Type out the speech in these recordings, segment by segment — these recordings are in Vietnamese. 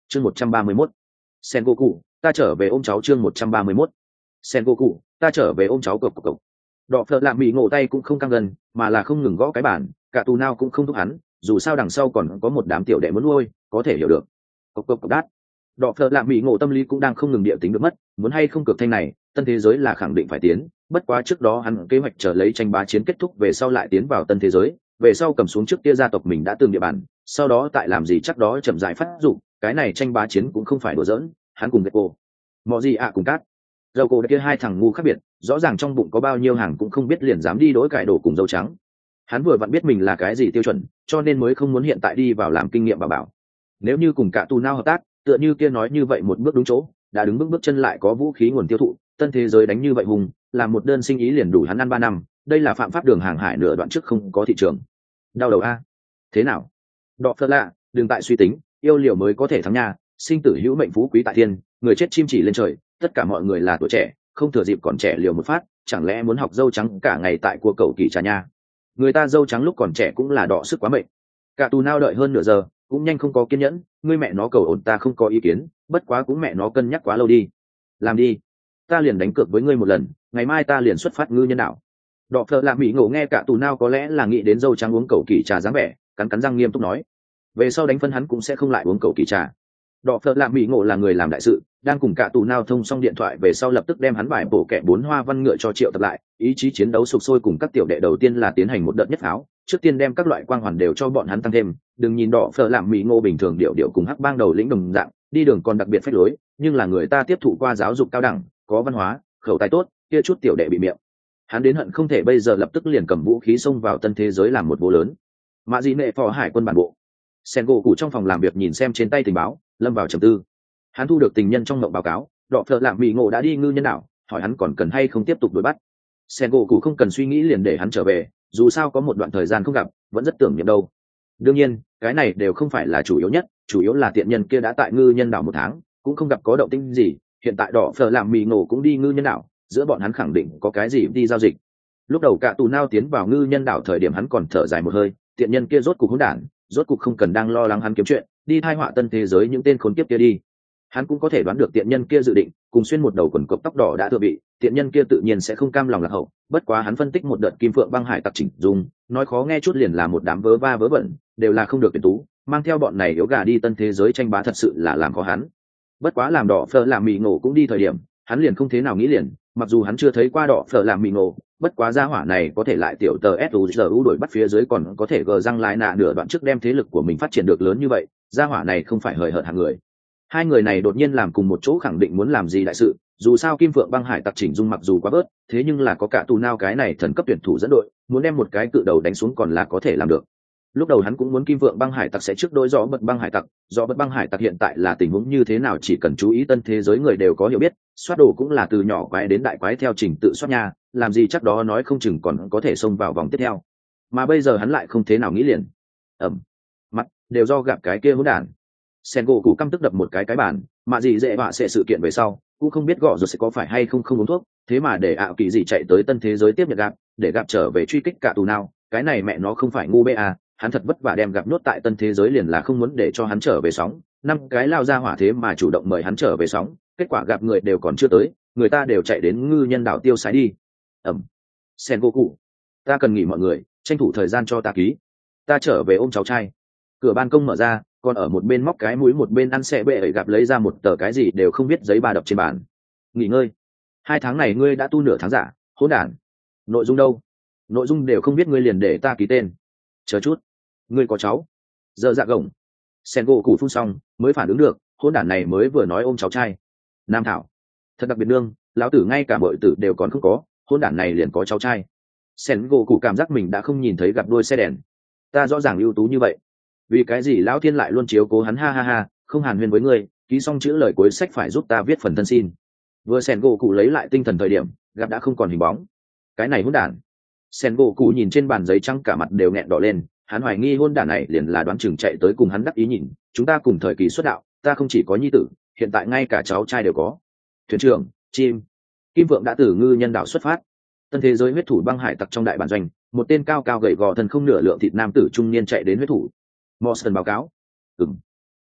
chương 131. Sengoku, ta trở về ôm cháu chương 131. Sengoku, ta trở về ôm cháu cộc cộc cộc. Đọ phợ lạ mỹ ngộ tay cũng không căng gần, mà là không ngừng gõ cái bàn, cả tù nào cũng không thúc hắn, dù sao đằng sau còn có một đám tiểu đệ muốn nuôi, có thể hiểu được. Cộc cộc cộc đát. Đọ phợ lạ mỹ ngộ tâm lý cũng đang không ngừng địa tính được mất, muốn hay không cược thanh này, tân thế giới là khẳng định phải tiến, bất quá trước đó hắn kế hoạch chờ lấy tranh bá chiến kết thúc về sau lại tiến vào tân thế giới, về sau cầm xuống trước kia gia tộc mình đã từng địa bàn, sau đó tại làm gì chắc đó chậm rãi phát dụng, cái này tranh bá chiến cũng không phải đùa giỡn, hắn cùng Gecko, mọi gì cùng cát. Dầu cổ kia hai thằng ngu khác biệt, rõ ràng trong bụng có bao nhiêu hàng cũng không biết liền dám đi đối cải đồ cùng dâu trắng. Hắn vừa vặn biết mình là cái gì tiêu chuẩn, cho nên mới không muốn hiện tại đi vào làm kinh nghiệm bảo. Nếu như cùng cả tù nao hợp tác, tựa như kia nói như vậy một bước đúng chỗ, đã đứng bước chân lại có vũ khí nguồn tiêu thụ, tân thế giới đánh như vậy hùng, làm một đơn sinh ý liền đủ hắn ăn 3 năm, đây là phạm pháp đường hàng hải nửa đoạn trước không có thị trường. Đau đầu a. Thế nào? Đọ phơ lạ, đừng tại suy tính, yêu liều mới có thể thắng nha, sinh tử hữu mệnh phú quý tại thiên, người chết chim chỉ lên trời, tất cả mọi người là tuổi trẻ, không thừa dịp còn trẻ liều một phát, chẳng lẽ muốn học dâu trắng cả ngày tại cua cầu kỳ trà nha? Người ta dâu trắng lúc còn trẻ cũng là đọ sức quá mệnh. Cả tù nao đợi hơn nửa giờ, cũng nhanh không có kiên nhẫn, ngươi mẹ nó cầu ổn ta không có ý kiến, bất quá cũng mẹ nó cân nhắc quá lâu đi. Làm đi, ta liền đánh cược với ngươi một lần, ngày mai ta liền xuất phát ngư nhân đảo. Đọ phợ lạ mỹ ngộ nghe cả tù nao có lẽ là nghĩ đến dâu trắng uống cầu kỳ trà dáng vẻ, cắn răng nghiêm túc nói, về sau đánh phân hắn cũng sẽ không lại uống cầu kỳ trà. Đọ phợ lạ mỹ ngộ là người làm đại sự, đang cùng cả tù nao thông xong điện thoại về sau lập tức đem hắn bài bổ kẻ 4 hoa văn ngựa cho triệu tập lại, ý chí chiến đấu sục sôi cùng các tiểu đệ đầu tiên là tiến hành một đợt nhất áo, trước tiên đem các loại quang hoàn đều cho bọn hắn tăng thêm, đừng nhìn đọ phợ lạ mỹ ngộ bình thường điệu cùng hắc bang đầu lĩnh đồng dạng, đi đường còn đặc biệt phách lối, nhưng là người ta tiếp thụ qua giáo dục cao đẳng, có văn hóa, khẩu tài tốt, kia chút tiểu đệ bị miệng. Hắn đến hận không thể bây giờ lập tức liền cầm vũ khí xông vào tân thế giới làm một bố lớn. Mạ Dị Nệ phò hải quân bản bộ. Sengoku trong phòng làm việc nhìn xem trên tay tình báo, lâm vào trầm tư. Hắn thu được tình nhân trong mộng báo cáo, đọ phợ lạ mỹ ngộ đã đi ngư nhân đảo, hỏi hắn còn cần hay không tiếp tục đuổi bắt. Sengoku không cần suy nghĩ liền để hắn trở về, dù sao có một đoạn thời gian không gặp, vẫn rất tưởng niệm đâu. Đương nhiên, cái này đều không phải là chủ yếu nhất, chủ yếu là tiện nhân kia đã tại ngư nhân đảo 1 tháng, cũng không gặp có động tĩnh gì, hiện tại đọ phợ lạ mỹ ngộ cũng đi ngư nhân đảo, giữa bọn hắn khẳng định có cái gì đi giao dịch. Lúc đầu cả tù nao tiến vào ngư nhân đảo thời điểm hắn còn thở dài một hơi, tiện nhân kia rốt cục hỗn đản, rốt cục không cần đang lo lắng hắn kiếm chuyện, đi thai họa tân thế giới những tên khốn kiếp kia đi. Hắn cũng có thể đoán được tiện nhân kia dự định cùng xuyên một đầu quần cộc tóc đỏ đã thừa bị, tiện nhân kia tự nhiên sẽ không cam lòng lạc hậu, bất quá hắn phân tích một đợt kim phượng băng hải tặc chỉnh dung, nói khó nghe chút liền là một đám vớ va vớ vẩn, đều là không được tuyển tú, mang theo bọn này yếu gà đi tân thế giới tranh bá thật sự là làm khó hắn. Bất quá làm đỏ phở làm mì ngộ cũng đi thời điểm, hắn liền không thế nào nghĩ liền, mặc dù hắn chưa thấy qua đỏ phở làm mì ngộ, bất quá gia hỏa này có thể lại tiểu tờ suzu đuổi bắt phía dưới còn có thể gờ răng lại nạ nửa đoạn trước đem thế lực của mình phát triển được lớn như vậy, gia hỏa này không phải hời hợt hạng người. Hai người này đột nhiên làm cùng một chỗ khẳng định muốn làm gì đại sự, dù sao kim phượng băng hải tặc chỉnh dung mặc dù quá bớt, thế nhưng là có cả tù nao cái này thần cấp tuyển thủ dẫn đội, muốn đem một cái cự đầu đánh xuống còn là có thể làm được. Lúc đầu hắn cũng muốn kim phượng băng hải tặc sẽ trước đối rõ bật băng hải tặc, do bật băng hải tặc hiện tại là tình huống như thế nào chỉ cần chú ý tân thế giới người đều có hiểu biết, soát đồ cũng là từ nhỏ quái đến đại quái theo trình tự soát nha, làm gì chắc đó nói không chừng còn có thể xông vào vòng tiếp theo. Mà bây giờ hắn lại không thế nào nghĩ liền. Mặt đều do gặp cái kia hỗn đản. Sengoku căm tức đập một cái bàn, mà gì dễ vạ sẽ sự kiện về sau, cũng không biết gõ rồi sẽ có phải hay không uống thuốc, thế mà để ảo kỳ gì chạy tới tân thế giới tiếp nhận gặp, để gặp trở về truy kích cả tù nào, cái này mẹ nó không phải ngu bê à, hắn thật vất vả đem gặp nhốt tại tân thế giới liền là không muốn để cho hắn trở về sóng, 5 cái lao ra hỏa thế mà chủ động mời hắn trở về sóng, kết quả gặp người đều còn chưa tới, người ta đều chạy đến ngư nhân đảo tiêu sái đi. Sengoku, ta cần nghỉ mọi người, tranh thủ thời gian cho ta ký. Ta trở về ôm cháu trai. Cửa ban công mở ra, còn ở một bên móc cái mũi một bên ăn xe bệ ấy gặp lấy ra một tờ cái gì đều không biết giấy bà đập trên bàn. Nghỉ ngơi. 2 tháng này ngươi đã tu nửa tháng giả, hỗn đản. Nội dung đâu? Nội dung đều không biết ngươi liền để ta ký tên. Chờ chút. Ngươi có cháu. Giờ dạ gồng. Sengoku phun xong, mới phản ứng được, hỗn đản này mới vừa nói ôm cháu trai. Nam thảo. Thật đặc biệt nương, lão tử ngay cả bội tử đều còn không có, hỗn đản này liền có cháu trai. Sengoku cảm giác mình đã không nhìn thấy gặp đuôi xe đèn. Ta rõ ràng ưu tú như vậy, vì cái gì lão thiên lại luôn chiếu cố hắn, ha ha ha, không hàn huyên với ngươi, ký xong chữ lời cuối sách phải giúp ta viết phần thân xin. Vừa Sengoku lấy lại tinh thần thời điểm, gặp đã không còn hình bóng. Cái này hỗn đản. Sengoku nhìn trên bàn giấy trắng cả mặt đều nghẹn đỏ lên, hắn hoài nghi hỗn đản này liền là đoán chừng chạy tới cùng hắn đắc ý nhìn, chúng ta cùng thời kỳ xuất đạo, ta không chỉ có nhi tử, hiện tại ngay cả cháu trai đều có. Thuyền trưởng, chim. Kim Vượng đã từ ngư nhân đảo xuất phát. Tân thế giới huyết thủ băng hải tặc trong đại bản doanh, một tên cao cao gầy gò thân không nửa lượng thịt nam tử trung niên chạy đến huyết thủ. Morrison báo cáo.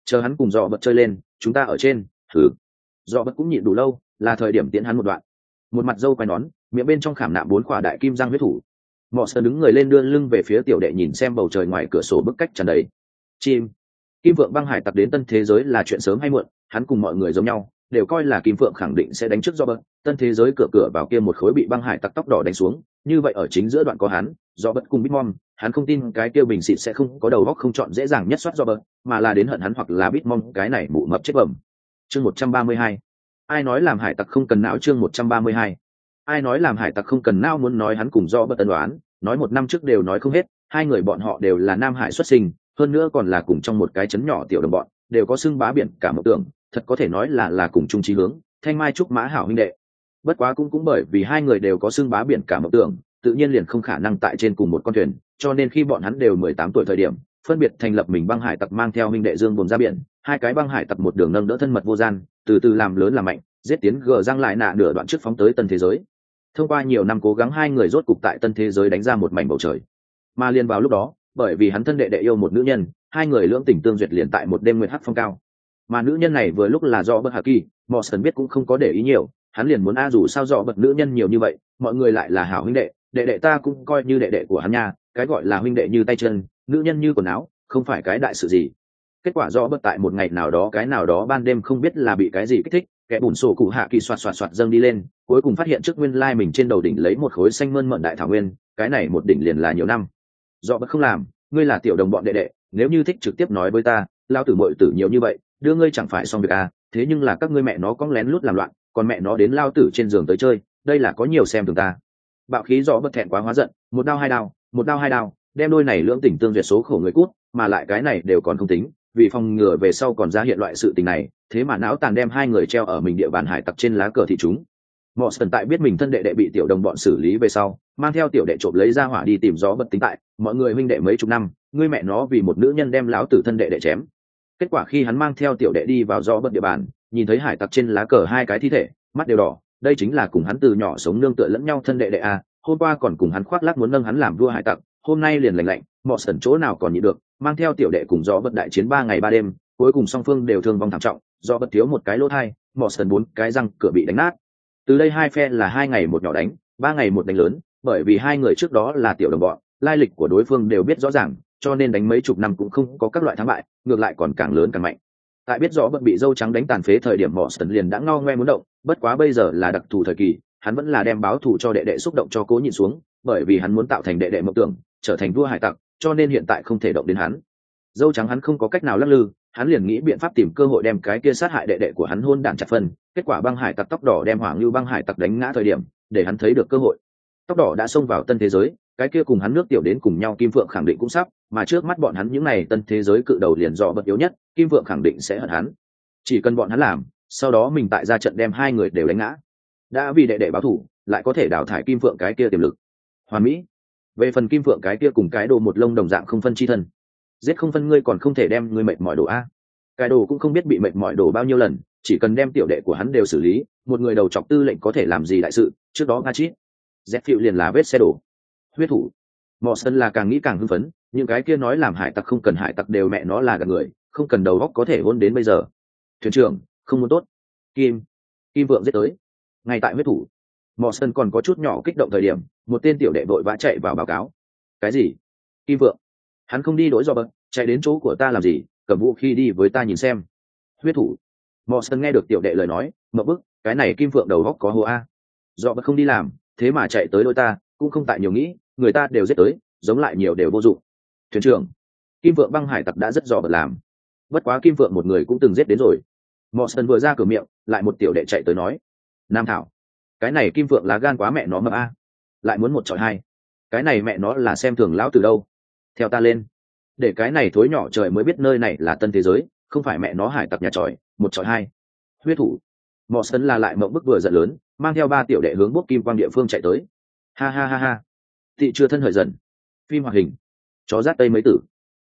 chờ hắn cùng dọ bật chơi lên chúng ta ở trên thử. Dọ bật cũng nhịn đủ lâu, là thời điểm tiễn hắn một đoạn. Một mặt dâu quai nón, miệng bên trong khảm nạm 4 quả đại kim răng huyết thủ. Mọ Sơn đứng người lên đưa lưng về phía tiểu đệ nhìn xem bầu trời ngoài cửa sổ bức cách tràn đầy chim. Kim Vượng băng hải tặc đến tân thế giới là chuyện sớm hay muộn, hắn cùng mọi người giống nhau đều coi là Kim Vượng khẳng định sẽ đánh trước do bật. Tân thế giới cửa vào kia một khối bị băng hải tặc tóc đỏ đánh xuống, như vậy ở chính giữa đoạn có hắn do bật cùng Bitmom, hắn không tin cái kia bình xịt sẽ không có đầu óc không chọn dễ dàng nhất soát do bật, mà là đến hận hắn hoặc là Bitmom cái này mụ mập chết bẩm. Chương 132. Ai nói làm hải tặc không cần não? Chương 132. Ai nói làm hải tặc không cần não? Muốn nói hắn cùng do bật tân đoán, nói 1 năm trước đều nói không hết. Hai người bọn họ đều là Nam Hải xuất sinh, hơn nữa còn là cùng trong một cái trấn nhỏ tiểu đồng bọn, đều có xưng bá biển cả một tưởng, thật có thể nói là cùng chung chí hướng, thanh mai trúc mã hảo huynh đệ. Bất quá cũng bởi vì hai người đều có xưng bá biển cả một tưởng, tự nhiên liền không khả năng tại trên cùng một con thuyền, cho nên khi bọn hắn đều 18 tuổi thời điểm, phân biệt thành lập mình băng hải tặc mang theo huynh đệ Dương Bồn ra biển, hai cái băng hải tặc một đường nâng đỡ thân mật vô gian, từ từ làm lớn làm mạnh, giết tiến gờ răng lại nạ nửa đoạn trước phóng tới tân thế giới. Thông qua nhiều năm cố gắng, hai người rốt cục tại tân thế giới đánh ra một mảnh bầu trời. Mà liền vào lúc đó, bởi vì hắn thân đệ đệ yêu một nữ nhân, hai người lưỡng tình tương duyệt liền tại một đêm nguyệt hắc phong cao. Mà nữ nhân này vừa lúc là do Bất Hà Kỳ, Morrison biết cũng không có để ý nhiều, hắn liền muốn dù sao dọ bật nữ nhân nhiều như vậy, mọi người lại là hảo huynh đệ, đệ đệ ta cũng coi như đệ đệ của hắn nha, cái gọi là huynh đệ như tay chân, nữ nhân như quần áo, không phải cái đại sự gì. Kết quả dọ bật tại một ngày nào đó ban đêm không biết là bị cái gì kích thích, kẻ bùn sổ cụ hạ kỳ soạt dâng đi lên, cuối cùng phát hiện trước nguyên lai mình trên đầu đỉnh lấy một khối xanh mơn mận đại thảo nguyên, cái này một đỉnh liền là nhiều năm. Dọ bật không làm, ngươi là tiểu đồng bọn đệ đệ, nếu như thích trực tiếp nói với ta, lao tử muội tử nhiều như vậy, đưa ngươi chẳng phải xong việc à, thế nhưng là các ngươi mẹ nó cong lén lút làm loạn, còn mẹ nó đến lao tử trên giường tới chơi, đây là có nhiều xem thường ta. Bạo khí dọ bật thẹn quá hóa giận, một đao hai đao, đem đôi này lưỡng tình tương duyệt số khổ người cút, mà lại cái này đều còn không tính, vì phòng ngừa về sau còn ra hiện loại sự tình này, thế mà não tàn đem hai người treo ở mình địa bàn hải tặc trên lá cờ thị chúng. Morrison tại biết mình thân đệ đệ bị tiểu đồng bọn xử lý về sau, mang theo tiểu đệ trộm lấy ra hỏa đi tìm gió bất tính tại, mọi người huynh đệ mấy chục năm, ngươi mẹ nó vì một nữ nhân đem lão tử thân đệ đệ chém. Kết quả khi hắn mang theo tiểu đệ đi vào gió bất địa bàn, nhìn thấy hải tặc trên lá cờ hai cái thi thể, mắt đều đỏ, đây chính là cùng hắn từ nhỏ sống nương tựa lẫn nhau thân đệ đệ à, hôm qua còn cùng hắn khoác lác muốn nâng hắn làm vua hải tặc, hôm nay liền lạnh, Morrison chỗ nào còn nhịn được, mang theo tiểu đệ cùng gió bất đại chiến 3 ngày 3 đêm, cuối cùng song phương đều thương vong thảm trọng, gió bất thiếu một cái lỗ thai, Morrison 4 cái răng cửa bị đánh nát. Từ đây hai phe là 2 ngày một nhỏ đánh, 3 ngày một đánh lớn, bởi vì hai người trước đó là tiểu đồng bọn, lai lịch của đối phương đều biết rõ ràng, cho nên đánh mấy chục năm cũng không có các loại thắng bại, ngược lại còn càng lớn càng mạnh. Tại biết rõ bất bị dâu trắng đánh tàn phế thời điểm Morrison liền đã ngao ngoe muốn động, bất quá bây giờ là đặc thù thời kỳ, hắn vẫn là đem báo thù cho đệ đệ xúc động cho cố nhịn xuống, bởi vì hắn muốn tạo thành đệ đệ mộng tưởng, trở thành vua hải tặc, cho nên hiện tại không thể động đến hắn. Dâu trắng hắn không có cách nào lắc lư, hắn liền nghĩ biện pháp tìm cơ hội đem cái kia sát hại đệ đệ của hắn hôn đản chặt phân. Kết quả băng hải tặc tóc đỏ đem Hoàng Lưu băng hải tặc đánh ngã thời điểm, để hắn thấy được cơ hội. Tóc đỏ đã xông vào tân thế giới, cái kia cùng hắn nước tiểu đến cùng nhau Kim Phượng khẳng định cũng sắp, mà trước mắt bọn hắn những này tân thế giới cự đầu liền dọ bật yếu nhất, Kim Phượng khẳng định sẽ hận hắn. Chỉ cần bọn hắn làm, sau đó mình tại ra trận đem hai người đều đánh ngã. Đã vì đệ đệ báo thù, lại có thể đào thải Kim Phượng cái kia tiềm lực. Hoàn mỹ. Về phần Kim Phượng cái kia cùng cái đồ một lông đồng dạng không phân chi thân, giết không phân ngươi còn không thể đem ngươi mệt mỏi đổ a. Cái đồ cũng không biết bị mệt mỏi đổ bao nhiêu lần, chỉ cần đem tiểu đệ của hắn đều xử lý, một người đầu chọc tư lệnh có thể làm gì đại sự, trước đó Gachit, Zephyr liền là vết xe đổ. Huyết thủ. Morrison là càng nghĩ càng hưng phấn, những cái kia nói làm hải tặc không cần hải tặc đều mẹ nó là gạt người, không cần đầu óc có thể hôn đến bây giờ. Thuyền trưởng, không muốn tốt. Kim Vượng giết tới. Ngay tại huyết thủ, Morrison còn có chút nhỏ kích động thời điểm, một tên tiểu đệ vội vã chạy vào báo cáo. Cái gì? Kim Vượng? Hắn không đi đối do bật, chạy đến chỗ của ta làm gì, cầm vũ khí đi với ta nhìn xem. Huyết thủ. Morrison nghe được tiểu đệ lời nói, mập bức, cái này Kim Vượng đầu óc có hồ a. Do bật không đi làm, thế mà chạy tới đôi ta, cũng không tại nhiều nghĩ, người ta đều giết tới, giống lại nhiều đều vô dụng. Thuyền trưởng, Kim Vượng băng hải tặc đã rất dò bật làm, bất quá Kim Vượng một người cũng từng giết đến rồi. Morrison vừa ra cửa miệng, lại một tiểu đệ chạy tới nói, Nam Thảo, cái này Kim Vượng lá gan quá mẹ nó mập a, lại muốn 1-2, cái này mẹ nó là xem thường lão từ đâu. Theo ta lên, để cái này thối nhỏ trời mới biết nơi này là tân thế giới, không phải mẹ nó hải tặc nhà tròi, 1-2. Huyết thủ. Morrison là lại mộng bức vừa giận lớn, mang theo 3 tiểu đệ hướng bốc kim quang địa phương chạy tới. Ha ha ha ha. Thị chưa thân hởi dần. Phim hoạt hình. Chó rát tây mấy tử.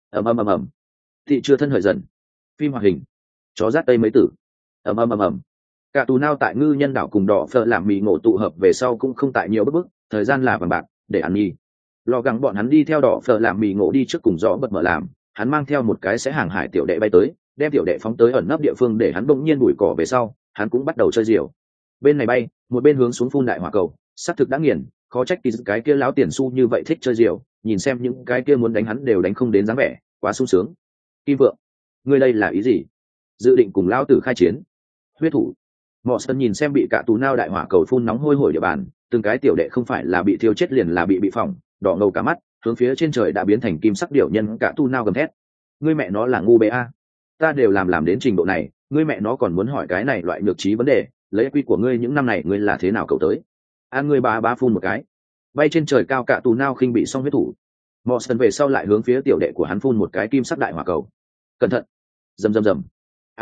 Ầm. Thị chưa thân hởi dần. Phim hoạt hình. Chó rát tây mấy tử. Ầm. Cả tù nao tại ngư nhân đảo cùng đỏ phở làm mì ngộ tụ hợp về sau cũng không tại nhiều bức, thời gian là vàng bạc, để ăn nhi. Lo gắng bọn hắn đi theo đỏ phở làm mì ngộ đi trước cùng gió bật mở làm, hắn mang theo một cái sẽ hàng hải tiểu đệ bay tới, đem tiểu đệ phóng tới ẩn nấp địa phương để hắn bỗng nhiên bụi cỏ về sau hắn cũng bắt đầu chơi diều. Bên này bay một bên hướng xuống phun đại hỏa cầu, xác thực đã nghiền, khó trách cái kia láo tiền xu như vậy thích chơi diều, nhìn xem những cái kia muốn đánh hắn đều đánh không đến dáng vẻ, quá sung sướng. Kim Vượng, ngươi đây là ý gì? Dự định cùng lão tử khai chiến? Huyết thủ. Mọ Sơn nhìn xem bị cả tù nao đại hỏa cầu phun nóng hôi hổi địa bàn, từng cái tiểu đệ không phải là bị thiêu chết liền là bị phỏng, đỏ ngầu cả mắt, hướng phía trên trời đã biến thành kim sắc điểu nhân cả tu nao gầm thét. Ngươi mẹ nó là ngu bê a, ta đều làm đến trình độ này, ngươi mẹ nó còn muốn hỏi cái này loại nhược trí vấn đề, lấy quy của ngươi những năm này ngươi là thế nào cậu tới? An ngươi bá phun một cái, bay trên trời cao cả tù nao khinh bị xong huyết thủ. Mọ Sơn về sau lại hướng phía tiểu đệ của hắn phun một cái kim sắc đại hỏa cầu. Cẩn thận. Rầm rầm rầm.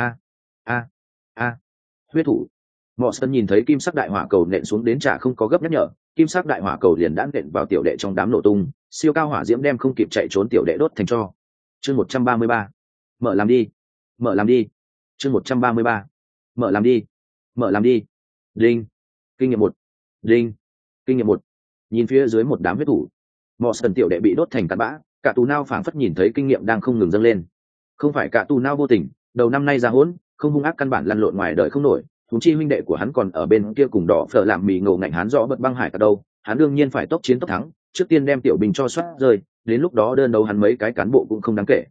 A. Huyết thủ. Mọ Sơn nhìn thấy kim sắc đại hỏa cầu nện xuống đến chả không có gấp nhắc nhở, kim sắc đại hỏa cầu liền đã nện vào tiểu đệ trong đám nổ tung, siêu cao hỏa diễm đem không kịp chạy trốn tiểu đệ đốt thành tro. Chương 133. Mở làm đi. Chương 133. Mở làm đi. Đinh. Kinh nghiệm 1. Đinh. Kinh nghiệm 1. Nhìn phía dưới một đám huyết thủ, Mọ Sơn tiểu đệ bị đốt thành tàn bã, cả tù nao phảng phất nhìn thấy kinh nghiệm đang không ngừng dâng lên. Không phải cả tù nao vô tình, đầu năm nay ra hỗn, không hung ác căn bản lăn lộn ngoài đời không nổi, huống chi huynh đệ của hắn còn ở bên kia cùng đỏ phở làm mì ngầu ngạnh hắn rõ bật băng hải cả đâu, hắn đương nhiên phải tốc chiến tốc thắng, trước tiên đem tiểu bình cho soát rơi, đến lúc đó đơn đấu hắn mấy cái cán bộ cũng không đáng kể.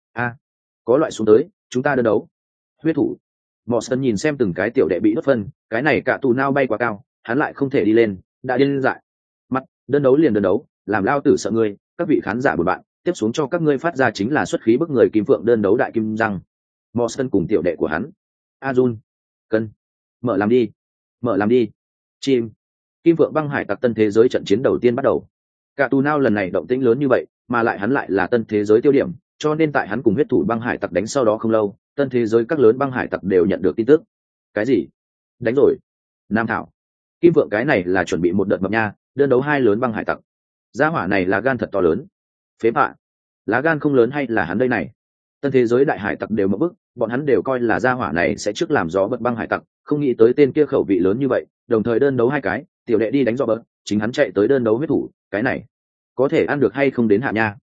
Có loại xuống tới, chúng ta đơn đấu. Huyết thủ. Mọ Sơn nhìn xem từng cái tiểu đệ bị đốt phân, cái này cả tù nao bay quá cao, hắn lại không thể đi lên, đã điên dại. Mặt, đơn đấu liền đơn đấu, làm lao tử sợ ngươi, các vị khán giả buồn bạn, tiếp xuống cho các ngươi phát ra chính là xuất khí bức người kim phượng đơn đấu đại kim răng. Mọ Sơn cùng tiểu đệ của hắn. Jun. Cân. Mở làm đi. Chim. Kim Vượng băng hải tặc tân thế giới trận chiến đầu tiên bắt đầu. Cả tù nao lần này động tĩnh lớn như vậy, mà lại hắn lại là tân thế giới tiêu điểm, cho nên tại hắn cùng huyết thủ băng hải tặc đánh sau đó không lâu, tân thế giới các lớn băng hải tặc đều nhận được tin tức. Cái gì? Đánh rồi? Nam Thảo. Kim Vượng cái này là chuẩn bị một đợt mập nha, đơn đấu hai lớn băng hải tặc. Gia hỏa này là gan thật to lớn. Phế bạ. Lá gan không lớn hay là hắn đây này? Tân thế giới đại hải tặc đều mở bức, bọn hắn đều coi là gia hỏa này sẽ trước làm gió bật băng hải tặc, không nghĩ tới tên kia khẩu vị lớn như vậy, đồng thời đơn đấu hai cái, tiểu đệ đi đánh gió bật, chính hắn chạy tới đơn đấu huyết thủ, cái này có thể ăn được hay không đến hạ nha.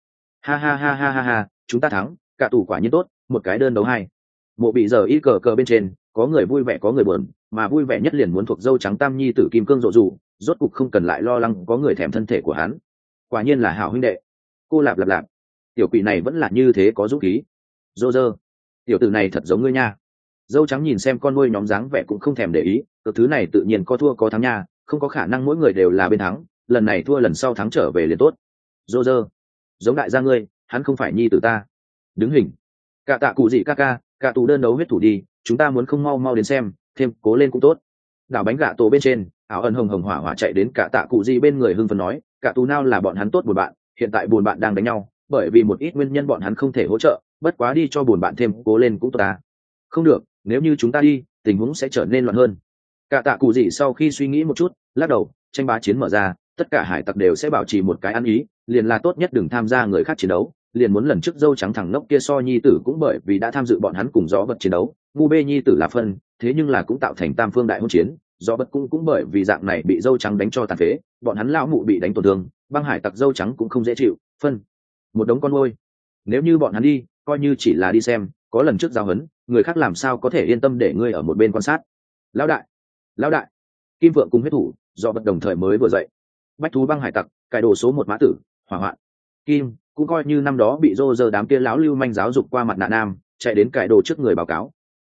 Ha, chúng ta thắng, cả tù quả nhiên tốt, một cái đơn đấu hai. Mộ bị giờ y cờ bên trên, có người vui vẻ có người buồn, mà vui vẻ nhất liền muốn thuộc dâu trắng tam nhi tử kim cương rộ rủ, rốt cục không cần lại lo lắng có người thèm thân thể của hắn. Quả nhiên là hảo huynh đệ. Cô lạp, tiểu quỷ này vẫn là như thế có dũng khí. Dô dơ, tiểu tử này thật giống ngươi nha. Dâu trắng nhìn xem con nuôi nhóm dáng vẻ cũng không thèm để ý, cái thứ này tự nhiên có thua có thắng nha, không có khả năng mỗi người đều là bên thắng, lần này thua lần sau thắng trở về liền tốt. Dô dơ, giống đại gia ngươi, hắn không phải nhi tử ta. Đứng hình. Cả tạ cụ gì ca, cả tù đơn đấu huyết thủ đi, chúng ta muốn không mau đến xem, thêm cố lên cũng tốt. Đảo bánh gạ tổ bên trên, áo ẩn hồng hỏa hỏa chạy đến cả tạ cụ gì bên người hưng phấn nói, cả tù nào là bọn hắn tốt buồn bạn, hiện tại buồn bạn đang đánh nhau, bởi vì một ít nguyên nhân bọn hắn không thể hỗ trợ, bất quá đi cho buồn bạn thêm cố lên cũng tốt ta. Không được, nếu như chúng ta đi, tình huống sẽ trở nên loạn hơn. Cả tạ cụ gì sau khi suy nghĩ một chút, lắc đầu, tranh bá chiến mở ra, tất cả hải tặc đều sẽ bảo trì một cái ăn ý, liền là tốt nhất đừng tham gia người khác chiến đấu, liền muốn lần trước dâu trắng thằng ngốc kia so nhi tử cũng bởi vì đã tham dự bọn hắn cùng gió bật chiến đấu, ngu bê nhi tử là phân, thế nhưng là cũng tạo thành tam phương đại hôn chiến, gió bật cũng bởi vì dạng này bị dâu trắng đánh cho tàn phế, bọn hắn lão mụ bị đánh tổn thương, băng hải tặc dâu trắng cũng không dễ chịu, phân một đống con môi. Nếu như bọn hắn đi, coi như chỉ là đi xem, có lần trước giao hấn, người khác làm sao có thể yên tâm để ngươi ở một bên quan sát. Lão đại, Kim Vượng cùng huyết thủ, do bật đồng thời mới vừa dậy. Bách thú băng hải tặc, cải đồ số 1 mã tử, hỏa hoạn. Kim cũng coi như năm đó bị rô rơ đám kia lão lưu manh giáo dục qua mặt nạ nam, chạy đến cải đồ trước người báo cáo.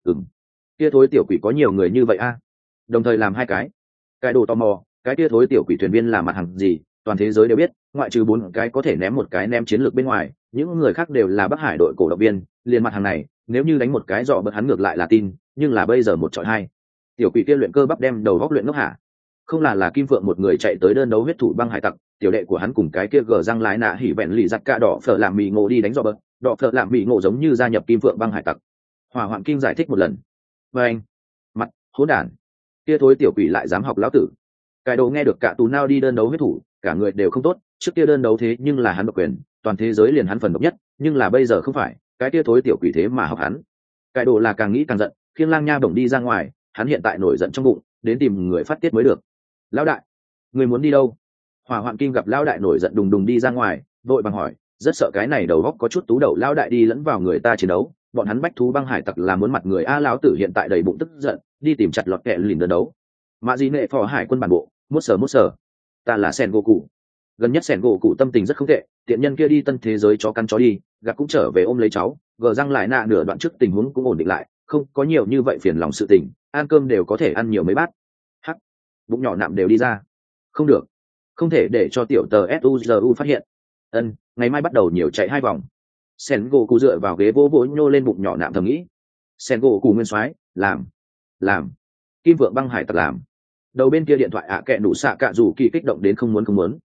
Kia thối tiểu quỷ có nhiều người như vậy a? Đồng thời làm hai cái. Cải đồ tò mò, cái kia thối tiểu quỷ thuyền viên là mặt hàng gì, toàn thế giới đều biết, ngoại trừ 4 cái có thể ném một cái ném chiến lược bên ngoài, những người khác đều là Bắc Hải đội cổ động viên, liền mặt hàng này, nếu như đánh một cái dọ bật hắn ngược lại là tin, nhưng là bây giờ một chọi hai. Tiểu quỷ kia luyện cơ bắp đem đầu góc luyện ngốc hả? Không là Kim Phượng một người chạy tới đơn đấu huyết thủ băng hải tặc, tiểu đệ của hắn cùng cái kia gờ răng lái nạ hỉ vẹn lì giặt cả đỏ phở làm mì ngộ đi đánh dọ bật, đỏ phở làm mì ngộ giống như gia nhập Kim Phượng băng hải tặc. Hỏa hoạn kinh giải thích một lần. Và anh, mặt hỗn đản, kia thối tiểu quỷ lại dám học lão tử. Cái đồ nghe được cả tù nao đi đơn đấu huyết thủ, cả người đều không tốt, trước kia đơn đấu thế nhưng là hắn độc quyền, toàn thế giới liền hắn phần độc nhất, nhưng là bây giờ không phải, cái kia thối tiểu quỷ thế mà học hắn. Cái đồ là càng nghĩ càng giận, khiêng lang nha bổng đi ra ngoài, hắn hiện tại nổi giận trong bụng, đến tìm người phát tiết mới được. Lão đại, người muốn đi đâu? Hỏa hoạn kinh gặp lão đại nổi giận đùng đùng đi ra ngoài, vội bằng hỏi, rất sợ cái này đầu góc có chút tú đầu lão đại đi lẫn vào người ta chiến đấu, bọn hắn bách thú băng hải tặc là muốn mặt người a lão tử hiện tại đầy bụng tức giận đi tìm chặt lọt kẹ lìn đơn đấu. Mạ Dị Nệ phò hải quân bản bộ, mốt sở ta là Sen Goku. Gần nhất Sen Goku tâm tình rất không tệ, tiện nhân kia đi tân thế giới chó cắn chó đi, gặp cũng trở về ôm lấy cháu, gờ răng lại nạ nửa đoạn trước tình huống cũng ổn định lại, không có nhiều như vậy phiền lòng sự tình, ăn cơm đều có thể ăn nhiều mấy bát. Hắc, bụng nhỏ nạm đều đi ra. Không được, không thể để cho tiểu tờ Suzu phát hiện. Ngày mai bắt đầu nhiều chạy 2 vòng. Sen Goku dựa vào ghế vỗ vỗ nhô lên bụng nhỏ nạm thầm nghĩ. Sen Goku nguyên soái, làm. Kim Vượng băng hải tặc làm. Đầu bên kia điện thoại kẹ nụ xạ cạ rủ kỳ kích động đến không muốn.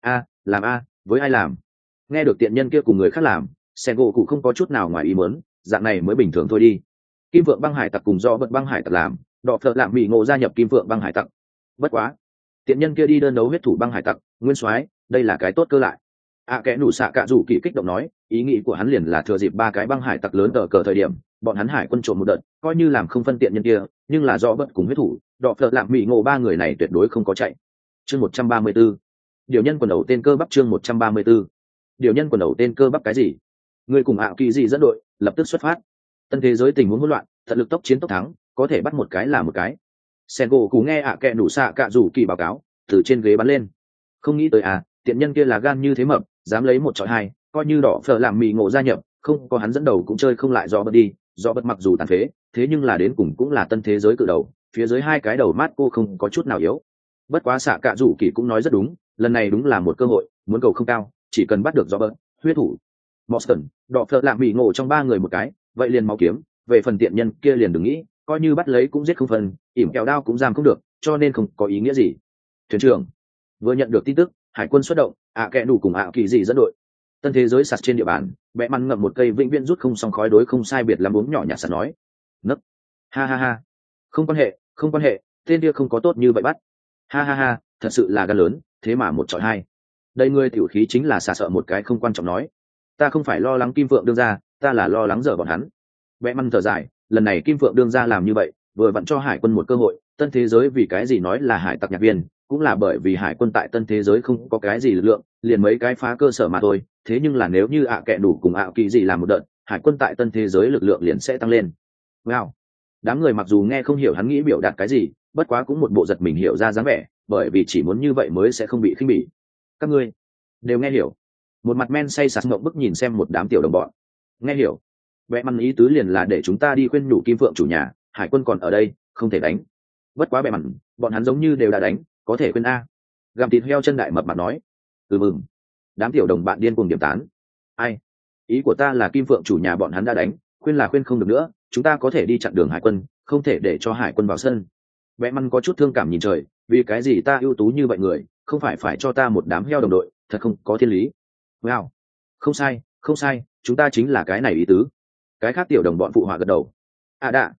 Làm với ai làm? Nghe được tiện nhân kia cùng người khác làm, Sen Goku không có chút nào ngoài ý muốn, dạng này mới bình thường thôi đi. Kim Vượng băng hải tặc cùng do bật băng hải tặc làm, Đọ Phợ Lạm Mỹ Ngộ gia nhập Kim Vượng băng hải tặc. Bất quá, tiện nhân kia đi đơn đấu huyết thủ băng hải tặc, nguyên soái, đây là cái tốt cơ lại. Kẽ nủ xạ cạ rủ kỳ kích động nói, ý nghĩ của hắn liền là thừa dịp 3 cái băng hải tặc lớn tờ cờ thời điểm, bọn hắn hải quân trộm một đợt, coi như làm không phân tiện nhân kia, nhưng là do bật cùng huyết thủ, Đọ Phợ Lạm Mỹ Ngộ 3 người này tuyệt đối không có chạy. Chương 134. Điều nhân quần đầu tên cơ bắp chương 134. Điều nhân quần đầu tên cơ bắp cái gì? Người cùng Kỳ gì dẫn đội, lập tức xuất phát. Tân thế giới tình huống hỗn loạn, thật lực tốc chiến tốc thắng, có thể bắt một cái là một cái. Sen Goku nghe kẽ nủ xạ cạ rủ kỳ báo cáo, từ trên ghế bắn lên. Không nghĩ tới tiện nhân kia là gan như thế mập, dám lấy 1 chọi 2, coi như Đỏ Phở làm Mỹ Ngộ gia nhập, không có hắn dẫn đầu cũng chơi không lại do bật đi, do bật mặc dù tàn phế, thế nhưng là đến cùng cũng là tân thế giới cự đầu, phía dưới 2 cái đầu mát cô không có chút nào yếu. Bất quá xạ cạ rủ kỳ cũng nói rất đúng, lần này đúng là một cơ hội, muốn cầu không cao, chỉ cần bắt được do bật, huyết thủ, Boston, Đỏ Phở làm Mỹ Ngộ trong 3 người một cái, vậy liền máu kiếm, về phần tiện nhân kia liền đừng nghĩ, coi như bắt lấy cũng giết không phần, ỉm kẹo đao cũng giam không được, cho nên không có ý nghĩa gì. Thuyền trưởng vừa nhận được tin tức, hải quân xuất động, kẽ đủ cùng Kỳ gì dẫn đội. Tân thế giới sạt trên địa bàn, bẽ măn ngậm một cây vĩnh viễn rút không xong khói đối không sai biệt lắm uống nhỏ nhạt sạt nói. Nấc. Ha. Không quan hệ, tên kia không có tốt như vậy bắt. Ha, thật sự là gan lớn, thế mà 1 chọi 2. Đây ngươi tiểu khí chính là xà sợ một cái không quan trọng nói. Ta không phải lo lắng Kim Phượng đương ra, ta là lo lắng dở bọn hắn. Bẽ măn thở dài, lần này Kim Phượng đương ra làm như vậy, vừa vặn cho hải quân một cơ hội, tân thế giới vì cái gì nói là hải tặc nhạc viên, cũng là bởi vì hải quân tại tân thế giới không có cái gì lực lượng, liền mấy cái phá cơ sở mà thôi, thế nhưng là nếu như kẹ đủ cùng Kỳ gì làm một đợt, hải quân tại tân thế giới lực lượng liền sẽ tăng lên. Wow. Đám người mặc dù nghe không hiểu hắn nghĩ biểu đạt cái gì, bất quá cũng một bộ giật mình hiểu ra dáng vẻ, bởi vì chỉ muốn như vậy mới sẽ không bị khinh bỉ. Các ngươi đều nghe hiểu. Một mặt men say sặc ngậm bức nhìn xem một đám tiểu đồng bọn. Nghe hiểu. Vẽ măn ý tứ liền là để chúng ta đi khuyên nhủ Kim Phượng chủ nhà, hải quân còn ở đây, không thể đánh. Bất quá bẻ mặn, bọn hắn giống như đều đã đánh, có thể khuyên a. Gặm thịt heo chân đại mập mặt nói. Mừng. Đám tiểu đồng bạn điên cuồng điểm tán. Ai? Ý của ta là Kim Phượng chủ nhà bọn hắn đã đánh, khuyên là khuyên không được nữa, chúng ta có thể đi chặn đường hải quân, không thể để cho hải quân vào sân. Vẽ măn có chút thương cảm nhìn trời, vì cái gì ta ưu tú như vậy người, không phải cho ta một đám heo đồng đội, thật không có thiên lý. Wow. Không sai, chúng ta chính là cái này ý tứ. Cái khác tiểu đồng bọn phụ họa gật đầu. Đạ.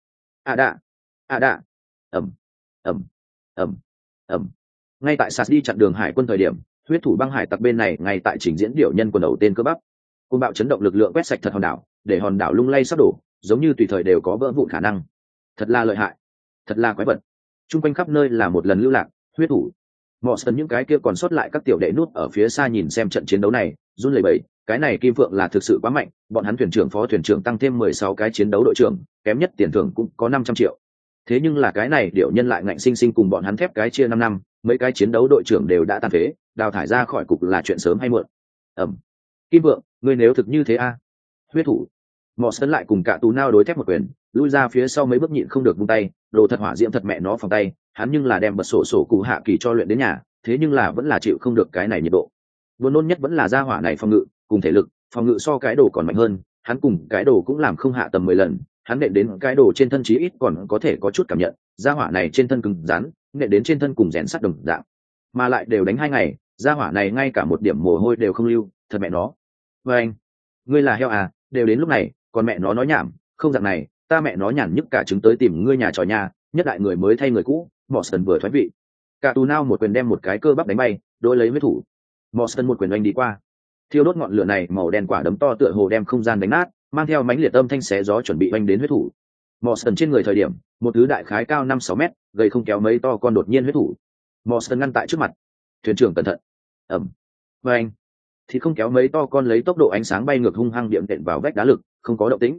ẩm. Ngay tại sạt đi chặn đường hải quân thời điểm, huyết thủ băng hải tặc bên này ngay tại trình diễn điệu nhân quần đầu tên cơ bắp. Côn bạo chấn động lực lượng quét sạch thật hòn đảo, để hòn đảo lung lay sắp đổ, giống như tùy thời đều có vỡ vụn khả năng. Thật là lợi hại, thật là quái vật. Trung quanh khắp nơi là một lần lưu lạc, huyết thủ. Mọt những cái kia còn sót lại các tiểu đệ nút ở phía xa nhìn xem trận chiến đấu này, run lẩy bẩy. Cái này Kim Phượng là thực sự quá mạnh, bọn hắn thuyền trưởng phó thuyền trưởng tăng thêm 16 cái chiến đấu đội trưởng, kém nhất tiền thưởng cũng có 500 triệu. Thế nhưng là cái này điệu nhân lại ngạnh sinh sinh cùng bọn hắn thép cái chia 5 năm, mấy cái chiến đấu đội trưởng đều đã tàn phế, đào thải ra khỏi cục là chuyện sớm hay muộn. Kim Vượng, ngươi nếu thực như thế huyết thủ. Mọ sân lại cùng cả tù nao đối thép một quyền, lui ra phía sau mấy bước nhịn không được vung tay, đồ thật hỏa diễm thật mẹ nó phòng tay, hắn nhưng là đem bật sổ cụ hạ kỳ cho luyện đến nhà, thế nhưng là vẫn là chịu không được cái này nhiệt độ. Buồn nôn nhất vẫn là gia hỏa này phòng ngự, cùng thể lực, phòng ngự so cái đồ còn mạnh hơn, hắn cùng cái đồ cũng làm không hạ tầm 10 lần, hắn nện đến cái đồ trên thân chí ít còn có thể có chút cảm nhận, gia hỏa này trên thân cứng rắn, nện đến trên thân cùng rèn sắt đồng dạng, mà lại đều đánh 2 ngày, gia hỏa này ngay cả một điểm mồ hôi đều không lưu, thật mẹ nó. Và anh, ngươi là heo à, đều đến lúc này, còn mẹ nó nói nhảm, không dạng này, ta mẹ nó nhàn nhức cả trứng tới tìm ngươi nhà trò nhà, nhất đại người mới thay người cũ. Boston vừa thoái vị, cả tù nao một quyền đem một cái cơ bắp đánh bay, đối lấy với thủ. Boston một quyền oanh đi qua, thiêu đốt ngọn lửa này màu đen quả đấm to tựa hồ đem không gian đánh nát, mang theo mãnh liệt âm thanh xé gió chuẩn bị oanh đến huyết thủ. Boston trên người thời điểm, một thứ đại khái cao 5-6 mét, gầy không kéo mấy to con đột nhiên huyết thủ. Boston ngăn tại trước mặt, thuyền trưởng cẩn thận. Và anh, thì không kéo mấy to con lấy tốc độ ánh sáng bay ngược hung hăng điểm đệm vào vách đá lực, không có động tĩnh.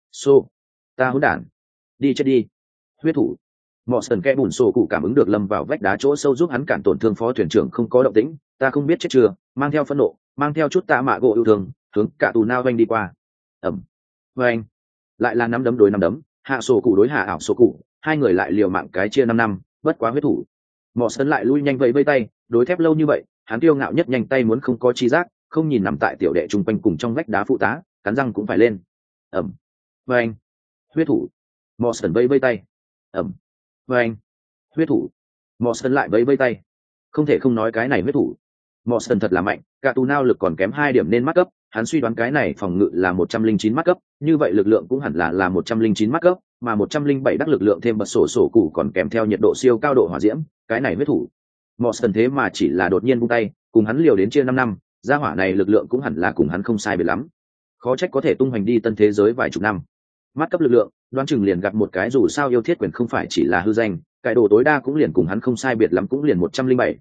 Xô, ta hỗn đản, đi chết đi. Huyết thủ. Mọ sần kẽ bùn sổ cụ cảm ứng được lâm vào vách đá chỗ sâu giúp hắn cản tổn thương phó thuyền trưởng không có động tĩnh, ta không biết chết chưa, mang theo phẫn nộ, mang theo chút tạ mạ gỗ yêu thương, hướng cả tù nao vanh đi qua. Ẩm. Vâng. Lại là nắm đấm đối nắm đấm, hạ sổ cụ đối hạ ảo sổ cụ, hai người lại liều mạng cái chia 5 năm, bất quá huyết thủ. Mọ sần lại lui nhanh vẫy tay, đối thép lâu như vậy, hắn tiêu ngạo nhất nhanh tay muốn không có chi giác, không nhìn nằm tại tiểu đệ trung quanh cùng trong vách đá phụ tá, cắn răng cũng phải lên. Ẩm. Vâng. Huyết thủ. Mọ sần vẫy tay. Ẩm. Vâng. Huyết thủ. Mọ sần lại vẫy tay. Không thể không nói cái này huyết thủ. Mọ sần thật là mạnh, cả tù nao lực còn kém 2 điểm nên mắc cấp, hắn suy đoán cái này phòng ngự là 109 mắc cấp, như vậy lực lượng cũng hẳn là 109 mắc cấp, mà 107 đắc lực lượng thêm bật sổ cụ còn kèm theo nhiệt độ siêu cao độ hỏa diễm, cái này huyết thủ. Mọ sần thế mà chỉ là đột nhiên vung tay, cùng hắn liều đến chia 5 năm, gia hỏa này lực lượng cũng hẳn là cùng hắn không sai biệt lắm. Khó trách có thể tung hoành đi tân thế giới vài chục năm. Mắt cấp lực lượng, đoán chừng liền gặp một cái dù sao yêu thiết quyền không phải chỉ là hư danh, cái đồ tối đa cũng liền cùng hắn không sai biệt lắm cũng liền 107,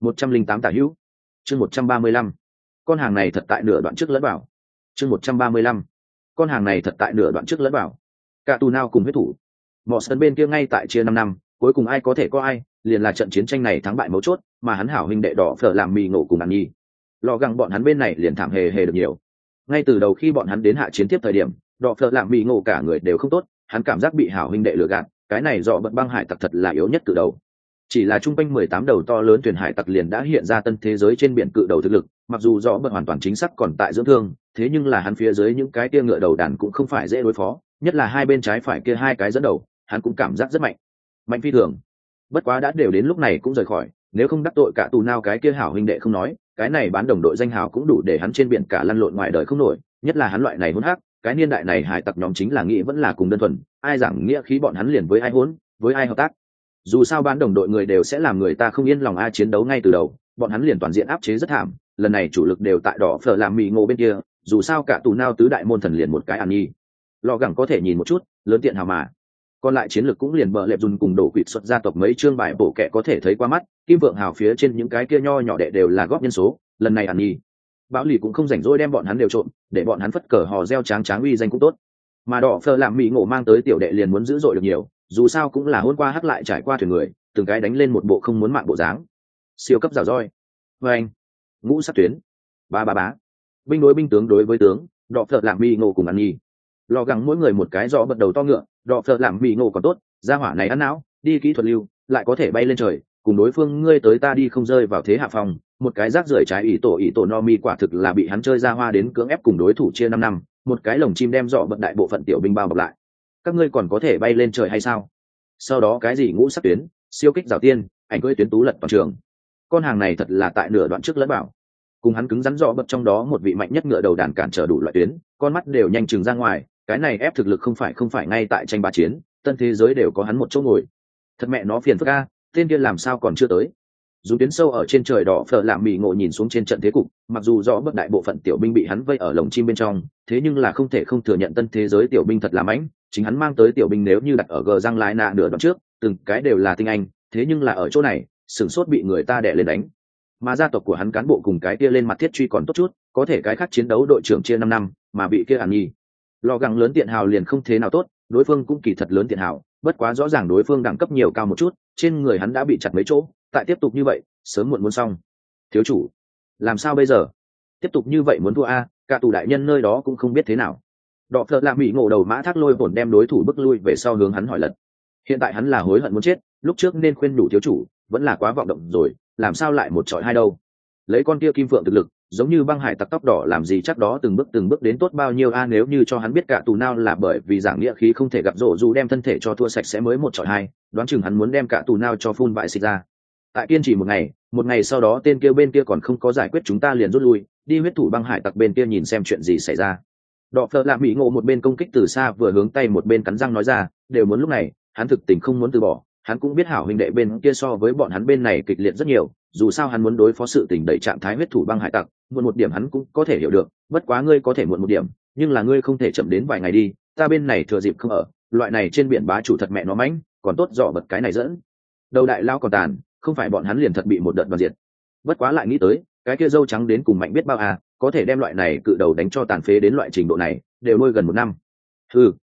108 tả hữu. Chương 135. Con hàng này thật tại nửa đoạn trước lẫn bảo. Chương 135. Con hàng này thật tại nửa đoạn trước lẫn bảo. Cả tù nao cùng huyết thủ. Mọ sân bên kia ngay tại chia 5 năm, cuối cùng ai có thể có ai, liền là trận chiến tranh này thắng bại mấu chốt, mà hắn hảo huynh đệ đỏ phở làm mì ngộ cùng ăn nhi. Lò găng bọn hắn bên này liền thảm hề được nhiều. Ngay từ đầu khi bọn hắn đến hạ chiến tiếp thời điểm, đỏ phở làm mì ngộ cả người đều không tốt, hắn cảm giác bị hảo huynh đệ lừa gạt, cái này dọ bật băng hải tặc thật là yếu nhất từ đầu. Chỉ là trung quanh 18 đầu to lớn thuyền hải tặc liền đã hiện ra tân thế giới trên biển cự đầu thực lực, mặc dù dọ bật hoàn toàn chính xác còn tại dưỡng thương, thế nhưng là hắn phía dưới những cái kia ngựa đầu đàn cũng không phải dễ đối phó, nhất là hai bên trái phải kia hai cái dẫn đầu, hắn cũng cảm giác rất mạnh. Mạnh phi thường. Bất quá đã đều đến lúc này cũng rời khỏi, nếu không đắc tội cả tù nao cái kia hảo huynh đệ không nói, cái này bán đồng đội danh hào cũng đủ để hắn trên biển cả lăn lộn ngoài đời không nổi, nhất là hắn loại này hỗn hắc, cái niên đại này hải tặc nhóm chính là nghĩ vẫn là cùng đơn thuần, ai giảng nghĩa khí bọn hắn liền với ai hỗn, với ai hợp tác. Dù sao bán đồng đội người đều sẽ làm người ta không yên lòng ai chiến đấu ngay từ đầu, bọn hắn liền toàn diện áp chế rất thảm, lần này chủ lực đều tại đỏ phở làm mì ngộ bên kia, dù sao cả tù nao tứ đại môn thần liền một cái ăn nhi. Lò gẳng có thể nhìn một chút, lớn tiện hào mà. Còn lại chiến lược cũng liền bờ lẹp dùn cùng đổ quỵt xuất gia tộc mấy chương bài bổ kẹ có thể thấy qua mắt, kim vượng hào phía trên những cái kia nho nhỏ đệ đều là góp nhân số, lần này ăn nhi. Bão lì cũng không rảnh rỗi đem bọn hắn đều trộn, để bọn hắn phất cờ hò reo tráng tráng uy danh cũng tốt. Mà đỏ phở làm mì ngộ mang tới tiểu đệ liền muốn dữ dội được nhiều, dù sao cũng là hôm qua hắc lại trải qua thuyền người, từng cái đánh lên một bộ không muốn mạng bộ dáng. Siêu cấp rào roi. Và anh. Ngũ sát tuyến. Bá. Binh đối binh tướng đối với tướng, đỏ phở làm mì ngộ cùng ăn nhi. Lò gắng mỗi người một cái rõ bật đầu to ngựa, đỏ phở làm mì ngộ còn tốt, gia hỏa này ăn não, đi kỹ thuật lưu, lại có thể bay lên trời, cùng đối phương ngươi tới ta đi không rơi vào thế hạ phòng, một cái rác rưởi trái ý tổ no mi quả thực là bị hắn chơi ra hoa đến cưỡng ép cùng đối thủ chia 5 năm, một cái lồng chim đem dọ bật đại bộ phận tiểu binh bao bọc lại. Các ngươi còn có thể bay lên trời hay sao? Sau đó cái gì ngũ sắc tuyến, siêu kích rào tiên, ảnh cưỡi tuyến tú lật toàn trường. Con hàng này thật là tại nửa đoạn trước lẫn bảo. Cùng hắn cứng rắn dọ bật trong đó một vị mạnh nhất ngựa đầu đàn cản trở đủ loại tuyến, con mắt đều nhanh chừng ra ngoài, cái này ép thực lực không phải ngay tại tranh bá chiến, tân thế giới đều có hắn một chỗ ngồi. Thật mẹ nó phiền phức a, tên kia làm sao còn chưa tới? Dù tuyến sâu ở trên trời đỏ phở làm mì ngộ nhìn xuống trên trận thế cục, mặc dù rõ bất đại bộ phận tiểu binh bị hắn vây ở lồng chim bên trong, thế nhưng là không thể không thừa nhận tân thế giới tiểu binh thật là mãnh, chính hắn mang tới tiểu binh nếu như đặt ở gờ răng lái nạ nửa đoạn trước, từng cái đều là tinh anh, thế nhưng là ở chỗ này, sửng sốt bị người ta đè lên đánh. Mà gia tộc của hắn cán bộ cùng cái kia lên mặt thiết truy còn tốt chút, có thể cái khác chiến đấu đội trưởng chia 5 năm, mà bị kia hàn nhi. Lò gắng lớn tiện hào liền không thế nào tốt, đối phương cũng kỳ thật lớn tiện hào, bất quá rõ ràng đối phương đẳng cấp nhiều cao một chút, trên người hắn đã bị chặt mấy chỗ, tại tiếp tục như vậy, sớm muộn muốn xong. Thiếu chủ, làm sao bây giờ? Tiếp tục như vậy muốn thua a, cả tù đại nhân nơi đó cũng không biết thế nào. Đọ phợ lạ mỹ ngộ đầu mã thác lôi bổn đem đối thủ bước lui về sau hướng hắn hỏi lật. Hiện tại hắn là hối hận muốn chết, lúc trước nên khuyên nhủ thiếu chủ, vẫn là quá vọng động rồi, làm sao lại một trọi hai đâu? Lấy con kia kim phượng thực lực, giống như băng hải tặc tóc đỏ làm gì chắc đó từng bước đến tốt bao nhiêu a, nếu như cho hắn biết cả tù nào là bởi vì giảng nghĩa khí không thể gặp rổ dù đem thân thể cho thua sạch sẽ mới một trọi hai, đoán chừng hắn muốn đem cả tù nào cho phun bại xịt ra. Tại kiên trì một ngày sau đó tên kia bên kia còn không có giải quyết chúng ta liền rút lui, đi huyết thủ băng hải tặc bên kia nhìn xem chuyện gì xảy ra. Đọ phợ lạ mỹ ngộ một bên công kích từ xa vừa hướng tay một bên cắn răng nói ra, đều muốn lúc này, hắn thực tình không muốn từ bỏ, hắn cũng biết hảo huynh đệ bên kia so với bọn hắn bên này kịch liệt rất nhiều, dù sao hắn muốn đối phó sự tình đẩy trạng thái huyết thủ băng hải tặc, muộn một điểm hắn cũng có thể hiểu được, bất quá ngươi có thể muộn một điểm, nhưng là ngươi không thể chậm đến vài ngày đi, ta bên này thừa dịp không ở, loại này trên biển bá chủ thật mẹ nó mãnh, còn tốt dọ bật cái này dẫn. Đầu đại lao còn tàn, không phải bọn hắn liền thật bị một đợt đoàn diệt. Bất quá lại nghĩ tới, cái kia dâu trắng đến cùng mạnh biết bao à, có thể đem loại này cự đầu đánh cho tàn phế đến loại trình độ này, đều nuôi gần 1 năm.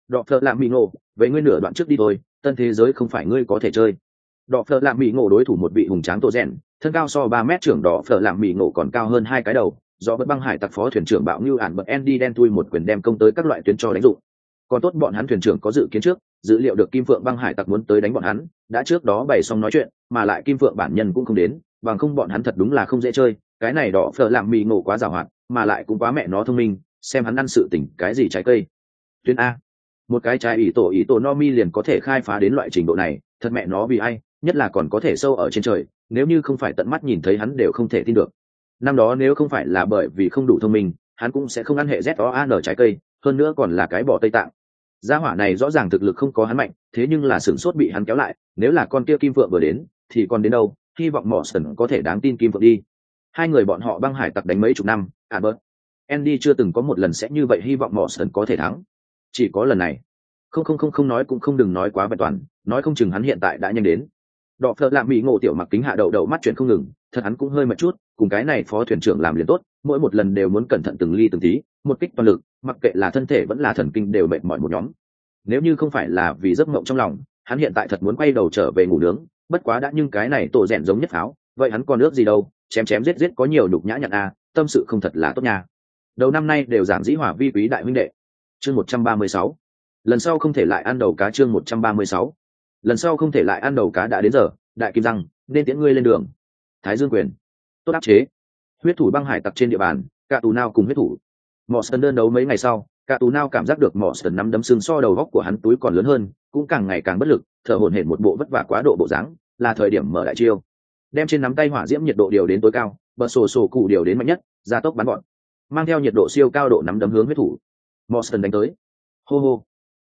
Đọ phợ lạm mỹ ngộ, với ngươi nửa đoạn trước đi thôi, tân thế giới không phải ngươi có thể chơi. Đọ phợ lạm mỹ ngộ đối thủ một vị hùng tráng Tô Rèn, thân cao so 3 mét, trưởng đỏ phở làm mỹ ngộ còn cao hơn 2 cái đầu, do bất băng hải tặc phó thuyền trưởng bạo như ản bật Andy đen thui một quyền đem công tới các loại tuyến cho đánh dụng. Còn tốt bọn hắn thuyền trưởng có dự kiến trước, dữ liệu được Kim Phượng băng hải tặc muốn tới đánh bọn hắn, đã trước đó bày xong nói chuyện, mà lại Kim Phượng bản nhân cũng không đến, bằng không bọn hắn thật đúng là không dễ chơi, cái này đỏ phở làm mỹ ngộ quá giàu hoạt, mà lại cũng quá mẹ nó thông minh, xem hắn ăn sự tỉnh cái gì trái cây. Tuyến A, một cái trái ý tổ no mi liền có thể khai phá đến loại trình độ này, thật mẹ nó vì ai, nhất là còn có thể sâu ở trên trời, nếu như không phải tận mắt nhìn thấy hắn đều không thể tin được. Năm đó nếu không phải là bởi vì không đủ thông minh, hắn cũng sẽ không ăn hệ ZOAN trái cây, hơn nữa còn là cái bò Tây Tạng. Gia hỏa này rõ ràng thực lực không có hắn mạnh, thế nhưng là sửng sốt bị hắn kéo lại, nếu là con kia Kim Phượng vừa đến, thì còn đến đâu, hy vọng Morrison có thể đáng tin Kim Phượng đi. Hai người bọn họ băng hải tặc đánh mấy chục năm, Albert, Andy chưa từng có một lần sẽ như vậy hy vọng Morrison có thể thắng. Chỉ có lần này. Không nói cũng không đừng nói quá vẹn toàn, nói không chừng hắn hiện tại đã nhanh đến. Đọ phợ lạm mỹ ngộ tiểu mặc kính hạ đậu mắt chuyện không ngừng, thật hắn cũng hơi mệt chút, cùng cái này phó thuyền trưởng làm liền tốt, mỗi một lần đều muốn cẩn thận từng ly từng tí, một kích toàn lực, mặc kệ là thân thể vẫn là thần kinh đều mệt mỏi một nhóm. Nếu như không phải là vì giấc mộng trong lòng, hắn hiện tại thật muốn quay đầu trở về ngủ nướng, bất quá đã nhưng cái này tổ rèn giống nhất pháo, vậy hắn còn ước gì đâu, chém giết có nhiều nhục nhã nhận a, tâm sự không thật là tốt nha. Đầu năm nay đều giảng dĩ hòa vi quý đại huynh đệ. Chương 136. Lần sau không thể lại ăn đầu cá, chương 136. Lần sau không thể lại ăn đầu cá đã đến giờ, đại kim răng, nên tiễn ngươi lên đường. Thái Dương quyền. Tốt áp chế. Huyết thủ băng hải tặc trên địa bàn, cả tù nao cùng huyết thủ. Morrison đơn đấu mấy ngày sau, cả tù nao cảm giác được Morrison nắm đấm xương so đầu góc của hắn túi còn lớn hơn, cũng càng ngày càng bất lực, thở hổn hển một bộ vất vả quá độ bộ dáng, là thời điểm mở đại chiêu. Đem trên nắm tay hỏa diễm nhiệt độ điều đến tối cao, bờ sổ cụ điều đến mạnh nhất, gia tốc bắn gọn. Mang theo nhiệt độ siêu cao độ nắm đấm hướng huyết thủ. Morrison đánh tới. Hô,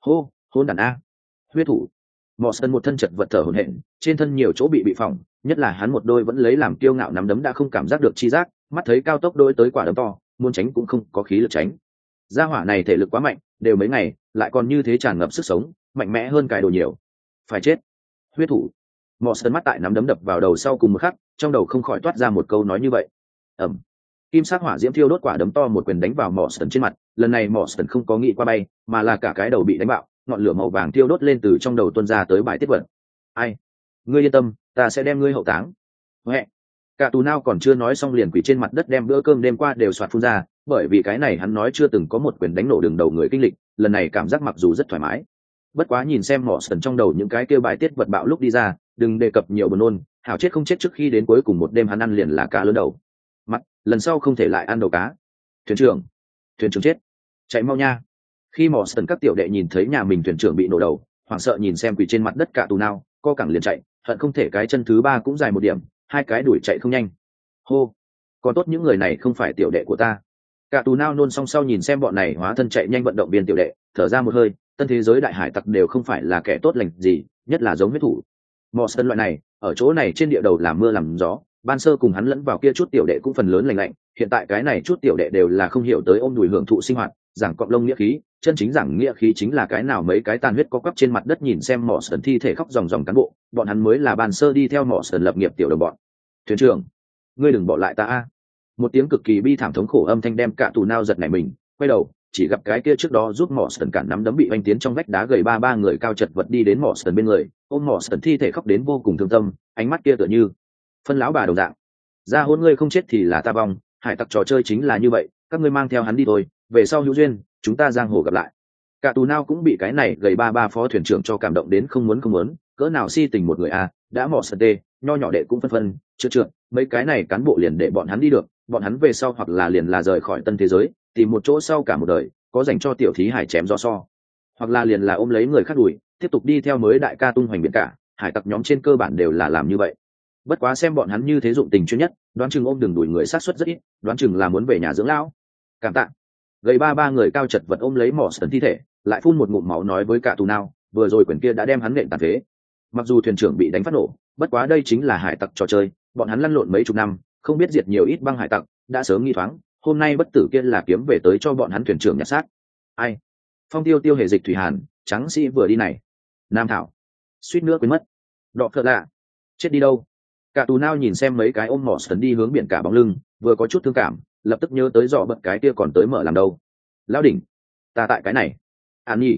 hôn đàn a. Huyết thủ. Morrison một thân chật vật thở hổn hển, trên thân nhiều chỗ bị phỏng, nhất là hắn một đôi vẫn lấy làm kiêu ngạo nắm đấm đã không cảm giác được chi giác, mắt thấy cao tốc đối tới quả đấm to, muốn tránh cũng không có khí lực tránh. Gia hỏa này thể lực quá mạnh, đều mấy ngày, lại còn như thế tràn ngập sức sống, mạnh mẽ hơn cài đồ nhiều. Phải chết. Huyết thủ. Morrison mắt tại nắm đấm đập vào đầu sau cùng một khắc, trong đầu không khỏi toát ra một câu nói như vậy. Ầm. Kim sắc hỏa diễm thiêu đốt quả đấm to một quyền đánh vào Morrison trên mặt, lần này Morrison không có nghĩ qua bay, mà là cả cái đầu bị đánh bạo, ngọn lửa màu vàng thiêu đốt lên từ trong đầu tuôn ra tới bài tiết vật. Ai? Ngươi yên tâm, ta sẽ đem ngươi hậu táng. Huệ. Cả tù nao còn chưa nói xong liền quỳ trên mặt đất đem bữa cơm đêm qua đều soạt phun ra, bởi vì cái này hắn nói chưa từng có một quyền đánh nổ đường đầu người kinh lịch, lần này cảm giác mặc dù rất thoải mái. Bất quá nhìn xem Morrison trong đầu những cái kia bài tiết vật bạo lúc đi ra, đừng đề cập nhiều buồn nôn, hảo chết không chết trước khi đến cuối cùng một đêm hắn ăn liền là cá lớn đầu. Mặt, lần sau không thể lại ăn đầu cá. Thuyền trưởng chết, chạy mau nha. Khi Morrison các tiểu đệ nhìn thấy nhà mình thuyền trưởng bị nổ đầu, hoảng sợ nhìn xem quỳ trên mặt đất cả tù nao, co cẳng liền chạy, hận không thể cái chân thứ ba cũng dài một điểm, hai cái đuổi chạy không nhanh. Hô, còn tốt những người này không phải tiểu đệ của ta. Cả tù nao nôn song sau nhìn xem bọn này hóa thân chạy nhanh vận động viên tiểu đệ, thở ra một hơi, tân thế giới đại hải tặc đều không phải là kẻ tốt lành gì, nhất là giống huyết thủ. Morrison loại này, ở chỗ này trên địa đầu làm mưa làm gió, ban sơ cùng hắn lẫn vào kia chút tiểu đệ cũng phần lớn lành lạnh, hiện tại cái này chút tiểu đệ đều là không hiểu tới ôm đùi hưởng thụ sinh hoạt, giảng cọp lông nghĩa khí, chân chính giảng nghĩa khí chính là cái nào mấy cái tàn huyết có quắp trên mặt đất nhìn xem Morrison thi thể khóc ròng cán bộ, bọn hắn mới là ban sơ đi theo Morrison lập nghiệp tiểu đồng bọn. Thuyền trưởng, ngươi đừng bỏ lại ta a. Một tiếng cực kỳ bi thảm thống khổ âm thanh đem cả tù nao giật nảy mình, quay đầu, chỉ gặp cái kia trước đó giúp Morrison cản nắm đấm bị oanh tiến trong vách đá gầy ba người cao chật vật đi đến Morrison bên người, ôm Morrison thi thể khóc đến vô cùng thương tâm, ánh mắt kia tựa như phân lão bà đồng dạng. Ra hôn ngươi không chết thì là ta vong, hải tặc trò chơi chính là như vậy, các ngươi mang theo hắn đi thôi, về sau hữu duyên, chúng ta giang hồ gặp lại. Cả tù nao cũng bị cái này gầy ba phó thuyền trưởng cho cảm động đến không muốn, cỡ nào si tình một người a, đã mò sần tê, nho nhỏ đệ cũng phân trượt, mấy cái này cán bộ liền để bọn hắn đi được, bọn hắn về sau hoặc là liền là rời khỏi tân thế giới, tìm một chỗ sau cả một đời, có dành cho tiểu thí hải chém gió so, hoặc là liền là ôm lấy người khác đuổi, tiếp tục đi theo mới đại ca tung hoành biển cả, hải tặc nhóm trên cơ bản đều là làm như vậy. Bất quá xem bọn hắn như thế dụng tình chuyên nhất, đoán chừng ôm đừng đuổi người sát suất rất ít, đoán chừng là muốn về nhà dưỡng lão. Cảm tạ. Gầy ba người cao chật vật ôm lấy Morrison thi thể, lại phun một ngụm máu nói với cả tù nao, vừa rồi quyền kia đã đem hắn nện tàn phế. Mặc dù thuyền trưởng bị đánh phát nổ, bất quá đây chính là hải tặc trò chơi, bọn hắn lăn lộn mấy chục năm, không biết diệt nhiều ít băng hải tặc, đã sớm nghi thoáng, hôm nay bất tử kia là kiếm về tới cho bọn hắn thuyền trưởng nhặt xác. Ai? Phong tiêu hề dịch thủy hàn, trắng sĩ vừa đi này. Nam thảo. Suýt nữa quên mất. Đọ phợ lạ. Chết đi đâu? Cả tù nao nhìn xem mấy cái ôm Morrison đi hướng biển cả bóng lưng, vừa có chút thương cảm, lập tức nhớ tới dọ bận cái kia còn tới mở làm đâu. Lão đỉnh, ta tại cái này. An nhi,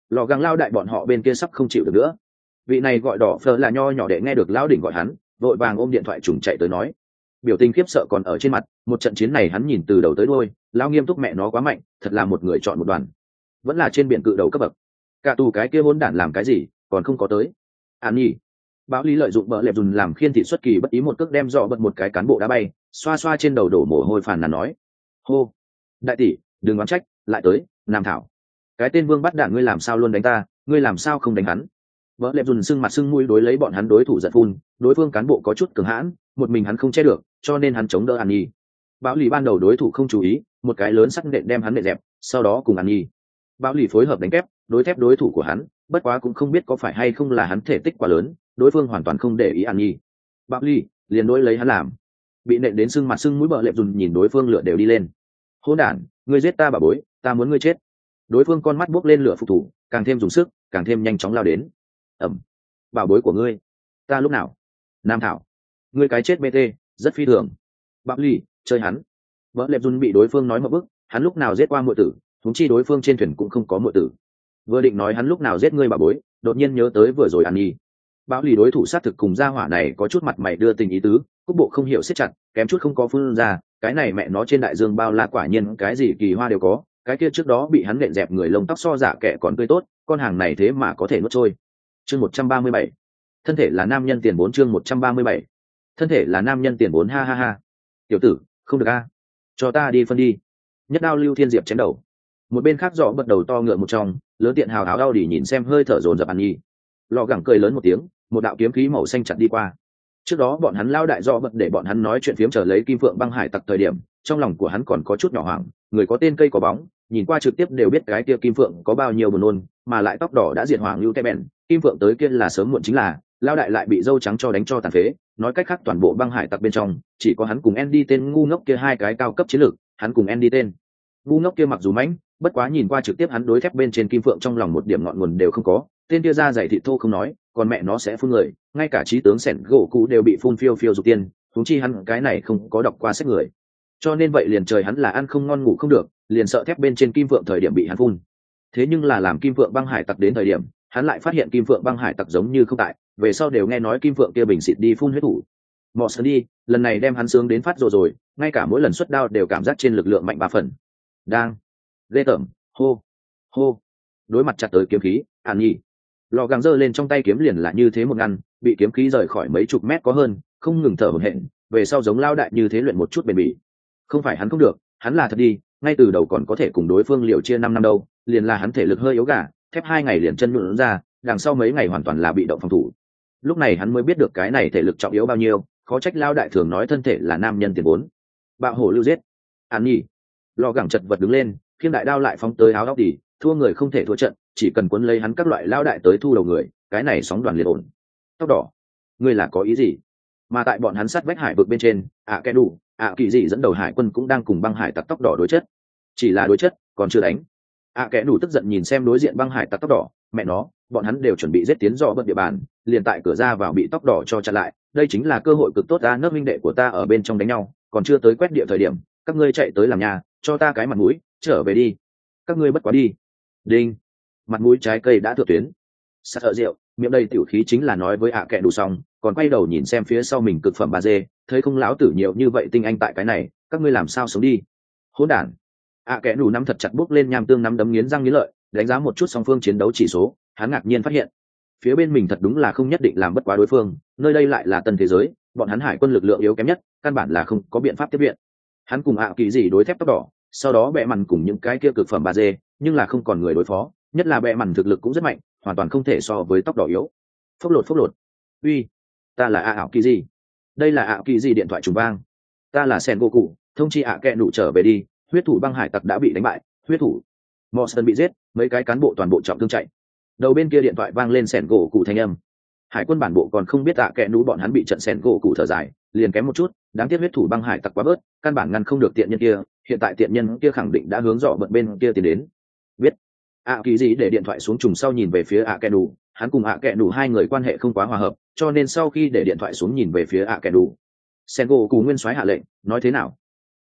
lò găng lao đại bọn họ bên kia sắp không chịu được nữa. Vị này gọi đỏ phờ là nho nhỏ đệ nghe được lão đỉnh gọi hắn, vội vàng ôm điện thoại trùng chạy tới nói, biểu tình khiếp sợ còn ở trên mặt. Một trận chiến này hắn nhìn từ đầu tới đuôi, lao nghiêm túc mẹ nó quá mạnh, thật là một người chọn một đoàn, vẫn là trên biển cự đầu cấp bậc. Cả tù cái kia hỗn đản làm cái gì còn không có tới. An nhi báo lý lợi dụng bờ lẹp dùn làm khiên thị xuất kỳ bất ý một cước đem dọ bật một cái cán bộ đá bay, xoa xoa trên đầu đổ mồ hôi phàn nàn nói, hô đại tỷ đừng oán trách, lại tới nam thảo, cái tên vương bắt đạn ngươi làm sao luôn đánh ta, ngươi làm sao không đánh hắn. Bờ lẹp dùn sưng mặt sưng mũi đối lấy bọn hắn đối thủ giận phun, đối phương cán bộ có chút cường hãn, một mình hắn không che được, cho nên hắn chống đỡ An nhi. Báo lý ban đầu đối thủ không chú ý, một cái lớn sắc nện đem hắn nện dẹp, sau đó cùng An nhi báo lý phối hợp đánh kép đối thép đối thủ của hắn, bất quá cũng không biết có phải hay không là hắn thể tích quá lớn, đối phương hoàn toàn không để ý An nhi. Báo lý liền đối lấy hắn làm, bị nện đến sưng mặt sưng mũi. Bờ lẹp dùn nhìn đối phương lửa đều đi lên, hỗn đản, ngươi giết ta bà bối, ta muốn ngươi chết. Đối phương con mắt buốc lên lửa phục thủ, càng thêm dùng sức, càng thêm nhanh chóng lao đến. Ẩm, bảo bối của ngươi, ta lúc nào? Nam thảo, ngươi cái chết bt, rất phi thường. Báo lý chơi hắn. Bờ lẹp dùn bị đối phương nói một bức, hắn lúc nào giết qua muội tử, huống chi đối phương trên thuyền cũng không có muội tử. Vừa định nói hắn lúc nào giết ngươi bà bối, đột nhiên nhớ tới vừa rồi An nhi. Báo lý đối thủ sát thực cùng gia hỏa này có chút mặt mày đưa tình ý tứ, cúc bộ không hiểu siết chặt, kém chút không có phun ra, cái này mẹ nó trên đại dương bao la quả nhiên cái gì kỳ hoa đều có, cái kia trước đó bị hắn nện dẹp người lông tóc so giả kẻ còn tươi tốt, con hàng này thế mà có thể nuốt trôi. Chương 137. Thân thể là nam nhân tiền vốn. Chương 137. Thân thể là nam nhân tiền vốn. Ha ha ha. Tiểu tử, không được a, cho ta đi phân đi. Nhất đao lưu thiên diệp chém đầu. Một bên khác dọ bật đầu to ngựa một trong, lớn tiện hào áo đau đỉ nhìn xem hơi thở dồn dập An nhi. Lò gẳng cười lớn một tiếng, một đạo kiếm khí màu xanh chặt đi qua. Trước đó bọn hắn lao đại dọ bật để bọn hắn nói chuyện phiếm chờ lấy kim phượng băng hải tặc thời điểm, trong lòng của hắn còn có chút nhỏ hoảng, người có tên cây có bóng, nhìn qua trực tiếp đều biết cái kia kim phượng có bao nhiêu buồn nôn, mà lại tóc đỏ đã diệt hoàng lưu tay bèn, kim phượng tới kia là sớm muộn chính là, lao đại lại bị dâu trắng cho đánh cho tàn phế. Nói cách khác toàn bộ băng hải tặc bên trong chỉ có hắn cùng Andy tên ngu ngốc kia hai cái cao cấp chiến lược, hắn cùng Andy tên ngu ngốc kia mặc dù mãnh, bất quá nhìn qua trực tiếp hắn đối thép bên trên kim phượng trong lòng một điểm ngọn nguồn đều không có, tên kia ra dày thịt thô không nói, còn mẹ nó sẽ phun người, ngay cả trí tướng sẻn gỗ cũ đều bị phun phiêu phiêu dục tiên, huống chi hắn cái này không có đọc qua sách người, cho nên vậy liền trời hắn là ăn không ngon ngủ không được, liền sợ thép bên trên kim phượng thời điểm bị hắn phun. Thế nhưng là làm kim phượng băng hải tặc đến thời điểm, hắn lại phát hiện kim phượng băng hải tặc giống như không tại, về sau đều nghe nói kim phượng kia bình xịt đi phun huyết thủ. Mọ sơn đi, lần này đem hắn sướng đến phát rồi, ngay cả mỗi lần xuất đao đều cảm giác trên lực lượng mạnh 3 phần. Đang ghê tởm, hô hô, đối mặt chặt tới kiếm khí, An nhi lò gàng giơ lên trong tay kiếm liền là như thế một ngăn, bị kiếm khí rời khỏi mấy chục mét có hơn, không ngừng thở hổn hển, về sau giống lao đại như thế luyện một chút bền bỉ. Không phải hắn không được, hắn là thật đi, ngay từ đầu còn có thể cùng đối phương liều chia 5 năm đâu, liền là hắn thể lực hơi yếu gà, thép 2 ngày liền chân nhũn ra, đằng sau mấy ngày hoàn toàn là bị động phòng thủ. Lúc này hắn mới biết được cái này thể lực trọng yếu bao nhiêu, khó trách lao đại thường nói thân thể là nam nhân tiền vốn. Bạo hổ lưu giết, An nhi lò gẳng chật vật đứng lên, khiêng đại đao lại phóng tới áo óc tỉ, thua người không thể thua trận, chỉ cần quấn lấy hắn các loại lao đại tới thu đầu người, cái này sóng đoàn liền ổn. Tóc đỏ, ngươi là có ý gì? Mà tại bọn hắn sát vách hải vực bên trên, kẻ đủ kỳ dị dẫn đầu hải quân cũng đang cùng băng hải tặc tóc đỏ đối chất, chỉ là đối chất còn chưa đánh. Kẻ đủ tức giận nhìn xem đối diện băng hải tặc tóc đỏ, mẹ nó, bọn hắn đều chuẩn bị giết tiến dò bật địa bàn, liền tại cửa ra vào bị tóc đỏ cho chặn lại, đây chính là cơ hội cực tốt ta, nước minh đệ của ta ở bên trong đánh nhau, còn chưa tới quét địa thời điểm, các ngươi chạy tới làm nhà, cho ta cái mặt mũi, trở về đi, các ngươi bất quá đi. Đinh, mặt mũi trái cây đã thượng tuyến. Sắt thợ rượu, miệng đầy tiểu khí chính là nói với kẻ đủ xong, còn quay đầu nhìn xem phía sau mình cực phẩm bà dê, thấy không lão tử nhiều như vậy tinh anh tại cái này, các ngươi làm sao sống đi. Hỗn đản. Kẻ đủ nắm thật chặt bốc lên nham tương nắm đấm nghiến răng nghiến lợi, đánh giá một chút song phương chiến đấu chỉ số, hắn ngạc nhiên phát hiện phía bên mình thật đúng là không nhất định làm bất quá đối phương, nơi đây lại là tân thế giới, bọn hắn hải quân lực lượng yếu kém nhất, căn bản là không có biện pháp tiếp viện. Hắn cùng kỳ gì đối thép tóc đỏ, sau đó bẹ mằn cùng những cái kia cực phẩm bà dê, nhưng là không còn người đối phó, nhất là bẹ mằn thực lực cũng rất mạnh, hoàn toàn không thể so với tóc đỏ yếu. Phốc lột. Uy, ta là kỳ gì? Đây là kỳ gì điện thoại trùng vang. Ta là Sen Goku, thông chi kẹ nụ trở về đi, huyết thủ băng hải tặc đã bị đánh bại, huyết thủ Morrison bị giết, mấy cái cán bộ toàn bộ trọng thương chạy. Đầu bên kia điện thoại vang lên Sen Goku thanh âm. Hải quân bản bộ còn không biết kẹ nụ bọn hắn bị trận Sen Goku thở dài, liền kém một chút, đáng tiếc huyết thủ băng hải tặc quá bớt, căn bản ngăn không được tiện nhân kia, hiện tại tiện nhân kia khẳng định đã hướng dọ bật bên kia tiến đến. Biết. Kỳ gì để điện thoại xuống trùng sau nhìn về phía kẹ nụ, hắn cùng kẹ nụ hai người quan hệ không quá hòa hợp, cho nên sau khi để điện thoại xuống nhìn về phía kẹ nụ. Sen Goku nguyên soái hạ lệnh, nói thế nào?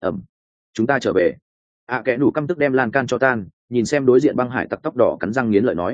Chúng ta trở về. Kẹ nụ căm tức đem lan can cho tan, nhìn xem đối diện băng hải tặc tóc đỏ cắn răng nghiến lợi nói,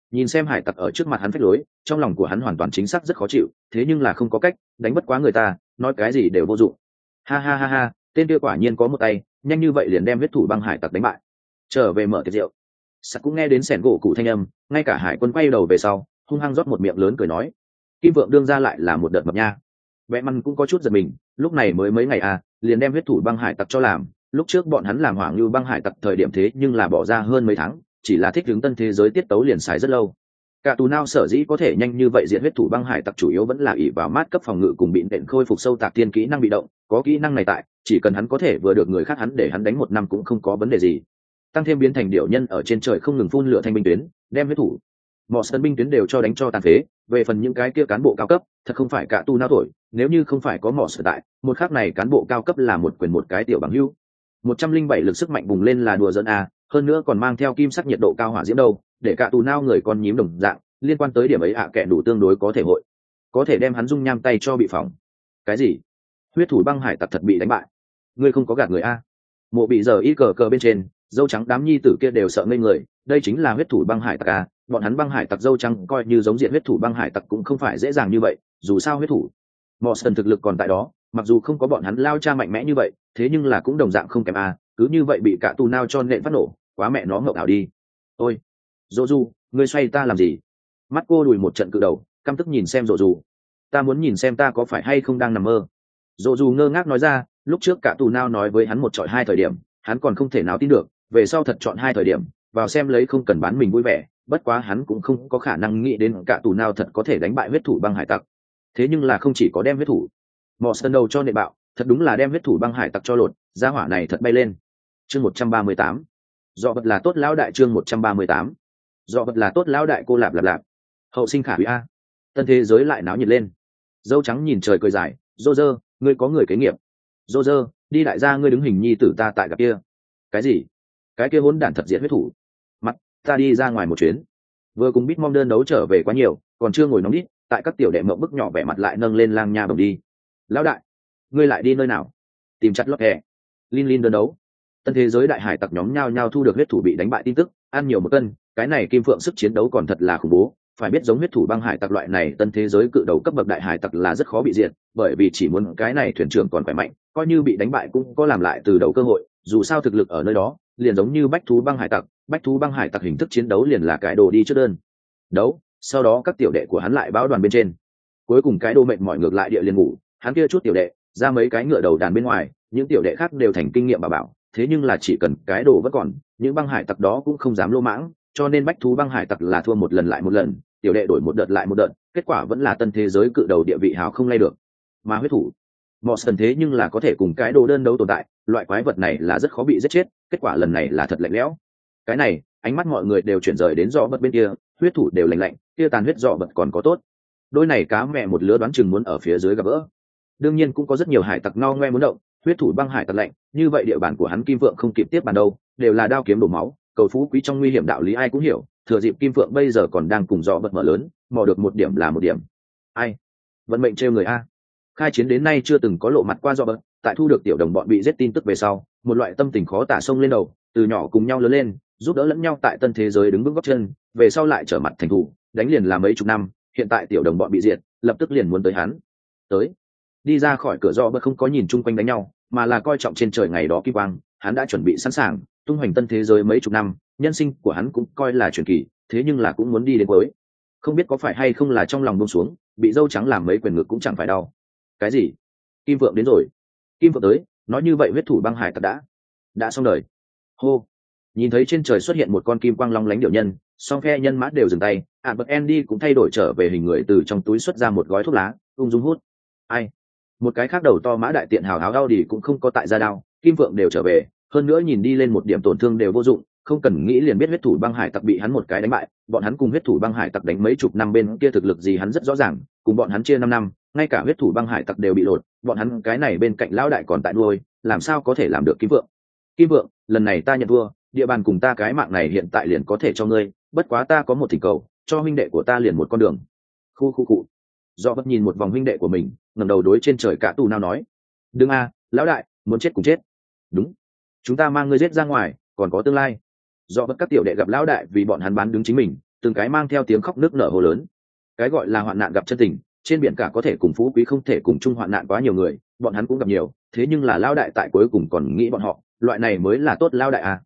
Nhìn xem hải tặc ở trước mặt hắn phách lối, trong lòng của hắn hoàn toàn chính xác rất khó chịu, thế nhưng là không có cách, đánh bất quá người ta, nói cái gì đều vô dụng. Ha ha ha ha, tên kia quả nhiên có một tay, nhanh như vậy liền đem huyết thủ băng hải tặc đánh bại. Trở về mở tiệc rượu, sặc cũng nghe đến sẻn gỗ cụ thanh âm, ngay cả hải quân quay đầu về sau, hung hăng rót một miệng lớn cười nói, kim vượng đương ra lại là một đợt mập nha. Vẽ măn cũng có chút giật mình, lúc này mới mấy ngày à, liền đem huyết thủ băng hải tặc cho làm. Lúc trước bọn hắn làm hoảng như băng hải tặc thời điểm thế nhưng là bỏ ra hơn mấy tháng, chỉ là thích ứng tân thế giới tiết tấu liền xài rất lâu. Cả tù nao sở dĩ có thể nhanh như vậy diện huyết thủ băng hải tặc chủ yếu vẫn là ỷ vào mát cấp phòng ngự cùng bị nện khôi phục sâu tạc tiên kỹ năng bị động, có kỹ năng này tại, chỉ cần hắn có thể vừa được người khác hắn để hắn đánh một năm cũng không có vấn đề gì. Tăng thêm biến thành điệu nhân ở trên trời không ngừng phun lửa thanh binh tuyến, đem huyết thủ mọi sân binh tuyến đều cho đánh cho tàn phế. Về phần những cái kia cán bộ cao cấp, thật không phải cả tu nao tuổi, nếu như không phải có mỏ sở tại, một khắc này cán bộ cao cấp là một quyền một cái tiểu bằng hưu. 107 lực sức mạnh bùng lên là đùa giỡn a, hơn nữa còn mang theo kim sắc nhiệt độ cao hỏa diễm đâu, để cả tù nao người con nhím đồng dạng, liên quan tới điểm ấy kẻ đủ tương đối có thể hội, có thể đem hắn dung nham tay cho bị phỏng. Cái gì? Huyết thủ băng hải tặc thật bị đánh bại? Ngươi không có gạt người a? Mộ bị giờ y cờ cờ bên trên, dâu trắng đám nhi tử kia đều sợ ngây người, đây chính là huyết thủ băng hải tặc a, bọn hắn băng hải tặc dâu trắng coi như giống diện huyết thủ băng hải tặc cũng không phải dễ dàng như vậy, dù sao huyết thủ Mawson thực lực còn tại đó, mặc dù không có bọn hắn lao cha mạnh mẽ như vậy, thế nhưng là cũng đồng dạng không kém a, cứ như vậy bị cả tù nao cho nện phát nổ, quá mẹ nó ngậu ảo đi. Ôi, Dỗ Du, ngươi xoay ta làm gì? Mắt cô đùi một trận cự đầu, căm tức nhìn xem Dỗ Du. Ta muốn nhìn xem ta có phải hay không đang nằm mơ. Dỗ Du ngơ ngác nói ra, lúc trước cả tù nao nói với hắn một chọi hai thời điểm, hắn còn không thể nào tin được, về sau thật chọn hai thời điểm, vào xem lấy không cần bán mình vui vẻ, bất quá hắn cũng không có khả năng nghĩ đến cả tù nao thật có thể đánh bại huyết thủ băng hải tặc. Thế nhưng là không chỉ có đem huyết thủ Mawson đầu cho nệ bạo, thật đúng là đem huyết thủ băng hải tặc cho lột, gia hỏa này thật bay lên. Chương 138. Dọ vật là tốt lão đại, chương 138. Dọ vật là tốt lão đại, cô lạp lạp lạp. Hậu sinh khả hủy a. Tân thế giới lại náo nhiệt lên. Dâu trắng nhìn trời cười dài, Dô dơ, ngươi có người kế nghiệp. Dô dơ, đi đại gia ngươi đứng hình nhi tử ta tại gặp kia. Cái gì? Cái kia hỗn đản thật diệt huyết thủ. Mặt, ta đi ra ngoài một chuyến. Vừa cùng Bít Mom đơn đấu trở về quá nhiều, còn chưa ngồi nóng đít, tại các tiểu đệ mộng bức nhỏ vẻ mặt lại nâng lên lang nha bồng đi. Lão đại, ngươi lại đi nơi nào? Tìm chặt lót hè. Lin đơn đấu. Tân thế giới đại hải tặc nhóm nhao nhao thu được huyết thủ bị đánh bại tin tức, ăn nhiều một cân, cái này kim phượng sức chiến đấu còn thật là khủng bố. Phải biết giống huyết thủ băng hải tặc loại này tân thế giới cự đầu cấp bậc đại hải tặc là rất khó bị diệt, bởi vì chỉ muốn cái này thuyền trưởng còn khỏe mạnh, coi như bị đánh bại cũng có làm lại từ đầu cơ hội, dù sao thực lực ở nơi đó, liền giống như bách thú băng hải tặc hình thức chiến đấu liền là cái đồ đi trước đơn đấu, sau đó các tiểu đệ của hắn lại báo đoàn bên trên. Cuối cùng cái đồ mệt mỏi ngược lại địa liền ngủ, hắn kia chút tiểu đệ, ra mấy cái ngựa đầu đàn bên ngoài, những tiểu đệ khác đều thành kinh nghiệm bảo, thế nhưng là chỉ cần cái đồ vẫn còn, những băng hải tặc đó cũng không dám lô mãng, cho nên bách thú băng hải tặc là thua một lần lại một lần, tiểu đệ đổi một đợt lại một đợt, kết quả vẫn là tân thế giới cự đầu địa vị hào không lay được. Mà huyết thủ Mawson thế nhưng là có thể cùng cái đồ đơn đấu tồn tại, loại quái vật này là rất khó bị giết chết, kết quả lần này là thật lạnh lẽo. Cái này, ánh mắt mọi người đều chuyển rời đến dọ vật bên kia, huyết thủ đều lạnh lạnh, kia tàn huyết dọ vật còn có tốt. Đôi này cá mẹ một lứa đoán chừng muốn ở phía dưới gặp gỡ. Đương nhiên cũng có rất nhiều hải tặc no ngoe muốn động, huyết thủ băng hải tặc lạnh, như vậy địa bàn của hắn kim vượng không kịp tiếp bàn đâu, đều là đao kiếm đổ máu, cầu phú quý trong nguy hiểm đạo lý ai cũng hiểu, thừa dịp kim vượng bây giờ còn đang cùng dọ vật mở lớn, mò được một điểm là một điểm. Ai? Vận mệnh trêu người a. Khai chiến đến nay chưa từng có lộ mặt qua dọ vật, tại thu được tiểu đồng bọn bị giết tin tức về sau, một loại tâm tình khó tả sông lên đầu, từ nhỏ cùng nhau lớn lên, giúp đỡ lẫn nhau tại tân thế giới đứng vững gót chân, về sau lại trở mặt thành thủ, đánh liền là mấy chục năm, hiện tại tiểu đồng bọn bị diệt, lập tức liền muốn tới hắn. Tới. Đi ra khỏi cửa do bất không có nhìn chung quanh đánh nhau, mà là coi trọng trên trời ngày đó kim quang, hắn đã chuẩn bị sẵn sàng, tung hoành tân thế giới mấy chục năm, nhân sinh của hắn cũng coi là truyền kỳ, thế nhưng là cũng muốn đi đến cuối. Không biết có phải hay không là trong lòng buông xuống, bị dâu trắng làm mấy quyền ngực cũng chẳng phải đau. Cái gì? Kim vượng đến rồi. Kim vượng tới, nói như vậy huyết thủ băng hải tặc đã xong đời. Hô. Nhìn thấy trên trời xuất hiện một con kim quang long lánh điệu nhân, song phe nhân mã đều dừng tay, bậc Andy cũng thay đổi trở về hình người, từ trong túi xuất ra một gói thuốc lá, ung dung hút. Ai? Một cái khác đầu to mã đại tiện hào háo đau đi cũng không có tại ra đao, kim vượng đều trở về, hơn nữa nhìn đi lên một điểm tổn thương đều vô dụng, không cần nghĩ liền biết huyết thủ băng hải tặc bị hắn một cái đánh bại, bọn hắn cùng huyết thủ băng hải tặc đánh mấy chục năm bên kia thực lực gì hắn rất rõ ràng, cùng bọn hắn chia 5 năm, ngay cả huyết thủ băng hải tặc đều bị lột, bọn hắn cái này bên cạnh lão đại còn tại nuôi, làm sao có thể làm được kim vượng? Kim vượng, lần này ta nhận thua, địa bàn cùng ta cái mạng này hiện tại liền có thể cho ngươi, bất quá ta có một thỉnh cầu, cho huynh đệ của ta liền một con đường. Khu. Do bất nhìn một vòng huynh đệ của mình, ngẩng đầu đối trên trời cả tù nào nói, đừng a, lão đại, muốn chết cùng chết. Đúng, chúng ta mang ngươi giết ra ngoài, còn có tương lai. Do bất các tiểu đệ gặp lão đại vì bọn hắn bán đứng chính mình, từng cái mang theo tiếng khóc nước nở hồ lớn. Cái gọi là hoạn nạn gặp chân tình, trên biển cả có thể cùng phú quý không thể cùng chung hoạn nạn quá nhiều người, bọn hắn cũng gặp nhiều, thế nhưng là lao đại tại cuối cùng còn nghĩ bọn họ, loại này mới là tốt lao đại à.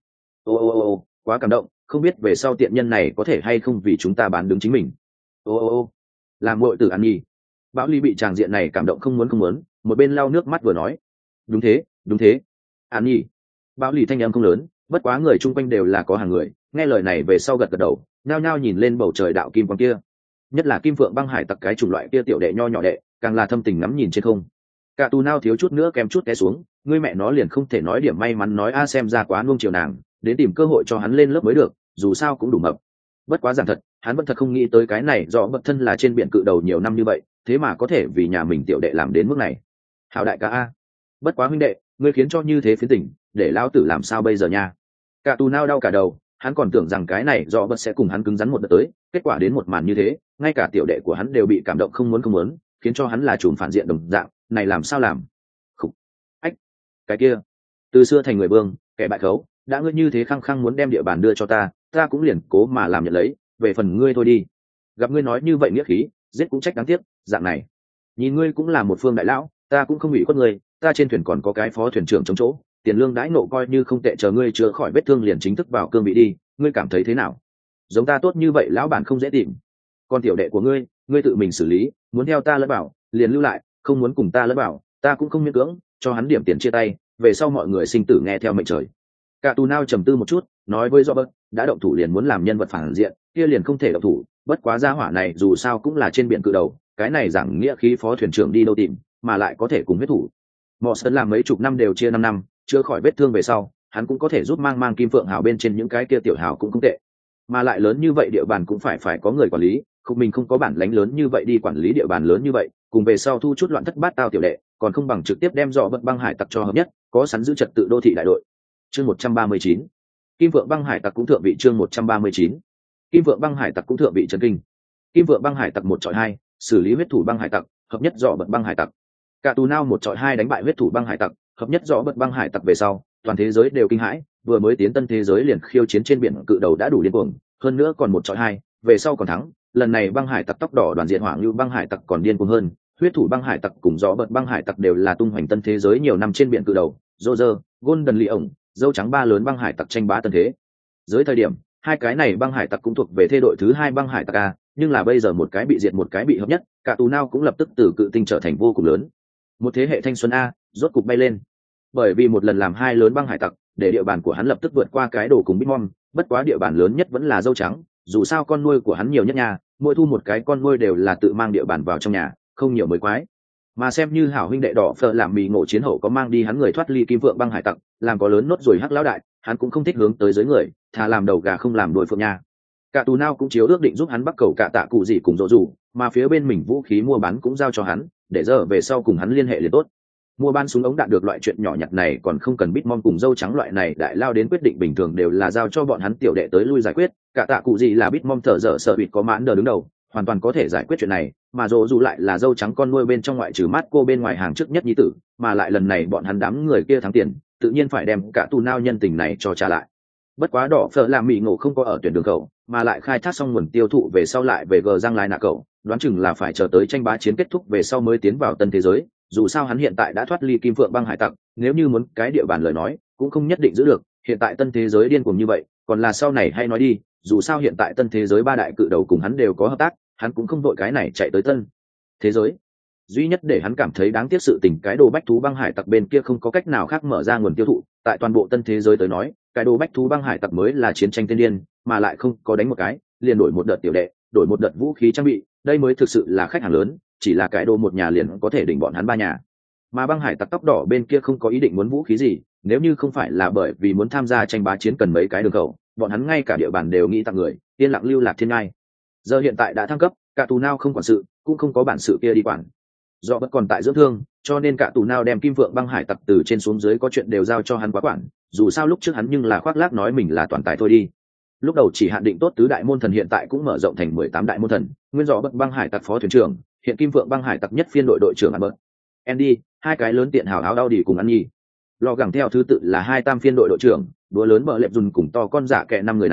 Ô, quá cảm động, không biết về sau tiện nhân này có thể hay không vì chúng ta bán đứng chính mình. Ô, làm muội tử An Nhi. Bão Ly bị tràng diện này cảm động không muốn, một bên lau nước mắt vừa nói. Đúng thế. An Nhi. Bão Ly thanh âm không lớn, bất quá người chung quanh đều là có hàng người, nghe lời này về sau gật đầu, nhao nhao nhìn lên bầu trời đạo kim quang kia. Nhất là kim phượng băng hải tặc cái chủng loại kia tiểu đệ nho nhỏ đệ, càng là thâm tình ngắm nhìn trên không. Cả tù nao thiếu chút nữa kém chút té xuống, ngươi mẹ nó liền không thể nói điểm may mắn nói a xem ra quá nuông chiều nàng, đến tìm cơ hội cho hắn lên lớp mới được, dù sao cũng đủ mập. Bất quá giảng thật, hắn vẫn thật không nghĩ tới cái này do bậc thân là trên biển cự đầu nhiều năm như vậy, thế mà có thể vì nhà mình tiểu đệ làm đến mức này. Hảo đại ca a. Bất quá huynh đệ, ngươi khiến cho như thế phiến tỉnh, để lão tử làm sao bây giờ nha. Cả tù nao đau cả đầu, hắn còn tưởng rằng cái này do bậc sẽ cùng hắn cứng rắn một đợt tới, kết quả đến một màn như thế, ngay cả tiểu đệ của hắn đều bị cảm động không muốn, khiến cho hắn là chùm phản diện đồng dạng, này làm sao làm. Khục. Ách. Cái kia, từ xưa thành người vương, kẻ bại khấu, đã ngươi như thế khăng khăng muốn đem địa bàn đưa cho ta cũng liền cố mà làm nhận lấy, về phần ngươi thôi đi. Gặp ngươi nói như vậy nghĩa khí, giết cũng trách đáng tiếc, dạng này. Nhìn ngươi cũng là một phương đại lão, ta cũng không ủy khuất ngươi, ta trên thuyền còn có cái phó thuyền trưởng chống chỗ, tiền lương đãi nộ coi như không tệ, chờ ngươi chữa khỏi vết thương liền chính thức vào cương vị đi, ngươi cảm thấy thế nào? Giống ta tốt như vậy lão bản không dễ tìm. Còn tiểu đệ của ngươi tự mình xử lý, muốn theo ta lẫn bảo, liền lưu lại, không muốn cùng ta lẫn bảo, ta cũng không miễn cưỡng, cho hắn điểm tiền chia tay, về sau mọi người sinh tử nghe theo mệnh trời. Cả tù nao trầm tư một chút, nói với Robert, đã động thủ liền muốn làm nhân vật phản diện, kia liền không thể động thủ, bất quá gia hỏa này dù sao cũng là trên biển cự đầu, cái này giảng nghĩa khí phó thuyền trưởng đi đâu tìm, mà lại có thể cùng huyết thủ. Mọ Sơn làm mấy chục năm đều chia 5 năm, chưa khỏi vết thương về sau, hắn cũng có thể giúp mang kim phượng hào bên trên những cái kia tiểu hào cũng không tệ. Mà lại lớn như vậy địa bàn cũng phải có người quản lý, không mình không có bản lãnh lớn như vậy đi quản lý địa bàn lớn như vậy, cùng về sau thu chút loạn thất bát tao tiểu đệ, còn không bằng trực tiếp đem dọ bật băng hải tặc cho hợp nhất, có sẵn giữ trật tự đô thị đại đội. Chương 139. Kim Vượng băng hải tặc cũng thượng vị. Chương 139. Kim Vượng băng hải tặc cũng thượng vị trấn kinh. Kim Vượng băng hải tặc 1-2, xử lý huyết thủ băng hải tặc, hợp nhất dọ bật băng hải tặc. Cả tù nao 1-2 đánh bại huyết thủ băng hải tặc, hợp nhất dọ bật băng hải tặc về sau, toàn thế giới đều kinh hãi, vừa mới tiến tân thế giới liền khiêu chiến trên biển cự đầu đã đủ điên cuồng, hơn nữa còn 1-2, về sau còn thắng, lần này băng hải tặc tóc đỏ đoàn diện hỏa như băng hải tặc còn điên cuồng hơn, huyết thủ băng hải tặc cùng dọ bật băng hải tặc đều là tung hoành tân thế giới nhiều năm trên biển cự đầu, Roger, Golden Lion, dâu trắng ba lớn băng hải tặc tranh bá tân thế. Dưới thời điểm, hai cái này băng hải tặc cũng thuộc về thế đội thứ 2 băng hải tặc a, nhưng là bây giờ một cái bị diệt một cái bị hợp nhất, cả tù nao cũng lập tức từ cự tinh trở thành vô cùng lớn. Một thế hệ thanh xuân a, rốt cục bay lên. Bởi vì một lần làm 2 lớn băng hải tặc, để địa bàn của hắn lập tức vượt qua cái đồ cùng Bitmom, bất quá địa bàn lớn nhất vẫn là dâu trắng, dù sao con nuôi của hắn nhiều nhất nha, mỗi thu một cái con nuôi đều là tự mang địa bàn vào trong nhà, không nhiều mới quái. Mà xem như hảo huynh đệ đỏ phở làm mì ngộ chiến hậu có mang đi hắn người thoát ly kim vượng băng hải tặc, làm có lớn nốt rồi hắc lão đại, hắn cũng không thích hướng tới giới người, thà làm đầu gà không làm đuôi phượng nha. Cả tù nao cũng chiếu ước định giúp hắn bắt cầu cả tạ cụ gì cùng dỗ dù, mà phía bên mình vũ khí mua bán cũng giao cho hắn, để giờ về sau cùng hắn liên hệ liền tốt. Mua bán súng ống đạn được loại chuyện nhỏ nhặt này còn không cần Bitmom cùng dâu trắng loại này đại lao đến quyết định, bình thường đều là giao cho bọn hắn tiểu đệ tới lui giải quyết, cả tạ cụ gì là Bitmom thở dở sợ bịt có mãn đờ đứng đầu, hoàn toàn có thể giải quyết chuyện này, mà dỗ dù lại là dâu trắng con nuôi bên trong ngoại trừ mát cô bên ngoài hàng trước nhất nhi tử, mà lại lần này bọn hắn đám người kia thắng tiền, tự nhiên phải đem cả tù nao nhân tình này cho trả lại. Bất quá đỏ phở làm mì ngộ không có ở tuyển đường khẩu, mà lại khai thác xong nguồn tiêu thụ về sau lại về gờ răng lại nạ cậu, đoán chừng là phải chờ tới tranh bá chiến kết thúc về sau mới tiến vào tân thế giới, dù sao hắn hiện tại đã thoát ly kim phượng băng hải tặc, nếu như muốn cái địa bàn lời nói cũng không nhất định giữ được, hiện tại tân thế giới điên cuồng như vậy, còn là sau này hay nói đi, dù sao hiện tại tân thế giới 3 đại cự đầu cùng hắn đều có hợp tác, hắn cũng không vội cái này chạy tới tân thế giới. Duy nhất để hắn cảm thấy đáng tiếc sự tình cái đồ bách thú băng hải tặc bên kia không có cách nào khác mở ra nguồn tiêu thụ, tại toàn bộ tân thế giới tới nói, cái đồ bách thú băng hải tặc mới là chiến tranh tiên điên, mà lại không có đánh một cái liền đổi một đợt tiểu đệ, đổi một đợt vũ khí trang bị, đây mới thực sự là khách hàng lớn, chỉ là cái đồ một nhà liền có thể đỉnh bọn hắn 3 nhà. Mà băng hải tặc tóc đỏ bên kia không có ý định muốn vũ khí gì, nếu như không phải là bởi vì muốn tham gia tranh bá chiến cần mấy cái đường khẩu, bọn hắn ngay cả địa bàn đều nghĩ tặng người, yên lặng lưu lạc thiên ngai. Giờ hiện tại đã thăng cấp, cả tù nao không quản sự, cũng không có bản sự kia đi quản. Do bất còn tại dưỡng thương, cho nên cả tù nao đem kim vượng băng hải tặc từ trên xuống dưới có chuyện đều giao cho hắn quá quản, dù sao lúc trước hắn nhưng là khoác lác nói mình là toàn tài thôi đi. Lúc đầu chỉ hạn định tốt tứ đại môn thần, hiện tại cũng mở rộng thành 18 đại môn thần, nguyên do bất băng hải tặc phó thuyền trưởng, hiện kim vượng băng hải tặc nhất phiên đội đội trưởng Albert. Andy, hai cái lớn tiện hào áo đau đi cùng ăn nhi. Lò gẳng theo thứ tự là 2 tam phiên đội đội trưởng, đũa lớn bờ lệp dùn cùng to con dạ kẹ 5 người này,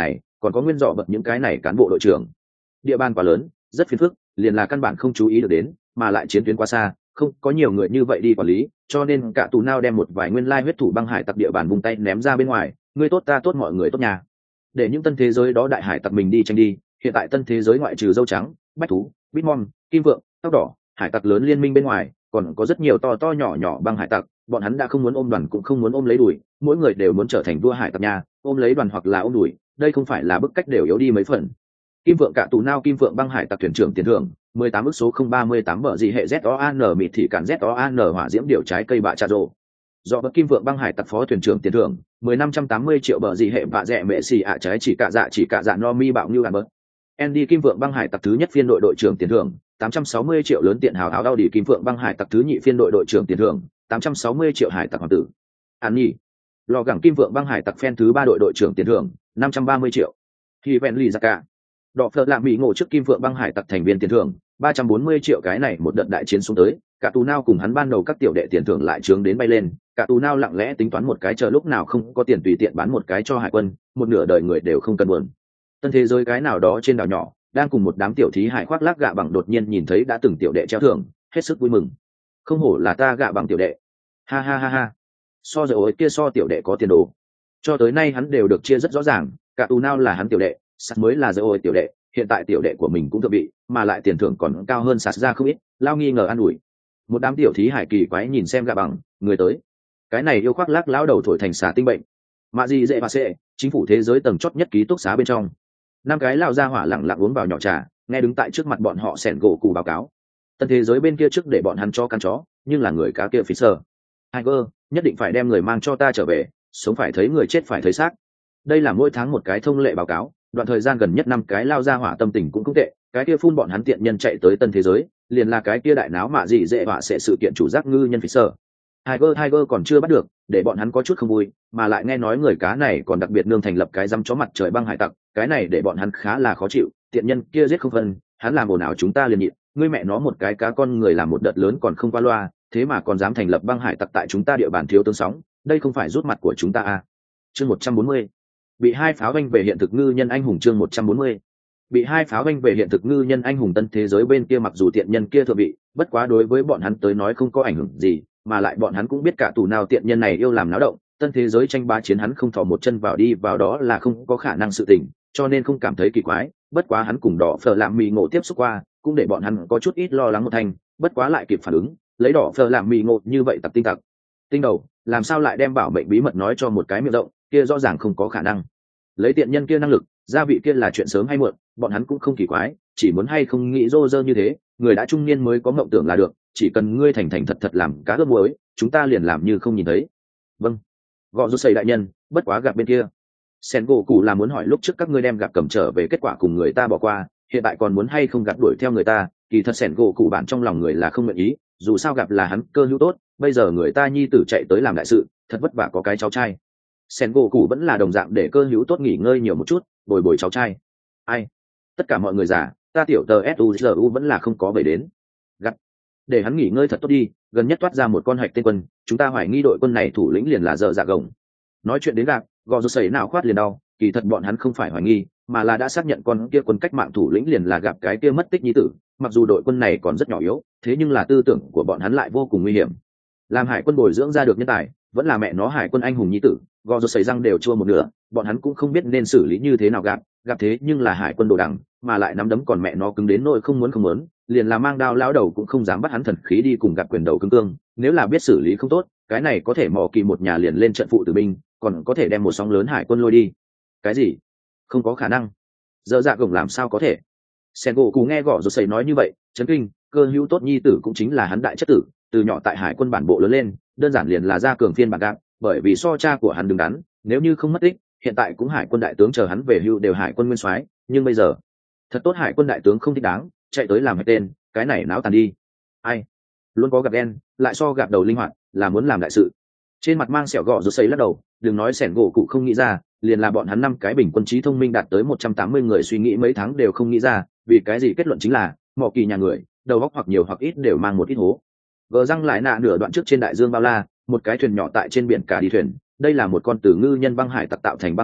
còn có nguyên dọ bật những cái này cán bộ đội trưởng. Địa bàn quá lớn, rất phiền phức, liền là căn bản không chú ý được đến, mà lại chiến tuyến quá xa, không có nhiều người như vậy đi quản lý, cho nên cả tù nao đem một vài nguyên lai huyết thủ băng hải tặc địa bàn vùng tay ném ra bên ngoài, người tốt ta tốt mọi người tốt nhà. Để những tân thế giới đó đại hải tặc mình đi tranh đi, hiện tại tân thế giới ngoại trừ dâu trắng, bách thú, bitmon, kim vượng, tóc đỏ, hải tặc lớn liên minh bên ngoài, còn có rất nhiều to to nhỏ nhỏ băng hải tặc, bọn hắn đã không muốn ôm đoàn cũng không muốn ôm lấy đuổi, mỗi người đều muốn trở thành vua hải tặc nhà, ôm lấy đoàn hoặc là ôm đuổi, đây không phải là bức cách đều yếu đi mấy phần. Kim vượng cả tù nao kim vượng băng hải tặc thuyền trưởng tiền thưởng 18 ức số 038 bờ gì hệ ZOAN mịt thị cản ZOAN hỏa diễm điều trái cây bạ trà rồ. Do bất kim vượng băng hải tặc phó thuyền trưởng tiền thưởng 1580 triệu bờ gì hệ bạ rẻ mẹ xì ạ trái chỉ cả dạ no mi bạo như ăn bớt. Andy kim vượng băng hải tặc thứ nhất phiên đội trưởng tiền thưởng 860 triệu lớn tiện hào áo đau đi kim vượng băng hải tặc thứ nhị phiên đội trưởng tiền thưởng 860 triệu hải tặc hoàng tử. An nhỉ. Lò gẳng kim vượng băng hải tặc phen thứ ba đội trưởng tiền thưởng 530 triệu. Khi vẹn lì ra cả. Đọ phở lạm mỹ ngộ trước kim vượng băng hải tặc thành viên tiền thưởng 340 triệu cái này một đợt đại chiến xuống tới, cả tù nao cùng hắn ban đầu các tiểu đệ tiền thưởng lại trướng đến bay lên, cả tù nao lặng lẽ tính toán một cái chờ lúc nào không có tiền tùy tiện bán một cái cho hải quân, một nửa đời người đều không cần buồn. Tân thế giới cái nào đó trên đảo nhỏ, đang cùng một đám tiểu thí hải khoác lác gạ bằng đột nhiên nhìn thấy đã từng tiểu đệ treo thưởng, hết sức vui mừng. Không hổ là ta gạ bằng tiểu đệ. Ha ha ha ha. So rồi kia so tiểu đệ có tiền đồ. Cho tới nay hắn đều được chia rất rõ ràng, cả tù nao là hắn tiểu đệ, sắt mới là rồi tiểu đệ, hiện tại tiểu đệ của mình cũng thượng bị, mà lại tiền thưởng còn cao hơn sạt ra không ít, lao nghi ngờ an ủi. Một đám tiểu thí hải kỳ quái nhìn xem gạ bằng, người tới. Cái này yêu khoác lác lão đầu thổi thành xà tinh bệnh. Mạ gì dễ và sẽ, chính phủ thế giới tầng chót nhất ký túc xá bên trong. Năm cái lao ra hỏa lặng lặng uống vào nhỏ trà, nghe đứng tại trước mặt bọn họ sẻn gỗ cụ báo cáo. Tân thế giới bên kia trước để bọn hắn cho căn chó, nhưng là người cá kia phí sờ. Tiger, nhất định phải đem người mang cho ta trở về, sống phải thấy người chết phải thấy xác. Đây là mỗi tháng một cái thông lệ báo cáo, đoạn thời gian gần nhất năm cái lao ra hỏa tâm tình cũng không tệ, cái kia phun bọn hắn tiện nhân chạy tới tân thế giới, liền là cái kia đại náo mạ gì dễ họa sẽ sự kiện chủ giác ngư nhân phí sờ. Tiger còn chưa bắt được, để bọn hắn có chút không vui, mà lại nghe nói người cá này còn đặc biệt nương thành lập cái dăm chó mặt trời băng hải tặc, cái này để bọn hắn khá là khó chịu, tiện nhân kia giết không phân, hắn làm ồn ào chúng ta liền nhịn, ngươi mẹ nó một cái cá con người làm một đợt lớn còn không qua loa, thế mà còn dám thành lập băng hải tặc tại chúng ta địa bàn thiếu tướng sóng, đây không phải rút mặt của chúng ta à? Chương 140. Bị hai pháo banh về hiện thực ngư nhân anh hùng chương 140. Bị hai pháo banh về hiện thực ngư nhân anh hùng tân thế giới bên kia mặc dù tiện nhân kia thừa bị, bất quá đối với bọn hắn tới nói không có ảnh hưởng gì, mà lại bọn hắn cũng biết cả tù nào tiện nhân này yêu làm náo động, tân thế giới tranh bá chiến hắn không thò một chân vào đi vào đó là không có khả năng sự tình, cho nên không cảm thấy kỳ quái, bất quá hắn cùng đỏ phở làm mì ngộ tiếp xúc qua, cũng để bọn hắn có chút ít lo lắng một thành, bất quá lại kịp phản ứng, lấy đỏ phở làm mì ngộ như vậy tặc tinh đầu, làm sao lại đem bảo mệnh bí mật nói cho một cái miệng rộng, kia rõ ràng không có khả năng. Lấy tiện nhân kia năng lực, gia vị kia là chuyện sớm hay muộn, bọn hắn cũng không kỳ quái, chỉ muốn hay không nghĩ rô rơ như thế, người đã trung niên mới có mộng tưởng là được, chỉ cần ngươi thành thành thật thật làm cá ướp muối, chúng ta liền làm như không nhìn thấy. Vâng. Gọ rô xây đại nhân, bất quá gặp bên kia. Sen gỗ cụ là muốn hỏi lúc trước các ngươi đem gặp cầm trở về kết quả cùng người ta bỏ qua, hiện tại còn muốn hay không gặp đuổi theo người ta, kỳ thật Sen gỗ cụ bản trong lòng người là không nguyện ý, dù sao gặp là hắn cơ hữu tốt, bây giờ người ta nhi tử chạy tới làm đại sự, thật vất vả có cái cháu trai. Sen gỗ cụ vẫn là đồng dạng để cơ hữu tốt nghỉ ngơi nhiều một chút, bồi bồi cháu trai. Ai? Tất cả mọi người già, ta tiểu tờ SUZU vẫn là không có về đến. Gặp. Để hắn nghỉ ngơi thật tốt đi, gần nhất toát ra một con hạch tên quân, chúng ta hoài nghi đội quân này thủ lĩnh liền là dở dạ gồng. Nói chuyện đến gặp, gò rô sẩy nào khoát liền đau, kỳ thật bọn hắn không phải hoài nghi, mà là đã xác nhận con kia quân cách mạng thủ lĩnh liền là gặp cái kia mất tích nhi tử, mặc dù đội quân này còn rất nhỏ yếu, thế nhưng là tư tưởng của bọn hắn lại vô cùng nguy hiểm. Làm hải quân bồi dưỡng ra được nhân tài, vẫn là mẹ nó hải quân anh hùng nhi tử, gò rô sẩy răng đều chua một nửa, bọn hắn cũng không biết nên xử lý như thế nào gặp thế nhưng là hải quân đồ đằng, mà lại nắm đấm còn mẹ nó cứng đến nỗi không muốn, liền là mang đao lão đầu cũng không dám bắt hắn thần khí đi cùng gặp quyền đầu cứng cương, nếu là biết xử lý không tốt, cái này có thể mò kỳ một nhà liền lên trận phụ tử binh, còn có thể đem một sóng lớn hải quân lôi đi. Cái gì? Không có khả năng. Dở dạ gồng làm sao có thể? Sen gỗ cú nghe gõ rồi sẩy nói như vậy, chấn kinh, cơ hữu tốt nhi tử cũng chính là hắn đại chất tử, từ nhỏ tại hải quân bản bộ lớn lên, đơn giản liền là gia cường phiên bản gạc, bởi vì so cha của hắn đứng đắn, nếu như không mất tích, hiện tại cũng hải quân đại tướng chờ hắn về hưu đều hải quân nguyên soái, nhưng bây giờ, thật tốt hải quân đại tướng không thích đáng, chạy tới làm hạch tên, cái này náo tàn đi. Ai? Luôn có gặp đen, lại so gặp đầu linh hoạt, là muốn làm đại sự. Trên mặt mang sẹo gọ rồi xây lắc đầu, đừng nói sẻn gỗ cụ không nghĩ ra, liền là bọn hắn năm cái bình quân trí thông minh đạt tới 180 người suy nghĩ mấy tháng đều không nghĩ ra, vì cái gì kết luận chính là mỏ kỳ nhà người, đầu óc hoặc nhiều hoặc ít đều mang một ít hố. Gờ răng lại nạ nửa đoạn trước trên đại dương bao la, một cái thuyền nhỏ tại trên biển cả đi thuyền, đây là một con từ ngư nhân băng hải tặc tạo thành băng hải tặc,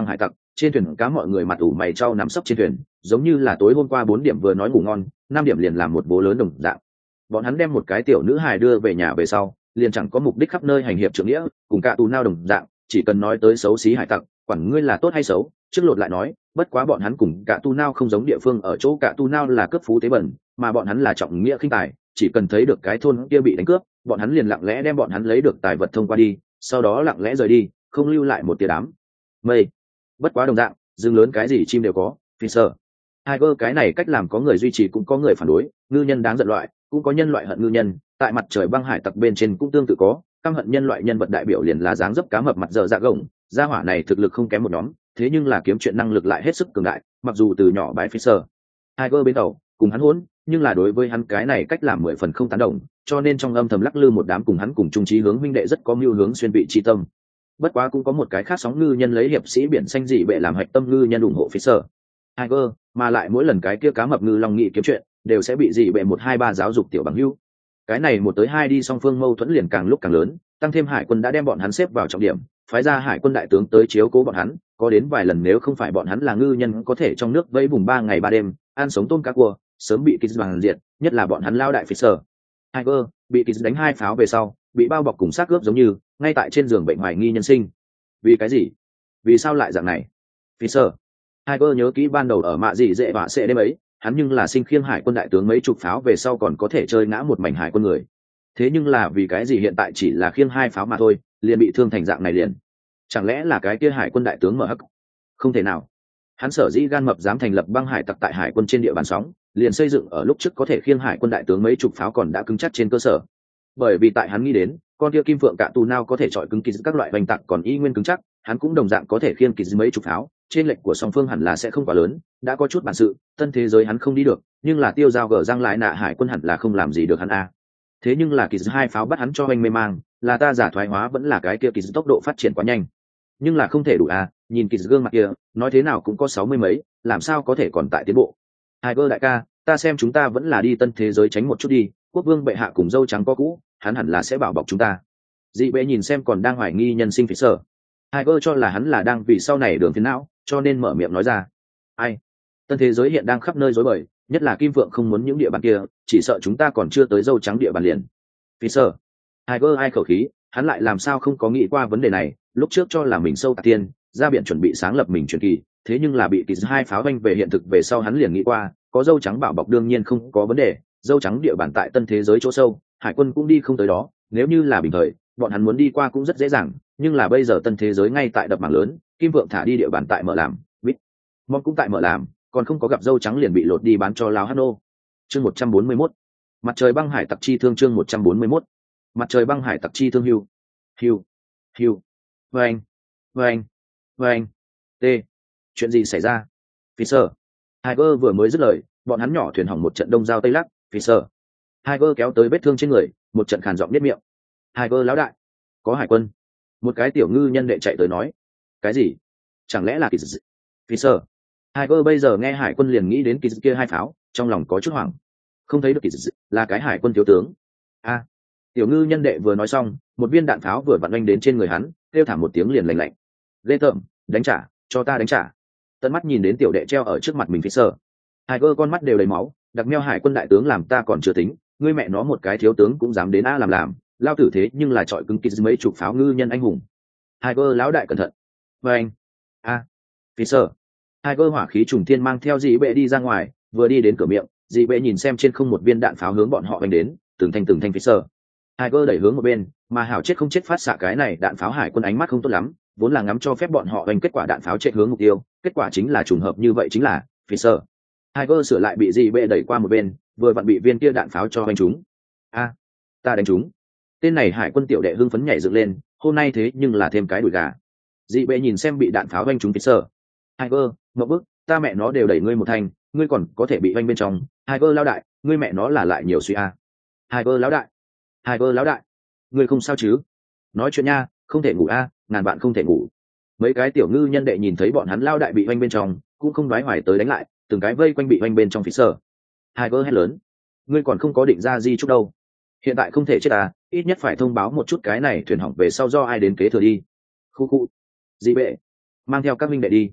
trên thuyền cá mọi người mặt ủ mày trao nắm sấp trên thuyền, giống như là tối hôm qua 4 điểm vừa nói ngủ ngon, 5 điểm liền làm một bố lớn đồng dạng. Bọn hắn đem một cái tiểu nữ hài đưa về nhà về sau, liền chẳng có mục đích khắp nơi hành hiệp trưởng nghĩa, cùng cả tù nao đồng dạng, chỉ cần nói tới xấu xí hải tặc, quản ngươi là tốt hay xấu, trước lột lại nói, bất quá bọn hắn cùng cả tu nao không giống địa phương ở chỗ cả tu nao là cướp phú tế bẩn, mà bọn hắn là trọng nghĩa khinh tài, chỉ cần thấy được cái thôn kia bị đánh cướp, bọn hắn liền lặng lẽ đem bọn hắn lấy được tài vật thông qua đi, sau đó lặng lẽ rời đi, không lưu lại một tia đám mây. Bất quá đồng dạng, rừng lớn cái gì chim đều có, Fisher. Tiger cái này cách làm có người duy trì cũng có người phản đối, ngư nhân đáng giận loại, cũng có nhân loại hận ngư nhân, tại mặt trời băng hải tặc bên trên cũng tương tự có, căm hận nhân loại nhân vật đại biểu liền là dáng dấp cá mập mặt dở dạ gồng, gia hỏa này thực lực không kém một nhóm, thế nhưng là kiếm chuyện năng lực lại hết sức cường đại, mặc dù từ nhỏ bái Fisher. Tiger bên đầu, cùng hắn hỗn, nhưng là đối với hắn cái này cách làm 10 phần không tán đồng, cho nên trong âm thầm lắc lư một đám cùng hắn cùng chung chí hướng huynh đệ rất có mưu hướng xuyên vị chi tâm. Bất quá cũng có một cái khác sóng ngư nhân lấy hiệp sĩ biển xanh dị bệ làm hạch tâm ngư nhân ủng hộ Fisher. Tiger, mà lại mỗi lần cái kia cá mập ngư long nghị kiếm chuyện, đều sẽ bị dị bệ 1-2-3 giáo dục tiểu bằng hữu. Cái này 1 tới 2 đi song phương mâu thuẫn liền càng lúc càng lớn, tăng thêm hải quân đã đem bọn hắn xếp vào trọng điểm, phái ra hải quân đại tướng tới chiếu cố bọn hắn, có đến vài lần nếu không phải bọn hắn là ngư nhân có thể trong nước vẫy vùng 3 ngày 3 đêm, ăn sống tôm cá cua, sớm bị Kiss bằng diệt, nhất là bọn hắn lao đại Fisher. Tiger bị Kiss đánh 2 pháo về sau, bị bao bọc cùng xác ướp giống như, ngay tại trên giường bệnh hoài nghi nhân sinh. Vì cái gì? Vì sao lại dạng này? Fisher. Tiger nhớ kỹ ban đầu ở mạ gì dễ vạ sẽ đêm ấy, hắn nhưng là sinh khiêng hải quân đại tướng mấy chục pháo về sau còn có thể chơi ngã một mảnh hải quân người. Thế nhưng là vì cái gì hiện tại chỉ là khiêng 2 pháo mà thôi, liền bị thương thành dạng này liền? Chẳng lẽ là cái kia hải quân đại tướng mở hắc? Không thể nào. Hắn sở dĩ gan mập dám thành lập băng hải tặc tại hải quân trên địa bàn sóng, liền xây dựng ở lúc trước có thể khiêng hải quân đại tướng mấy chục pháo còn đã cứng chắc trên cơ sở. Bởi vì tại hắn nghĩ đến, con kia kim phượng cạ tù nao có thể chọi cứng kỳ các loại bành tặc còn y nguyên cứng chắc, hắn cũng đồng dạng có thể khiêng kỳ mấy chục pháo, trên lệnh của song phương hẳn là sẽ không quá lớn, đã có chút bản sự, tân thế giới hắn không đi được, nhưng là tiêu giao gở răng lại nạ hải quân hẳn là không làm gì được hắn a. Thế nhưng là kỳ 2 pháo bắt hắn cho anh mê mang, là ta giả thoái hóa vẫn là cái kia kỳ tốc độ phát triển quá nhanh. Nhưng là không thể đủ a, nhìn kỳ gương mặt kia, nói thế nào cũng có 60 mấy, làm sao có thể còn tại tiến bộ. Tiger đại ca, ta xem chúng ta vẫn là đi tân thế giới tránh một chút đi, quốc vương bệ hạ cùng dâu trắng có cũ, hắn hẳn là sẽ bảo bọc chúng ta. Dị bệ nhìn xem còn đang hoài nghi nhân sinh Fisher. Tiger cho là hắn là đang vì sau này đường phiền não, cho nên mở miệng nói ra. Ai? Tân thế giới hiện đang khắp nơi rối bời, nhất là Kim Vượng không muốn những địa bàn kia, chỉ sợ chúng ta còn chưa tới dâu trắng địa bàn liền. Fisher. Tiger ai khẩu khí, hắn lại làm sao không có nghĩ qua vấn đề này, lúc trước cho là mình sâu tạc tiên, ra biển chuẩn bị sáng lập mình truyền kỳ, thế nhưng là bị kỳ 2 pháo vanh về hiện thực về sau hắn liền nghĩ qua, có dâu trắng bảo bọc đương nhiên không có vấn đề, dâu trắng địa bàn tại tân thế giới chỗ sâu, hải quân cũng đi không tới đó, nếu như là bình thời, bọn hắn muốn đi qua cũng rất dễ dàng, nhưng là bây giờ tân thế giới ngay tại đập mảng lớn, Kim Vượng thả đi địa bàn tại mở làm, bít, mong cũng tại mở làm, còn không có gặp dâu trắng liền bị lột đi bán cho láo Hano. Chương 141. Mặt trời băng hải tặc chi thương chương 141. Mặt trời băng hải tặc chi thương hưu. Hưu. Hưu. Vâng. Vâng. Vâng. T. Chuyện gì xảy ra? Fisher. Tiger vừa mới dứt lời, bọn hắn nhỏ thuyền hỏng một trận đông giao tây lắc, Fisher. Tiger kéo tới vết thương trên người, một trận khàn giọng niết miệng. Tiger lão đại, có hải quân. Một cái tiểu ngư nhân đệ chạy tới nói. Cái gì? Chẳng lẽ là kỳ dị? Fisher. Tiger bây giờ nghe hải quân liền nghĩ đến kỳ dị kia 2 pháo, trong lòng có chút hoảng. Không thấy được kỳ dị, là cái hải quân thiếu tướng. A. Tiểu ngư nhân đệ vừa nói xong, một viên đạn pháo vừa vặn oanh đến trên người hắn, kêu thảm một tiếng liền lạnh lạnh. Ghê tởm, đánh trả, cho ta đánh trả. Tận mắt nhìn đến tiểu đệ treo ở trước mặt mình Fisher. Tiger con mắt đều đầy máu, đặc meo hải quân đại tướng làm ta còn chưa tính, ngươi mẹ nó một cái thiếu tướng cũng dám đến a làm, lao tử thế nhưng là trọi cứng kít mấy chục pháo ngư nhân anh hùng. Tiger lão đại cẩn thận. Và anh. A. Fisher. Tiger hỏa khí trùng thiên mang theo dị bệ đi ra ngoài, vừa đi đến cửa miệng, dị bệ nhìn xem trên không một viên đạn pháo hướng bọn họ đánh đến, từng thanh Fisher. Tiger đẩy hướng một bên, mà hảo chết không chết phát xạ cái này đạn pháo hải quân ánh mắt không tốt lắm, vốn là ngắm cho phép bọn họ đánh kết quả đạn pháo chạy hướng mục tiêu, kết quả chính là trùng hợp như vậy chính là Fisher. Tiger sửa lại bị dị bệ đẩy qua một bên, vừa vặn bị viên kia đạn pháo cho đánh trúng. A, ta đánh trúng. Tên này hải quân tiểu đệ hưng phấn nhảy dựng lên, hôm nay thế nhưng là thêm cái đùi gà. Dị bệ nhìn xem bị đạn pháo đánh trúng Fisher. Tiger, ngậm bức, ta mẹ nó đều đẩy ngươi một thanh, ngươi còn có thể bị đánh bên trong. Tiger lão đại, ngươi mẹ nó là lại nhiều suy a. Tiger lão đại. Tiger lão đại, ngươi không sao chứ? Nói chuyện nha, không thể ngủ a, ngàn bạn không thể ngủ. Mấy cái tiểu ngư nhân đệ nhìn thấy bọn hắn lao đại bị oanh bên trong, cũng không đoái hoài tới đánh lại, từng cái vây quanh bị oanh bên trong Fisher. Tiger hét lớn, ngươi còn không có định ra di chúc đâu, hiện tại không thể chết à, ít nhất phải thông báo một chút cái này thuyền hỏng về sau do ai đến kế thừa đi. Khu khu. Dị bệ, mang theo các minh đệ đi.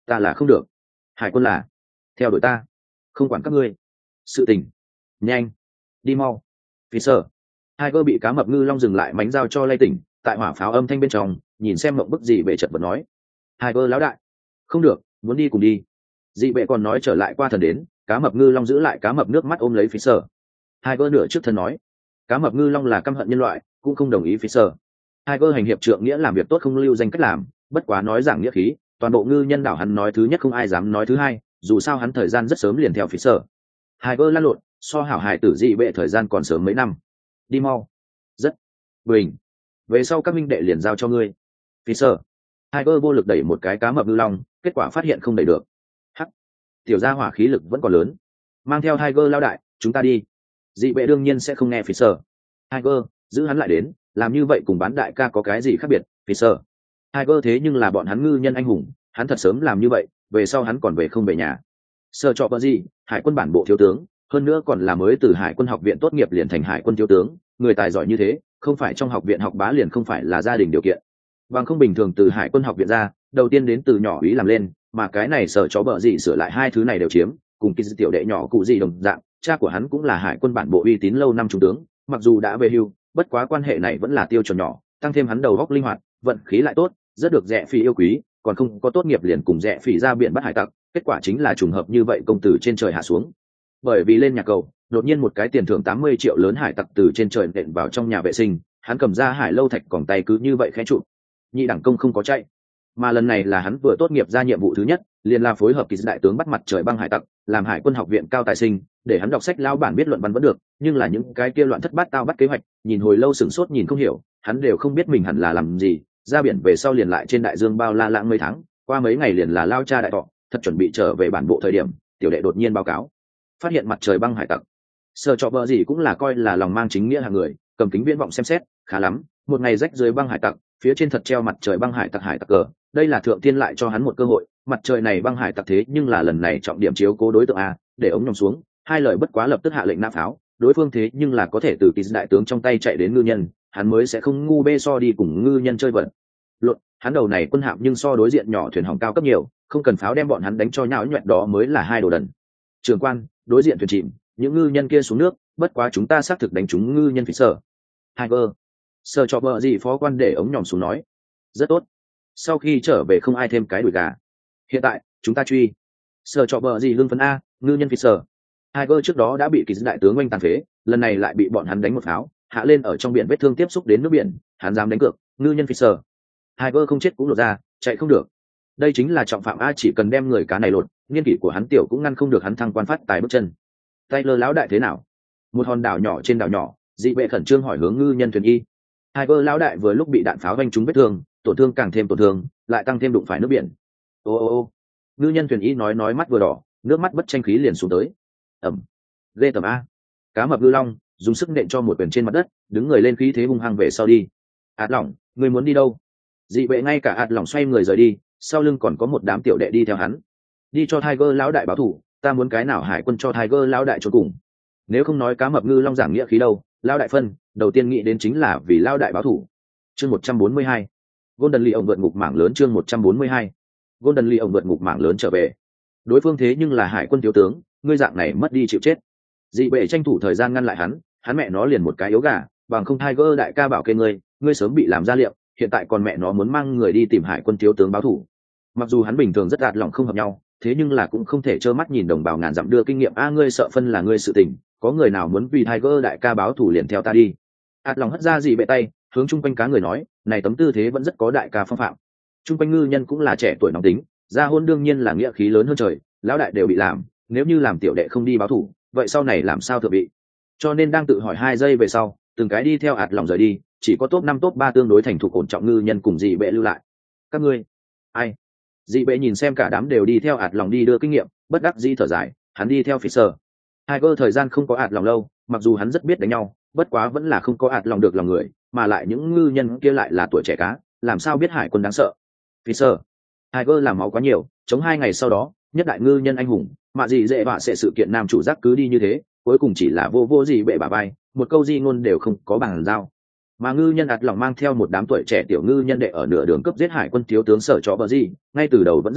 ta là không được. Hải quân là theo đuổi ta, không quản các ngươi sự tình. Nhanh đi mau. Fisher. Tiger bị cá mập ngư long dừng lại mánh dao cho lay tỉnh, tại hỏa pháo âm thanh bên trong nhìn xem mộng bức gì bệ chợt bật nói. Tiger lão đại, không được, muốn đi cùng đi. Dị bệ còn nói trở lại qua thần đến, cá mập ngư long giữ lại cá mập nước mắt ôm lấy Fisher. Tiger nửa trước thân nói, cá mập ngư long là căm hận nhân loại, cũng không đồng ý Fisher. Tiger hành hiệp trượng nghĩa làm việc tốt không lưu danh cách làm, bất quá nói giảng nghĩa khí, toàn bộ ngư nhân đảo hắn nói thứ nhất không ai dám nói thứ hai, dù sao hắn thời gian rất sớm liền theo Fisher. Tiger lăn lộn, so hảo hài tử dị bệ thời gian còn sớm mấy năm. Đi mau. Rất bình. Về sau các minh đệ liền giao cho ngươi. Fisher. Tiger vô lực đẩy một cái cá mập ngư long, kết quả phát hiện không đẩy được. Hắc. Tiểu gia hỏa khí lực vẫn còn lớn. Mang theo Tiger lao đại, chúng ta đi. Dị bệ đương nhiên sẽ không nghe Fisher. Tiger, giữ hắn lại đến, làm như vậy cùng bán đại ca có cái gì khác biệt, Fisher. Tiger thế nhưng là bọn hắn ngư nhân anh hùng, hắn thật sớm làm như vậy, về sau hắn còn về không về nhà. Sơ cho bờ gì, hải quân bản bộ thiếu tướng, hơn nữa còn là mới từ hải quân học viện tốt nghiệp liền thành hải quân thiếu tướng, người tài giỏi như thế, không phải trong học viện học bá liền không phải là gia đình điều kiện. Bằng không bình thường từ hải quân học viện ra, đầu tiên đến từ nhỏ ý làm lên, mà cái này sở chó bờ gì sửa lại hai thứ này đều chiếm, cùng cái tiểu đệ nhỏ cụ gì đồng dạng, cha của hắn cũng là hải quân bản bộ uy tín lâu năm trung tướng, mặc dù đã về hưu, bất quá quan hệ này vẫn là tiêu chuẩn nhỏ, tăng thêm hắn đầu óc linh hoạt, vận khí lại tốt, rất được Rẽ Phi yêu quý, còn không có tốt nghiệp liền cùng Rẽ Phi ra biển bắt hải tặc, kết quả chính là trùng hợp như vậy công tử trên trời hạ xuống. Bởi vì lên nhà cầu, đột nhiên một cái tiền thưởng 80 triệu lớn hải tặc từ trên trời nện vào trong nhà vệ sinh, hắn cầm ra hải lâu thạch còng tay cứ như vậy khẽ trụ. Nhị đẳng công không có chạy, mà lần này là hắn vừa tốt nghiệp ra nhiệm vụ thứ nhất, liền là phối hợp kỳ đại tướng bắt mặt trời băng hải tặc, làm hải quân học viện cao tài sinh, để hắn đọc sách lao bản biết luận văn vẫn được, nhưng là những cái kia loạn thất bát tao bắt kế hoạch, nhìn hồi lâu sửng sốt nhìn không hiểu, hắn đều không biết mình hẳn là làm gì, ra biển về sau liền lại trên đại dương bao la lãng mấy tháng, qua mấy ngày liền là lao cha đại thọ, thật chuẩn bị trở về bản bộ thời điểm, tiểu đệ đột nhiên báo cáo, phát hiện mặt trời băng hải tặc. Sở trọ bờ gì cũng là coi là lòng mang chính nghĩa hàng người, cầm kính viễn vọng xem xét, khá lắm, một ngày rách dưới băng hải tặc, phía trên thật treo mặt trời băng hải tặc cờ, đây là thượng tiên lại cho hắn một cơ hội, mặt trời này băng hải tặc thế nhưng là lần này trọng điểm chiếu cố đối tượng a, để ống nhòm xuống, hai lời bất quá lập tức hạ lệnh nã pháo, đối phương thế nhưng là có thể từ kỳ đại tướng trong tay chạy đến ngư nhân, hắn mới sẽ không ngu bê so đi cùng ngư nhân chơi vận. Lộn, hắn đầu này quân hạm nhưng so đối diện nhỏ thuyền hỏng cao cấp nhiều, không cần pháo đem bọn hắn đánh cho nhão nhoẹn đó mới là hai đồ đần. Trường quan, đối diện thuyền chìm, những ngư nhân kia xuống nước, bất quá chúng ta xác thực đánh chúng ngư nhân phía sở. Tiger. Sở cho bờ gì phó quan để ống nhòm xuống nói. Rất tốt. Sau khi trở về không ai thêm cái đùi gà. Hiện tại, chúng ta truy. Sở cho bờ gì hưng phấn A, ngư nhân phía sở. Tiger trước đó đã bị kỳ đại tướng oanh tàn phế, lần này lại bị bọn hắn đánh một pháo, hạ lên ở trong biển vết thương tiếp xúc đến nước biển, hắn dám đánh cược, ngư nhân phía sở. Tiger không chết cũng lột ra, chạy không được. Đây chính là trọng phạm A, chỉ cần đem người cá này lột, niên kỷ của hắn tiểu cũng ngăn không được hắn thăng quan phát tài bước chân. Taylor lão đại thế nào? Một hòn đảo nhỏ trên đảo nhỏ, dị vệ khẩn trương hỏi hướng ngư nhân thuyền y. Tiger lão đại vừa lúc bị đạn pháo vanh trúng vết thương, tổn thương càng thêm tổn thương, lại tăng thêm đụng phải nước biển. Ô, ngư nhân thuyền y nói mắt vừa đỏ, nước mắt bất tranh khí liền xuống tới. Ẩm, ghê tởm A. Cá mập ngư long dùng sức nện cho một quyền trên mặt đất, đứng người lên khí thế hung hăng về sau đi. Át lỏng, người muốn đi đâu? Dị vệ ngay cả át lỏng xoay người rời đi, sau lưng còn có một đám tiểu đệ đi theo hắn. Đi cho Tiger lão đại báo thủ, ta muốn cái nào hải quân cho Tiger lão đại trốn cùng. Nếu không nói cá mập ngư long giảng nghĩa khí đâu, lão đại phân, đầu tiên nghĩ đến chính là vì lão đại báo thủ. Chương 142. Golden Lee ổng vượt ngục mảng lớn chương 142. Golden Lee ổng vượt ngục mảng lớn trở về. Đối phương thế nhưng là hải quân thiếu tướng, ngươi dạng này mất đi chịu chết. Dị bệ tranh thủ thời gian ngăn lại hắn mẹ nó liền một cái yếu gà, bằng không Tiger đại ca bảo kê ngươi sớm bị làm ra liệu, hiện tại còn mẹ nó muốn mang người đi tìm hải quân thiếu tướng báo thủ. Mặc dù hắn bình thường rất đạt lòng không hợp nhau, thế nhưng là cũng không thể trơ mắt nhìn đồng bào ngàn dặm đưa kinh nghiệm a, ngươi sợ phân là ngươi sự tình, có người nào muốn vì Tiger đại ca báo thủ liền theo ta đi. Ạt lòng hất ra dị bệ tay, hướng chung quanh cá người nói, này tấm tư thế vẫn rất có đại ca phong phạm. Chung quanh ngư nhân cũng là trẻ tuổi nóng tính, gia hôn đương nhiên là nghĩa khí lớn hơn trời, lão đại đều bị làm, nếu như làm tiểu đệ không đi báo thủ, vậy sau này làm sao thượng vị. Cho nên đang tự hỏi 2 giây về sau, từng cái đi theo ạt lòng rời đi, chỉ có top 5 top 3 tương đối thành thục ổn trọng ngư nhân cùng dị bệ lưu lại. Các ngươi, ai? Dị bệ nhìn xem cả đám đều đi theo ạt lòng đi đưa kinh nghiệm, bất đắc dĩ thở dài, hắn đi theo Fisher. Tiger thời gian không có ạt lòng lâu, mặc dù hắn rất biết đánh nhau, bất quá vẫn là không có ạt lòng được lòng người, mà lại những ngư nhân kia lại là tuổi trẻ cá, làm sao biết hải quân đáng sợ. Fisher. Tiger làm máu quá nhiều, chống 2 ngày sau đó, nhất đại ngư nhân anh hùng, mà dị dễ vạ sẽ sự kiện nam chủ giác cứ đi như thế, cuối cùng chỉ là vô gì bệ bả vai, một câu di ngôn đều không có bằng giao. Mà ngư nhân ạt lòng mang theo một đám tuổi trẻ tiểu ngư nhân đệ ở nửa đường cướp giết hải quân thiếu tướng sở chó bờ gì, ngay từ đầu vẫn rất mãnh,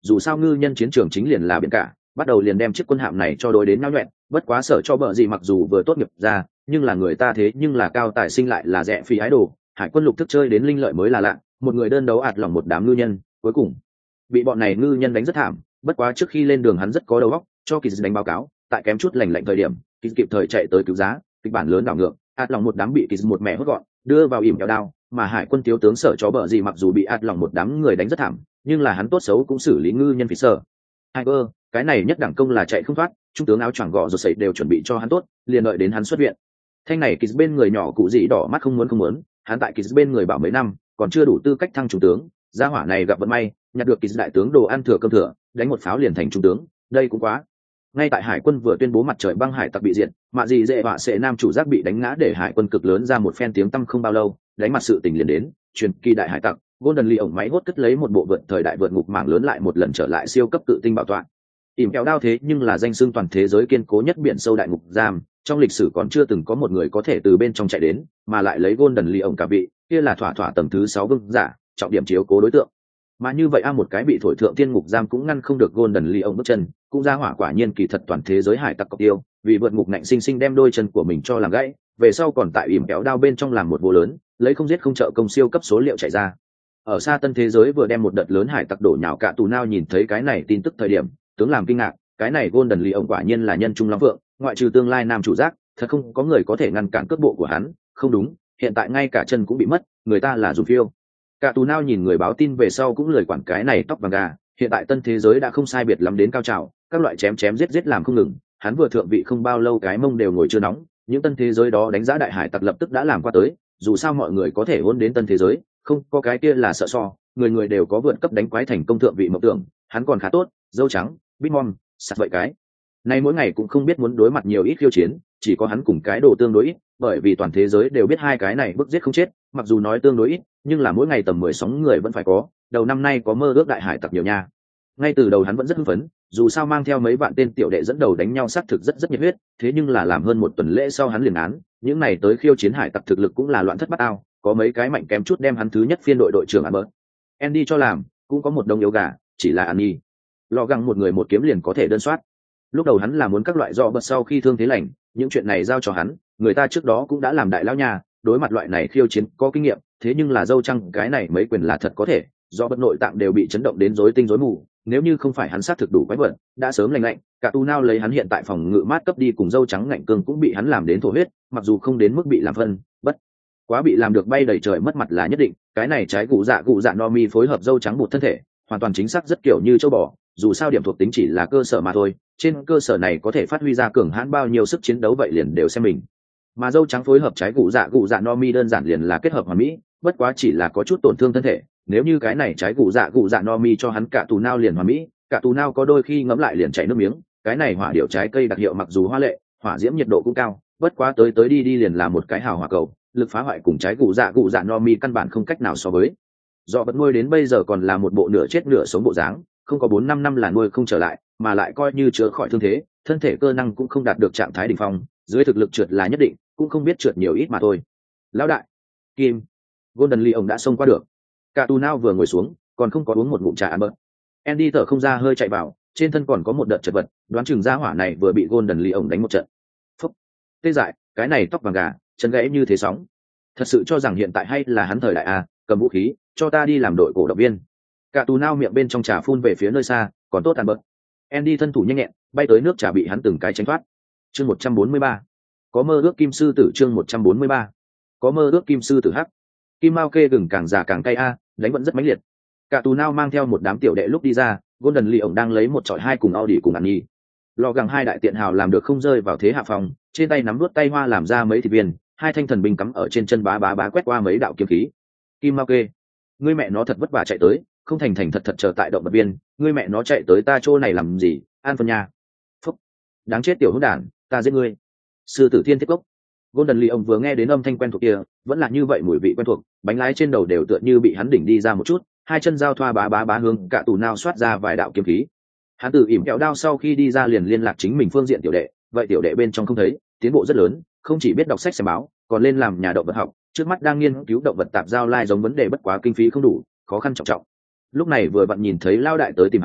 dù sao ngư nhân chiến trường chính liền là biển cả, bắt đầu liền đem chiếc quân hạm này cho đối đến nhão nhoẹn. Bất quá sở cho bờ gì mặc dù vừa tốt nghiệp ra, nhưng là người ta thế nhưng là cao tài sinh lại là rẻ phí ái đồ, hải quân lục thức chơi đến linh lợi mới là lạ. Một người đơn đấu ạt lòng một đám ngư nhân, cuối cùng bị bọn này ngư nhân đánh rất thảm. Bất quá trước khi lên đường hắn rất có đầu óc, cho kỳ đánh báo cáo, tại kém chút lành lạnh thời điểm, kỳ kịp thời chạy tới cứu giá, kịch bản lớn đảo ngược, ạt lòng một đám bị kỳ một mẹ hốt gọn, đưa vào ỉm kẹo đao. Mà hải quân thiếu tướng sở chó bờ gì mặc dù bị ạt lòng một đám người đánh rất thảm, nhưng là hắn tốt xấu cũng xử lý ngư nhân phỉ sở. Hai cơ, cái này nhất đẳng công là chạy không thoát, trung tướng áo choàng gò rồi sẩy đều chuẩn bị cho hắn tốt, liền đợi đến hắn xuất viện. Thanh này kỳ bên người nhỏ cụ gì đỏ mắt không muốn, hắn tại kỳ bên người bảo mấy năm, còn chưa đủ tư cách thăng trung tướng. Gia hỏa này gặp vận may, nhặt được kỳ đại tướng đồ ăn thừa cơm thừa, đánh một pháo liền thành trung tướng, đây cũng quá. Ngay tại hải quân vừa tuyên bố mặt trời băng hải tặc bị diệt, mạ gì dễ họa sẽ nam chủ giác bị đánh ngã để hải quân cực lớn ra một phen tiếng tăm không bao lâu, đánh mặt sự tình liền đến, truyền kỳ đại hải tặc Golden Lee ổng máy hốt cất lấy một bộ vượt thời đại vượt ngục mảng lớn lại một lần trở lại siêu cấp tự tinh bảo tọa. Ỉm kẹo đao thế nhưng là danh xưng toàn thế giới kiên cố nhất biển sâu đại ngục giam, trong lịch sử còn chưa từng có một người có thể từ bên trong chạy đến, mà lại lấy Golden Lee ổng cả vị, kia là thỏa thỏa tầng thứ 6 vương giả, trọng điểm chiếu cố đối tượng. Mà như vậy một cái bị thổi thượng tiên ngục giam cũng ngăn không được Golden Lee ổng bước chân, cũng ra hỏa quả nhiên kỳ thật toàn thế giới hải tặc cọc tiêu, vì vượt ngục ngạnh sinh sinh đem đôi chân của mình cho làm gãy, về sau còn tại ỉm kẹo đao bên trong làm một vô lớn, lấy không giết không trợ công siêu cấp số liệu chạy ra. Ở xa tân thế giới vừa đem một đợt lớn hải tặc đổ nhào cả tù nao nhìn thấy cái này tin tức thời điểm, tướng làm kinh ngạc, cái này Golden Lee ổng quả nhiên là nhân trung long vượng, ngoại trừ tương lai nam chủ giác, thật không có người có thể ngăn cản cước bộ của hắn, không đúng, hiện tại ngay cả chân cũng bị mất, người ta là dùng phiêu. Cả tù nao nhìn người báo tin về sau cũng lười quản cái này tóc vàng gà, hiện tại tân thế giới đã không sai biệt lắm đến cao trào, các loại chém giết làm không ngừng, hắn vừa thượng vị không bao lâu cái mông đều ngồi chưa nóng, những tân thế giới đó đánh giá đại hải tặc lập tức đã làm qua tới, dù sao mọi người có thể hôn đến tân thế giới, không có cái kia là sợ so, người đều có vượt cấp đánh quái thành công thượng vị mộng tưởng, hắn còn khá tốt, dâu trắng, bitmom, sạt vậy cái. Nay mỗi ngày cũng không biết muốn đối mặt nhiều ít khiêu chiến, chỉ có hắn cùng cái đồ tương đối ít, bởi vì toàn thế giới đều biết hai cái này bức giết không chết, mặc dù nói tương đối ít, nhưng là mỗi ngày tầm 16 người vẫn phải có, đầu năm nay có mơ ước đại hải tặc nhiều nha. Ngay từ đầu hắn vẫn rất hưng phấn, dù sao mang theo mấy vạn tên tiểu đệ dẫn đầu đánh nhau xác thực rất nhiệt huyết, thế nhưng là làm hơn một tuần lễ sau hắn liền án, những này tới khiêu chiến hải tặc thực lực cũng là loạn thất bát ao, có mấy cái mạnh kém chút đem hắn thứ nhất phiên đội trưởng ăn bớt. Andy cho làm, cũng có một đồng yếu gà, chỉ là Annie. Lò găng một người một kiếm liền có thể đơn soát. Lúc đầu hắn là muốn các loại do bật sau khi thương thế lành, những chuyện này giao cho hắn, người ta trước đó cũng đã làm đại lão nhà, đối mặt loại này khiêu chiến có kinh nghiệm, thế nhưng là dâu trăng cái này mấy quyền là thật có thể, do bất nội tạng đều bị chấn động đến rối tinh rối mù, nếu như không phải hắn sát thực đủ quái vật, đã sớm lành lạnh, cả tu nao lấy hắn hiện tại phòng ngự mát cấp đi cùng dâu trắng ngạnh cương cũng bị hắn làm đến thổ huyết, mặc dù không đến mức bị làm phân, bất quá bị làm được bay đầy trời mất mặt là nhất định, cái này trái cụ dạ no mi phối hợp dâu trắng bụt thân thể, hoàn toàn chính xác rất kiểu như châu bò, dù sao điểm thuộc tính chỉ là cơ sở mà thôi, trên cơ sở này có thể phát huy ra cường hãn bao nhiêu sức chiến đấu vậy liền đều xem mình. Mà dâu trắng phối hợp trái cụ dạ no mi đơn giản liền là kết hợp hoàn mỹ, bất quá chỉ là có chút tổn thương thân thể, nếu như cái này trái cụ dạ no mi cho hắn cả tù nao liền hoàn mỹ, cả tù nao có đôi khi ngấm lại liền chảy nước miếng, cái này hỏa điệu trái cây đặc hiệu mặc dù hoa lệ, hỏa diễm nhiệt độ cũng cao, bất quá tới đi liền là một cái hào hỏa cầu, lực phá hoại cùng trái cụ dạ no mi căn bản không cách nào so với. Do vật nuôi đến bây giờ còn là một bộ nửa chết nửa sống bộ dáng, không có 4-5 năm là nuôi không trở lại, mà lại coi như chữa khỏi thương thế, thân thể cơ năng cũng không đạt được trạng thái đỉnh phong, dưới thực lực trượt là nhất định, cũng không biết trượt nhiều ít mà thôi. Lão đại, Kim, Golden Lee ông đã xông qua được. Cả tù nao vừa ngồi xuống, còn không có uống một ngụm trà ăn bớt. Andy thở không ra hơi chạy vào, trên thân còn có một đợt chật vật, đoán chừng gia hỏa này vừa bị Golden Lee ông đánh một trận. Phúc, tê dại, cái này tóc vàng gà, chân gãy như thế sóng. Thật sự cho rằng hiện tại hay là hắn thời đại à, cầm vũ khí, cho ta đi làm đội cổ động viên. Cả tù nao miệng bên trong trà phun về phía nơi xa, còn tốt ăn bớt. Andy thân thủ nhanh nhẹn, bay tới nước trà bị hắn từng cái tránh thoát. Chương 143. Có mơ ước kim sư tử chương 143. Có mơ ước kim sư tử hắc. Kim Mao kê gừng càng già càng cay a, đánh vẫn rất mãnh liệt. Cả tù nao mang theo một đám tiểu đệ lúc đi ra, Golden Lee ổng đang lấy một chọi hai cùng Audi cùng ăn nhi. Lò gẳng hai đại tiện hào làm được không rơi vào thế hạ phòng, trên tay nắm nuốt tay hoa làm ra mấy thịt viên, hai thanh thần binh cắm ở trên chân bá quét qua mấy đạo kiếm khí. Kim Mao kê, ngươi mẹ nó thật vất vả chạy tới, không thành thật chờ tại động vật viên, ngươi mẹ nó chạy tới ta chỗ này làm gì, an phân nha. Phúc, đáng chết tiểu hỗn đản, ta giết ngươi. Sư tử thiên thiết cốc. Golden Lee ông vừa nghe đến âm thanh quen thuộc kia, vẫn là như vậy mùi vị quen thuộc, bánh lái trên đầu đều tựa như bị hắn đỉnh đi ra một chút, hai chân giao thoa bá hướng cả tù nao xoát ra vài đạo kiếm khí. Hắn tự ỉm kẹo đao sau khi đi ra liền liên lạc chính mình phương diện tiểu đệ, vậy tiểu đệ bên trong không thấy, tiến bộ rất lớn, không chỉ biết đọc sách xem báo, còn lên làm nhà động vật học, trước mắt đang nghiên cứu động vật tạp giao lai giống vấn đề bất quá kinh phí không đủ, khó khăn trọng trọng. Lúc này vừa vặn nhìn thấy lao đại tới tìm hắn,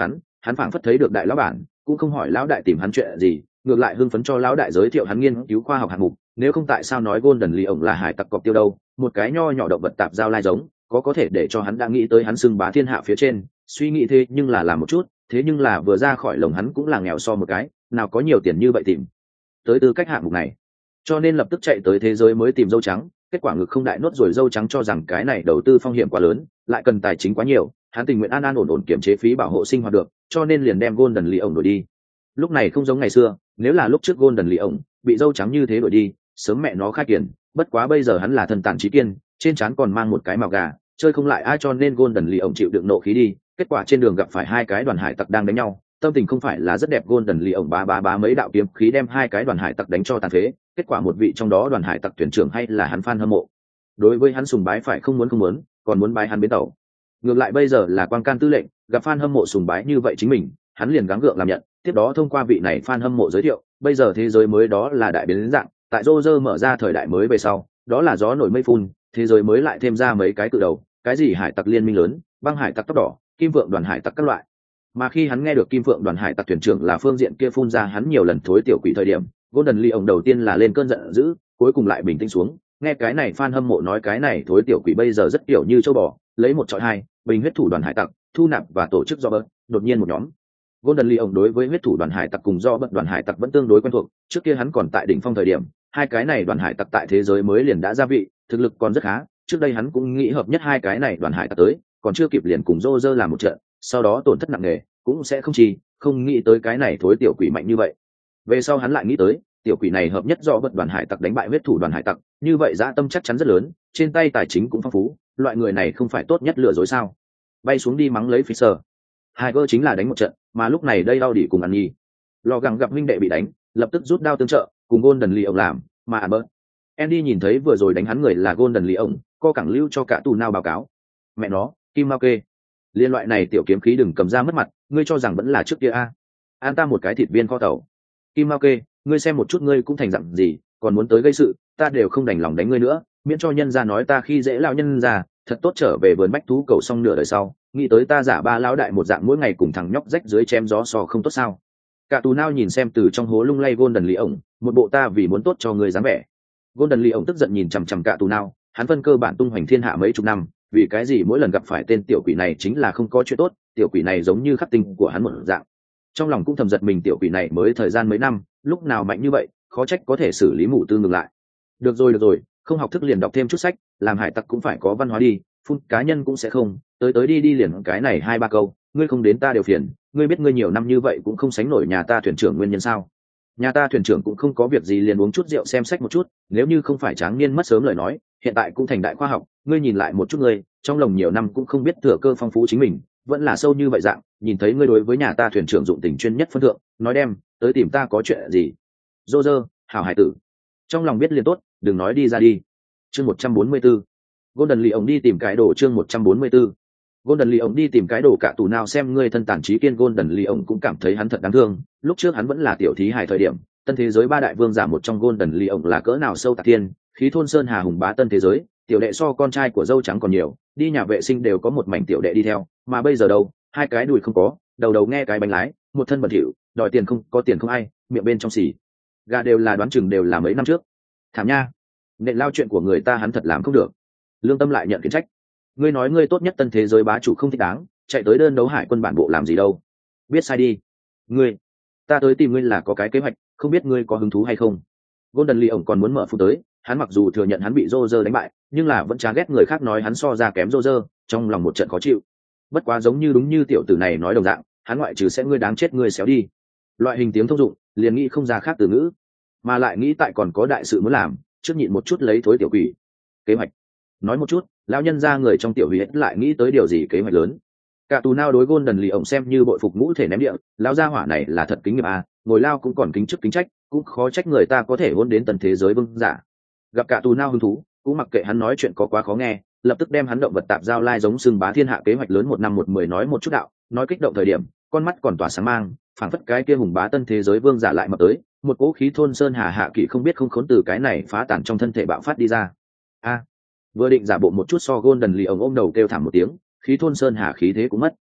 hắn phảng phất thấy được đại lão bản, cũng không hỏi lão đại tìm hắn chuyện gì, ngược lại hưng phấn cho lão đại giới thiệu hắn nghiên cứu khoa học hạng mục. Nếu không tại sao nói Golden Lee ổng là hải tặc cọp tiêu đâu, một cái nho nhỏ động vật tạp giao lai giống, có thể để cho hắn đã nghĩ tới hắn xưng bá thiên hạ phía trên. Suy nghĩ thế nhưng là làm một chút, thế nhưng là vừa ra khỏi lồng hắn cũng là nghèo so một cái, nào có nhiều tiền như vậy tìm tới tư cách hạng mục này, cho nên lập tức chạy tới thế giới mới tìm dâu trắng. Kết quả ngực không đại nốt rồi dâu trắng cho rằng cái này đầu tư phong hiểm quá lớn, lại cần tài chính quá nhiều, hắn tình nguyện an ổn kiểm chế phí bảo hộ sinh hoạt được, cho nên liền đem Golden Lee ổng đuổi đi. Lúc này không giống ngày xưa, nếu là lúc trước Golden Lee ổng bị dâu trắng như thế đuổi đi, sớm mẹ nó khai kiển. Bất quá bây giờ hắn là thần tàn trí kiên, trên trán còn mang một cái mào gà, chơi không lại ai, cho nên Golden Lee ổng chịu đựng nộ khí đi. Kết quả trên đường gặp phải hai cái đoàn hải tặc đang đánh nhau, tâm tình không phải là rất đẹp. Golden Lee ổng bá mấy đạo kiếm khí đem hai cái đoàn hải tặc đánh cho tàn phế. Kết quả một vị trong đó đoàn hải tặc thuyền trưởng hay là hắn fan hâm mộ, đối với hắn sùng bái phải không muốn, còn muốn bái hắn bến tàu. Ngược lại bây giờ là Quang Can tư lệnh, gặp fan hâm mộ sùng bái như vậy chính mình, hắn liền gắng gượng làm nhận. Tiếp đó thông qua vị này fan hâm mộ giới thiệu, bây giờ thế giới mới đó là đại biến dạng, tại Roger mở ra thời đại mới về sau, đó là gió nổi mây phun, thế giới mới lại thêm ra mấy cái cự đầu, cái gì hải tặc liên minh lớn, băng hải tặc tóc đỏ, kim vượng đoàn hải tặc các loại. Mà khi hắn nghe được kim vượng đoàn hải tặc thuyền trưởng là phương diện kia phun ra hắn nhiều lần thối tiểu quỷ thời điểm, Golden Lee ổng đầu tiên là lên cơn giận dữ, cuối cùng lại bình tĩnh xuống. Nghe cái này fan hâm mộ nói cái này thối tiểu quỷ bây giờ rất kiểu như châu bò, lấy một trọi hai, bình huyết thủ đoàn hải tặc, thu nạp và tổ chức do bớt, đột nhiên một nhóm. Golden Lee ổng đối với huyết thủ đoàn hải tặc cùng do bớt đoàn hải tặc vẫn tương đối quen thuộc, trước kia hắn còn tại đỉnh phong thời điểm, hai cái này đoàn hải tặc tại thế giới mới liền đã gia vị, thực lực còn rất khá. Trước đây hắn cũng nghĩ hợp nhất hai cái này đoàn hải tặc tới, còn chưa kịp liền cùng Roger làm một trận, sau đó tổn thất nặng nề, cũng sẽ không nghĩ tới cái này thối tiểu quỷ mạnh như vậy. Về sau hắn lại nghĩ tới, tiểu quỷ này hợp nhất do bật đoàn hải tặc đánh bại huyết thủ đoàn hải tặc, như vậy dã tâm chắc chắn rất lớn, trên tay tài chính cũng phong phú, loại người này không phải tốt nhất lừa dối sao? Bay xuống đi mắng lấy Fisher. Tiger chính là đánh một trận, mà lúc này đây đau đỉ cùng ăn nhi. Lò gẳng gặp huynh đệ bị đánh, lập tức rút đao tương trợ, cùng Golden Lee ổng làm, mà Albert Andy nhìn thấy vừa rồi đánh hắn người là Golden Lee ổng, co cẳng lưu cho cả tù nào báo cáo. Mẹ nó, Kim Mao Kê, liên loại này tiểu kiếm khí đừng cầm ra mất mặt, ngươi cho rằng vẫn là trước kia a? An ta một cái thịt viên kho tàu. Kim Mao Kê, ngươi xem một chút ngươi cũng thành dặn gì, còn muốn tới gây sự, ta đều không đành lòng đánh ngươi nữa, miễn cho nhân gia nói ta khi dễ lão nhân gia, thật tốt trở về vườn bách thú cầu xong nửa đời sau, nghĩ tới ta giả ba lão đại một dạng mỗi ngày cùng thằng nhóc rách dưới chém gió sò không tốt sao? Cả tù nao nhìn xem từ trong hố lung lay Golden Lee ổng, một bộ ta vì muốn tốt cho ngươi dáng vẻ. Golden Lee ổng tức giận nhìn chằm chằm cả tù nao, hắn phân cơ bản tung hoành thiên hạ mấy chục năm, vì cái gì mỗi lần gặp phải tên tiểu quỷ này chính là không có chuyện tốt, tiểu quỷ này giống như khắc tinh của hắn một dạng. Trong lòng cũng thầm giật mình, tiểu quỷ này mới thời gian mấy năm, lúc nào mạnh như vậy, khó trách có thể xử lý mù tư ngừng lại. Được rồi, không học thức liền đọc thêm chút sách, làm hải tặc cũng phải có văn hóa đi, phun cá nhân cũng sẽ không, tới đi liền cái này 2-3 câu, ngươi không đến ta đều phiền, ngươi biết ngươi nhiều năm như vậy cũng không sánh nổi nhà ta thuyền trưởng nguyên nhân sao? Nhà ta thuyền trưởng cũng không có việc gì liền uống chút rượu xem sách một chút, nếu như không phải Tráng Niên mất sớm lời nói, hiện tại cũng thành đại khoa học, ngươi nhìn lại một chút ngươi, trong lòng nhiều năm cũng không biết thừa cơ phong phú chính mình, vẫn là sâu như vậy dạng, nhìn thấy ngươi đối với nhà ta thuyền trưởng dụng tình chuyên nhất phân thượng, nói đem, tới tìm ta có chuyện gì? Roger, hảo hải tử. Trong lòng biết liền tốt, đừng nói đi ra đi. Chương 144. Golden Lee ổng đi tìm cái đồ chương 144. Golden Lee ổng đi tìm cái đồ cả tù nào xem ngươi thân tàn trí kiên. Golden Lee ổng cũng cảm thấy hắn thật đáng thương, lúc trước hắn vẫn là tiểu thí hài thời điểm, tân thế giới 3 đại vương giả một trong Golden Lee ổng là cỡ nào sâu tạc tiên, khí thôn sơn hà hùng bá tân thế giới, tiểu đệ so con trai của dâu trắng còn nhiều, đi nhà vệ sinh đều có một mảnh tiểu đệ đi theo, mà bây giờ đâu, 2 cái đùi không có, đầu nghe cái bánh lái, một thân bẩn thỉu, đòi tiền không có tiền không ai, miệng bên trong xì gà đều là đoán chừng đều là mấy năm trước. Thảm nha, nện lao chuyện của người ta hắn thật làm không được. Lương Tâm lại nhận khiển trách, ngươi nói ngươi tốt nhất tân thế giới bá chủ không thích đáng, chạy tới đơn đấu hải quân bản bộ làm gì đâu, biết sai đi. Ngươi, ta tới tìm ngươi là có cái kế hoạch, không biết ngươi có hứng thú hay không? Golden Lee ổng còn muốn mở phụ tới, hắn mặc dù thừa nhận hắn bị Roger đánh bại, nhưng là vẫn chán ghét người khác nói hắn so ra kém Roger, trong lòng một trận khó chịu. Bất quá giống như đúng như tiểu tử này nói đồng dạng, hắn ngoại trừ sẽ ngươi đáng chết ngươi xéo đi, loại hình tiếng thông dụng, liền nghĩ không ra khác từ ngữ, mà lại nghĩ tại còn có đại sự muốn làm, trước nhịn một chút lấy thối tiểu quỷ. Kế hoạch, nói một chút, lão nhân ra người trong tiểu huyết lại nghĩ tới điều gì kế hoạch lớn. Cả tù nào đối Golden Lee ổng xem như bội phục ngũ thể ném địa, lão gia hỏa này là thật kính nghiệp à, ngồi lao cũng còn kính chức kính trách, cũng khó trách người ta có thể hôn đến tần thế giới vương giả. Gặp cả tù nào hứng thú, cũng mặc kệ hắn nói chuyện có quá khó nghe, lập tức đem hắn động vật tạp giao lai giống xưng bá thiên hạ kế hoạch lớn 1 năm 1 10 nói một chút đạo, nói kích động thời điểm, con mắt còn tỏa sáng mang, phảng phất cái kia hùng bá tân thế giới vương giả lại mập tới, một cỗ khí thôn sơn hà hạ kỵ không biết không khốn từ cái này phá tản trong thân thể bạo phát đi ra. A, vừa định giả bộ một chút so Golden Lee ổng ôm đầu kêu thảm một tiếng, khí thôn sơn hà khí thế cũng mất.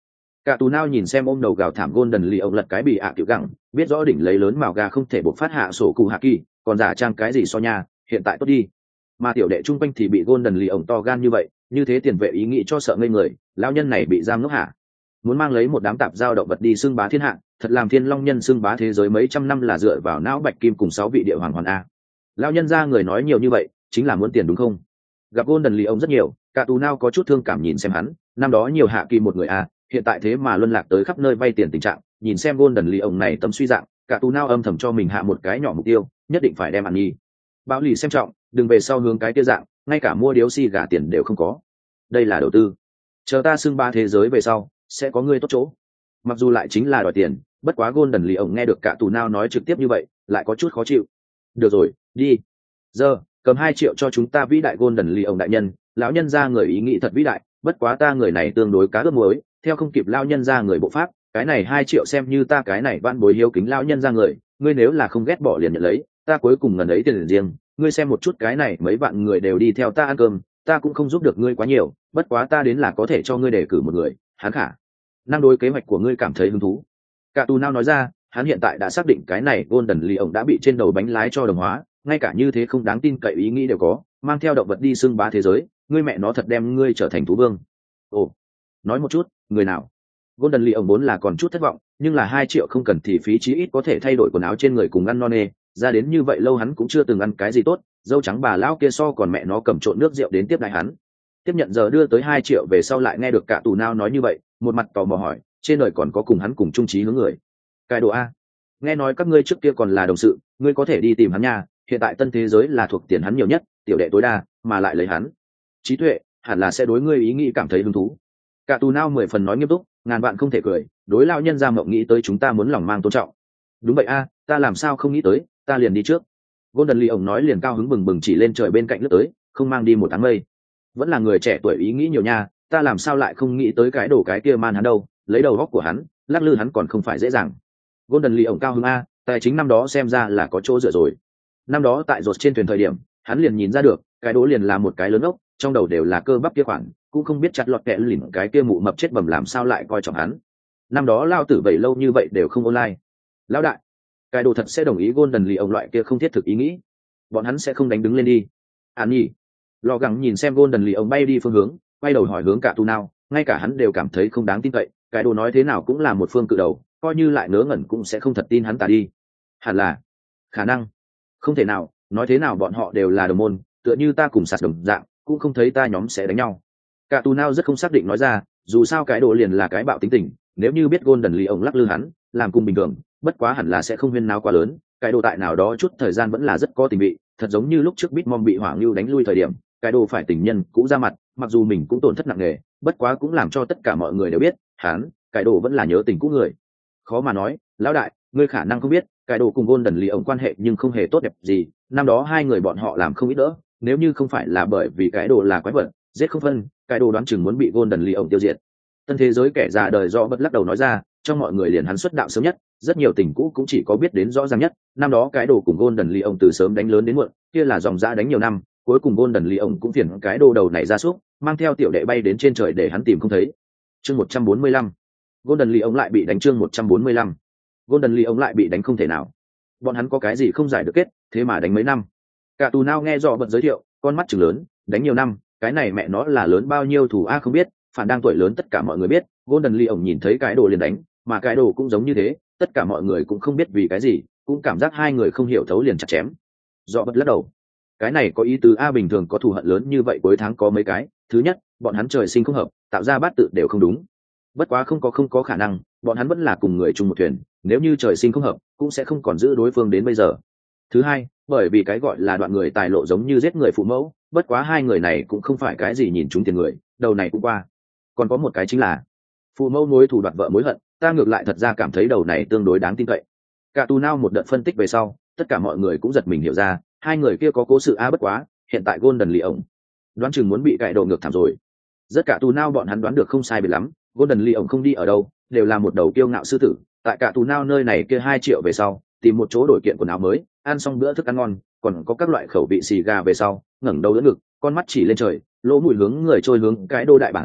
Cả tù nao nhìn xem ôm đầu gào thảm Golden lì ông lật cái bị ạ tiểu gẳng, biết rõ đỉnh lấy lớn màu gà không thể bộc phát hạ sổ cụ hạ kỳ, còn giả trang cái gì so nha, hiện tại tốt đi. Mà tiểu đệ trung quanh thì bị Golden lì ông to gan như vậy, như thế tiền vệ ý nghĩ cho sợ ngây người, lão nhân này bị giam ngốc hả? Muốn mang lấy một đám tạp giao động vật đi xưng bá thiên hạ, thật làm thiên long nhân xưng bá thế giới mấy trăm năm là dựa vào não bạch kim cùng 6 vị địa hoàng hoàn a. Lão nhân ra người nói nhiều như vậy, chính là muốn tiền đúng không? Gặp Golden lì ông rất nhiều, cả tù nao có chút thương cảm nhìn xem hắn, năm đó nhiều hạ kỳ một người a, hiện tại thế mà luân lạc tới khắp nơi vay tiền tình trạng, nhìn xem Golden lì ông này tâm suy dạng, cả tù nao âm thầm cho mình hạ một cái nhỏ mục tiêu, nhất định phải đem ăn nhi. Báo lì xem trọng, đừng về sau hướng cái kia dạng, ngay cả mua điếu xi gà tiền đều không có. Đây là đầu tư. Chờ ta xưng bá thế giới về sau, sẽ có người tốt chỗ. Mặc dù lại chính là đòi tiền, bất quá Golden lì ông nghe được cả tù nao nói trực tiếp như vậy, lại có chút khó chịu. Được rồi, đi. Giờ, cầm 2 triệu cho chúng ta vĩ đại Golden lì ông đại nhân, lão nhân ra người ý nghĩ thật vĩ đại, bất quá ta người này tương đối cá ướp muối, theo không kịp lão nhân ra người bộ pháp, cái này 2 triệu xem như ta cái này van bối hiếu kính lão nhân ra người, ngươi nếu là không ghét bỏ liền nhận lấy, ta cuối cùng ngần ấy tiền riêng, ngươi xem một chút cái này mấy vạn người đều đi theo ta ăn cơm, ta cũng không giúp được ngươi quá nhiều, bất quá ta đến là có thể cho ngươi đề cử một người, hắn khả năng đối kế hoạch của ngươi cảm thấy hứng thú. Cả tù nao nói ra, hắn hiện tại đã xác định cái này Golden lì ông đã bị trên đầu bánh lái cho đồng hóa, ngay cả như thế không đáng tin cậy ý nghĩ đều có, mang theo động vật đi xưng bá thế giới, ngươi mẹ nó thật đem ngươi trở thành thú vương. Ồ, nói một chút, người nào? Golden lì ông vốn là còn chút thất vọng, nhưng là 2 triệu không cần thì phí chí ít có thể thay đổi quần áo trên người cùng ăn no nê, ra đến như vậy lâu hắn cũng chưa từng ăn cái gì tốt, dâu trắng bà lão kia so còn mẹ nó cầm trộn nước rượu đến tiếp đại hắn. Tiếp nhận giờ đưa tới 2 triệu về sau lại nghe được cả tù nao nói như vậy, một mặt tò mò hỏi, trên đời còn có cùng hắn cùng chung chí hướng người. Cái đồ a, nghe nói các ngươi trước kia còn là đồng sự, ngươi có thể đi tìm hắn nha, hiện tại tân thế giới là thuộc tiền hắn nhiều nhất, tiểu đệ tối đa, mà lại lấy hắn trí tuệ, hẳn là sẽ đối ngươi ý nghĩ cảm thấy hứng thú. Cả tù nao 10 phần nói nghiêm túc, ngàn vạn không thể cười, đối lão nhân ra mộng nghĩ tới chúng ta muốn lòng mang tôn trọng. Đúng vậy a, ta làm sao không nghĩ tới, ta liền đi trước. Golden lì ông nói liền cao hứng bừng bừng chỉ lên trời bên cạnh lướt tới, không mang đi một áng mây. Vẫn là người trẻ tuổi ý nghĩ nhiều nha, ta làm sao lại không nghĩ tới cái đồ cái kia man hắn đâu, lấy đầu góc của hắn, lắc lư hắn còn không phải dễ dàng. Golden lì ông cao hứng a, tài chính năm đó xem ra là có chỗ dựa rồi. Năm đó tại rột trên thuyền thời điểm, hắn liền nhìn ra được, cái đố liền là một cái lớn ốc, trong đầu đều là cơ bắp kia khoản, cũng không biết chặt lọt kẹ lỉnh cái kia mụ mập chết bầm làm sao lại coi trọng hắn. Năm đó lao tử vậy lâu như vậy đều không online. Lão đại, cái đồ thật sẽ đồng ý Golden lì ông loại kia không thiết thực ý nghĩ, bọn hắn sẽ không đánh đứng lên đi. An nhi lo gắng nhìn xem Golden lì ông bay đi phương hướng, quay đầu hỏi hướng cả tu nào, ngay cả hắn đều cảm thấy không đáng tin cậy, cái đồ nói thế nào cũng là một phương cự đầu, coi như lại ngớ ngẩn cũng sẽ không thật tin hắn ta đi. Hẳn là khả năng không thể nào, nói thế nào bọn họ đều là đồng môn, tựa như ta cùng sạt đồng dạng, cũng không thấy ta nhóm sẽ đánh nhau. Cả tù nao rất không xác định nói ra, dù sao cái đồ liền là cái bạo tính tình, nếu như biết Golden lì ông lắc lư hắn làm cùng bình thường, bất quá hẳn là sẽ không huyên náo quá lớn, cái đồ tại nào đó chút thời gian vẫn là rất có tình vị, thật giống như lúc trước Bitmom bị Hoàng Lưu đánh lui thời điểm, cái đồ phải tình nhân cũ ra mặt, mặc dù mình cũng tổn thất nặng nề, bất quá cũng làm cho tất cả mọi người đều biết, hắn, cái đồ vẫn là nhớ tình cũ người. Khó mà nói, lão đại, ngươi khả năng không biết, cái đồ cùng Golden lì ông quan hệ nhưng không hề tốt đẹp gì, năm đó hai người bọn họ làm không ít đỡ, nếu như không phải là bởi vì cái đồ là quái vật, giết không phân, cái đồ đoán chừng muốn bị Golden lì ông tiêu diệt. Tân thế giới kẻ già đời do bất lắc đầu nói ra, trong mọi người liền hắn xuất đạo sớm nhất, rất nhiều tình cũ cũng chỉ có biết đến rõ ràng nhất, năm đó cái đồ cùng Golden lì ông từ sớm đánh lớn đến muộn, kia là dòng dã đánh nhiều năm, cuối cùng Golden lì ông cũng phiền cái đồ đầu này ra súc, mang theo tiểu đệ bay đến trên trời để hắn tìm không thấy. Chương 145. Golden lì ông lại bị đánh. Chương 145. Golden lì ông lại bị đánh không thể nào. Bọn hắn có cái gì không giải được kết, thế mà đánh mấy năm. Cả tù nao nghe rõ bật giới thiệu, con mắt trừng lớn, đánh nhiều năm, cái này mẹ nó là lớn bao nhiêu thủ a không biết, phản đang tuổi lớn tất cả mọi người biết, Golden lì ông nhìn thấy cái đồ liền đánh, mà cái đồ cũng giống như thế, tất cả mọi người cũng không biết vì cái gì, cũng cảm giác hai người không hiểu thấu liền chặt chém. Rõ bật lắc đầu. Cái này có ý tứ a, bình thường có thù hận lớn như vậy cuối tháng có mấy cái, thứ nhất, bọn hắn trời sinh không hợp, tạo ra bát tự đều không đúng. Bất quá không có khả năng, bọn hắn vẫn là cùng người chung một thuyền, nếu như trời sinh không hợp, cũng sẽ không còn giữ đối phương đến bây giờ. Thứ hai, bởi vì cái gọi là đoạn người tài lộ giống như giết người phụ mẫu, bất quá hai người này cũng không phải cái gì nhìn chúng tiền người, đầu này cũng qua. Còn có một cái chính là phụ mẫu mối thù đoạt vợ mối hận, ta ngược lại thật ra cảm thấy đầu này tương đối đáng tin cậy. Cả tù nao một đợt phân tích về sau, tất cả mọi người cũng giật mình hiểu ra, hai người kia có cố sự a, bất quá hiện tại Golden lì ông đoán chừng muốn bị cãi đầu ngược thảm rồi. Rất cả tù nao bọn hắn đoán được không sai biệt lắm, Golden lì ông không đi ở đâu, đều là một đầu kiêu ngạo sư tử, tại cả tù nao nơi này kia 2 triệu về sau, tìm một chỗ đổi kiện quần áo mới, ăn xong bữa thức ăn ngon, còn có các loại khẩu vị xì gà về sau, ngẩng đầu đỡ ngực, con mắt chỉ lên trời, lỗ mũi hướng người trôi hướng cái đô đại bản doanh,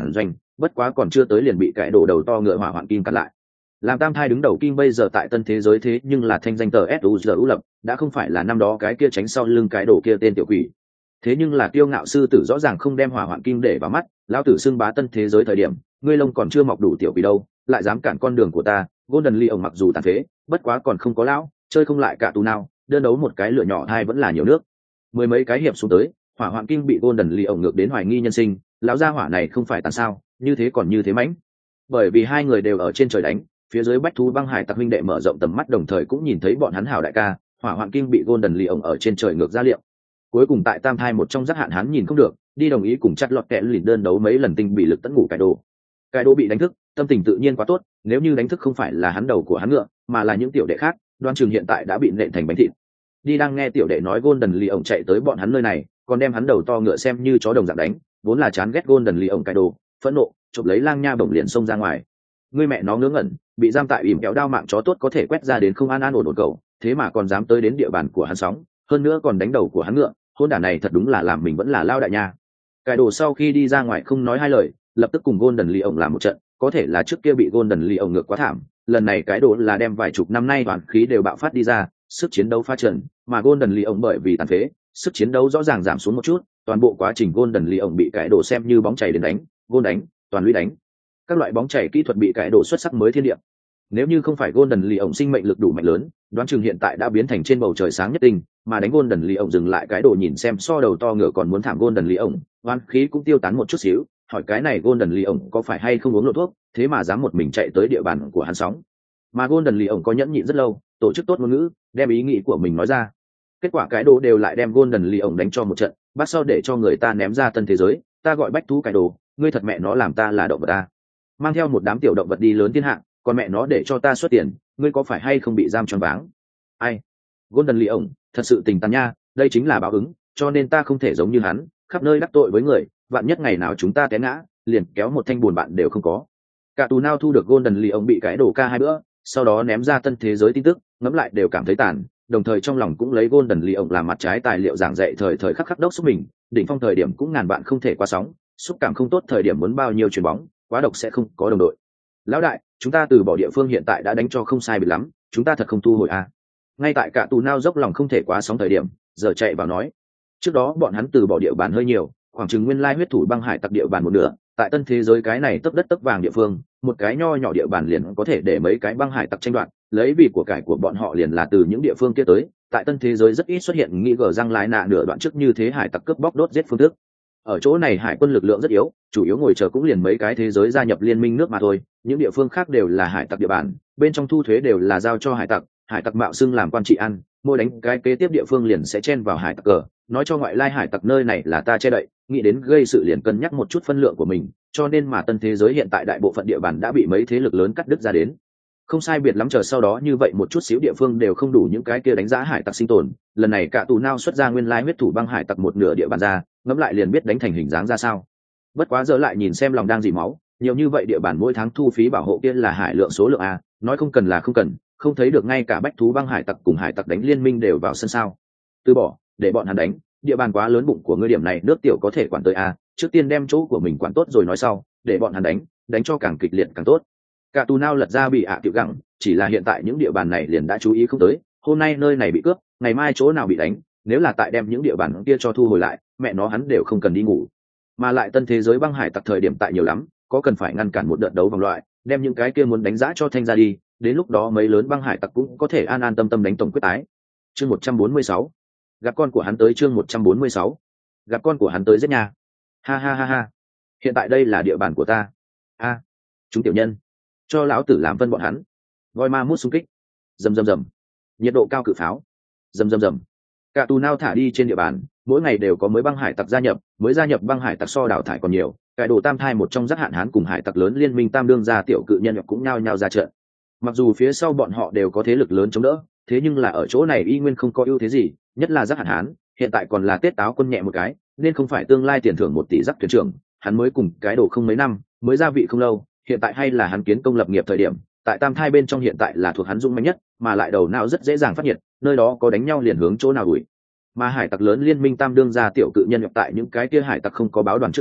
bất quá còn chưa tới liền bị cái đổ đầu to ngựa hỏa hoạn kim cắt lại. Làm tam thai đứng đầu kim bây giờ tại tân thế giới thế nhưng là thanh danh tờ suzu lập, đã không phải là năm đó cái kia tránh sau lưng cái đổ kia tên tiểu quỷ. Thế nhưng là kiêu ngạo sư tử rõ ràng không đem hỏa hoạn kim để vào mắt, lão tử xưng bá tân thế giới thời điểm, ngươi lông còn chưa mọc đủ tiểu quỷ đâu, lại dám cản con đường của ta. Golden Lion mặc dù tàn phế, bất quá còn không có lão, chơi không lại cả tù nào, đơn đấu một cái lửa nhỏ hai vẫn là nhiều nước. Mười mấy cái hiệp xuống tới, hỏa hoạn kim bị Golden Lion ngược đến hoài nghi nhân sinh, lão gia hỏa này không phải tàn sao, như thế còn như thế mãnh. Bởi vì hai người đều ở trên trời đánh, phía dưới bách thú băng hải tặc huynh đệ mở rộng tầm mắt đồng thời cũng nhìn thấy bọn hắn hảo đại ca, hỏa hoạn kim bị Golden Lion ở trên trời ngược ra liệu. Cuối cùng tại tam thai một trong giác hạn hắn nhìn không được, đi đồng ý cùng chặt lọt kẹ lìn đơn đấu mấy lần tinh bị lực tấn ngủ cái đồ bị đánh thức, tâm tình tự nhiên quá tốt, nếu như đánh thức không phải là hắn đầu của hắn ngựa mà là những tiểu đệ khác, đoan trường hiện tại đã bị nện thành bánh thịt. Đi đang nghe tiểu đệ nói Golden Lion chạy tới bọn hắn nơi này, còn đem hắn đầu to ngựa xem như chó đồng dạng đánh, vốn là chán ghét Golden Lion cái đồ, phẫn nộ chụp lấy lang nha bổng liền xông ra ngoài. Ngươi mẹ nó ngớ ngẩn, bị giam tại ỉm kéo đao mạng chó tốt có thể quét ra đến không an ổn cầu, thế mà còn dám tới đến địa bàn của hắn sóng, hơn nữa còn đánh đầu của hắn ngựa, hôn đản này thật đúng là làm mình vẫn là lao đại nha. Cái đồ sau khi đi ra ngoài không nói hai lời, lập tức cùng Golden Lion làm một trận, có thể là trước kia bị Golden Lion ngược quá thảm, lần này cái đồ là đem vài chục năm nay toàn khí đều bạo phát đi ra, sức chiến đấu phá trận, mà Golden Lion bởi vì tàn phế, sức chiến đấu rõ ràng giảm xuống một chút, toàn bộ quá trình Golden Lion bị cái đồ xem như bóng chảy đến đánh, gôn đánh, toàn lũy đánh. Các loại bóng chảy kỹ thuật bị cái đồ xuất sắc mới thiên địa. Nếu như không phải Golden Lion sinh mệnh lực đủ mạnh lớn, đoán chừng hiện tại đã biến thành trên bầu trời sáng nhất tinh, mà đánh Golden Lion dừng lại cái đồ nhìn xem so đầu to ngựa còn muốn thảm Golden Lion, oan khí cũng tiêu tán một chút xíu, hỏi cái này Golden Lion có phải hay không uống lộ thuốc, thế mà dám một mình chạy tới địa bàn của hắn sóng. Mà Golden Lion có nhẫn nhịn rất lâu, tổ chức tốt ngôn ngữ, đem ý nghĩ của mình nói ra. Kết quả cái đồ đều lại đem Golden Lion đánh cho một trận, bắt sau để cho người ta ném ra tân thế giới, ta gọi bách thú cái đồ, ngươi thật mẹ nó làm ta là động vật ta. Mang theo một đám tiểu động vật đi lớn thiên hạ, còn mẹ nó để cho ta xuất tiền, ngươi có phải hay không bị giam choáng váng? Ai? Golden Lion, thật sự tình tàn nha, đây chính là báo ứng, cho nên ta không thể giống như hắn, khắp nơi đắc tội với người, vạn nhất ngày nào chúng ta té ngã, liền kéo một thanh buồn bạn đều không có. Cả tù nào thu được Golden Lion bị cái đổ ca hai bữa, sau đó ném ra tân thế giới tin tức, ngẫm lại đều cảm thấy tàn, đồng thời trong lòng cũng lấy Golden Lion làm mặt trái tài liệu giảng dạy thời thời khắc khắc đốc xúc mình, đỉnh phong thời điểm cũng ngàn bạn không thể qua sóng, xúc cảm không tốt thời điểm muốn bao nhiêu chuyền bóng, quá độc sẽ không có đồng đội. Lão đại, chúng ta từ bỏ địa phương hiện tại đã đánh cho không sai biệt lắm, chúng ta thật không thu hồi à? Ngay tại cả tù nao dốc lòng không thể quá sóng thời điểm, giờ chạy vào nói, trước đó bọn hắn từ bỏ địa bàn hơi nhiều, khoảng chừng nguyên lai huyết thủ băng hải tặc địa bàn một nửa, tại tân thế giới cái này tấp đất tấp vàng địa phương, một cái nho nhỏ địa bàn liền có thể để mấy cái băng hải tặc tranh đoạt, lấy vì của cải của bọn họ liền là từ những địa phương kia tới, tại tân thế giới rất ít xuất hiện nghĩ gờ răng lái nạ nửa đoạn trước như thế hải tặc cướp bóc đốt giết phương thức. Ở chỗ này hải quân lực lượng rất yếu, chủ yếu ngồi chờ cũng liền mấy cái thế giới gia nhập liên minh nước mà thôi, những địa phương khác đều là hải tặc địa bàn, bên trong thu thuế đều là giao cho hải tặc mạo xưng làm quan trị ăn, mỗi đánh cái kế tiếp địa phương liền sẽ chen vào hải tặc cờ, nói cho ngoại lai hải tặc nơi này là ta che đậy, nghĩ đến gây sự liền cân nhắc một chút phân lượng của mình, cho nên mà tân thế giới hiện tại đại bộ phận địa bàn đã bị mấy thế lực lớn cắt đứt ra đến. Không sai biệt lắm, chờ sau đó như vậy một chút xíu địa phương đều không đủ những cái kia đánh giá hải tặc sinh tồn, lần này cả tù nao xuất ra nguyên lai huyết thủ băng hải tặc một nửa địa bàn ra, ngẫm lại liền biết đánh thành hình dáng ra sao. Bất quá giờ lại nhìn xem lòng đang dỉ máu, nhiều như vậy địa bàn mỗi tháng thu phí bảo hộ kia là hải lượng số lượng a, nói không cần là không cần, không thấy được ngay cả bách thú băng hải tặc cùng hải tặc đánh liên minh đều vào sân sao? Từ bỏ, để bọn hắn đánh, địa bàn quá lớn, bụng của ngươi điểm này nước tiểu có thể quản tới a, trước tiên đem chỗ của mình quản tốt rồi nói sau, để bọn hắn đánh cho càng kịch liệt càng tốt. Cả tù nao lật ra bị tiểu gặng, chỉ là hiện tại những địa bàn này liền đã chú ý không tới, hôm nay nơi này bị cướp, ngày mai chỗ nào bị đánh, nếu là tại đem những địa bàn kia cho thu hồi lại, mẹ nó hắn đều không cần đi ngủ. Mà lại tân thế giới băng hải tặc thời điểm tại nhiều lắm, có cần phải ngăn cản một đợt đấu vòng loại, đem những cái kia muốn đánh giá cho thanh ra đi, đến lúc đó mấy lớn băng hải tặc cũng có thể an an tâm tâm đánh tổng quyết tái. Chương 146. Gặp con của hắn tới, chương 146. Gặp con của hắn tới giết nhà. Ha ha ha ha. Hiện tại đây là địa bàn của ta. A, chúng tiểu nhân, cho lão tử làm vân bọn hắn. Voi ma mút xung kích. Rầm rầm rầm. Nhiệt độ cao cự pháo. Rầm rầm rầm. Cả tù nao thả đi trên địa bàn, mỗi ngày đều có mới băng hải tặc gia nhập, mới gia nhập băng hải tặc so đào thải còn nhiều. Cái đồ tam thai một trong giác hạn hán cùng hải tặc lớn liên minh tam đương gia tiểu cự nhân cũng nhao nhao ra trận. Mặc dù phía sau bọn họ đều có thế lực lớn chống đỡ, thế nhưng là ở chỗ này y nguyên không có ưu thế gì, nhất là giác hạn hán hiện tại còn là tết táo quân nhẹ một cái, nên không phải tương lai tiền thưởng 1 tỷ giác thuyền trưởng, hắn mới cùng cái đồ không mấy năm, mới gia vị không lâu, hiện tại hay là hắn kiến công lập nghiệp thời điểm, tại tam thai bên trong hiện tại là thuộc hắn dũng mạnh nhất, mà lại đầu não rất dễ dàng phát nhiệt, nơi đó có đánh nhau liền hướng chỗ nào đuổi. Mà hải tặc lớn liên minh tam đương gia tiểu cự nhân nhập tại những cái kia hải tặc không có báo đoàn trước đó,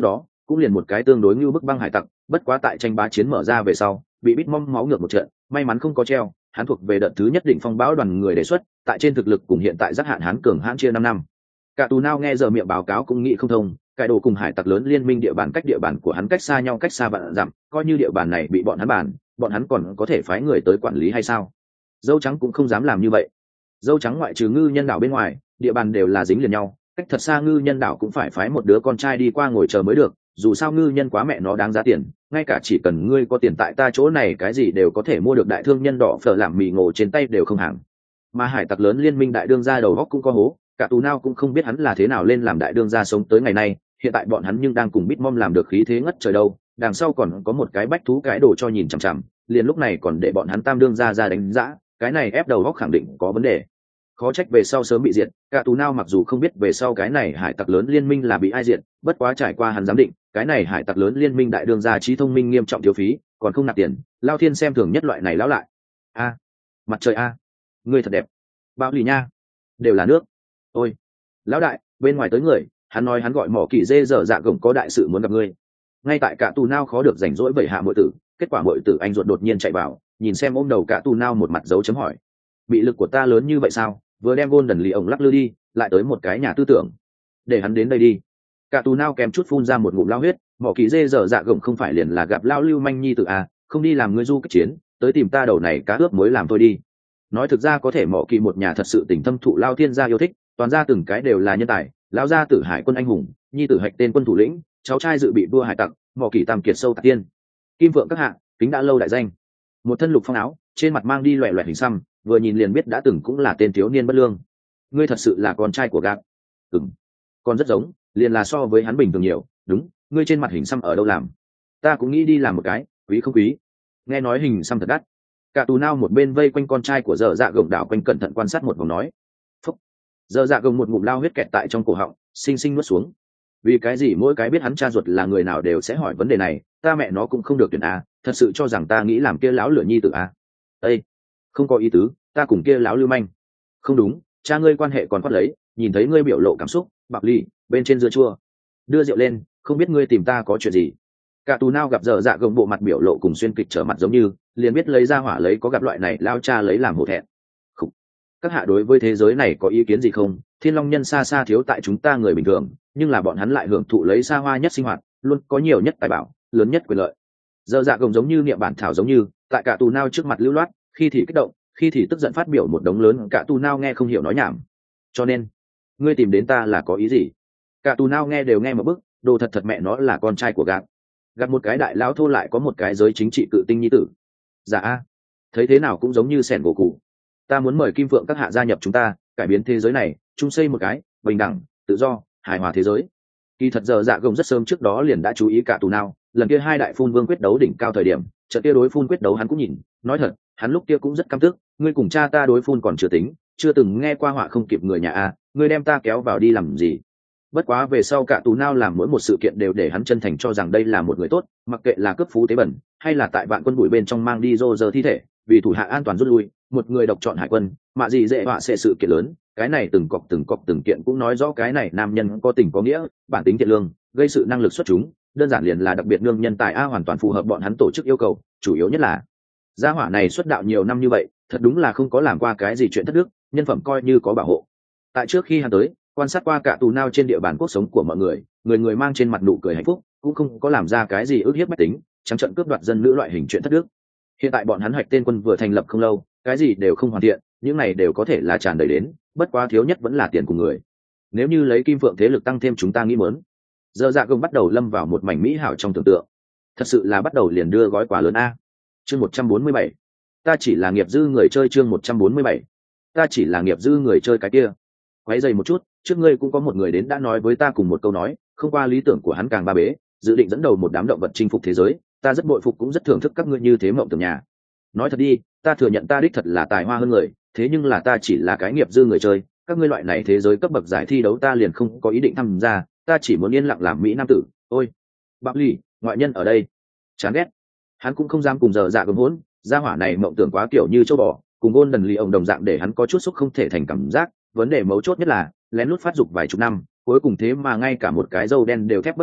cũng liền một cái tương đối như bức băng hải tặc, bất quá tại tranh bá chiến mở ra về sau bị Bitmom máu ngược một trận, may mắn không có treo. Hắn thuộc về đợt thứ nhất định phong bão đoàn người đề xuất, tại trên thực lực cùng hiện tại giác hạn hắn cường hãn chia 5 năm. Cả tù nao nghe giờ miệng báo cáo cũng nghĩ không thông, cái đồ cùng hải tặc lớn liên minh địa bàn của hắn cách xa nhau cách xa vạn dặm, coi như địa bàn này bị bọn hắn bàn, bọn hắn còn có thể phái người tới quản lý hay sao? Dâu trắng cũng không dám làm như vậy. Dâu trắng ngoại trừ ngư nhân đảo bên ngoài, địa bàn đều là dính liền nhau, cách thật xa ngư nhân đảo cũng phải phái một đứa con trai đi qua ngồi chờ mới được, dù sao ngư nhân quá mẹ nó đáng giá tiền, ngay cả chỉ cần ngươi có tiền tại ta chỗ này cái gì đều có thể mua được, đại thương nhân đỏ phở làm mì ngộ trên tay đều không hàng. Mà hải tặc lớn liên minh đại đương gia đầu góc cũng có hố, cả tù nao cũng không biết hắn là thế nào lên làm đại đương gia sống tới ngày nay, hiện tại bọn hắn nhưng đang cùng Bitmom làm được khí thế ngất trời đâu, đằng sau còn có một cái bách thú cái đồ cho nhìn chằm chằm, liền lúc này còn để bọn hắn tam đương gia ra đánh giá, cái này ép đầu góc khẳng định có vấn đề. Khó trách về sau sớm bị diệt. Cả tù nao mặc dù không biết về sau cái này hải tặc lớn liên minh là bị ai diệt, bất quá trải qua hắn giám định, cái này hải tặc lớn liên minh đại đương gia trí thông minh nghiêm trọng thiếu phí, còn không nạp tiền, lao thiên xem thường nhất loại này lão lại. A, mặt trời a, ngươi thật đẹp. Bao lì nha, đều là nước. Ôi, lão đại, bên ngoài tới người, hắn nói hắn gọi mỏ kỳ dê dở dạ gồng có đại sự muốn gặp ngươi. Ngay tại cả tù nao khó được rảnh rỗi vậy hạ muội tử, kết quả muội tử anh ruột đột nhiên chạy vào, nhìn xem ôm đầu cả tù nao một mặt dấu chấm hỏi. Bị lực của ta lớn như vậy sao? Vừa đem Golden lì ổng lắc lư đi, lại tới một cái nhà tư tưởng, để hắn đến đây đi. Cả tù nao kèm chút phun ra một ngụm lao huyết, mỏ kỳ dê dở dạ gồng không phải liền là gặp lao lưu manh nhi tự à, không đi làm ngươi du kích chiến, tới tìm ta đầu này cá ướp mới làm thôi đi. Nói thực ra có thể mỏ kỳ một nhà thật sự tình thâm thụ lao thiên gia yêu thích, toàn ra từng cái đều là nhân tài, lao gia tử hải quân anh hùng, nhi tử hạch tên quân thủ lĩnh, cháu trai dự bị vua hải tặc, mỏ kỳ tam kiệt sâu tạc tiên, kim vượng các hạ, kính đã lâu đại danh. Một thân lục phong áo, trên mặt mang đi loẻ loẹt hình xăm, vừa nhìn liền biết đã từng cũng là tên thiếu niên bất lương. Ngươi thật sự là con trai của gạc? Ừm, con rất giống, liền là so với hắn bình thường nhiều. Đúng, ngươi trên mặt hình xăm ở đâu làm? Ta cũng nghĩ đi làm một cái, quý không quý? Nghe nói hình xăm thật đắt. Cả tù nao một bên vây quanh con trai của dở dạ gồng đảo quanh cẩn thận quan sát một vòng nói. Phúc. Dở dạ gồng một ngụm lao huyết kẹt tại trong cổ họng, xinh xinh nuốt xuống. Vì cái gì mỗi cái biết hắn cha ruột là người nào đều sẽ hỏi vấn đề này, ta mẹ nó cũng không được tuyển à, thật sự cho rằng ta nghĩ làm kia láo lửa nhi tử à? Ê, không có ý tứ, ta cùng kia láo lưu manh. Không đúng, cha ngươi quan hệ còn quát lấy, nhìn thấy ngươi biểu lộ cảm xúc, bạc ly bên trên dưa chua, đưa rượu lên, không biết ngươi tìm ta có chuyện gì. Cả tù nao gặp dở dạ gồng bộ mặt biểu lộ cùng xuyên kịch trở mặt giống như, liền biết lấy ra hỏa lấy có gặp loại này lao cha lấy làm hổ thẹn. Khủ. Các hạ đối với thế giới này có ý kiến gì không? Thiên long nhân xa xa thiếu tại chúng ta người bình thường, nhưng là bọn hắn lại hưởng thụ lấy xa hoa nhất sinh hoạt, luôn có nhiều nhất tài bảo, lớn nhất quyền lợi. Dở dạ gồng giống như niệm bản thảo giống như, tại cả tù nao trước mặt lưu loát, khi thì kích động, khi thì tức giận phát biểu một đống lớn, cả tù nao nghe không hiểu nói nhảm. Cho nên ngươi tìm đến ta là có ý gì? Cả tù nao nghe đều nghe một bức, đồ thật thật mẹ nó là con trai của gạt. Gặp một cái đại lão thô lại có một cái giới chính trị cự tinh nhi tử. Dạ a, thấy thế nào cũng giống như sẻn gỗ cụ. Ta muốn mời kim phượng các hạ gia nhập chúng ta, cải biến thế giới này, chung xây một cái bình đẳng, tự do, hài hòa thế giới. Kỳ thật giờ dạ gồng rất sớm trước đó liền đã chú ý cả tù nao, lần kia hai đại phun vương quyết đấu đỉnh cao thời điểm, trận kia đối phun quyết đấu hắn cũng nhìn, nói thật, hắn lúc kia cũng rất căm tức, ngươi cùng cha ta đối phun còn chưa tính, chưa từng nghe qua họa không kịp người nhà a, ngươi đem ta kéo vào đi làm gì? Bất quá về sau cả tù nao làm mỗi một sự kiện đều để hắn chân thành cho rằng đây là một người tốt, mặc kệ là cướp phú tế bẩn hay là tại vạn quân bụi bên trong mang đi rô rơ thi thể, vì thủ hạ an toàn rút lui, một người độc chọn hải quân, mạ gì dễ họa sẽ sự kiện lớn, cái này từng cọc từng kiện cũng nói rõ cái này nam nhân có tình có nghĩa, bản tính thiện lương, gây sự năng lực xuất chúng, đơn giản liền là đặc biệt nương nhân tài a, hoàn toàn phù hợp bọn hắn tổ chức yêu cầu, chủ yếu nhất là gia hỏa này xuất đạo nhiều năm như vậy, thật đúng là không có làm qua cái gì chuyện thất đức, nhân phẩm coi như có bảo hộ. Tại trước khi hắn tới, quan sát qua cả tù nao trên địa bàn cuộc sống của mọi người, người người mang trên mặt nụ cười hạnh phúc, cũng không có làm ra cái gì ức hiếp bách tính, trắng trợn cướp đoạt dân nữ loại hình chuyện thất đức. Hiện tại bọn hắn hoạch tên quân vừa thành lập không lâu, cái gì đều không hoàn thiện, những này đều có thể là tràn đầy đến, bất quá thiếu nhất vẫn là tiền của người. Nếu như lấy kim phượng thế lực tăng thêm chúng ta nghĩ muốn, giờ dạ gồng bắt đầu lâm vào một mảnh mỹ hảo trong tưởng tượng, thật sự là bắt đầu liền đưa gói quà lớn a. Chương 147, ta chỉ là nghiệp dư người chơi. Chương 147, ta chỉ là nghiệp dư người chơi cái kia. Quấy dày một chút, trước ngươi cũng có một người đến đã nói với ta cùng một câu nói, không qua lý tưởng của hắn càng ba bế, dự định dẫn đầu một đám động vật chinh phục thế giới, ta rất bội phục cũng rất thưởng thức các ngươi như thế mộng tưởng nhà. Nói thật đi, ta thừa nhận ta đích thật là tài hoa hơn người, thế nhưng là ta chỉ là cái nghiệp dư người chơi, các ngươi loại này thế giới cấp bậc giải thi đấu ta liền không có ý định tham gia, ta chỉ muốn yên lặng làm mỹ nam tử. Ôi, bác ly, ngoại nhân ở đây, chán ghét. Hắn cũng không dám cùng giờ dạ gồng hỗn, gia hỏa này mộng tưởng quá kiểu như châu bò, cùng Golden lì ông đồng dạng để hắn có chút xúc không thể thành cảm giác. Vấn đề mấu chốt nhất là lén lút phát dục vài chục năm, cuối cùng thế mà ngay cả một cái râu đen đều thép bất quá,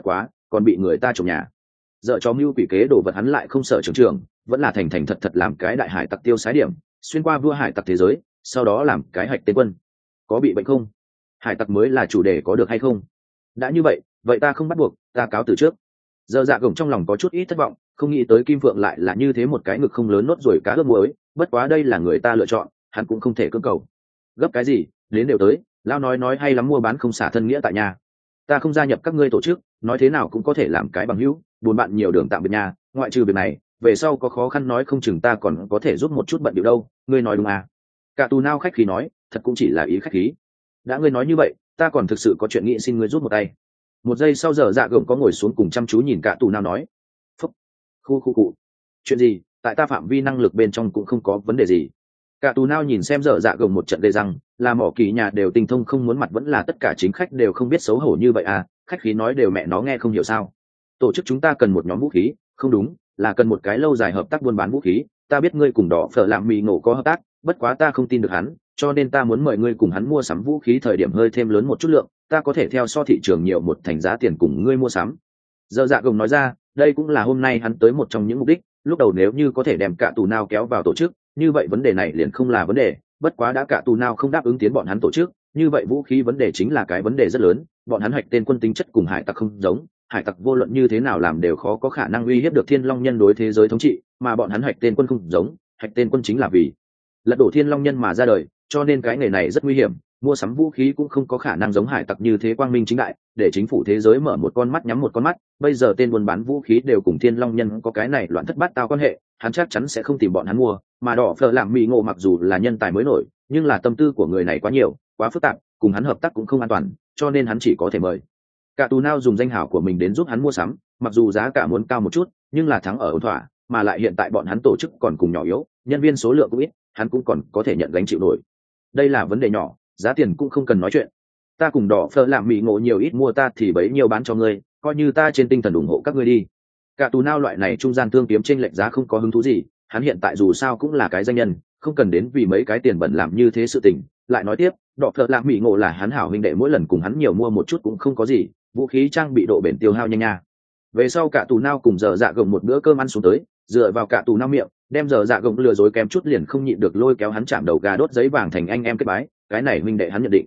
còn bị người ta trộm nhà. Dợ chó mưu quỷ kế đồ vật hắn lại không sợ trường, vẫn là thành thành thật thật làm cái đại hải tặc tiêu sái điểm, xuyên qua vua hải tặc thế giới, sau đó làm cái hạch tên quân. Có bị bệnh không? Hải tặc mới là chủ đề có được hay không? Đã như vậy ta không bắt buộc, ta cáo từ trước. Giờ dạ gồng trong lòng có chút ít thất vọng, không nghĩ tới Kim Phượng lại là như thế một cái ngực không lớn nốt rồi cá ướp muối, bất quá đây là người ta lựa chọn, hắn cũng không thể cưỡng cầu. Gấp cái gì, đến đều tới, lao nói hay lắm, mua bán không xả thân nghĩa tại nhà. Ta không gia nhập các ngươi tổ chức, nói thế nào cũng có thể làm cái bằng hữu, buồn bạn nhiều đường tạm biệt nhà, ngoại trừ việc này, về sau có khó khăn nói không chừng ta còn có thể giúp một chút bận điệu đâu, ngươi nói đúng à? Cả tù nao khách khí nói, thật cũng chỉ là ý khách khí. Đã ngươi nói như vậy, ta còn thực sự có chuyện nghĩ xin ngươi giúp một tay. Một giây sau giờ dạ gồng có ngồi xuống cùng chăm chú nhìn cả tù nao nói. Phúc, khu cụ. Chuyện gì, tại ta phạm vi năng lực bên trong cũng không có vấn đề gì. Cả tù nao nhìn xem giờ dạ gồng một trận gây răng, là mỏ kỳ nhà đều tinh thông không muốn mặt vẫn là tất cả chính khách đều không biết xấu hổ như vậy à, khách khí nói đều mẹ nó nghe không hiểu sao. Tổ chức chúng ta cần một nhóm vũ khí, không đúng, là cần một cái lâu dài hợp tác buôn bán vũ khí, ta biết ngươi cùng đỏ phở làm mì nổ có hợp tác, bất quá ta không tin được hắn, cho nên ta muốn mời ngươi cùng hắn mua sắm vũ khí thời điểm hơi thêm lớn một chút lượng, ta có thể theo so thị trường nhiều một thành giá tiền cùng ngươi mua sắm. Giờ dạ gồng nói ra, đây cũng là hôm nay hắn tới một trong những mục đích, lúc đầu nếu như có thể đem cả tù nao kéo vào tổ chức, như vậy vấn đề này liền không là vấn đề, bất quá đã cả tù nao không đáp ứng tiến bọn hắn tổ chức, như vậy vũ khí vấn đề chính là cái vấn đề rất lớn, bọn hắn hoạch tên quân tính chất cùng hải tặc không giống, hải tặc vô luận như thế nào làm đều khó có khả năng uy hiếp được Thiên Long Nhân đối thế giới thống trị, mà bọn hắn hoạch tên quân không giống, hoạch tên quân chính là vì lật đổ Thiên Long Nhân mà ra đời, cho nên cái nghề này rất nguy hiểm, mua sắm vũ khí cũng không có khả năng giống hải tặc như thế quang minh chính đại, để chính phủ thế giới mở một con mắt nhắm một con mắt, bây giờ tên buôn bán vũ khí đều cùng Thiên Long Nhân có cái này loạn thất bát tao quan hệ, hắn chắc chắn sẽ không tìm bọn hắn mua, mà đỏ phở làm mì ngộ mặc dù là nhân tài mới nổi, nhưng là tâm tư của người này quá nhiều, quá phức tạp, cùng hắn hợp tác cũng không an toàn, cho nên hắn chỉ có thể mời cả tù nao dùng danh hảo của mình đến giúp hắn mua sắm, mặc dù giá cả muốn cao một chút, nhưng là thắng ở ổn thỏa, mà lại hiện tại bọn hắn tổ chức còn cùng nhỏ yếu, nhân viên số lượng cũng ít, hắn cũng còn có thể nhận gánh chịu nổi. Đây là vấn đề nhỏ, giá tiền cũng không cần nói chuyện. Ta cùng đỏ phở làm mì ngộ nhiều ít mua ta thì bấy nhiêu bán cho ngươi, coi như ta trên tinh thần ủng hộ các ngươi đi. Cả tù nao loại này trung gian tương kiếm trên lệch giá không có hứng thú gì, hắn hiện tại dù sao cũng là cái danh nhân, không cần đến vì mấy cái tiền bẩn làm như thế sự tình. Lại nói tiếp, đỏ phở làm mì ngộ là hắn hảo huynh đệ, mỗi lần cùng hắn nhiều mua một chút cũng không có gì, vũ khí trang bị độ bền tiêu hao nhanh nha. Về sau cả tù nao cùng giờ dạ gồng một bữa cơm ăn xuống tới, dựa vào cả tù nao miệng, đem giờ dạ gồng lừa dối kém chút liền không nhịn được lôi kéo hắn chạm đầu gà đốt giấy vàng thành anh em kết bái, cái này huynh đệ hắn nhận định.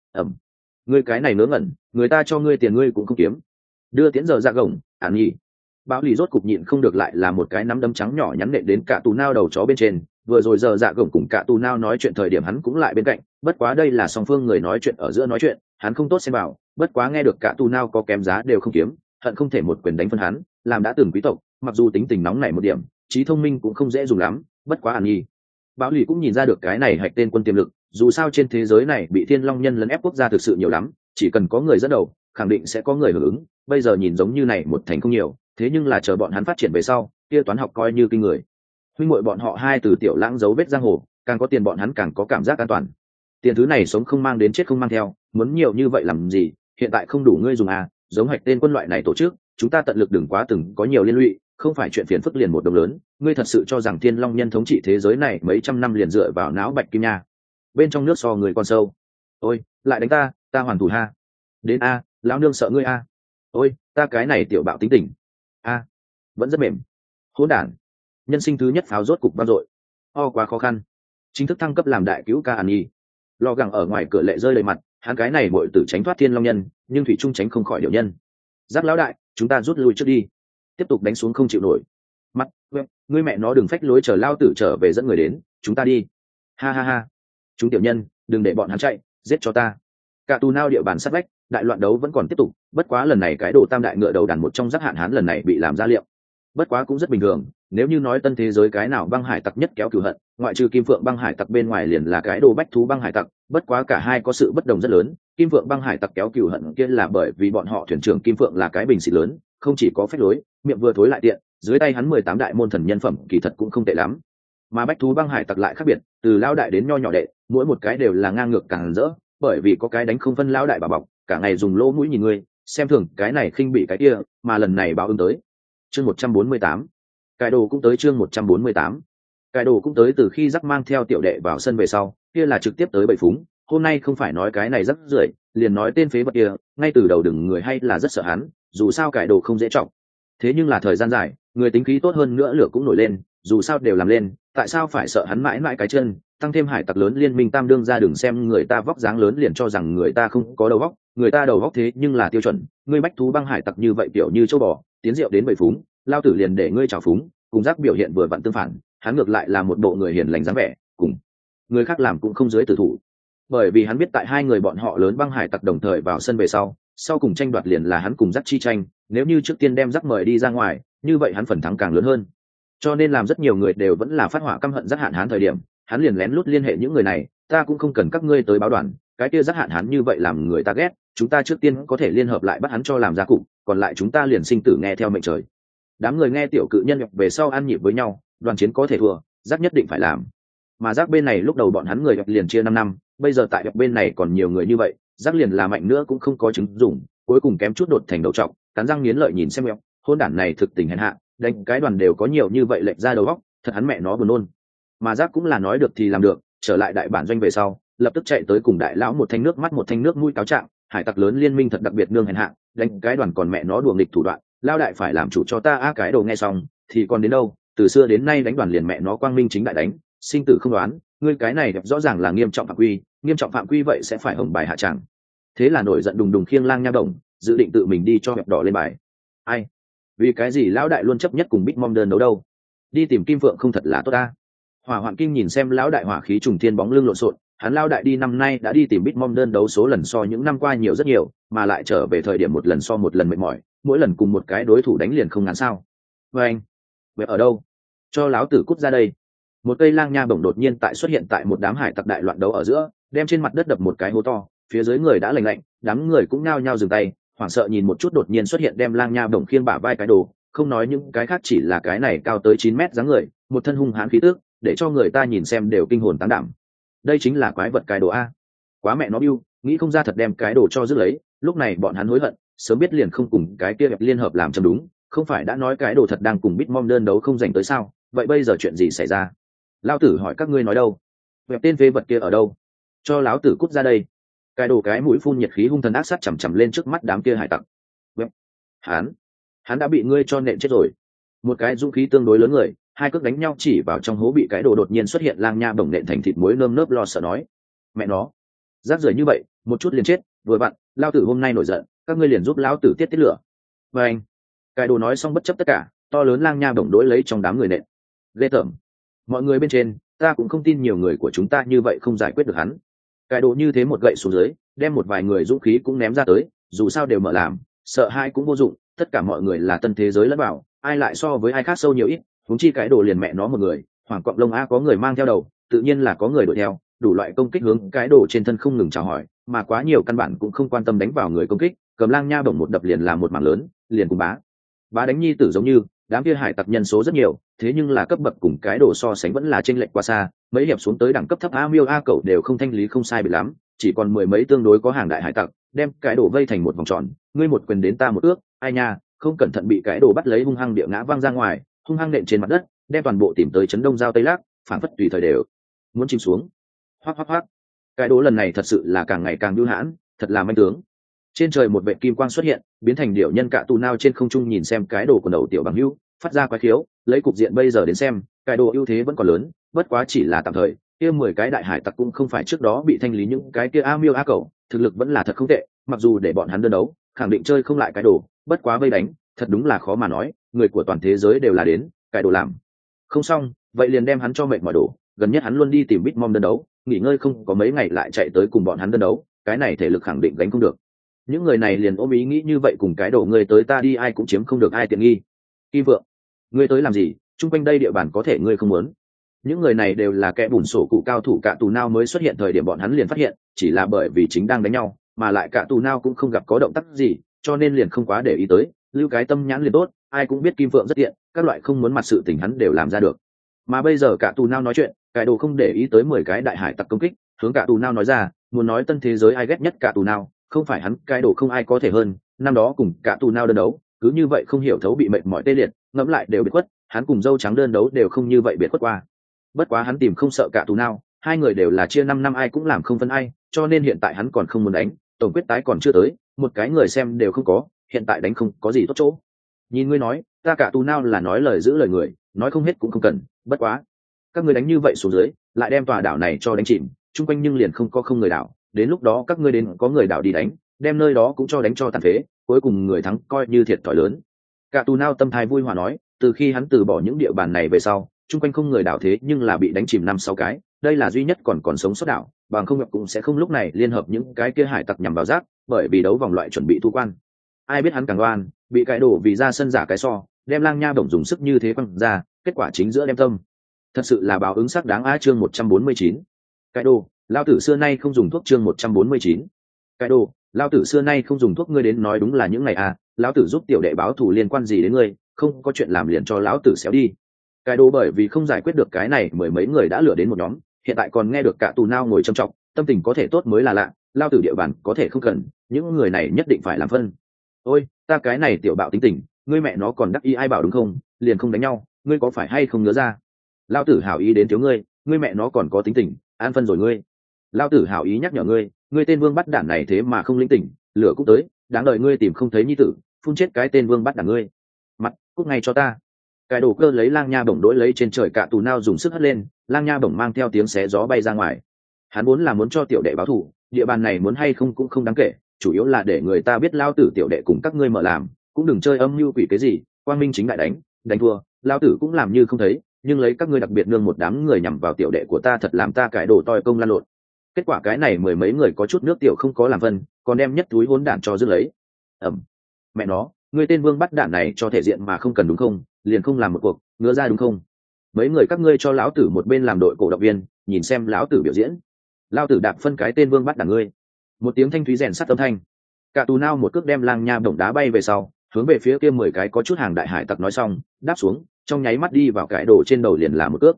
Ngươi cái này ngớ ngẩn, người ta cho ngươi tiền ngươi cũng không kiếm. Đưa tiễn giờ dạ gồng, ản nhi. Báo lì rốt cục nhịn không được lại là một cái nắm đấm trắng nhỏ nhắn nện đến cả tù nao đầu chó bên trên, vừa rồi giờ dạ gồng cùng cả tù nao nói chuyện thời điểm hắn cũng lại bên cạnh, bất quá đây là song phương người nói chuyện ở giữa nói chuyện, hắn không tốt xem vào, bất quá nghe được cả tù nao có kém giá đều không kiếm, hận không thể một quyền đánh phân hắn, làm đã từng quý tộc, mặc dù tính tình nóng nảy một điểm, trí thông minh cũng không dễ dùng lắm, bất quá ản nhi. Báo lì cũng nhìn ra được cái này hạch tên quân tiềm lực, dù sao trên thế giới này bị Thiên Long Nhân lấn ép quốc gia thực sự nhiều lắm, chỉ cần có người dẫn đầu, khẳng định sẽ có người hưởng ứng, bây giờ nhìn giống như này một thành không nhiều, thế nhưng là chờ bọn hắn phát triển về sau, kia toán học coi như kinh người. Huynh muội bọn họ hai từ tiểu lãng dấu vết giang hồ, càng có tiền bọn hắn càng có cảm giác an toàn. Tiền thứ này sống không mang đến chết không mang theo, muốn nhiều như vậy làm gì, hiện tại không đủ ngươi dùng à, giống hạch tên quân loại này tổ chức, chúng ta tận lực đừng quá từng có nhiều liên lụy, không phải chuyện phiền phức liền một đồng lớn, ngươi thật sự cho rằng Thiên Long Nhân thống trị thế giới này mấy trăm năm liền dựa vào não bạch kim nha. Bên trong nước so người con sâu. Ôi, lại đánh ta hoàn thủ ha. Đến a, lão nương sợ ngươi a. Ôi, ta cái này tiểu bạo tính tình. A, vẫn rất mềm. Hỗn đản. Nhân sinh thứ nhất pháo rốt cục vang dội. Quá khó khăn. Chính thức thăng cấp làm đại cứu ca An Nhi. Lo gẳng ở ngoài cửa lệ rơi đầy mặt, hắn cái này muội tử tránh thoát Thiên Long Nhân, nhưng thủy trung tránh không khỏi điều nhân. Giác lão đại, chúng ta rút lui trước đi. Tiếp tục đánh xuống không chịu nổi. Mắt, ngươi mẹ nó đừng phách lối, chờ lao tử trở về dẫn người đến, chúng ta đi. Ha ha ha. Chúng tiểu nhân, đừng để bọn hắn chạy, giết cho ta. Cả tù nao địa bàn sát vách, đại loạn đấu vẫn còn tiếp tục, bất quá lần này cái đồ tam đại ngựa đầu đàn một trong giác hạn hán lần này bị làm ra liệu. Bất quá cũng rất bình thường, nếu như nói tân thế giới cái nào băng hải tặc nhất kéo cửu hận, ngoại trừ Kim Phượng băng hải tặc bên ngoài liền là cái đồ bách thú băng hải tặc, bất quá cả hai có sự bất đồng rất lớn. Kim Phượng băng hải tặc kéo cửu hận kia là bởi vì bọn họ thuyền trưởng Kim Phượng là cái bình xịt lớn, không chỉ có phách lối, miệng vừa thối lại tiện, dưới tay hắn 18 đại môn thần nhân phẩm kỳ thật cũng không tệ lắm. Mà bách thú băng hải tặc lại khác biệt, từ lao đại đến nho nhỏ đệ, mỗi một cái đều là ngang ngược càng rỡ, bởi vì có cái đánh không phân lao đại bà bọc, cả ngày dùng lỗ mũi nhìn ngươi, xem thường cái này khinh bị cái kia, mà lần này báo ứng tới. Chương 148. Cải đồ cũng tới chương 148. Cải đồ cũng tới từ khi Dắc mang theo tiểu đệ vào sân về sau, kia là trực tiếp tới bầy phúng, hôm nay không phải nói cái này rất rưởi, liền nói tên phế vật kia, ngay từ đầu đừng người hay là rất sợ hắn, dù sao cải đồ không dễ trọng. Thế nhưng là thời gian dài, người tính khí tốt hơn nữa lửa cũng nổi lên, dù sao đều làm lên, tại sao phải sợ hắn mãi mãi cái chân? Tăng thêm hải tặc lớn liên minh tam đương ra, đừng xem người ta vóc dáng lớn liền cho rằng người ta không có đầu óc, người ta đầu óc thế nhưng là tiêu chuẩn. Ngươi bách thú băng hải tặc như vậy kiểu như châu bò, tiến rượu đến bầy phúng, lao tử liền để ngươi trào phúng, cùng giác biểu hiện vừa vặn tương phản, hắn ngược lại là một bộ người hiền lành dáng vẻ, cùng người khác làm cũng không dưới tử thủ. Bởi vì hắn biết tại hai người bọn họ lớn băng hải tặc đồng thời vào sân về sau cùng tranh đoạt liền là hắn cùng giác chi tranh, nếu như trước tiên đem giác mời đi ra ngoài, như vậy hắn phần thắng càng lớn hơn. Cho nên làm rất nhiều người đều vẫn là phát hỏa căm hận giác hạn hán thời điểm, hắn liền lén lút liên hệ những người này, ta cũng không cần các ngươi tới báo đoàn, cái kia giác hạn hán như vậy làm người ta ghét, chúng ta trước tiên có thể liên hợp lại bắt hắn cho làm gia cụ, còn lại chúng ta liền sinh tử nghe theo mệnh trời. Đám người nghe tiểu cự nhân về sau ăn nhịp với nhau, đoàn chiến có thể thua, giác nhất định phải làm. Mà giác bên này lúc đầu bọn hắn người liền chia 5 năm, bây giờ tại bên này còn nhiều người như vậy, giác liền là mạnh nữa cũng không có chứng dùng, cuối cùng kém chút đột thành đầu trọc, cắn răng nghiến lợi nhìn xem hôn đản này thực tình hèn hạ, đánh cái đoàn đều có nhiều như vậy lệch ra đầu óc, thật hắn mẹ nó buồn nôn. Mà giác cũng là nói được thì làm được, trở lại đại bản doanh về sau, lập tức chạy tới cùng đại lão một thanh nước mắt một thanh nước mũi cáo trạng, hải tặc lớn liên minh thật đặc biệt nương hèn hạ, đánh cái đoàn còn mẹ nó đùa nghịch thủ đoạn, lao đại phải làm chủ cho ta cái đồ. Nghe xong thì còn đến đâu, từ xưa đến nay đánh đoàn liền mẹ nó quang minh chính đại đánh, sinh tử không đoán, ngươi cái này rõ ràng là nghiêm trọng phạm quy vậy sẽ phải hồng bài hạ tràng. Thế là nổi giận đùng đùng khiêng lang nha đồng, dự định tự mình đi cho hẹp đỏ lên bài. Ai, vì cái gì lão đại luôn chấp nhất cùng Big Mom đơn đấu đâu? Đi tìm Kim Phượng không thật là tốt ta. Hỏa Hoạn Kim nhìn xem lão đại hỏa khí trùng thiên bóng lưng lộn xộn, hắn lão đại đi năm nay đã đi tìm Big Mom đơn đấu số lần so những năm qua nhiều rất nhiều, mà lại trở về thời điểm một lần so một lần mệt mỏi, mỗi lần cùng một cái đối thủ đánh liền không ngắn sao. Anh, vậy ở đâu? Cho lão tử cút ra đây. Một cây lang nha bổng đột nhiên xuất hiện tại một đám hải tặc đại loạn đấu ở giữa, đem trên mặt đất đập một cái hố to, phía dưới người đã lạnh lạnh, đám người cũng nao nhao dừng tay, hoảng sợ nhìn một chút đột nhiên xuất hiện đem lang nha bổng khiêng bả vai cái đồ, không nói những cái khác, chỉ là cái này cao tới 9 mét dáng người, một thân hung hãn khí tước, để cho người ta nhìn xem đều kinh hồn tán đảm. Đây chính là quái vật cái đồ a. Quá mẹ nó biu, nghĩ không ra thật đem cái đồ cho rước lấy, lúc này bọn hắn hối hận, sớm biết liền không cùng cái kia liên hợp làm chấm đúng, không phải đã nói cái đồ thật đang cùng Big Mom đơn đấu không giành tới sao, vậy bây giờ chuyện gì xảy ra? Lão tử hỏi các ngươi nói đâu? Vẹp tên phế vật kia ở đâu? Cho lão tử cút ra đây. Cái đồ cái mũi phun nhiệt khí hung thần ác sát chằm chằm lên trước mắt đám kia hải tặc. Vẹp. Hắn đã bị ngươi cho nện chết rồi. Một cái dũng khí tương đối lớn người, hai cước đánh nhau chỉ vào trong hố bị cái đồ đột nhiên xuất hiện lang nha bổng nện thành thịt muối, nơm nớp lo sợ nói: mẹ nó, rác rưởi như vậy, một chút liền chết, vừa vặn, lão tử hôm nay nổi giận, các ngươi liền giúp lão tử tiết lửa. Và anh, cái đồ nói xong bất chấp tất cả, to lớn lang nha bổng đối lấy trong đám người nện. Ghê tởm. Mọi người bên trên, ta cũng không tin nhiều người của chúng ta như vậy không giải quyết được hắn. Cái đồ như thế một gậy xuống dưới, đem một vài người dũng khí cũng ném ra tới, dù sao đều mở làm, sợ hai cũng vô dụng, tất cả mọi người là tân thế giới lẫn vào, ai lại so với ai khác sâu nhiều ít, huống chi cái đồ liền mẹ nó một người, hoàng quạng lông a có người mang theo đầu, tự nhiên là có người đuổi theo, đủ loại công kích hướng cái đồ trên thân không ngừng chào hỏi, mà quá nhiều căn bản cũng không quan tâm đánh vào người công kích, cầm lang nha bổng một đập liền là một mảng lớn, liền cùng bá đánh nhi tử giống như. Đám kia hải tặc nhân số rất nhiều, thế nhưng là cấp bậc cùng cái đồ so sánh vẫn là chênh lệch quá xa, mấy hiệp xuống tới đẳng cấp thấp a miêu a cẩu đều không thanh lý không sai biệt lắm, chỉ còn mười mấy tương đối có hàng đại hải tặc, đem cái đồ vây thành một vòng tròn, ngươi một quyền đến ta một ước, ai nha, không cẩn thận bị cái đồ bắt lấy hung hăng địa ngã văng ra ngoài, hung hăng nện trên mặt đất, đem toàn bộ tìm tới chấn đông giao tây lắc, phảng phất tùy thời đều muốn chìm xuống. Hoắc. Cái đồ lần này thật sự là càng ngày càng bưu hãn, thật là manh tướng. Trên trời một vệt kim quang xuất hiện, biến thành điểu nhân cạ tù nao trên không trung nhìn xem cái đồ của đầu tiểu bằng hữu, phát ra quái khiếu, lấy cục diện bây giờ đến xem, cái đồ ưu thế vẫn còn lớn, bất quá chỉ là tạm thời, kia 10 cái đại hải tặc cũng không phải trước đó bị thanh lý những cái kia a miêu a cẩu, thực lực vẫn là thật không tệ, mặc dù để bọn hắn đơn đấu, khẳng định chơi không lại cái đồ, bất quá vây đánh, thật đúng là khó mà nói, người của toàn thế giới đều là đến, cái đồ làm không xong, vậy liền đem hắn cho mệt mỏi đổ, gần nhất hắn luôn đi tìm Big Mom đơn đấu, nghỉ ngơi không có mấy ngày lại chạy tới cùng bọn hắn đơn đấu, cái này thể lực khẳng định gánh không được. Những người này liền ôm ý nghĩ như vậy, cùng cái đồ ngươi tới ta đi ai cũng chiếm không được ai tiện nghi. Kim Vượng, ngươi tới làm gì? Trung quanh đây địa bàn có thể ngươi không muốn. Những người này đều là kẻ bùn sổ cụ cao thủ cạ tù nao mới xuất hiện thời điểm bọn hắn liền phát hiện, chỉ là bởi vì chính đang đánh nhau, mà lại cạ tù nao cũng không gặp có động tác gì, cho nên liền không quá để ý tới, lưu cái tâm nhãn liền tốt, ai cũng biết Kim Vượng rất tiện, các loại không muốn mặt sự tình hắn đều làm ra được. Mà bây giờ cạ tù nao nói chuyện, cái đồ không để ý tới 10 cái đại hải tặc công kích, hướng cạ tù nao nói ra, muốn nói tân thế giới ai ghét nhất cạ tù nao, không phải hắn, cái đồ không ai có thể hơn, năm đó cùng cạ tù nao đơn đấu, cứ như vậy không hiểu thấu bị mệt mỏi tê liệt, ngẫm lại đều biệt khuất, hắn cùng dâu trắng đơn đấu đều không như vậy biệt khuất qua. Bất quá hắn tìm không sợ cạ tù nao, hai người đều là chia 5 năm ai cũng làm không phân ai, cho nên hiện tại hắn còn không muốn đánh, tổng quyết tái còn chưa tới, một cái người xem đều không có, hiện tại đánh không có gì tốt chỗ. Nhìn ngươi nói, ta cả tù nao là nói lời giữ lời người, nói không hết cũng không cần, bất quá các ngươi đánh như vậy xuống dưới lại đem tòa đảo này cho đánh chìm, chung quanh nhưng liền không người đảo, đến lúc đó các ngươi đến có người đảo đi đánh, đem nơi đó cũng cho đánh cho tàn phế, cuối cùng người thắng coi như thiệt thòi lớn. Cả tù nao tâm thái vui hòa nói, từ khi hắn từ bỏ những địa bàn này về sau, chung quanh không người đảo thế nhưng là bị đánh chìm 5-6 cái, đây là duy nhất còn sống sót đảo, bằng không cũng sẽ không lúc này liên hợp những cái kia hải tặc nhằm vào rác, bởi vì đấu vòng loại chuẩn bị thu quan. Ai biết hắn càng đoan, bị cãi đổ vì ra sân giả cái so, đem Lang Nha Bổng dùng sức như thế quăng ra, kết quả chính giữa đem tâm. Thật sự là báo ứng sắc đáng á. Chương 149. Cãi đồ, lao tử xưa nay không dùng thuốc. Chương 149. Cãi đồ, lao tử xưa nay không dùng thuốc. Ngươi đến nói đúng là những ngày à, lão tử giúp tiểu đệ báo thù liên quan gì đến ngươi, không có chuyện làm liền cho lão tử xéo đi. Cãi đồ bởi vì không giải quyết được cái này, mười mấy người đã lừa đến một nhóm, hiện tại còn nghe được cả tù nao ngồi trầm trọng, tâm tình có thể tốt mới là lạ, lao tử địa bàn có thể không cần, những người này nhất định phải làm phân. Ôi, ta cái này tiểu bạo tính tình, ngươi mẹ nó còn đắc ý ai bảo đúng không, liền không đánh nhau, ngươi có phải hay không nhớ ra? Lao tử hảo ý đến thiếu ngươi, ngươi mẹ nó còn có tính tình, an phân rồi ngươi. Lao tử hảo ý nhắc nhở ngươi, ngươi tên vương bắt đản này thế mà không linh tỉnh, lửa cũng tới, đáng đợi ngươi tìm không thấy nhi tử, phun chết cái tên vương bắt đản ngươi. Mặt, cút ngay cho ta. Cái đồ cơ lấy Lang Nha Bổng đối lấy trên trời cả tù nao dùng sức hất lên, Lang Nha Bổng mang theo tiếng xé gió bay ra ngoài. Hắn muốn là muốn cho tiểu đệ báo thù, địa bàn này muốn hay không cũng không đáng kể, chủ yếu là để người ta biết lao tử tiểu đệ cùng các ngươi mở làm, cũng đừng chơi âm mưu quỷ cái gì, quang minh chính đại đánh thua, lao tử cũng làm như không thấy, nhưng lấy các ngươi đặc biệt nương một đám người nhằm vào tiểu đệ của ta thật làm ta cải đồ toi công lan lộn. Kết quả cái này mười mấy người có chút nước tiểu không có làm vân, còn đem nhất túi hỗn đản cho dứt lấy. Mẹ nó, ngươi tên vương bắt đản này cho thể diện mà không cần đúng không, liền không làm một cuộc ngứa ra đúng không? Mấy người các ngươi cho lão tử một bên làm đội cổ động viên, nhìn xem lão tử biểu diễn. Lão tử đạp phân cái tên vương bắt đản ngươi. Một tiếng thanh thúy rèn sắt âm thanh, cả tù nao một cước đem Lang Nha Bổng đá bay về sau, hướng về phía kia 10 cái có chút hàng đại hải tặc nói xong, đáp xuống, trong nháy mắt đi vào cái đồ trên đầu liền là một cước.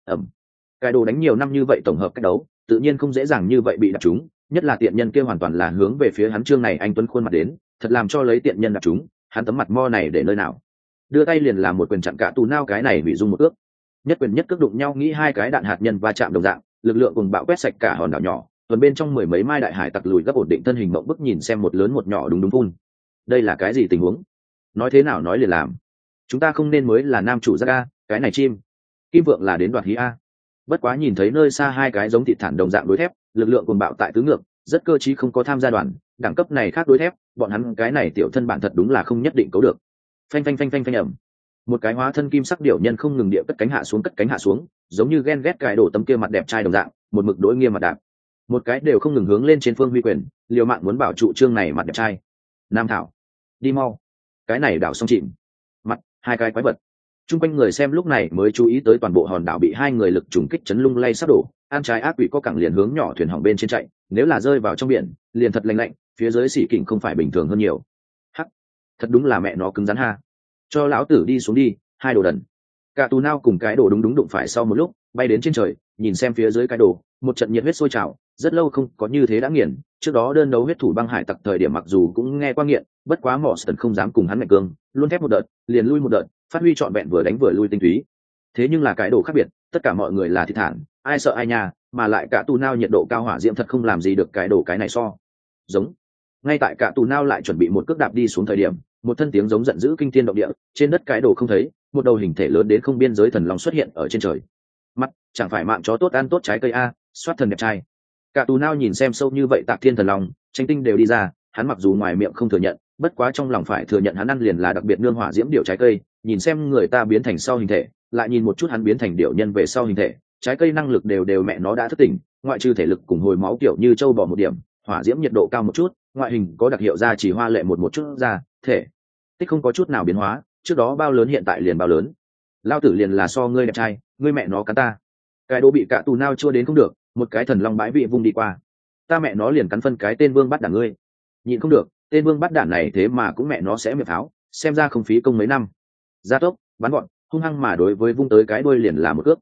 Cái đồ đánh nhiều năm như vậy tổng hợp cách đấu, tự nhiên không dễ dàng như vậy bị đạp trúng, nhất là tiện nhân kia hoàn toàn là hướng về phía hắn Trương này anh tuấn khuôn mặt đến, thật làm cho lấy tiện nhân đạp trúng, hắn tấm mặt mo này để nơi nào? Đưa tay liền làm một quyền chặn cả tù nao cái này bị dung một cước. Nhất quyền nhất cước đụng nhau, nghĩ hai cái đạn hạt nhân va chạm đồng dạng, lực lượng cùng bạo quét sạch cả hòn đảo nhỏ, tuần bên trong mười mấy mai đại hải tặc lùi gấp ổn định thân hình mộng bức nhìn xem một lớn một nhỏ đúng phun. Đây là cái gì tình huống? Nói thế nào nói liền làm. Chúng ta không nên mới là nam chủ giác a, cái này chim kim vượng là đến đoạt hí a. Bất quá nhìn thấy nơi xa hai cái giống thịt thản đồng dạng đối thép, lực lượng cuồng bạo tại tứ ngược, rất cơ trí không có tham gia đoàn, đẳng cấp này khác đối thép, bọn hắn cái này tiểu thân bản thật đúng là không nhất định cấu được. Phanh phanh phanh phanh phanh ầm. Một cái hóa thân kim sắc điểu nhân không ngừng địa cất cánh hạ xuống, giống như ghen ghét cái đổ tấm kia mặt đẹp trai đồng dạng, một mực đối nghiêm mặt đạp. Một cái đều không ngừng hướng lên trên phương huy quyền, liều mạng muốn bảo trụ Trương này mặt đẹp trai. Nam thảo, đi mau, cái này đảo xong chìm. Mặt hai cái quái vật. Trung quanh người xem lúc này mới chú ý tới toàn bộ hòn đảo bị hai người lực trùng kích chấn lung lay sắp đổ, an trái ác quỷ có cẳng liền hướng nhỏ thuyền hỏng bên trên chạy, nếu là rơi vào trong biển, liền thật lạnh lạnh, phía dưới xỉ kình không phải bình thường hơn nhiều. Hắc, thật đúng là mẹ nó cứng rắn ha. Cho lão tử đi xuống đi, hai đồ đần. Cả tù nao cùng cái đồ đúng đụng phải sau một lúc, bay đến trên trời, nhìn xem phía dưới cái đồ, một trận nhiệt huyết sôi trào, rất lâu không có như thế đã nghiền, trước đó đơn đấu huyết thủ băng hải tặc thời điểm mặc dù cũng nghe qua nghiện, bất quá mỏ sần không dám cùng hắn mạnh cương, luôn thép một đợt, liền lui một đợt, phát huy trọn vẹn vừa đánh vừa lui tinh túy. Thế nhưng là cái đồ khác biệt, tất cả mọi người là thị thản, ai sợ ai nha, mà lại cả tù nao nhiệt độ cao hỏa diễm thật không làm gì được cái đồ cái này so. Giống. Ngay tại cả tù nao lại chuẩn bị một cước đạp đi xuống thời điểm, một thân tiếng giống giận dữ kinh thiên động địa, trên đất cái đồ không thấy, một đầu hình thể lớn đến không biên giới thần long xuất hiện ở trên trời. Mắt, chẳng phải mạng chó tốt ăn tốt trái cây a, soát thần đẹp trai. Cả tù nao nhìn xem sâu như vậy Tạc Thiên thần long, tranh tinh đều đi ra, hắn mặc dù ngoài miệng không thừa nhận, bất quá trong lòng phải thừa nhận hắn ăn liền là đặc biệt nương hỏa diễm điệu trái cây, nhìn xem người ta biến thành sau hình thể, lại nhìn một chút hắn biến thành điệu nhân về sau hình thể, trái cây năng lực đều mẹ nó đã thức tỉnh, ngoại trừ thể lực cùng hồi máu kiểu như châu bò một điểm, hỏa diễm nhiệt độ cao một chút, ngoại hình có đặc hiệu ra chỉ hoa lệ một chút ra, thể tích không có chút nào biến hóa, trước đó bao lớn hiện tại liền bao lớn. Lao tử liền là so ngươi đẹp trai, ngươi mẹ nó cắn ta. Cái đồ bị cả tù nao chua đến không được, một cái thần long bãi vị vung đi qua, ta mẹ nó liền cắn phân cái tên vương bắt đản ngươi. Nhịn không được, tên vương bắt đản này thế mà cũng mẹ nó sẽ miệng pháo, xem ra không phí công mấy năm. Gia tốc bắn gọn, hung hăng mà đối với vung tới cái đuôi liền là một cước.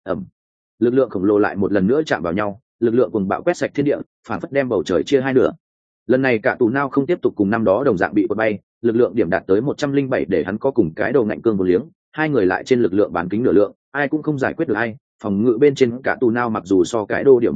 Lực lượng khổng lồ lại một lần nữa chạm vào nhau, lực lượng cùng bạo quét sạch thiên địa, phản phất đem bầu trời chia hai nửa. Lần này cả tù nao không tiếp tục cùng năm đó đồng dạng bị quật bay, lực lượng điểm đạt tới 107 để hắn có cùng cái đầu ngạnh cương vô liếng, hai người lại trên lực lượng bán kính nửa lượng, ai cũng không giải quyết được ai. Phòng ngự bên trên cả tù nao mặc dù so cái đô điểm một chút,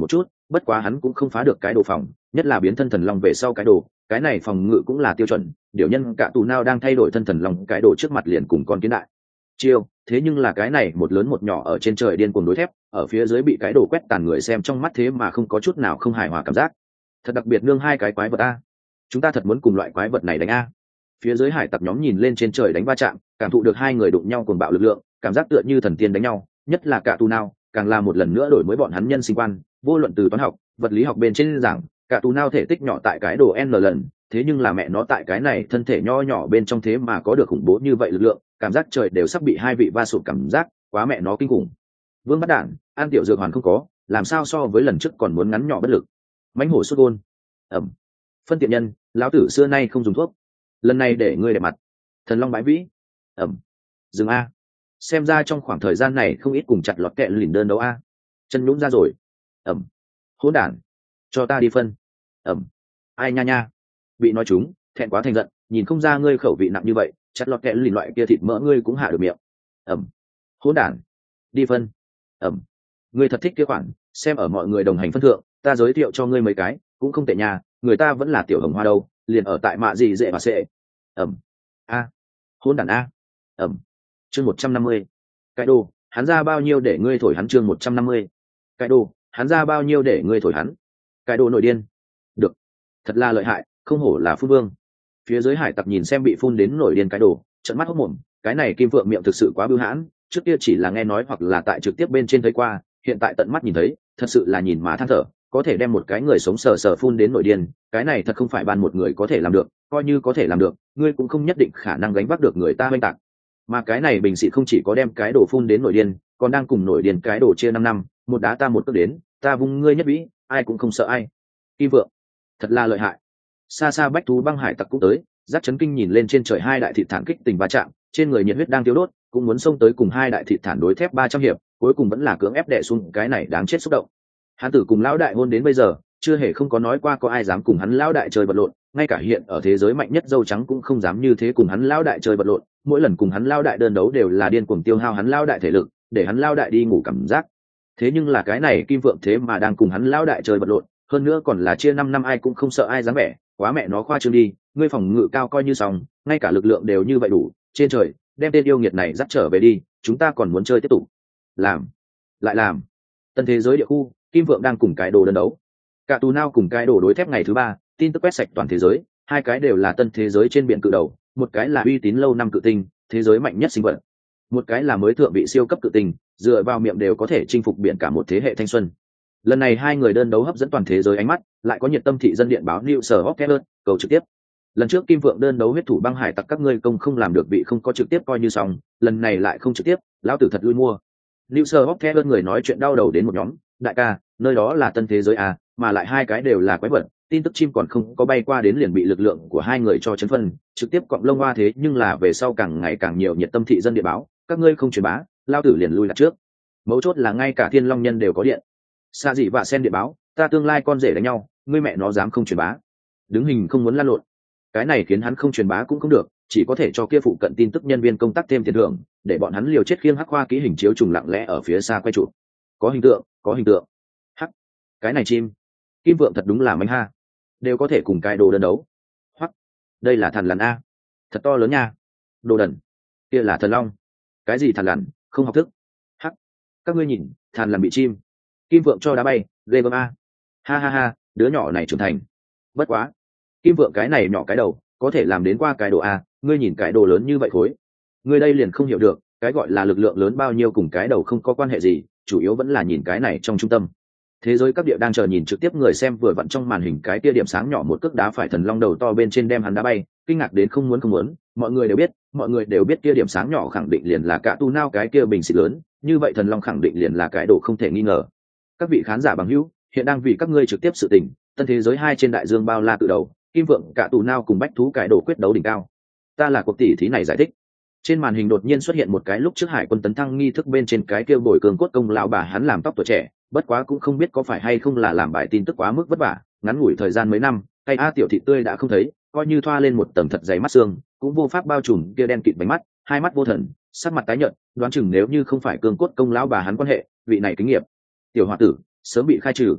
bất quá hắn cũng không phá được cái đồ phòng, nhất là biến thân thần long về sau cái đồ, cái này phòng ngự cũng là tiêu chuẩn. Điều nhân cả tù nao đang thay đổi thân thần long cái đồ trước mặt liền cùng con kiến đại chiêu, thế nhưng là cái này một lớn một nhỏ ở trên trời điên cuồng đối thép, ở phía dưới bị cái đồ quét tàn, người xem trong mắt thế mà không có chút nào không hài hòa cảm giác. Thật đặc biệt nương hai cái quái vật a, chúng ta thật muốn cùng loại quái vật này đánh a. Phía dưới hải tặc nhóm nhìn lên trên trời đánh va chạm, cảm thụ được hai người đụng nhau cuồng bạo lực lượng, cảm giác tựa như thần tiên đánh nhau, nhất là cả tù nao càng là một lần nữa đổi mới bọn hắn nhân sinh quan, vô luận từ toán học, vật lý học bên trên giảng, cả tù nao thể tích nhỏ tại cái đồ n lần, thế nhưng là mẹ nó tại cái này thân thể nho nhỏ bên trong thế mà có được khủng bố như vậy lực lượng, cảm giác trời đều sắp bị hai vị va sụp, cảm giác quá mẹ nó kinh khủng. Vương bắt đản, an tiểu dược hoàn không có, làm sao so với lần trước còn muốn ngắn nhỏ bất lực. Mãnh hổ xuất gôn. Ẩm. Phân tiện nhân, lão tử xưa nay không dùng thuốc, lần này để ngươi đẹp mặt. Thần long bãi vĩ. Ẩm. Dừng a. Xem ra trong khoảng thời gian này không ít cùng chặt lọt kẹ lìn đơn đấu a. Chân nhũn ra rồi. Ẩm. Hỗn đản, cho ta đi phân. Ẩm. Ai nha nha, bị nói chúng, thẹn quá thành giận, nhìn không ra ngươi khẩu vị nặng như vậy, chặt lọt kẹ lìn loại kia thịt mỡ ngươi cũng hạ được miệng. Ẩm. Hỗn đản, đi phân. Ẩm. Ngươi thật thích kia khoản, xem ở mọi người đồng hành phân thượng, ta giới thiệu cho ngươi mấy cái, cũng không tệ nhà, người ta vẫn là tiểu hồng hoa đâu, liền ở tại mạ gì dễ mà sệ. Ẩm. A. Hỗn đản a. Ẩm. Chương 150. Cái đồ, hắn ra bao nhiêu để ngươi thổi hắn? Chương 150. Cái đồ, hắn ra bao nhiêu để ngươi thổi hắn? Cái đồ nổi điên. Được, thật là lợi hại, không hổ là phun vương. Phía dưới hải tặc nhìn xem bị phun đến nổi điên cái đồ, trợn mắt hốt mồm, cái này kim vượng miệng thực sự quá bưu hãn, trước kia chỉ là nghe nói hoặc là tại trực tiếp bên trên thấy qua, hiện tại tận mắt nhìn thấy, thật sự là nhìn má than thở, có thể đem một cái người sống sờ sờ phun đến nổi điên, cái này thật không phải ban một người có thể làm được, coi như có thể làm được, ngươi cũng không nhất định khả năng gánh vác được người ta oanh tạc. Mà cái này bình xịt không chỉ có đem cái đồ phun đến nổi điên, còn đang cùng nổi điên cái đồ chia 5 năm, một đá ta một cước đến, ta vung ngươi nhất vĩ, ai cũng không sợ ai. Kim vượng, thật là lợi hại. Xa xa bách thú băng hải tặc cũng tới, giác chấn kinh nhìn lên trên trời hai đại thị thản kích tình va chạm, trên người nhiệt huyết đang tiêu đốt, cũng muốn xông tới cùng hai đại thị thản đối thép 300 hiệp, cuối cùng vẫn là cưỡng ép đè xuống cái này đáng chết xúc động. Hắn tử cùng lão đại hôn đến bây giờ, chưa hề không có nói qua có ai dám cùng hắn lão đại chơi vật lộn, ngay cả hiện ở thế giới mạnh nhất dâu trắng cũng không dám như thế cùng hắn lão đại chơi vật lộn, mỗi lần cùng hắn lão đại đơn đấu đều là điên cuồng tiêu hao hắn lão đại thể lực, để hắn lão đại đi ngủ cảm giác. Thế nhưng là cái này kim vượng thế mà đang cùng hắn lão đại chơi vật lộn, hơn nữa còn là chia 5 năm ai cũng không sợ ai dám vẻ, quá mẹ nó khoa trương đi, ngươi phòng ngự cao coi như xong, ngay cả lực lượng đều như vậy đủ, trên trời, đem tên yêu nghiệt này dắt trở về đi, chúng ta còn muốn chơi tiếp tục. Làm, lại làm. Tân thế giới địa khu, kim vượng đang cùng cái đồ đơn đấu. Cả tù nao cùng cái đồ đối thép ngày thứ 3, tin tức quét sạch toàn thế giới, hai cái đều là tân thế giới trên biển cự đầu, một cái là uy tín lâu năm cự tinh, thế giới mạnh nhất sinh vật, một cái là mới thượng vị siêu cấp cự tinh, dựa vào miệng đều có thể chinh phục biển cả một thế hệ thanh xuân. Lần này hai người đơn đấu hấp dẫn toàn thế giới ánh mắt, lại có nhiệt tâm thị dân điện báo New Sở Hawker cầu trực tiếp. Lần trước kim vượng đơn đấu huyết thủ băng hải tặc các ngươi công không làm được vị không có trực tiếp coi như xong, lần này lại không trực tiếp, lão tử thật lui mua. New Sở Hawker người nói chuyện đau đầu đến một nhóm, đại ca, nơi đó là tân thế giới à, mà lại hai cái đều là quái vật, tin tức chim còn không có bay qua đến liền bị lực lượng của hai người cho chấn phân, trực tiếp cọp lông hoa thế nhưng là về sau càng ngày càng nhiều nhiệt tâm thị dân điện báo, các ngươi không truyền bá, lao tử liền lui đặt trước. Mấu chốt là ngay cả thiên long nhân đều có điện. Xa dị và sen điện báo, ta tương lai con rể đánh nhau, ngươi mẹ nó dám không truyền bá. Đứng hình không muốn lan lộn. Cái này khiến hắn không truyền bá cũng không được, chỉ có thể cho kia phụ cận tin tức nhân viên công tác thêm tiền thưởng, để bọn hắn liều chết khiêng hắc khoa ký hình chiếu trùng lặng lẽ ở phía xa quay chụp. Có hình tượng, có hình tượng. Hắc, cái này chim, kim vượng thật đúng là mánh ha, đều có thể cùng cái đồ đơn đấu. Hoắc, đây là thần lằn a, thật to lớn nha. Đồ đần, kia là thần long. Cái gì thần lằn, không học thức. Hắc, các ngươi nhìn, thần lằn bị chim, kim vượng cho đá bay, ghê gớm a. Ha ha ha, đứa nhỏ này trưởng thành. Bất quá, kim vượng cái này nhỏ cái đầu, có thể làm đến qua cái đồ a, ngươi nhìn cái đồ lớn như vậy khối. Ngươi đây liền không hiểu được, cái gọi là lực lượng lớn bao nhiêu cùng cái đầu không có quan hệ gì, chủ yếu vẫn là nhìn cái này trong trung tâm. Thế giới các địa đang chờ nhìn trực tiếp người xem vừa vặn trong màn hình cái tia điểm sáng nhỏ một cước đá phải thần long đầu to bên trên đem hắn đá bay, kinh ngạc đến không muốn, mọi người đều biết kia điểm sáng nhỏ khẳng định liền là cả tu nao cái kia bình xịt lớn, như vậy thần long khẳng định liền là cái đồ không thể nghi ngờ. Các vị khán giả bằng hữu, hiện đang vì các ngươi trực tiếp sự tình, tân thế giới 2 trên đại dương bao la cự đầu, kim vượng cả tù nao cùng bách thú cái đồ quyết đấu đỉnh cao. Ta là cuộc tỷ thí này giải thích. Trên màn hình đột nhiên xuất hiện một cái lúc trước hải quân tấn thăng nghi thức bên trên cái kia bồi cường cốt công lão bà hắn làm tóc tuổi trẻ, bất quá cũng không biết có phải hay không là làm bài tin tức quá mức vất vả, ngắn ngủi thời gian mấy năm, tay a tiểu thị tươi đã không thấy, coi như thoa lên một tầng thật dày mắt xương, cũng vô pháp bao trùm kia đen kịt bánh mắt, hai mắt vô thần, sắc mặt tái nhợt, đoán chừng nếu như không phải cương cốt công lão bà hắn quan hệ, vị này kinh nghiệm, tiểu hòa tử sớm bị khai trừ.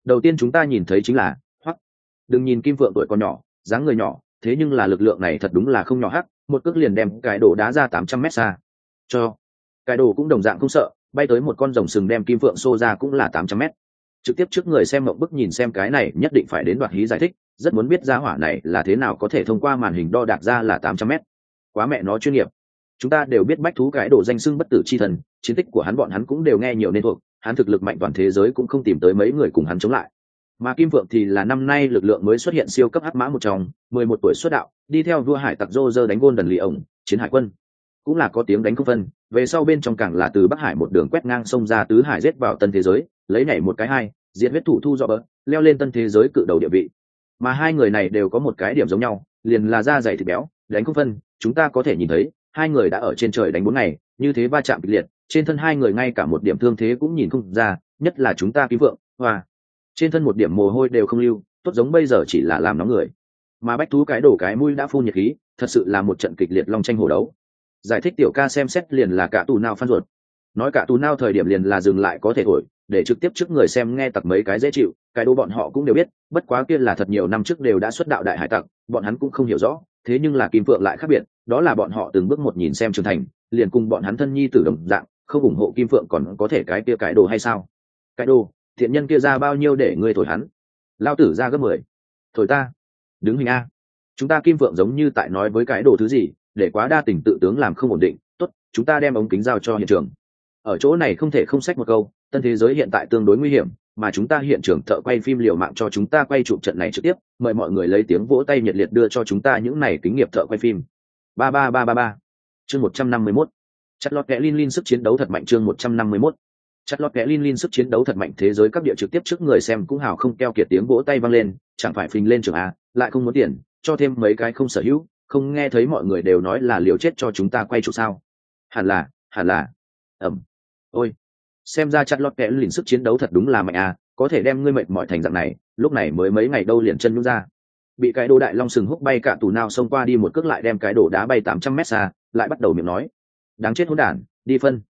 đầu tiên chúng ta nhìn thấy chính là hoắc. Đừng nhìn Kim Phượng tuổi còn nhỏ, dáng người nhỏ, thế nhưng là lực lượng này thật đúng là không nhỏ hắc, một cước liền đem cái đồ đá ra 800 mét xa. Cho cái đồ cũng đồng dạng không sợ, bay tới một con rồng sừng đem Kim Phượng xô ra cũng là 800 mét. Trực tiếp trước người xem mộng bức nhìn xem cái này nhất định phải đến đoạt hí giải thích, rất muốn biết giá hỏa này là thế nào có thể thông qua màn hình đo đạc ra là 800 mét. Quá mẹ nó chuyên nghiệp. Chúng ta đều biết bách thú cái đồ danh xưng bất tử chi thần, chiến tích của hắn bọn hắn cũng đều nghe nhiều nên thuộc, hắn thực lực mạnh toàn thế giới cũng không tìm tới mấy người cùng hắn chống lại. Mà Kim Phượng thì là năm nay lực lượng mới xuất hiện siêu cấp hắc mã một trong, 11 tuổi xuất đạo, đi theo vua hải tặc Roger đánh Golden lì ổng, chiến hải quân. Cũng là có tiếng đánh không phân, về sau bên trong càng là từ Bắc Hải một đường quét ngang sông ra tứ hải giết vào tân thế giới, lấy nhảy một cái hai, diệt huyết thủ thu dọ bỡ, leo lên tân thế giới cự đầu địa vị. Mà hai người này đều có một cái điểm giống nhau, liền là da dày thịt béo, đánh không phân, chúng ta có thể nhìn thấy, hai người đã ở trên trời đánh 4 ngày, như thế va chạm kịch liệt, trên thân hai người ngay cả một điểm thương thế cũng nhìn không ra, nhất là chúng ta Kim Phượng, hoa, trên thân một điểm mồ hôi đều không lưu, tốt giống bây giờ chỉ là làm nóng người. Mà bách thú cái đổ cái mũi đã phun nhiệt khí, thật sự là một trận kịch liệt long tranh hổ đấu. Giải thích tiểu ca xem xét liền là cả tù nào phan ruột, nói cả tù nào thời điểm liền là dừng lại có thể thổi, để trực tiếp trước người xem nghe tặc mấy cái dễ chịu, cái đồ bọn họ cũng đều biết, bất quá kia là thật nhiều năm trước đều đã xuất đạo đại hải tặc, bọn hắn cũng không hiểu rõ, thế nhưng là Kim Phượng lại khác biệt, đó là bọn họ từng bước một nhìn xem trưởng thành, liền cùng bọn hắn thân nhi tử đồng dạng, không ủng hộ Kim Phượng còn có thể cái kia cái đồ hay sao? Cái đồ, thiện nhân kia ra bao nhiêu để ngươi thổi hắn? Lao tử ra gấp 10. Thổi ta. Đứng hình a. Chúng ta Kim Phượng giống như tại nói với cái đồ thứ gì, để quá đa tình tự tướng làm không ổn định, tốt, chúng ta đem ống kính giao cho hiện trường. Ở chỗ này không thể không xách một câu, tân thế giới hiện tại tương đối nguy hiểm, mà chúng ta hiện trường thợ quay phim liều mạng cho chúng ta quay chụp trận này trực tiếp, mời mọi người lấy tiếng vỗ tay nhiệt liệt đưa cho chúng ta những này kinh nghiệm thợ quay phim. 33333. Chương 151. Chặt lọt kẽ Lin sức chiến đấu thật mạnh chương 151. Chặt lọt kẽ Lin sức chiến đấu thật mạnh thế giới các địa trực tiếp trước người xem cũng hào không keo kiệt tiếng vỗ tay vang lên, chẳng phải phình lên trường a, lại không muốn tiền, cho thêm mấy cái không sở hữu, không nghe thấy mọi người đều nói là liều chết cho chúng ta quay chụp sao? Hẳn là. Ôi, xem ra chặt lọt kẽ Lin sức chiến đấu thật đúng là mạnh a, có thể đem ngươi mệt mỏi thành dạng này, lúc này mới mấy ngày đâu liền chân nhún ra. Bị cái đồ đại long sừng húc bay cả tù nào xông qua đi một cước lại đem cái đồ đá bay 800 mét xa, lại bắt đầu miệng nói đáng chết hỗn đản, đi phân.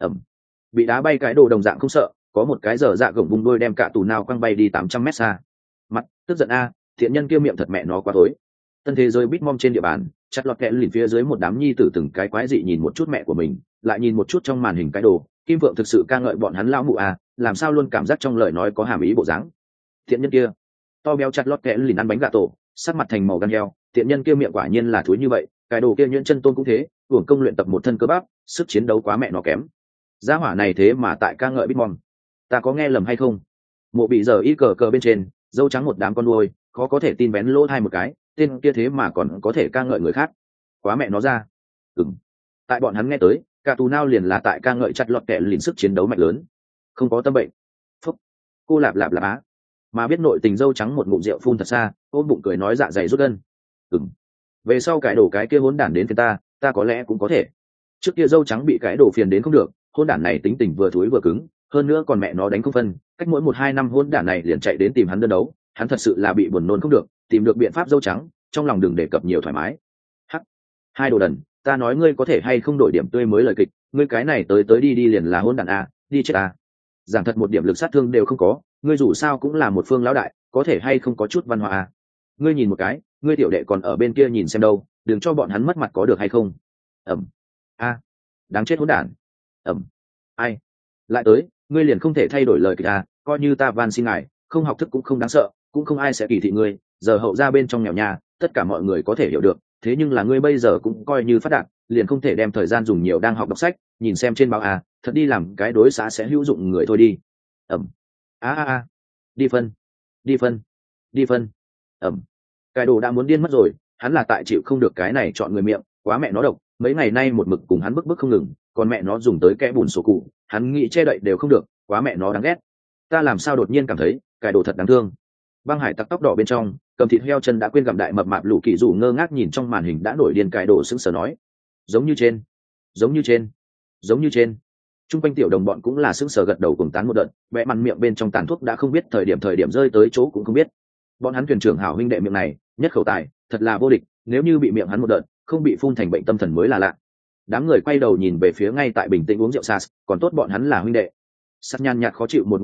Bị đá bay cái đồ đồng dạng không sợ, có một cái dở dạ gồng vùng đôi đem cả tù nào quăng bay đi 800 mét xa. Mặt tức giận a, thiện nhân kia miệng thật mẹ nó quá tối. Tân thế giới Bitmom trên địa bàn, chặt lọt kẽ lìn phía dưới một đám nhi tử từng cái quái dị nhìn một chút mẹ của mình, lại nhìn một chút trong màn hình cái đồ, Kim Vượng thực sự ca ngợi bọn hắn lão mụ a, làm sao luôn cảm giác trong lời nói có hàm ý bộ dáng. Thiện nhân kia, to béo chặt lọt kẽ lìn ăn bánh gà tổ, sắc mặt thành màu gan heo, thiện nhân kia miệng quả nhiên là thúi như vậy, cái đồ kia nhuyễn chân tôn cũng thế, uổng công luyện tập một thân cơ bắp, sức chiến đấu quá mẹ nó kém. Gia hỏa này thế mà tại ca ngợi Bitmom, ta có nghe lầm hay không? Mộ bị giờ y cờ bên trên, dâu trắng một đám con nuôi, khó có thể tin bén lỗ hai một cái, tên kia thế mà còn có thể ca ngợi người khác, quá mẹ nó ra. Tại bọn hắn nghe tới, cả tù nao liền là tại ca ngợi chặt lọt kẻ lìn sức chiến đấu mạnh lớn, không có tâm bệnh. Phúc, cô lạp á, mà biết nội tình dâu trắng một ngụm rượu phun thật xa, ôm bụng cười nói dạ dày rút gân. Về sau cái đổ cái kia hỗn đản đến với ta có lẽ cũng có thể. Trước kia dâu trắng bị cái đổ phiền đến không được, hỗn đản này tính tình vừa thúi vừa cứng, hơn nữa còn mẹ nó đánh không phân, cách mỗi 1-2 năm hỗn đản này liền chạy đến tìm hắn đơn đấu, hắn thật sự là bị buồn nôn không được, tìm được biện pháp dâu trắng, trong lòng đừng đề cập nhiều thoải mái. Hắc, hai đồ đần, ta nói ngươi có thể hay không đổi điểm tươi mới lời kịch, ngươi cái này tới đi liền là hỗn đản a, đi chết a. Giảng thật một điểm lực sát thương đều không có, ngươi dù sao cũng là một phương lão đại, có thể hay không có chút văn hóa a. Ngươi nhìn một cái, ngươi tiểu đệ còn ở bên kia nhìn xem đâu, đừng cho bọn hắn mất mặt có được hay không. Đáng chết hỗn đản. Ai lại tới, ngươi liền không thể thay đổi lời kịch à, coi như ta van xin ngài, không học thức cũng không đáng sợ, cũng không ai sẽ kỳ thị ngươi, giờ hậu ra bên trong nghèo nhà, tất cả mọi người có thể hiểu được, thế nhưng là ngươi bây giờ cũng coi như phát đạt, liền không thể đem thời gian dùng nhiều đang học đọc sách, nhìn xem trên báo à, thật đi làm cái đối xã sẽ hữu dụng người thôi đi. Đi phân. Cái đồ đã muốn điên mất rồi, hắn là tại chịu không được cái này chọn người miệng, quá mẹ nó độc, mấy ngày nay một mực cùng hắn bức không ngừng, còn mẹ nó dùng tới kẽ bùn sổ cụ, hắn nghĩ che đậy đều không được, quá mẹ nó đáng ghét. Ta làm sao đột nhiên cảm thấy cái đồ thật đáng thương. Băng hải tặc tóc đỏ bên trong, cầm thịt heo chân đã quên gặm đại mập mạp lũ kỳ rủ ngơ ngác nhìn trong màn hình đã nổi điên cái đồ sững sờ nói giống như trên. Trung quanh tiểu đồng bọn cũng là sững sờ gật đầu cùng tán một đợt, vẽ mằn miệng bên trong tàn thuốc đã không biết thời điểm rơi tới chỗ cũng không biết. Bọn hắn thuyền trưởng hảo huynh đệ miệng này nhất khẩu tài, thật là vô địch, nếu như bị miệng hắn một đợt không bị phun thành bệnh tâm thần mới là lạ. Đám người quay đầu nhìn về phía ngay tại bình tĩnh uống rượu Sas, còn tốt bọn hắn là huynh đệ. Sas nhàn nhạt khó chịu một ngụm rượu,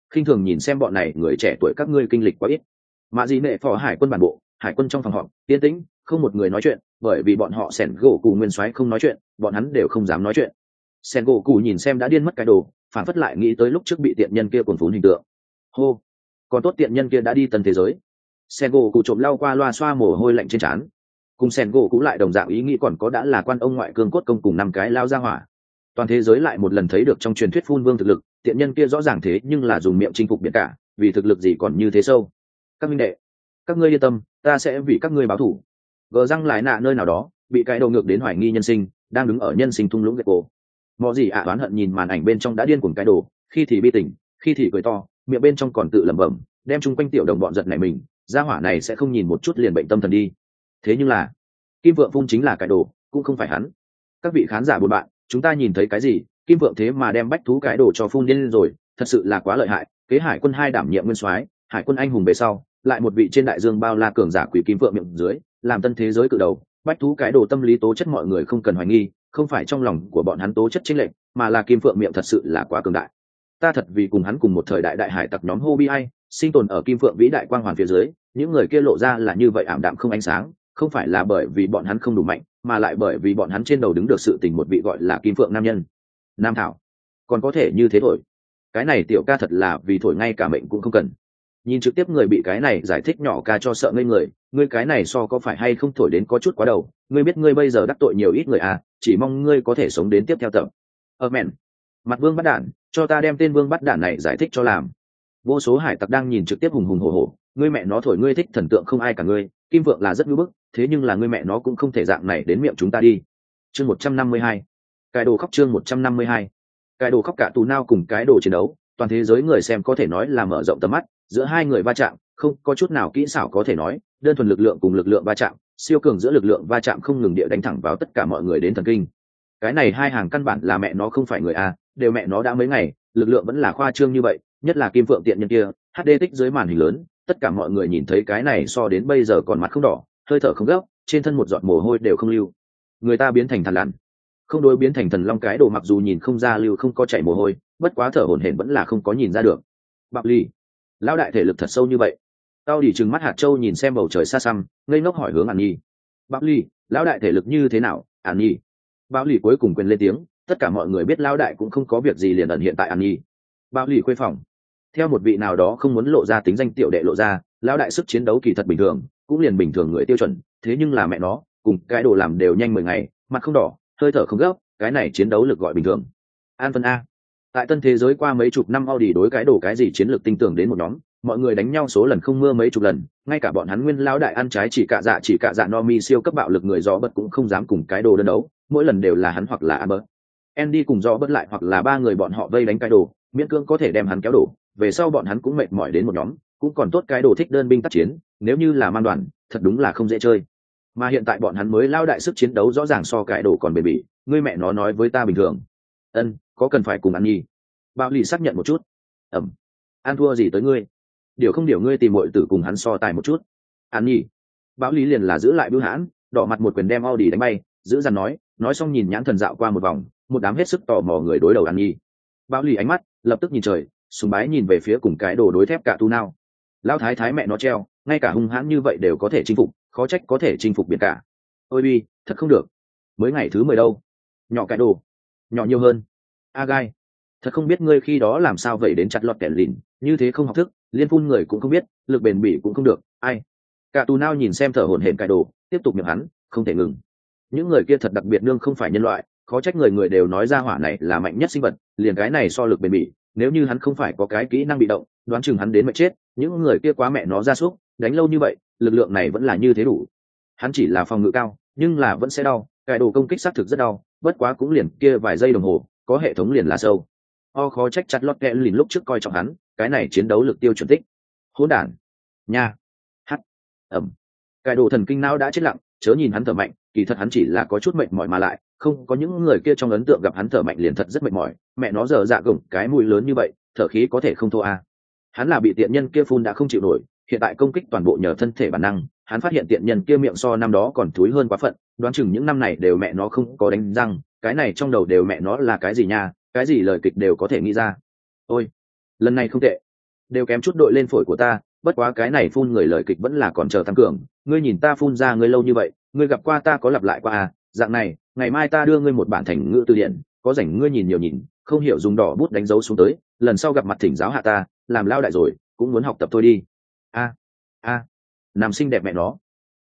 khinh thường nhìn xem bọn này người trẻ tuổi các ngươi kinh lịch quá ít. Mạ Dị Nệ phò hải quân bản bộ, hải quân trong phòng họp yên tĩnh, không một người nói chuyện, bởi vì bọn họ sẻn gỗ cụ nguyên soái không nói chuyện, bọn hắn đều không dám nói chuyện. Sẻn gỗ cụ nhìn xem đã điên mất cái đồ, phản phất lại nghĩ tới lúc trước bị tiện nhân kia cuồng phún hình tượng. Hô, còn tốt tiện nhân kia đã đi tân thế giới. Sẻn gỗ cụ trộm lau qua loa xoa mồ hôi lạnh trên trán. Cùng sẻn gỗ cụ lại đồng dạng ý nghĩ còn có đã là quan ông ngoại cương cốt công cùng 5 cái lao ra hỏa. Toàn thế giới lại một lần thấy được trong truyền thuyết phun vương thực lực, tiện nhân kia rõ ràng thế nhưng là dùng miệng chinh phục biển cả, vì thực lực gì còn như thế sâu. Các minh đệ, các ngươi yên tâm, ta sẽ vì các ngươi báo thù. Gờ răng lại nạ nơi nào đó bị cái đầu ngược đến hoài nghi nhân sinh, đang đứng ở nhân sinh thung lũng gạch cổ. Mọ gì ạ oán hận nhìn màn ảnh bên trong đã điên cuồng cái đồ, khi thì bi tình, khi thì cười to, miệng bên trong còn tự lẩm bẩm, đem chung quanh tiểu đồng bọn giật này mình, gia hỏa này sẽ không nhìn một chút liền bệnh tâm thần đi. Thế nhưng là Kim Vượng phun chính là cái đồ, cũng không phải hắn. Các vị khán giả buồn bạn, chúng ta nhìn thấy cái gì? Kim Vượng thế mà đem bách thú cái đồ cho phun điên rồi, thật sự là quá lợi hại. Kế hải quân 2 đảm nhiệm nguyên soái, hải quân anh hùng về sau, lại một vị trên đại dương bao la cường giả quỷ Kim Vượng miệng dưới, làm tân thế giới cự đầu. Bách thú cái đồ tâm lý tố chất mọi người không cần hoài nghi, không phải trong lòng của bọn hắn tố chất chênh lệch, mà là Kim Vượng miệng thật sự là quá cường đại. Ta thật vì cùng hắn cùng một thời đại đại hải tặc nhóm Hobie ai, sinh tồn ở Kim Vượng vĩ đại quang hoàn phía dưới, những người kia lộ ra là như vậy ảm đạm không ánh sáng, không phải là bởi vì bọn hắn không đủ mạnh, mà lại bởi vì bọn hắn trên đầu đứng được sự tình một vị gọi là Kim Phượng nam nhân. Nam thảo, còn có thể như thế thôi. Cái này tiểu ca thật là vì thổi ngay cả mệnh cũng không cần. Nhìn trực tiếp người bị cái này giải thích nhỏ ca cho sợ ngây người, ngươi cái này so có phải hay không thổi đến có chút quá đầu, ngươi biết ngươi bây giờ đắc tội nhiều ít người à, chỉ mong ngươi có thể sống đến tiếp theo tập. Mẹn, mặt Vương bắt đản, cho ta đem tên Vương bắt đản này giải thích cho làm. Vô số hải tặc đang nhìn trực tiếp hùng hùng hổ hổ, ngươi mẹ nó thổi ngươi thích thần tượng không ai cả ngươi, Kim Vượng là rất ngưỡng bức, thế nhưng là ngươi mẹ nó cũng không thể dạng này đến miệng chúng ta đi. Chương 152. Cái đồ khóc chương 152. Cái đồ khóc cả tù nao cùng cái đồ chiến đấu, toàn thế giới người xem có thể nói là mở rộng tầm mắt, giữa hai người va chạm, không có chút nào kỹ xảo có thể nói, đơn thuần lực lượng cùng lực lượng va chạm, siêu cường giữa lực lượng va chạm không ngừng địa đánh thẳng vào tất cả mọi người đến thần kinh. Cái này hai hàng căn bản là mẹ nó không phải người a, đều mẹ nó đã mấy ngày, lực lượng vẫn là khoa trương như vậy, nhất là Kim Phượng tiện nhân kia, HD tích dưới màn hình lớn, tất cả mọi người nhìn thấy cái này so đến bây giờ còn mặt không đỏ, hơi thở không gấp, trên thân một giọt mồ hôi đều không lưu. Người ta biến thành thần lằn, không đối biến thành thần long cái đồ mặc dù nhìn không ra lưu không có chảy mồ hôi, bất quá thở hổn hển vẫn là không có nhìn ra được. Bạc Ly, lão đại thể lực thật sâu như vậy. Tao đi trừng mắt hạt châu nhìn xem bầu trời xa xăm, ngây ngốc hỏi hướng An Nhi. Bạc Ly, lão đại thể lực như thế nào? An Nhi. Bạc Ly cuối cùng quên lên tiếng, tất cả mọi người biết lão đại cũng không có việc gì liền ẩn hiện tại An Nhi. Bạc Ly khuê phòng. Theo một vị nào đó không muốn lộ ra tính danh tiểu đệ lộ ra, lão đại sức chiến đấu kỳ thật bình thường, cũng liền bình thường người tiêu chuẩn, thế nhưng là mẹ nó, cùng cái đồ làm đều nhanh 10 ngày, mặt không đỏ, hơi thở không gấp, cái này chiến đấu lực gọi bình thường. An phân a. Tại tân thế giới qua mấy chục năm Audi đối cái đồ cái gì chiến lược tinh tưởng đến một nhóm, mọi người đánh nhau số lần không mưa mấy chục lần, ngay cả bọn hắn nguyên lão đại ăn trái chỉ cạ dạ no mi siêu cấp bạo lực người gió bật cũng không dám cùng cái đồ đơn đấu, mỗi lần đều là hắn hoặc là Albert. Andy cùng gió bật lại hoặc là ba người bọn họ vây đánh cái đồ, miễn cưỡng có thể đem hắn kéo đổ, về sau bọn hắn cũng mệt mỏi đến một nhóm, cũng còn tốt cái đồ thích đơn binh tác chiến, nếu như là man đoàn, thật đúng là không dễ chơi. Mà hiện tại bọn hắn mới lao đại sức chiến đấu rõ ràng so cái đồ còn bền bỉ, ngươi mẹ nó nói với ta bình thường. Có cần phải cùng ăn nhi? Bao lì xác nhận một chút. Ăn thua gì tới ngươi? Điều không điều ngươi tìm muội tử cùng hắn so tài một chút. Ăn nhi. Báo lý liền là giữ lại bưu hãn, đỏ mặt một quyền đem Audi đánh bay, giữ dằn nói xong nhìn nhãn thần dạo qua một vòng, một đám hết sức tò mò người đối đầu ăn nhi. Báo lì ánh mắt lập tức nhìn trời, sùng bái nhìn về phía cùng cái đồ đối thép cả tu nao. Lão thái thái mẹ nó treo, ngay cả hung hãn như vậy đều có thể chinh phục, khó trách có thể chinh phục biển cả. Ôi bi, thật không được. Mới ngày thứ 10 đâu. Nhỏ cái đồ. Nhỏ nhiều hơn. A gai. Thật không biết ngươi khi đó làm sao vậy đến chặt lọt kẻ lìn, như thế không học thức, liên phun người cũng không biết, lực bền bỉ cũng không được, ai. Cả tù nao nhìn xem thở hổn hển cái đồ, tiếp tục miệng hắn, không thể ngừng. Những người kia thật đặc biệt đương không phải nhân loại, khó trách người người đều nói ra hỏa này là mạnh nhất sinh vật, liền cái này so lực bền bỉ, nếu như hắn không phải có cái kỹ năng bị động, đoán chừng hắn đến mệt chết, những người kia quá mẹ nó ra súc, đánh lâu như vậy, lực lượng này vẫn là như thế đủ. Hắn chỉ là phòng ngự cao, nhưng là vẫn sẽ đau, cái đồ công kích xác thực rất đau, bất quá cũng liền kia vài giây đồng hồ, có hệ thống liền là sâu. Khó trách chặt lọt kẹ lìn lúc trước coi trọng hắn, cái này chiến đấu lực tiêu chuẩn tích. Hỗn đản. Nha. Hắt. Cái đồ thần kinh não đã chết lặng, chớ nhìn hắn thở mạnh, kỳ thật hắn chỉ là có chút mệt mỏi mà lại, không có những người kia trong ấn tượng gặp hắn thở mạnh liền thật rất mệt mỏi, mẹ nó giờ dạ gồng cái mùi lớn như vậy, thở khí có thể không thô à. Hắn là bị tiện nhân kia phun đã không chịu nổi, hiện tại công kích toàn bộ nhờ thân thể bản năng, hắn phát hiện tiện nhân kia miệng so năm đó còn thúi hơn quá phận, đoán chừng những năm này đều mẹ nó không có đánh răng, cái này trong đầu đều mẹ nó là cái gì nha, cái gì lời kịch đều có thể nghĩ ra. Ôi, lần này không tệ. đều kém chút đội lên phổi của ta, bất quá cái này phun người lời kịch vẫn là còn chờ tăng cường. Ngươi nhìn ta phun ra ngươi lâu như vậy, ngươi gặp qua ta có lặp lại qua à? Dạng này, ngày mai ta đưa ngươi một bản thành ngữ từ điển, có rảnh ngươi nhìn nhiều nhìn, không hiểu dùng đỏ bút đánh dấu xuống tới, lần sau gặp mặt thỉnh giáo hạ ta, làm lao đại rồi cũng muốn học tập thôi đi. A nam sinh đẹp mẹ nó.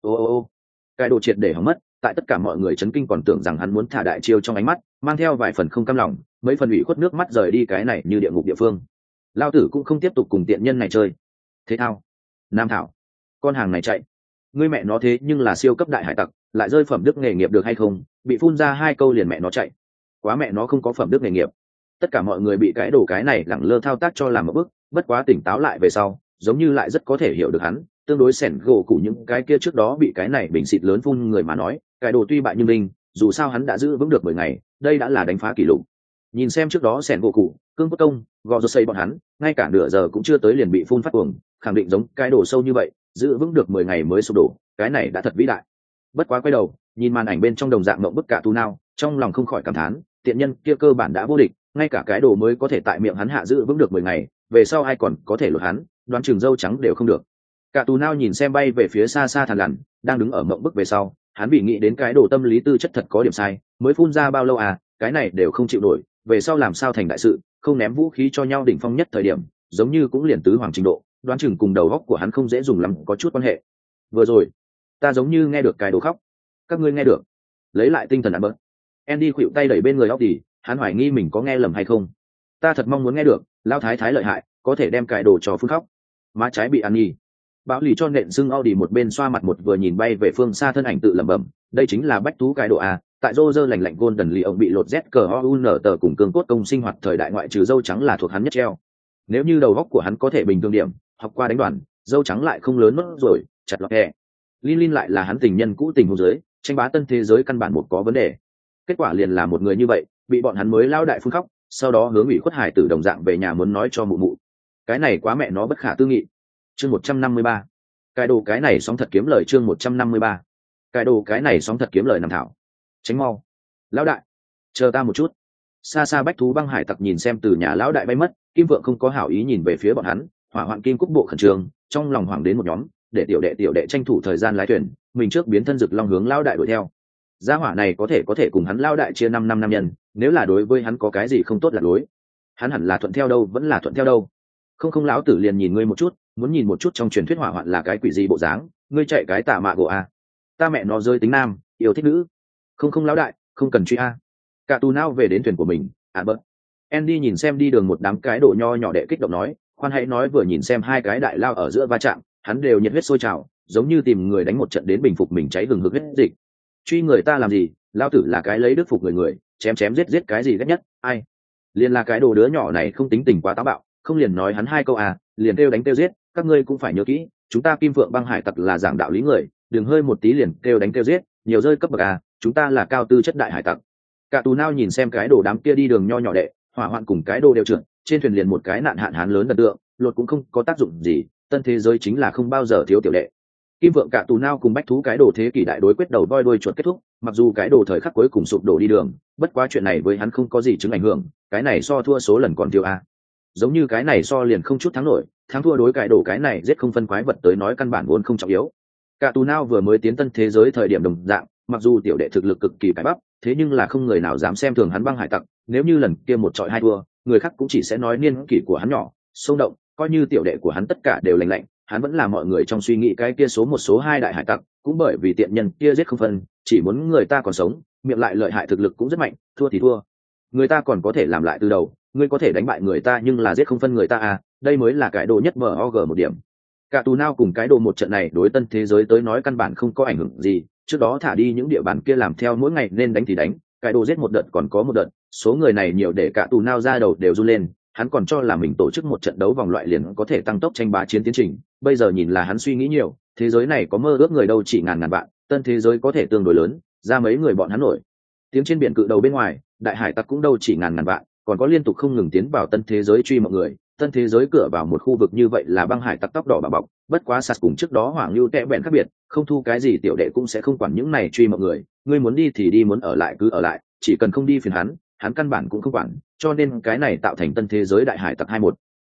Ô cái đồ triệt để hỏng mất, tại tất cả mọi người chấn kinh còn tưởng rằng hắn muốn thả đại chiêu trong ánh mắt, mang theo vài phần không cam lòng, mấy phần ủy khuất nước mắt rời đi cái này như địa ngục địa phương. Lao tử cũng không tiếp tục cùng tiện nhân này chơi. Thế thao, nam thảo, con hàng này chạy, ngươi mẹ nó thế nhưng là siêu cấp đại hải tặc, lại rơi phẩm đức nghề nghiệp được hay không? Bị phun ra 2 câu liền mẹ nó chạy, quá mẹ nó không có phẩm đức nghề nghiệp. Tất cả mọi người bị cái đồ cái này lẳng lơ thao tác cho làm một bước, bất quá tỉnh táo lại về sau, giống như lại rất có thể hiểu được hắn, tương đối sẻn gỗ cụ những cái kia trước đó bị cái này bình xịt lớn phun người mà nói, cái đồ tuy bại nhưng linh, dù sao hắn đã giữ vững được 10 ngày, đây đã là đánh phá kỷ lục. Nhìn xem trước đó sẻn gỗ cụ, cương quốc công, gò rô xây bọn hắn, ngay cả nửa giờ cũng chưa tới liền bị phun phát cuồng, khẳng định giống cái đồ sâu như vậy, giữ vững được 10 ngày mới sụp đổ, cái này đã thật vĩ đại. Bất quá quay đầu, nhìn màn ảnh bên trong đồng dạng mộng bức cả tu nào, trong lòng không khỏi cảm thán, tiện nhân kia cơ bản đã vô địch, ngay cả cái đồ mới có thể tại miệng hắn hạ giữ vững được 10 ngày, về sau ai còn có thể lột hắn, đoán chừng dâu trắng đều không được. Cả tù nao nhìn xem bay về phía xa xa thằn lằn đang đứng ở mộng bức về sau, hắn bị nghĩ đến cái đồ tâm lý tư chất thật có điểm sai, mới phun ra bao lâu à, cái này đều không chịu nổi, về sau làm sao thành đại sự, không ném vũ khí cho nhau đỉnh phong nhất thời điểm, giống như cũng liền tứ hoàng trình độ, đoán chừng cùng đầu óc của hắn không dễ dùng lắm có chút quan hệ. Vừa rồi ta giống như nghe được cái đồ khóc, các ngươi nghe được? Lấy lại tinh thần ăn bớt. Andy khuỵu tay đẩy bên người óc đi, hắn hoài nghi mình có nghe lầm hay không. Ta thật mong muốn nghe được, lao thái thái lợi hại, có thể đem cái đồ cho phun khóc. Má trái bị ăn nhì. Báo lì cho nện xưng Audi một bên xoa mặt một vừa nhìn bay về phương xa thân ảnh tự lẩm bẩm, đây chính là bách thú cái độ a, tại Roger lành lạnh Golden Lee ông bị lột ZKOUN tờ cùng cương cốt công sinh hoạt thời đại ngoại trừ dâu trắng là thuộc hắn nhất treo. Nếu như đầu óc của hắn có thể bình thường điểm, học qua đánh đoàn, dâu trắng lại không lớn mất rồi, chặt lọt kẻ. Lin lại là hắn tình nhân cũ tình huống dưới, tranh bá tân thế giới căn bản một có vấn đề. Kết quả liền là một người như vậy, bị bọn hắn mới lao đại phun khóc, sau đó hướng ủy khuất hải tử đồng dạng về nhà muốn nói cho mụ mụ. Cái này quá mẹ nó bất khả tư nghị. Chương 153. Cái đồ cái này sóng thật kiếm lời chương 153. Cái đồ cái này sóng thật kiếm lời nằm thảo. Tránh mau. Lão đại, chờ ta một chút. Xa xa bách thú băng hải tặc nhìn xem từ nhà lão đại bay mất, Kim Vượng không có hảo ý nhìn về phía bọn hắn, hỏa hoạn kim cúc bộ khẩn trương, trong lòng hoảng đến một nhóm, để tiểu đệ tranh thủ thời gian lái thuyền, mình trước biến thân rực long hướng lão đại đuổi theo. Gia hỏa này có thể cùng hắn lão đại chia 5 năm nam nhân, nếu là đối với hắn có cái gì không tốt là lối. Hắn hẳn là thuận theo đâu, vẫn là thuận theo đâu. Không lão tử liền nhìn ngươi một chút, muốn nhìn một chút trong truyền thuyết hỏa hoạn là cái quỷ gì bộ dáng, ngươi chạy cái tà mạ gỗ a. Ta mẹ nó rơi tính nam, yêu thích nữ. Không lão đại, không cần truy a. Cả tù nao về đến thuyền của mình, bớt. Andy nhìn xem đi đường một đám cái đồ nho nhỏ đệ kích động nói, khoan hãy nói vừa nhìn xem hai cái đại lao ở giữa va chạm, hắn đều nhiệt huyết sôi trào, giống như tìm người đánh một trận đến bình phục mình cháy hừng hực huyết dịch. Truy người ta làm gì, lao tử là cái lấy đức phục người, chém giết cái gì ghét nhất, ai? Liền là cái đồ đứa nhỏ này không tính tình quá táo bạo, không liền nói hắn 2 câu à, liền kêu đánh kêu giết, các ngươi cũng phải nhớ kỹ, chúng ta Kim Vượng băng hải tặc là giảng đạo lý người, đừng hơi một tí liền kêu đánh kêu giết, nhiều rơi cấp bậc à, chúng ta là cao tư chất đại hải tặc. Cả tù nao nhìn xem cái đồ đám kia đi đường nho nhỏ đệ, hỏa hoạn cùng cái đồ đều trượt, trên thuyền liền một cái nạn hạn hán lớn gần tượng, lột cũng không có tác dụng gì, tân thế giới chính là không bao giờ thiếu tiểu đệ. Kim Vượng cả tù nao cùng bách thú cái đồ thế kỷ đại đối quyết đầu voi đuôi chuột kết thúc, mặc dù cái đồ thời khắc cuối cùng sụp đổ đi đường, bất quá chuyện này với hắn không có gì chứng ảnh hưởng, cái này so thua số lần còn thiếu a. Giống như cái này so liền không chút thắng nổi, thắng thua đối cái đồ cái này giết không phân quái vật tới nói căn bản vốn không trọng yếu. Cả tù nao vừa mới tiến tân thế giới thời điểm đồng dạng, mặc dù tiểu đệ thực lực cực kỳ cái bắp, thế nhưng là không người nào dám xem thường hắn băng hải tặc, nếu như lần kia một trọi hai thua, người khác cũng chỉ sẽ nói niên kỷ của hắn nhỏ, xông động, coi như tiểu đệ của hắn tất cả đều lành lạnh, hắn vẫn là mọi người trong suy nghĩ cái kia số 1 số 2 đại hải tặc, cũng bởi vì tiện nhân kia giết không phân, chỉ muốn người ta còn sống, miệng lại lợi hại thực lực cũng rất mạnh, thua thì thua, người ta còn có thể làm lại từ đầu, ngươi có thể đánh bại người ta nhưng là giết không phân người ta à, đây mới là cái đồ nhất MOG một điểm. Cả tù nao cùng cái đồ một trận này đối tân thế giới tới nói căn bản không có ảnh hưởng gì, trước đó thả đi những địa bàn kia làm theo mỗi ngày nên đánh thì đánh, cái đồ giết một đợt còn có một đợt, số người này nhiều để cả tù nao ra đầu đều run lên, hắn còn cho là mình tổ chức một trận đấu vòng loại liền có thể tăng tốc tranh bá chiến tiến trình, bây giờ nhìn là hắn suy nghĩ nhiều, thế giới này có mơ ước người đâu chỉ ngàn vạn, tân thế giới có thể tương đối lớn, ra mấy người bọn hắn nổi. Tiếng trên biển cự đầu bên ngoài, đại hải tặc cũng đâu chỉ ngàn vạn, còn có liên tục không ngừng tiến vào tân thế giới truy mọi người, tân thế giới cửa vào một khu vực như vậy là băng hải tặc tóc đỏ bà bọc, bất quá sạt cùng trước đó Hoàng Lưu Tệ bèn khác biệt, không thu cái gì tiểu đệ cũng sẽ không quản những này truy mọi người, ngươi muốn đi thì đi muốn ở lại cứ ở lại, chỉ cần không đi phiền hắn căn bản cũng không quản, cho nên cái này tạo thành tân thế giới đại hải tặc 21.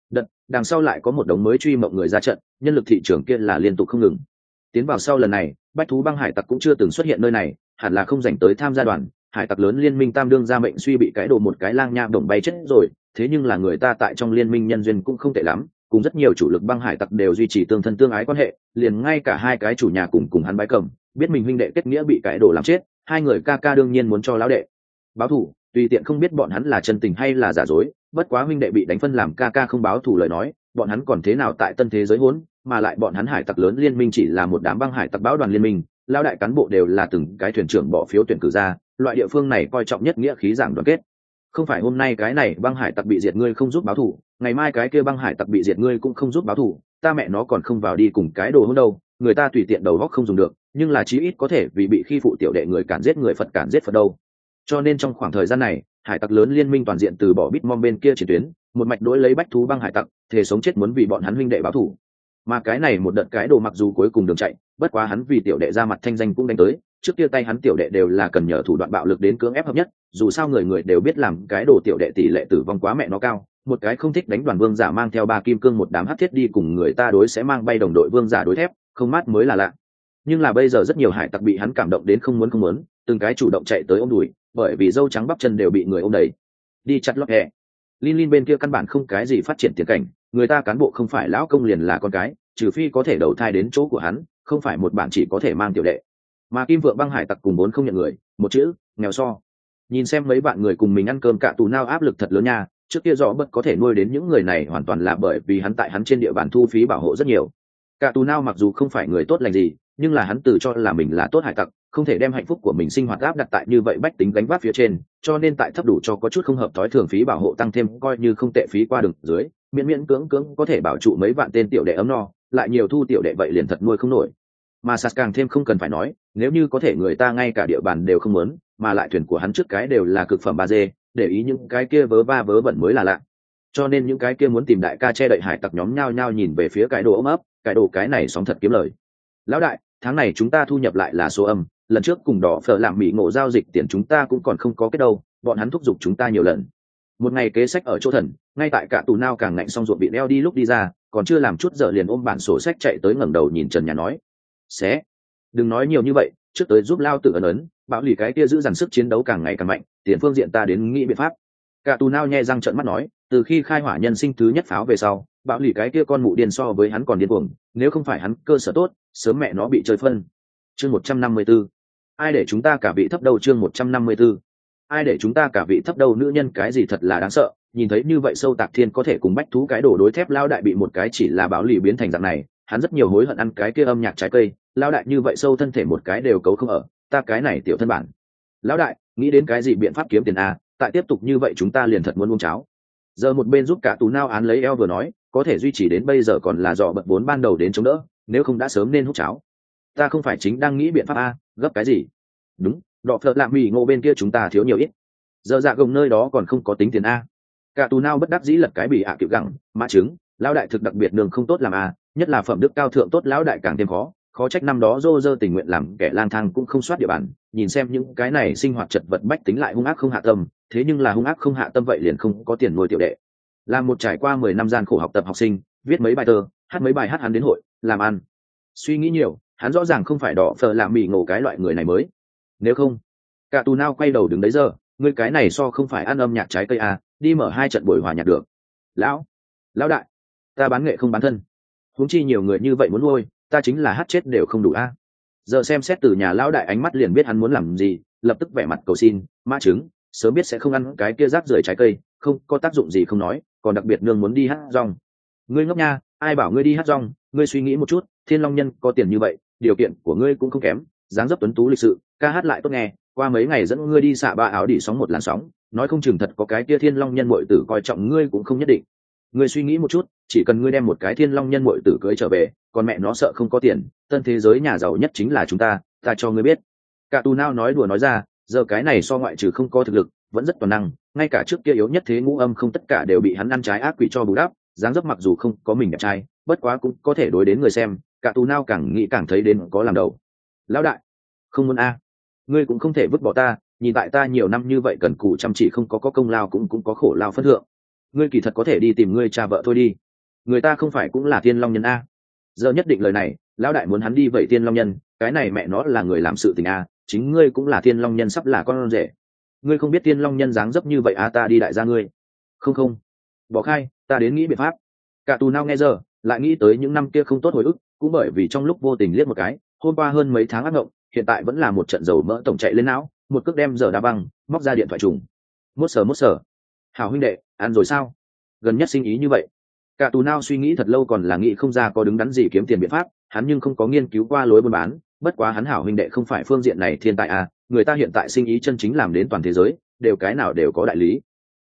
Đằng sau lại có một đống mới truy mộng người ra trận, nhân lực thị trường kia là liên tục không ngừng. Tiến vào sau lần này, bách thú băng hải tặc cũng chưa từng xuất hiện nơi này, hẳn là không dành tới tham gia đoàn. Hải tặc lớn liên minh tam đương ra mệnh suy bị cái đồ một cái lang nha bổng bay chết rồi, thế nhưng là người ta tại trong liên minh nhân duyên cũng không tệ lắm, cùng rất nhiều chủ lực băng hải tặc đều duy trì tương thân tương ái quan hệ, liền ngay cả hai cái chủ nhà cùng hắn bái cầm, biết mình huynh đệ kết nghĩa bị cái đồ làm chết, hai người ca ca đương nhiên muốn cho lão đệ báo thù, tùy tiện không biết bọn hắn là chân tình hay là giả dối, bất quá huynh đệ bị đánh phân làm ca ca không báo thù lời nói, bọn hắn còn thế nào tại tân thế giới hỗn, mà lại bọn hắn hải tặc lớn liên minh chỉ là một đám băng hải tặc báo đoàn liên minh, lao đại cán bộ đều là từng cái thuyền trưởng bỏ phiếu tuyển cử ra, loại địa phương này coi trọng nhất nghĩa khí giảng đoàn kết. Không phải hôm nay cái này băng hải tặc bị diệt ngươi không giúp báo thù, ngày mai cái kia băng hải tặc bị diệt ngươi cũng không giúp báo thù, ta mẹ nó còn không vào đi cùng cái đồ hỗn đâu, người ta tùy tiện đầu góc không dùng được, nhưng là chí ít có thể vì bị khi phụ tiểu đệ người cản giết người Phật cản giết Phật đâu. Cho nên trong khoảng thời gian này, hải tặc lớn liên minh toàn diện từ bỏ Bitmom bên kia chiến tuyến, một mạch đối lấy bách thú băng hải tặc, thề sống chết muốn vì bọn hắn huynh đệ báo thù. Mà cái này một đợt cái đồ mặc dù cuối cùng đường chạy, bất quá hắn vì tiểu đệ ra mặt thanh danh cũng đánh tới, trước kia tay hắn tiểu đệ đều là cần nhờ thủ đoạn bạo lực đến cưỡng ép hợp nhất, dù sao người người đều biết làm cái đồ tiểu đệ tỷ lệ tử vong quá mẹ nó cao, một cái không thích đánh đoàn vương giả mang theo ba kim cương một đám hắc thiết đi cùng người ta đối sẽ mang bay đồng đội vương giả đối thép, không mát mới là lạ. Nhưng là bây giờ rất nhiều hải tặc bị hắn cảm động đến không muốn, từng cái chủ động chạy tới ôm đùi, bởi vì dâu trắng bắp chân đều bị người ôm đầy. Đi chặt lót hẹ. Lin bên kia căn bản không cái gì phát triển tiền cảnh, người ta cán bộ không phải lão công liền là con cái, trừ phi có thể đầu thai đến chỗ của hắn, không phải một bản chỉ có thể mang tiểu đệ. Mà Kim Vượng băng hải tặc cùng bốn không nhận người, một chữ, nghèo so. Nhìn xem mấy bạn người cùng mình ăn cơm cạ tù nao áp lực thật lớn nha, trước kia rõ bất có thể nuôi đến những người này hoàn toàn là bởi vì hắn tại hắn trên địa bàn thu phí bảo hộ rất nhiều. Cạ tù nao mặc dù không phải người tốt lành gì, nhưng là hắn tự cho là mình là tốt hải tặc, không thể đem hạnh phúc của mình sinh hoạt áp đặt tại như vậy bách tính gánh vác phía trên, cho nên tại thấp đủ cho có chút không hợp thói thường phí bảo hộ tăng thêm coi như không tệ phí qua đường dưới, miễn cưỡng có thể bảo trụ mấy vạn tên tiểu đệ ấm no, lại nhiều thu tiểu đệ vậy liền thật nuôi không nổi. Mà sạt càng thêm không cần phải nói, nếu như có thể người ta ngay cả địa bàn đều không muốn, mà lại thuyền của hắn trước cái đều là cực phẩm 3D, để ý những cái kia vớ va vớ vẩn mới là lạ. Cho nên những cái kia muốn tìm đại ca che đậy hải tặc nhóm nhao nhao nhìn về phía cái đồ ôm ấp, cái đồ cái này sóng thật kiếm lời. Lão đại, tháng này chúng ta thu nhập lại là số âm, lần trước cùng đỏ phở làm mỹ ngộ giao dịch tiền chúng ta cũng còn không có kết đâu, bọn hắn thúc giục chúng ta nhiều lần. Một ngày kế sách ở chỗ thần, ngay tại cả tù nao càng ngạnh xong ruột bị đeo đi lúc đi ra, còn chưa làm chút giờ liền ôm bản sổ sách chạy tới ngẩng đầu nhìn trần nhà nói: "Xé, đừng nói nhiều như vậy, trước tới giúp lao tự ấn ấn, bảo lì cái kia giữ dằn sức chiến đấu càng ngày càng mạnh, tiền phương diện ta đến nghĩ biện pháp." Cả tù nao nhe răng trợn mắt nói, từ khi khai hỏa nhân sinh thứ nhất pháo về sau, bảo lì cái kia con mụ điên so với hắn còn điên cuồng, nếu không phải hắn cơ sở tốt, sớm mẹ nó bị chơi phân. Chương 154. Ai để chúng ta cả vị thấp đầu chương 154. Ai để chúng ta cả vị thấp đầu nữ nhân cái gì thật là đáng sợ, nhìn thấy như vậy sâu tạc thiên có thể cùng bách thú cái đồ đối thép lao đại bị một cái chỉ là báo lì biến thành dạng này, hắn rất nhiều hối hận ăn cái kia âm nhạc trái cây, lao đại như vậy sâu thân thể một cái đều cấu không ở, ta cái này tiểu thân bản. Lão đại, nghĩ đến cái gì biện pháp kiếm tiền a, tại tiếp tục như vậy chúng ta liền thật muốn uống cháo. Giờ một bên giúp cả tù nao án lấy eo vừa nói, có thể duy trì đến bây giờ còn là dò bật vốn ban đầu đến chống đỡ, nếu không đã sớm nên hút cháo. Ta không phải chính đang nghĩ biện pháp a, gấp cái gì? Đúng, đọ phợ lạm mì ngộ bên kia chúng ta thiếu nhiều ít. Giờ dạ gồng nơi đó còn không có tính tiền a. Cả tù nao bất đắc dĩ lật cái bì kiểu gẳng, mã trứng, lão đại thực đặc biệt đường không tốt làm a, nhất là phẩm đức cao thượng tốt lão đại càng thêm khó trách năm đó Roger tình nguyện làm kẻ lang thang cũng không soát địa bàn, nhìn xem những cái này sinh hoạt chật vật bách tính lại hung ác không hạ tâm, thế nhưng là hung ác không hạ tâm vậy liền không có tiền nuôi tiểu đệ. Làm một trải qua 10 năm gian khổ học tập học sinh, viết mấy bài thơ, hát mấy bài hát hắn đến hội, làm ăn. Suy nghĩ nhiều, hắn rõ ràng không phải đỏ phở làm mì ngộ cái loại người này mới. Nếu không, cả tù nao quay đầu đứng đấy giờ, ngươi cái này so không phải ăn âm nhạc trái cây à, đi mở 2 trận buổi hòa nhạc được. Lão đại, ta bán nghệ không bán thân. Huống chi nhiều người như vậy muốn nuôi, ta chính là hát chết đều không đủ a. Giờ xem xét từ nhà lão đại ánh mắt liền biết hắn muốn làm gì, lập tức vẻ mặt cầu xin, mã trứng, sớm biết sẽ không ăn cái kia rác rưởi trái cây, không có tác dụng gì không nói, còn đặc biệt nương muốn đi hát rong. Ngươi ngốc nha, ai bảo ngươi đi hát rong, ngươi suy nghĩ một chút, Thiên Long Nhân có tiền như vậy, điều kiện của ngươi cũng không kém, dáng dấp tuấn tú lịch sự, ca hát lại tốt nghe, qua mấy ngày dẫn ngươi đi xạ ba áo đi sóng một làn sóng, nói không chừng thật có cái kia Thiên Long Nhân muội tử coi trọng ngươi cũng không nhất định. Ngươi suy nghĩ một chút, chỉ cần ngươi đem một cái Thiên Long Nhân muội tử cưới trở về, còn mẹ nó sợ không có tiền, tân thế giới nhà giàu nhất chính là chúng ta cho ngươi biết. Cả tù nao nói đùa nói ra, giờ cái này so ngoại trừ không có thực lực, vẫn rất toàn năng, ngay cả trước kia yếu nhất thế ngũ âm không tất cả đều bị hắn ăn trái ác quỷ cho bù đắp, dáng dấp mặc dù không có mình đẹp trai, bất quá cũng có thể đối đến người xem, cả tù nao càng nghĩ càng thấy đến có làm đầu. Lão đại, không muốn a, ngươi cũng không thể vứt bỏ ta, nhìn tại ta nhiều năm như vậy cần cù chăm chỉ không có công lao cũng có khổ lao phân thượng. ngươi kỳ thật có thể đi tìm ngươi cha vợ thôi đi, người ta không phải cũng là thiên long nhân a. Giờ nhất định lời này lão đại muốn hắn đi vậy thiên long nhân, cái này mẹ nó là người làm sự tình a, chính ngươi cũng là thiên long nhân sắp là con rể, ngươi không biết thiên long nhân dáng dấp như vậy à, ta đi đại gia ngươi. Không không, bỏ khai, ta đến nghĩ biện pháp. Cả tù nao nghe giờ lại nghĩ tới những năm kia không tốt hồi ức, cũng bởi vì trong lúc vô tình liếc một cái hôm qua hơn mấy tháng ác ngộng, hiện tại vẫn là một trận dầu mỡ tổng chạy lên não, một cước đem giờ đá băng, móc ra điện thoại trùng. Mốt sờ hảo huynh đệ, ăn rồi sao? Gần nhất sinh ý như vậy. Cả tù nao suy nghĩ thật lâu còn là nghĩ không ra có đứng đắn gì kiếm tiền biện pháp, hắn nhưng không có nghiên cứu qua lối buôn bán, bất quá hắn hảo huynh đệ không phải phương diện này thiên tài à, người ta hiện tại sinh ý chân chính làm đến toàn thế giới, đều cái nào đều có đại lý.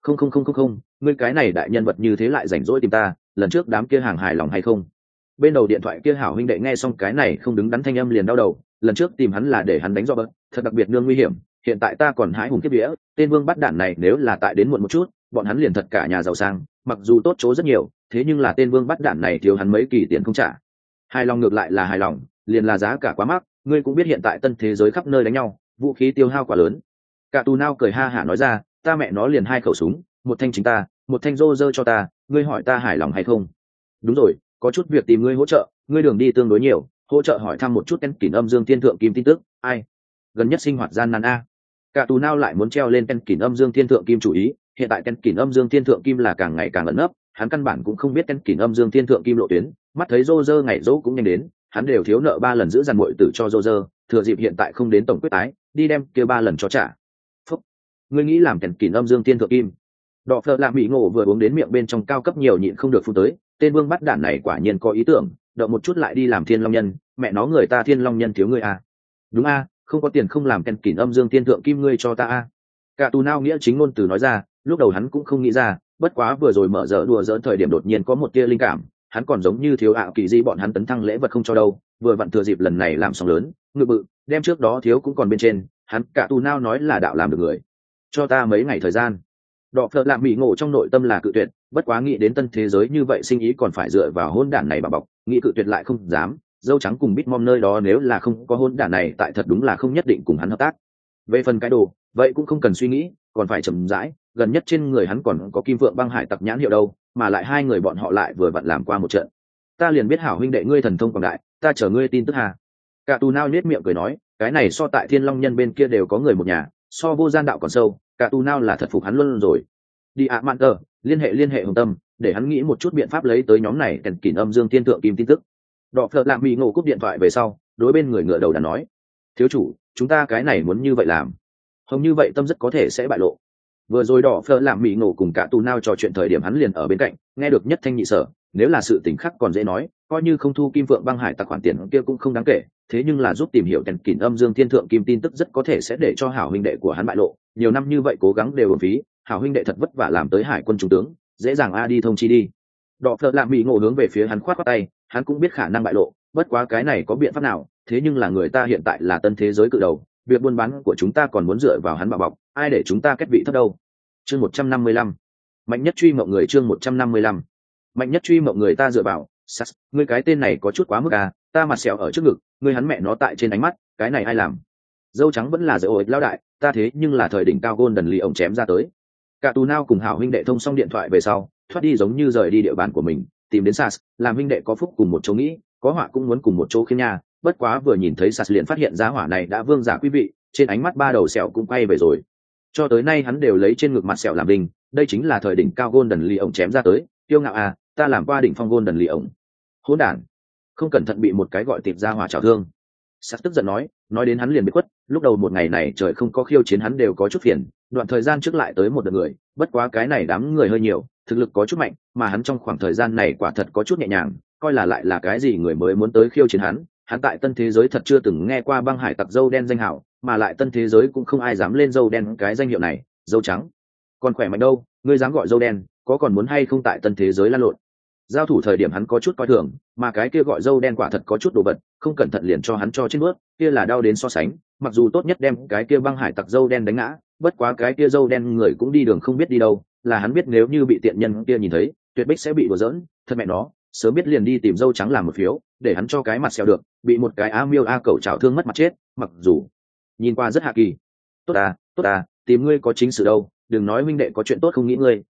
Không, ngươi cái này đại nhân vật như thế lại rảnh rỗi tìm ta, lần trước đám kia hàng hài lòng hay không? Bên đầu điện thoại kia hảo huynh đệ nghe xong cái này không đứng đắn thanh âm liền đau đầu, lần trước tìm hắn là để hắn đánh do bớt, thật đặc biệt nương nguy hiểm, hiện tại ta còn hái hùng kiếp vía, tên vương bắt đạn này nếu là tại đến muộn một chút, bọn hắn liền thật cả nhà giàu sang, mặc dù tốt chỗ rất nhiều, thế nhưng là tên vương bắt đạn này thiếu hắn mấy kỳ tiền không trả. Hài lòng ngược lại là hài lòng, liền là giá cả quá mắc, ngươi cũng biết hiện tại tân thế giới khắp nơi đánh nhau, vũ khí tiêu hao quá lớn. Cả tù nao cười ha hả nói ra, ta mẹ nó liền 2 khẩu súng, một thanh chính ta, một thanh rô rơ cho ta, ngươi hỏi ta hài lòng hay không? Đúng rồi, có chút việc tìm ngươi hỗ trợ, ngươi đường đi tương đối nhiều, hỗ trợ hỏi thăm một chút Ken Kỷ Âm Dương Thiên Thượng Kim tin tức. Ai gần nhất sinh hoạt gian nan a? Cả tù nao lại muốn treo lên Ken Kỷ Âm Dương Thiên Thượng Kim chủ ý, hiện tại Ken Kỷ Âm Dương Thiên Thượng Kim là càng ngày càng ẩn nấp, hắn căn bản cũng không biết Ken Kỷ Âm Dương Thiên Thượng Kim lộ tuyến, mắt thấy rô rơ ngày dỗ cũng nhanh đến, hắn đều thiếu nợ 3 lần giữ dằn muội tử cho rô rơ, thừa dịp hiện tại không đến tổng quyết tái, đi đem kia 3 lần cho trả. Phúc, ngươi nghĩ làm Ken Kỷ Âm Dương Thiên Thượng Kim? Đọ phợ lạ mỹ ngộ vừa uống đến miệng bên trong cao cấp nhiều nhịn không được phun tới, tên vương bắt đản này quả nhiên có ý tưởng, đợi một chút lại đi làm thiên long nhân, mẹ nó người ta thiên long nhân thiếu ngươi à? Đúng a, không có tiền không làm Ken Kỷ Âm Dương Thiên Thượng Kim ngươi cho ta a. Cả tù nao nghĩa chính ngôn từ nói ra, lúc đầu hắn cũng không nghĩ ra, bất quá vừa rồi mở dở đùa dỡn thời điểm đột nhiên có một tia linh cảm, hắn còn giống như thiếu ảo kỳ di bọn hắn tấn thăng lễ vật không cho đâu, vừa vặn thừa dịp lần này làm sóng lớn, ngự bự, đem trước đó thiếu cũng còn bên trên, hắn cả tù nao nói là đạo làm được người, cho ta mấy ngày thời gian. Đọ phợ lạ mỹ ngộ trong nội tâm là cự tuyệt, bất quá nghĩ đến tân thế giới như vậy sinh ý còn phải dựa vào hôn đản này bà bọc, nghĩ cự tuyệt lại không dám, dâu trắng cùng Bitmom nơi đó nếu là không có hôn đản này tại thật đúng là không nhất định cùng hắn hợp tác. Về phần cái đồ, vậy cũng không cần suy nghĩ, còn phải chậm rãi, gần nhất trên người hắn còn có Kim Vượng Băng Hải Tặc nhãn hiệu đâu, mà lại hai người bọn họ lại vừa vặn làm qua một trận. Ta liền biết hảo huynh đệ ngươi thần thông quảng đại, ta chờ ngươi tin tức hà. Cả tù nao nhếch miệng cười nói, cái này so tại Thiên Long Nhân bên kia đều có người một nhà, so vô gian đạo còn sâu, cả tù nao là thật phục hắn luôn rồi. Đi ạ mạn tờ, liên hệ Hồng Tâm, để hắn nghĩ một chút biện pháp lấy tới nhóm này Ken Kỷ Âm Dương Thiên Thượng Kim tin tức. Đọ phợ lạ mỹ ngộ cúp điện thoại về sau, đối bên người ngựa đầu đã nói, thiếu chủ, chúng ta cái này muốn như vậy làm, hồng như vậy tâm rất có thể sẽ bại lộ. Vừa rồi đỏ phơ làm mỹ ngộ cùng cả tù nao trò chuyện thời điểm hắn liền ở bên cạnh, nghe được nhất thanh nhị sở, nếu là sự tình khác còn dễ nói, coi như không thu Kim Vượng Băng Hải Tặc khoản tiền kia cũng không đáng kể, thế nhưng là giúp tìm hiểu Ken Kỷ Âm Dương Thiên Thượng Kim tin tức rất có thể sẽ để cho hảo huynh đệ của hắn bại lộ, nhiều năm như vậy cố gắng đều uổng phí, hảo huynh đệ thật vất vả làm tới hải quân trung tướng, dễ dàng a đi thông chi đi. Đỏ phơ làm mỹ ngộ hướng về phía hắn khoát khoát tay, hắn cũng biết khả năng bại lộ, bất quá cái này có biện pháp nào, thế nhưng là người ta hiện tại là tân thế giới cự đầu, việc buôn bán của chúng ta còn muốn dựa vào hắn bảo bọc, ai để chúng ta kết vị thấp đâu. Chương 155, mạnh nhất truy mộng người. Chương 155, mạnh nhất truy mộng người ta dựa vào. Sas, ngươi cái tên này có chút quá mức à, ta mặt sẹo ở trước ngực, ngươi hắn mẹ nó tại trên ánh mắt, cái này ai làm? Dâu trắng vẫn là dễ ổi lao đại, ta thế nhưng là thời đỉnh cao Golden Lee ông chém ra tới. Cả tù nao cùng hảo huynh đệ thông xong điện thoại về sau, thoát đi giống như rời đi địa bàn của mình, tìm đến Sas, làm huynh đệ có phúc cùng một chỗ nghĩ, có họa cũng muốn cùng một chỗ khiêng nha. Bất quá vừa nhìn thấy Sas liền phát hiện giá hỏa này đã vương giả quý vị, trên ánh mắt ba đầu sẹo cũng quay về rồi. Cho tới nay hắn đều lấy trên ngực mặt sẹo làm đỉnh, đây chính là thời đỉnh cao Golden Lee ông chém ra tới, kiêu ngạo à, ta làm qua đỉnh phong Golden Lee ông. Hỗn đản, không cẩn thận bị một cái gọi tịp ra hỏa trào thương. Sas tức giận nói đến hắn liền bị quất, lúc đầu một ngày này trời không có khiêu chiến hắn đều có chút phiền, đoạn thời gian trước lại tới một đợt người, bất quá cái này đám người hơi nhiều, thực lực có chút mạnh, mà hắn trong khoảng thời gian này quả thật có chút nhẹ nhàng, coi là lại là cái gì người mới muốn tới khiêu chiến hắn tại tân thế giới thật chưa từng nghe qua băng hải tặc dâu đen danh hảo, mà lại tân thế giới cũng không ai dám lên dâu đen cái danh hiệu này, dâu trắng còn khỏe mạnh đâu, ngươi dám gọi dâu đen, có còn muốn hay không tại tân thế giới lan lộn. Giao thủ thời điểm hắn có chút coi thường, mà cái kia gọi dâu đen quả thật có chút đồ vật, không cẩn thận liền cho hắn cho trên bước, kia là đau đến so sánh, mặc dù tốt nhất đem cái kia băng hải tặc dâu đen đánh ngã, bất quá cái kia dâu đen người cũng đi đường không biết đi đâu, là hắn biết nếu như bị tiện nhân kia nhìn thấy, tuyệt bích sẽ bị đùa giỡn, thật mẹ nó, sớm biết liền đi tìm dâu trắng làm một phiếu, để hắn cho cái mặt xèo được, bị một cái á miêu a cẩu chảo thương mất mặt chết, mặc dù nhìn qua rất hạ kỳ. Tốt à, tìm ngươi có chính sự đâu, đừng nói huynh đệ có chuyện tốt không nghĩ ngươi,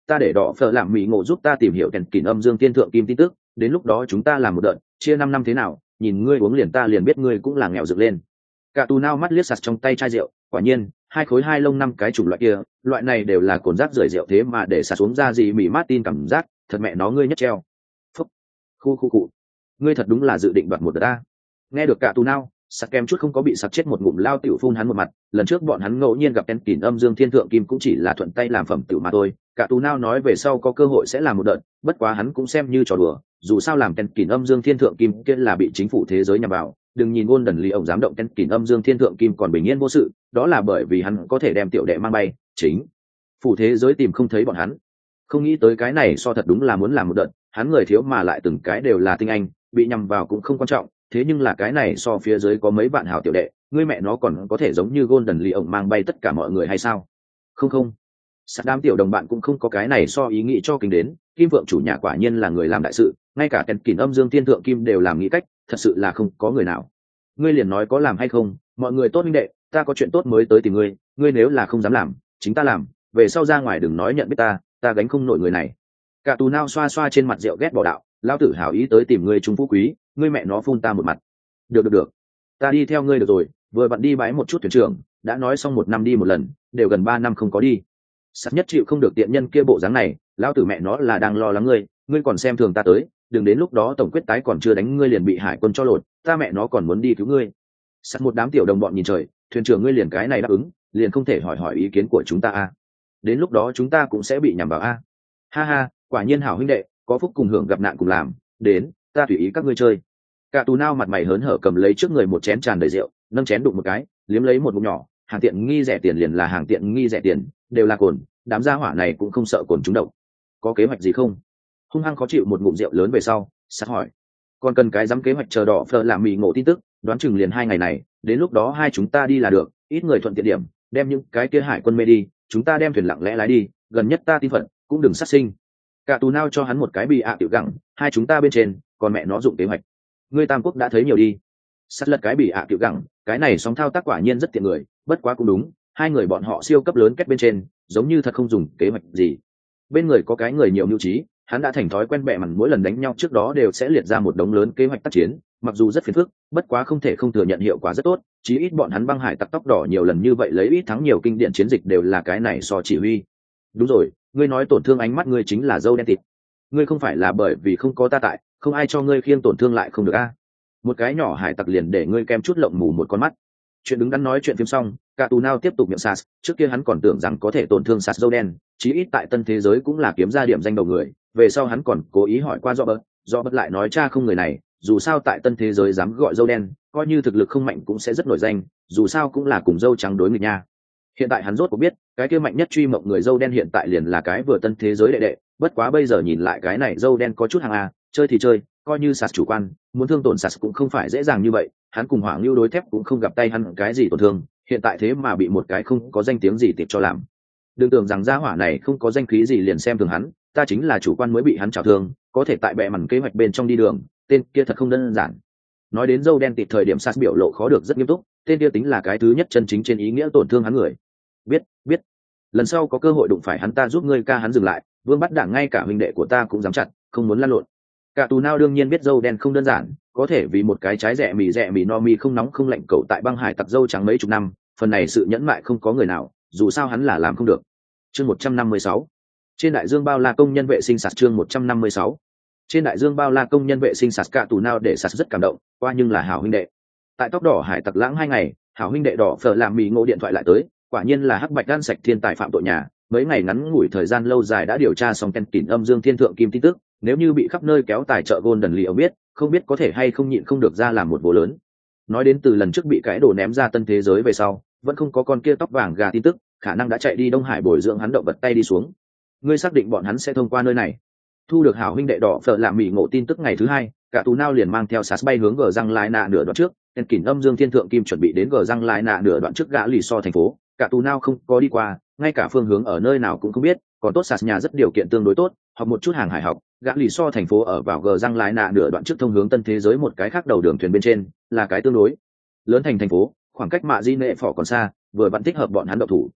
ta để đỏ phở làm mỹ ngộ giúp ta tìm hiểu kèn kỉnh âm dương thiên thượng kim tin tức, đến lúc đó chúng ta làm một đợt chia 5 năm thế nào, nhìn ngươi uống liền ta liền biết ngươi cũng là nghèo dựng lên. Cả tù nao mắt liếc sạt trong tay chai rượu, quả nhiên 2 khối 2 lông 5 cái chủng loại kia, loại này đều là cồn rác rưởi rượu thế mà để sạt xuống ra gì mỉ Martin cảm giác thật mẹ nó ngươi nhất treo. Phúc, khu cụ, ngươi thật đúng là dự định đoạt một đợt ta. Nghe được cả tù nao, sạt kem chút không có bị sạt chết một ngụm lao tiểu phun hắn một mặt. Lần trước bọn hắn ngẫu nhiên gặp kèn kỉnh âm dương thiên thượng kim cũng chỉ là thuận tay làm phẩm tiểu mà thôi. Cả tù nao nói về sau có cơ hội sẽ làm một đợt, bất quá hắn cũng xem như trò đùa, dù sao làm kèn kỉnh âm dương thiên thượng kim kia là bị chính phủ thế giới nhằm vào. Đừng nhìn Golden Lee ổng dám động kèn kỉnh âm dương thiên thượng kim còn bình yên vô sự, đó là bởi vì hắn có thể đem tiểu đệ mang bay, chính phủ thế giới tìm không thấy bọn hắn. Không nghĩ tới cái này so thật đúng là muốn làm một đợt, hắn người thiếu mà lại từng cái đều là tinh anh, bị nhằm vào cũng không quan trọng, thế nhưng là cái này so phía dưới có mấy vạn hảo tiểu đệ, ngươi mẹ nó còn có thể giống như Golden Lee ổng mang bay tất cả mọi người hay sao? Không, sát đám tiểu đồng bạn cũng không có cái này so ý nghĩ cho kính đến, Kim Vượng chủ nhà quả nhiên là người làm đại sự, ngay cả kèn kỉnh âm dương thiên thượng kim đều làm nghĩ cách, thật sự là không có người nào. Ngươi liền nói có làm hay không, mọi người tốt huynh đệ, ta có chuyện tốt mới tới tìm ngươi, ngươi nếu là không dám làm, chính ta làm, về sau ra ngoài đừng nói nhận biết ta gánh không nổi người này. Cả tù nao xoa xoa trên mặt rượu ghét bỏ đạo, lao tử hảo ý tới tìm ngươi trung phú quý, ngươi mẹ nó phun ta một mặt. Được, ta đi theo ngươi được rồi, vừa bận đi bái một chút thuyền trưởng, đã nói xong 1 năm đi một lần, đều gần 3 năm không có đi. Sắt nhất chịu không được tiện nhân kia bộ dáng này, lao tử mẹ nó là đang lo lắng ngươi còn xem thường ta tới, đừng đến lúc đó tổng quyết tái còn chưa đánh ngươi liền bị hải quân cho lột, ta mẹ nó còn muốn đi cứu ngươi. Sắt một đám tiểu đồng bọn nhìn trời, thuyền trưởng ngươi liền cái này đáp ứng, liền không thể hỏi ý kiến của chúng ta à? Đến lúc đó chúng ta cũng sẽ bị nhằm vào a. Ha, quả nhiên hảo huynh đệ, có phúc cùng hưởng gặp nạn cùng làm, đến, ta tùy ý các ngươi chơi. Cả tù nao mặt mày hớn hở cầm lấy trước người một chén tràn đầy rượu, nâng chén đụng một cái, liếm lấy một ngụm nhỏ, hàng tiện nghi rẻ tiền liền là hàng tiện nghi rẻ tiền, đều là cồn, đám gia hỏa này cũng không sợ cồn trúng độc. Có kế hoạch gì không? Hung hăng khó chịu một ngụm rượu lớn về sau, sát hỏi. Còn cần cái dám kế hoạch chờ đỏ phờ làm mì ngộ tin tức, đoán chừng liền 2 ngày này, đến lúc đó hai chúng ta đi là được, ít người thuận tiện điểm, đem những cái kia hải quân mê đi, chúng ta đem thuyền lặng lẽ lái đi, gần nhất ta tin phận, cũng đừng sát sinh. Cả tù nao cho hắn một cái bị tiểu gẳng, hai chúng ta bên trên, còn mẹ nó dụng kế hoạch. Ngươi Tam Quốc đã thấy nhiều đi. Sát lật cái bị tiểu gẳng, cái này sóng thao tác quả nhiên rất tiện người, bất quá cũng đúng, hai người bọn họ siêu cấp lớn kết bên trên, giống như thật không dùng kế hoạch gì. Bên người có cái người nhiều mưu trí, hắn đã thành thói quen bẹ mằn mỗi lần đánh nhau trước đó đều sẽ liệt ra một đống lớn kế hoạch tác chiến, mặc dù rất phiền phức, bất quá không thể không thừa nhận hiệu quả rất tốt, chí ít bọn hắn băng hải tặc tóc đỏ nhiều lần như vậy lấy ít thắng nhiều kinh điển chiến dịch đều là cái này so chỉ huy. Đúng rồi, ngươi nói tổn thương ánh mắt ngươi chính là dâu đen thịt. Ngươi không phải là bởi vì không có ta tại, không ai cho ngươi khiêng tổn thương lại không được a? Một cái nhỏ hải tặc liền để ngươi kem chút lộng mù một con mắt. Chuyện đứng đắn nói chuyện phim xong, cả tù nao tiếp tục miệng sas, trước kia hắn còn tưởng rằng có thể tổn thương sas dâu đen, chí ít tại tân thế giới cũng là kiếm ra điểm danh đầu người, về sau hắn còn cố ý hỏi qua Robert lại nói cha không người này, dù sao tại tân thế giới dám gọi dâu đen, coi như thực lực không mạnh cũng sẽ rất nổi danh, dù sao cũng là cùng dâu trắng đối nghịch nha. Hiện tại hắn rốt cuộc biết, cái kia mạnh nhất truy mộng người dâu đen hiện tại liền là cái vừa tân thế giới đệ đệ, bất quá bây giờ nhìn lại cái này dâu đen có chút hàng a, chơi thì chơi, coi như sạt chủ quan, muốn thương tổn sạt cũng không phải dễ dàng như vậy, hắn cùng Hoàng Lưu đối thép cũng không gặp tay hắn cái gì tổn thương, hiện tại thế mà bị một cái không có danh tiếng gì tiệp cho làm. Đừng tưởng rằng gia hỏa này không có danh khí gì liền xem thường hắn, ta chính là chủ quan mới bị hắn trào thương, có thể tại bệ mằn kế hoạch bên trong đi đường, tên kia thật không đơn giản. Nói đến dâu đen tịt thời điểm sạt biểu lộ khó được rất nghiêm túc, tên kia tính là cái thứ nhất chân chính trên ý nghĩa tổn thương hắn người. Biết, lần sau có cơ hội đụng phải hắn ta giúp ngươi ca hắn dừng lại, Vương Bắt Đảng ngay cả huynh đệ của ta cũng dám chặt, không muốn lăn lộn. Cả tù nao đương nhiên biết dâu đen không đơn giản, có thể vì một cái trái rẻ mì no mi không nóng không lạnh cậu tại băng hải tặc dâu trắng mấy chục năm, phần này sự nhẫn mại không có người nào, dù sao hắn là làm không được. Chương 156. Trên đại dương bao la công nhân vệ sinh sạt chương 156. Trên đại dương bao la công nhân vệ sinh sạt cả tù nao để sạt rất cảm động, qua nhưng là hảo huynh đệ. Tại tóc đỏ hải tặc lãng 2 ngày, hảo huynh đệ đỏ phở làm mì ngộ điện thoại lại tới, quả nhiên là hắc bạch gan sạch thiên tài phạm tội nhà, mấy ngày ngắn ngủi thời gian lâu dài đã điều tra xong kèn kỉnh âm dương thiên thượng kim tin tức, nếu như bị khắp nơi kéo tài trợ Golden Lee biết, không biết có thể hay không nhịn không được ra làm một vụ lớn. Nói đến từ lần trước bị cái đồ ném ra tân thế giới về sau, vẫn không có con kia tóc vàng gà tin tức, khả năng đã chạy đi Đông Hải bồi dưỡng hắn động vật tay đi xuống. Ngươi xác định bọn hắn sẽ thông qua nơi này? Thu được hảo huynh đệ đỏ phở làm mỉ ngộ tin tức ngày thứ 2, cả tù nao liền mang theo sás bay hướng gờ răng lái nạ nửa đoạn trước, kèn kỉnh âm dương thiên thượng kim chuẩn bị đến gờ răng lái nạ nửa đoạn trước gã lì so thành phố, cả tù nao không có đi qua, ngay cả phương hướng ở nơi nào cũng không biết, còn tốt sạt nhà rất điều kiện tương đối tốt, học một chút hàng hải học, gã lì so thành phố ở vào gờ răng lái nạ nửa đoạn trước thông hướng tân thế giới một cái khác đầu đường thuyền bên trên, là cái tương đối lớn thành phố, khoảng cách mạ di nệ phỏ còn xa, vừa vẫn thích hợp bọn hắn động thủ.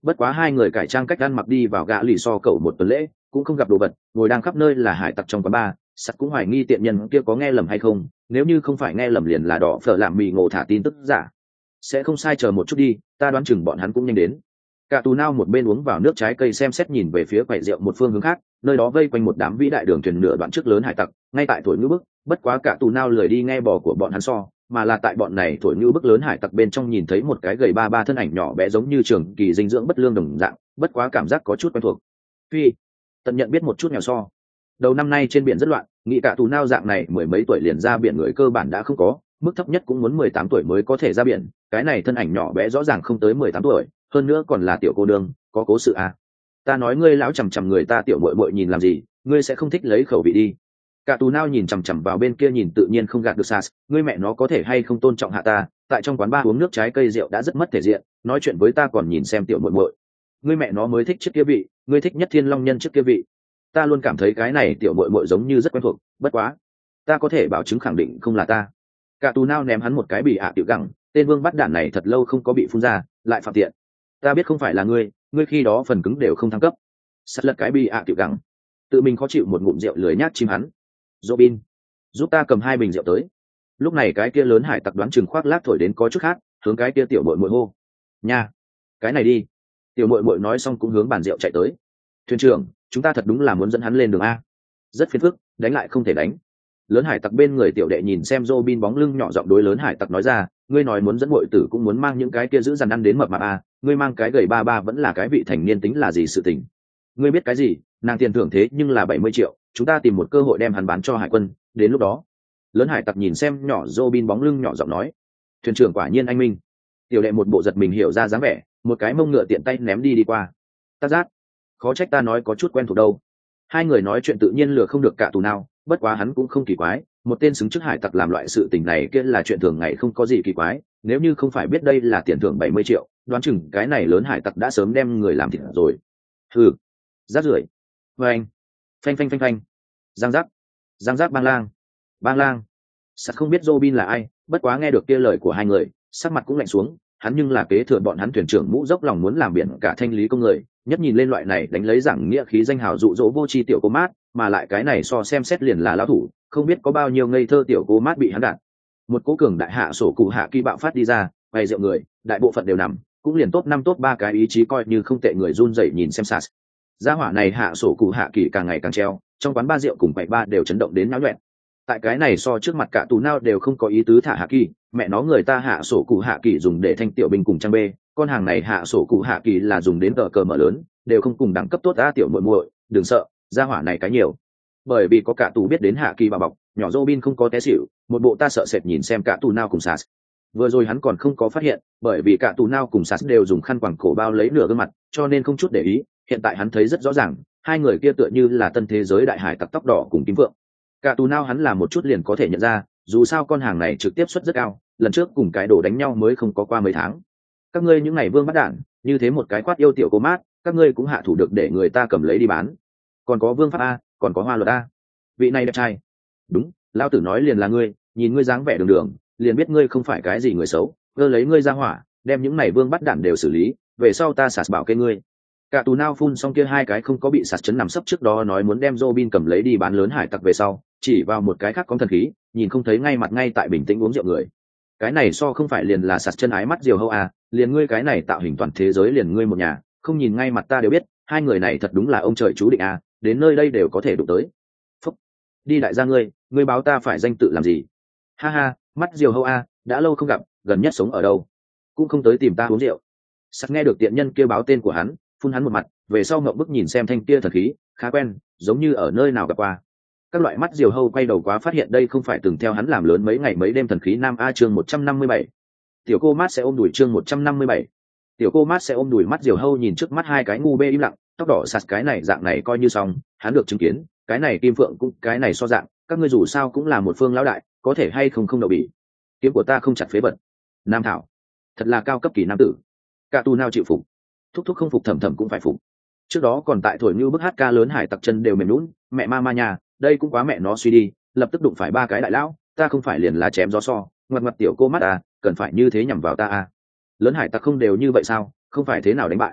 bất quá hai người cải trang cách ăn mặc đi vào gã lì so cậu một tuần lễ cũng không gặp đồ vật, ngồi đang khắp nơi là hải tặc trong quán bar. Sắt cũng hoài nghi tiện nhân kia có nghe lầm hay không, nếu như không phải nghe lầm liền là đỏ phở làm mì ngộ thả tin tức giả. Sẽ không sai, chờ một chút đi, ta đoán chừng bọn hắn cũng nhanh đến. Cả tù nao một bên uống vào nước trái cây xem xét nhìn về phía quầy rượu một phương hướng khác, nơi đó vây quanh một đám vĩ đại đường thuyền nửa đoạn trước lớn hải tặc, ngay tại thổi ngư bức. Bất quá cả tù nao lười đi nghe bò của bọn hắn so, mà là tại bọn này thổi ngư bức lớn hải tặc bên trong nhìn thấy một cái gầy ba thân ảnh nhỏ bé giống như trường kỳ dinh dưỡng bất lương đồng dạng, bất quá cảm giác có chút quen thuộc. Phi, tận nhận biết một chút nghèo so. Đầu năm nay trên biển rất loạn, nghĩ cả tù nao dạng này mười mấy tuổi liền ra biển người cơ bản đã không có, mức thấp nhất cũng muốn 18 tuổi mới có thể ra biển. Cái này thân ảnh nhỏ bé rõ ràng không tới 18 tuổi, hơn nữa còn là tiểu cô đương, có cố sự à. Ta nói ngươi lão chằm chằm người ta tiểu muội muội nhìn làm gì, ngươi sẽ không thích lấy khẩu vị đi. Cả tù nao nhìn chằm chằm vào bên kia nhìn tự nhiên không gạt được Sas, ngươi mẹ nó có thể hay không tôn trọng hạ ta, tại trong quán bar uống nước trái cây rượu đã rất mất thể diện, nói chuyện với ta còn nhìn xem tiểu muội muội. Ngươi mẹ nó mới thích chiếc kia vị, ngươi thích nhất thiên long nhân chiếc kia vị. Ta luôn cảm thấy cái này tiểu muội muội giống như rất quen thuộc, bất quá, ta có thể bảo chứng khẳng định không là ta. Cả tù nao ném hắn một cái bì tiểu gẳng, tên vương bắt đạn này thật lâu không có bị phun ra, lại phạm tiện. Ta biết không phải là ngươi khi đó phần cứng đều không thăng cấp. Sắt lật cái bì tiểu gẳng, tự mình khó chịu một ngụm rượu lười nhát chim hắn. Robin, giúp ta cầm 2 bình rượu tới. Lúc này cái kia lớn hải tặc đoán chừng khoác lác thổi đến có chút khác, hướng cái kia tiểu muội muội hô. Nha, cái này đi. Tiểu muội muội nói xong cũng hướng bàn rượu chạy tới. Thuyền trưởng, chúng ta thật đúng là muốn dẫn hắn lên đường a. Rất phiền phức, đánh lại không thể đánh. Lớn hải tặc bên người tiểu đệ nhìn xem Robin bóng lưng nhỏ giọng đối lớn hải tặc nói ra, ngươi nói muốn dẫn muội tử cũng muốn mang những cái kia giữ dằn ăn đến mập mạp a, ngươi mang cái gầy ba vẫn là cái vị thành niên tính là gì sự tình. Ngươi biết cái gì, nàng tiền thưởng thế nhưng là 70 triệu, chúng ta tìm một cơ hội đem hắn bán cho hải quân, đến lúc đó. Lớn hải tặc nhìn xem nhỏ Robin bóng lưng nhỏ giọng nói, thuyền trưởng quả nhiên anh minh. Tiểu đệ một bộ giật mình hiểu ra dáng vẻ, một cái mông ngựa tiện tay ném đi qua. Tát giác, khó trách ta nói có chút quen thuộc đâu. Hai người nói chuyện tự nhiên lừa không được cả tù nào, bất quá hắn cũng không kỳ quái, một tên xứng chức hải tặc làm loại sự tình này kia là chuyện thường ngày không có gì kỳ quái, nếu như không phải biết đây là tiền thưởng 70 triệu, đoán chừng cái này lớn hải tặc đã sớm đem người làm thịt rồi. Hừ, rác rưởi. Phanh, phanh phanh phanh phanh. Giang giác bang lang. Sắt không biết Robin là ai, bất quá nghe được kia lời của hai người, sắc mặt cũng lạnh xuống, hắn nhưng là kế thừa bọn hắn thuyền trưởng mũ dốc lòng muốn làm biển cả thanh lý công người, nhất nhìn lên loại này đánh lấy giảng nghĩa khí danh hào dụ dỗ vô tri tiểu cô mát, mà lại cái này so xem xét liền là lão thủ, không biết có bao nhiêu ngây thơ tiểu cô mát bị hắn đạn. Một cố cường đại hạ sổ cụ hạ kỳ bạo phát đi ra, bày rượu người, đại bộ phận đều nằm, cũng liền top 5 top 3 cái ý chí coi như không tệ người run rẩy nhìn xem Sas. Gia hỏa này hạ sổ cụ hạ kỳ càng ngày càng treo, trong quán ba rượu cùng quầy ba đều chấn động đến náo loạn. Tại cái này so trước mặt cả tù nao đều không có ý tứ thả hạ kỳ, mẹ nó người ta hạ sổ cụ hạ kỳ dùng để thanh tiểu binh cùng trang bê, con hàng này hạ sổ cụ hạ kỳ là dùng đến tờ cờ mở lớn, đều không cùng đẳng cấp tốt ra tiểu muội muội, đừng sợ, gia hỏa này cái nhiều. Bởi vì có cả tù biết đến hạ kỳ bà bọc, nhỏ Robin không có té xỉu, một bộ ta sợ sệt nhìn xem cả tù nao cùng Sas. Vừa rồi hắn còn không có phát hiện, bởi vì cả tù nao cùng Sas đều dùng khăn quàng cổ bao lấy nửa gương mặt, cho nên không chút để ý, hiện tại hắn thấy rất rõ ràng, hai người kia tựa như là tân thế giới đại hải tặc tóc đỏ cùng kim vượng. Cả tù nao hắn là một chút liền có thể nhận ra, dù sao con hàng này trực tiếp suất rất cao, lần trước cùng cái đồ đánh nhau mới không có qua mấy tháng. Các ngươi những ngày vương bắt đạn, như thế một cái quát yêu tiểu cô mát, các ngươi cũng hạ thủ được để người ta cầm lấy đi bán. Còn có vương pháp a, còn có hoa luật a. Vị này đẹp trai. Đúng, lao tử nói liền là ngươi, nhìn ngươi dáng vẻ đường đường, liền biết ngươi không phải cái gì người xấu, gơ lấy ngươi ra hỏa, đem những này vương bắt đạn đều xử lý, về sau ta sạt bảo kê ngươi. Cả tù nao phun xong kia hai cái không có bị sạt chấn nằm sấp trước đó nói muốn đem Robin cầm lấy đi bán lớn hải tặc về sau, chỉ vào một cái khác có thần khí, nhìn không thấy ngay mặt ngay tại bình tĩnh uống rượu người. Cái này so không phải liền là sạt chân ái mắt diều hâu à, liền ngươi cái này tạo hình toàn thế giới liền ngươi một nhà, không nhìn ngay mặt ta đều biết, hai người này thật đúng là ông trời chú định à, đến nơi đây đều có thể đụng tới. Phúc. Đi đại gia ngươi báo ta phải danh tự làm gì? Ha ha, mắt diều hâu à, đã lâu không gặp, gần nhất sống ở đâu? Cũng không tới tìm ta uống rượu. Sắt nghe được tiện nhân kia báo tên của hắn, phun hắn một mặt, về sau ngậm bức nhìn xem thanh kia thần khí, khá quen, giống như ở nơi nào gặp qua. Các loại mắt diều hâu quay đầu quá phát hiện đây không phải từng theo hắn làm lớn mấy ngày mấy đêm thần khí nam a chương 157. Tiểu cô mát sẽ ôm đùi chương 157. Tiểu cô mát sẽ ôm đùi mắt diều hâu nhìn trước mắt hai cái ngu bê im lặng, tóc đỏ sạt cái này dạng này coi như xong, hắn được chứng kiến, cái này kim phượng cũng cái này so dạng, các ngươi dù sao cũng là một phương lão đại, có thể hay không đậu bỉ. Kiếm của ta không chặt phế vật. Nam thảo, thật là cao cấp kỳ nam tử. Cả tu nào chịu phục, thúc thúc không phục thầm thầm cũng phải phục. Trước đó còn tại thổi như bức hát ca lớn hải tặc chân đều mềm lún, mẹ ma nhà, đây cũng quá mẹ nó suy đi, lập tức đụng phải ba cái đại lão, ta không phải liền là chém gió so, ngoặt tiểu cô mắt à, cần phải như thế nhằm vào ta à. Lớn hải tặc không đều như vậy sao, không phải thế nào đánh bại.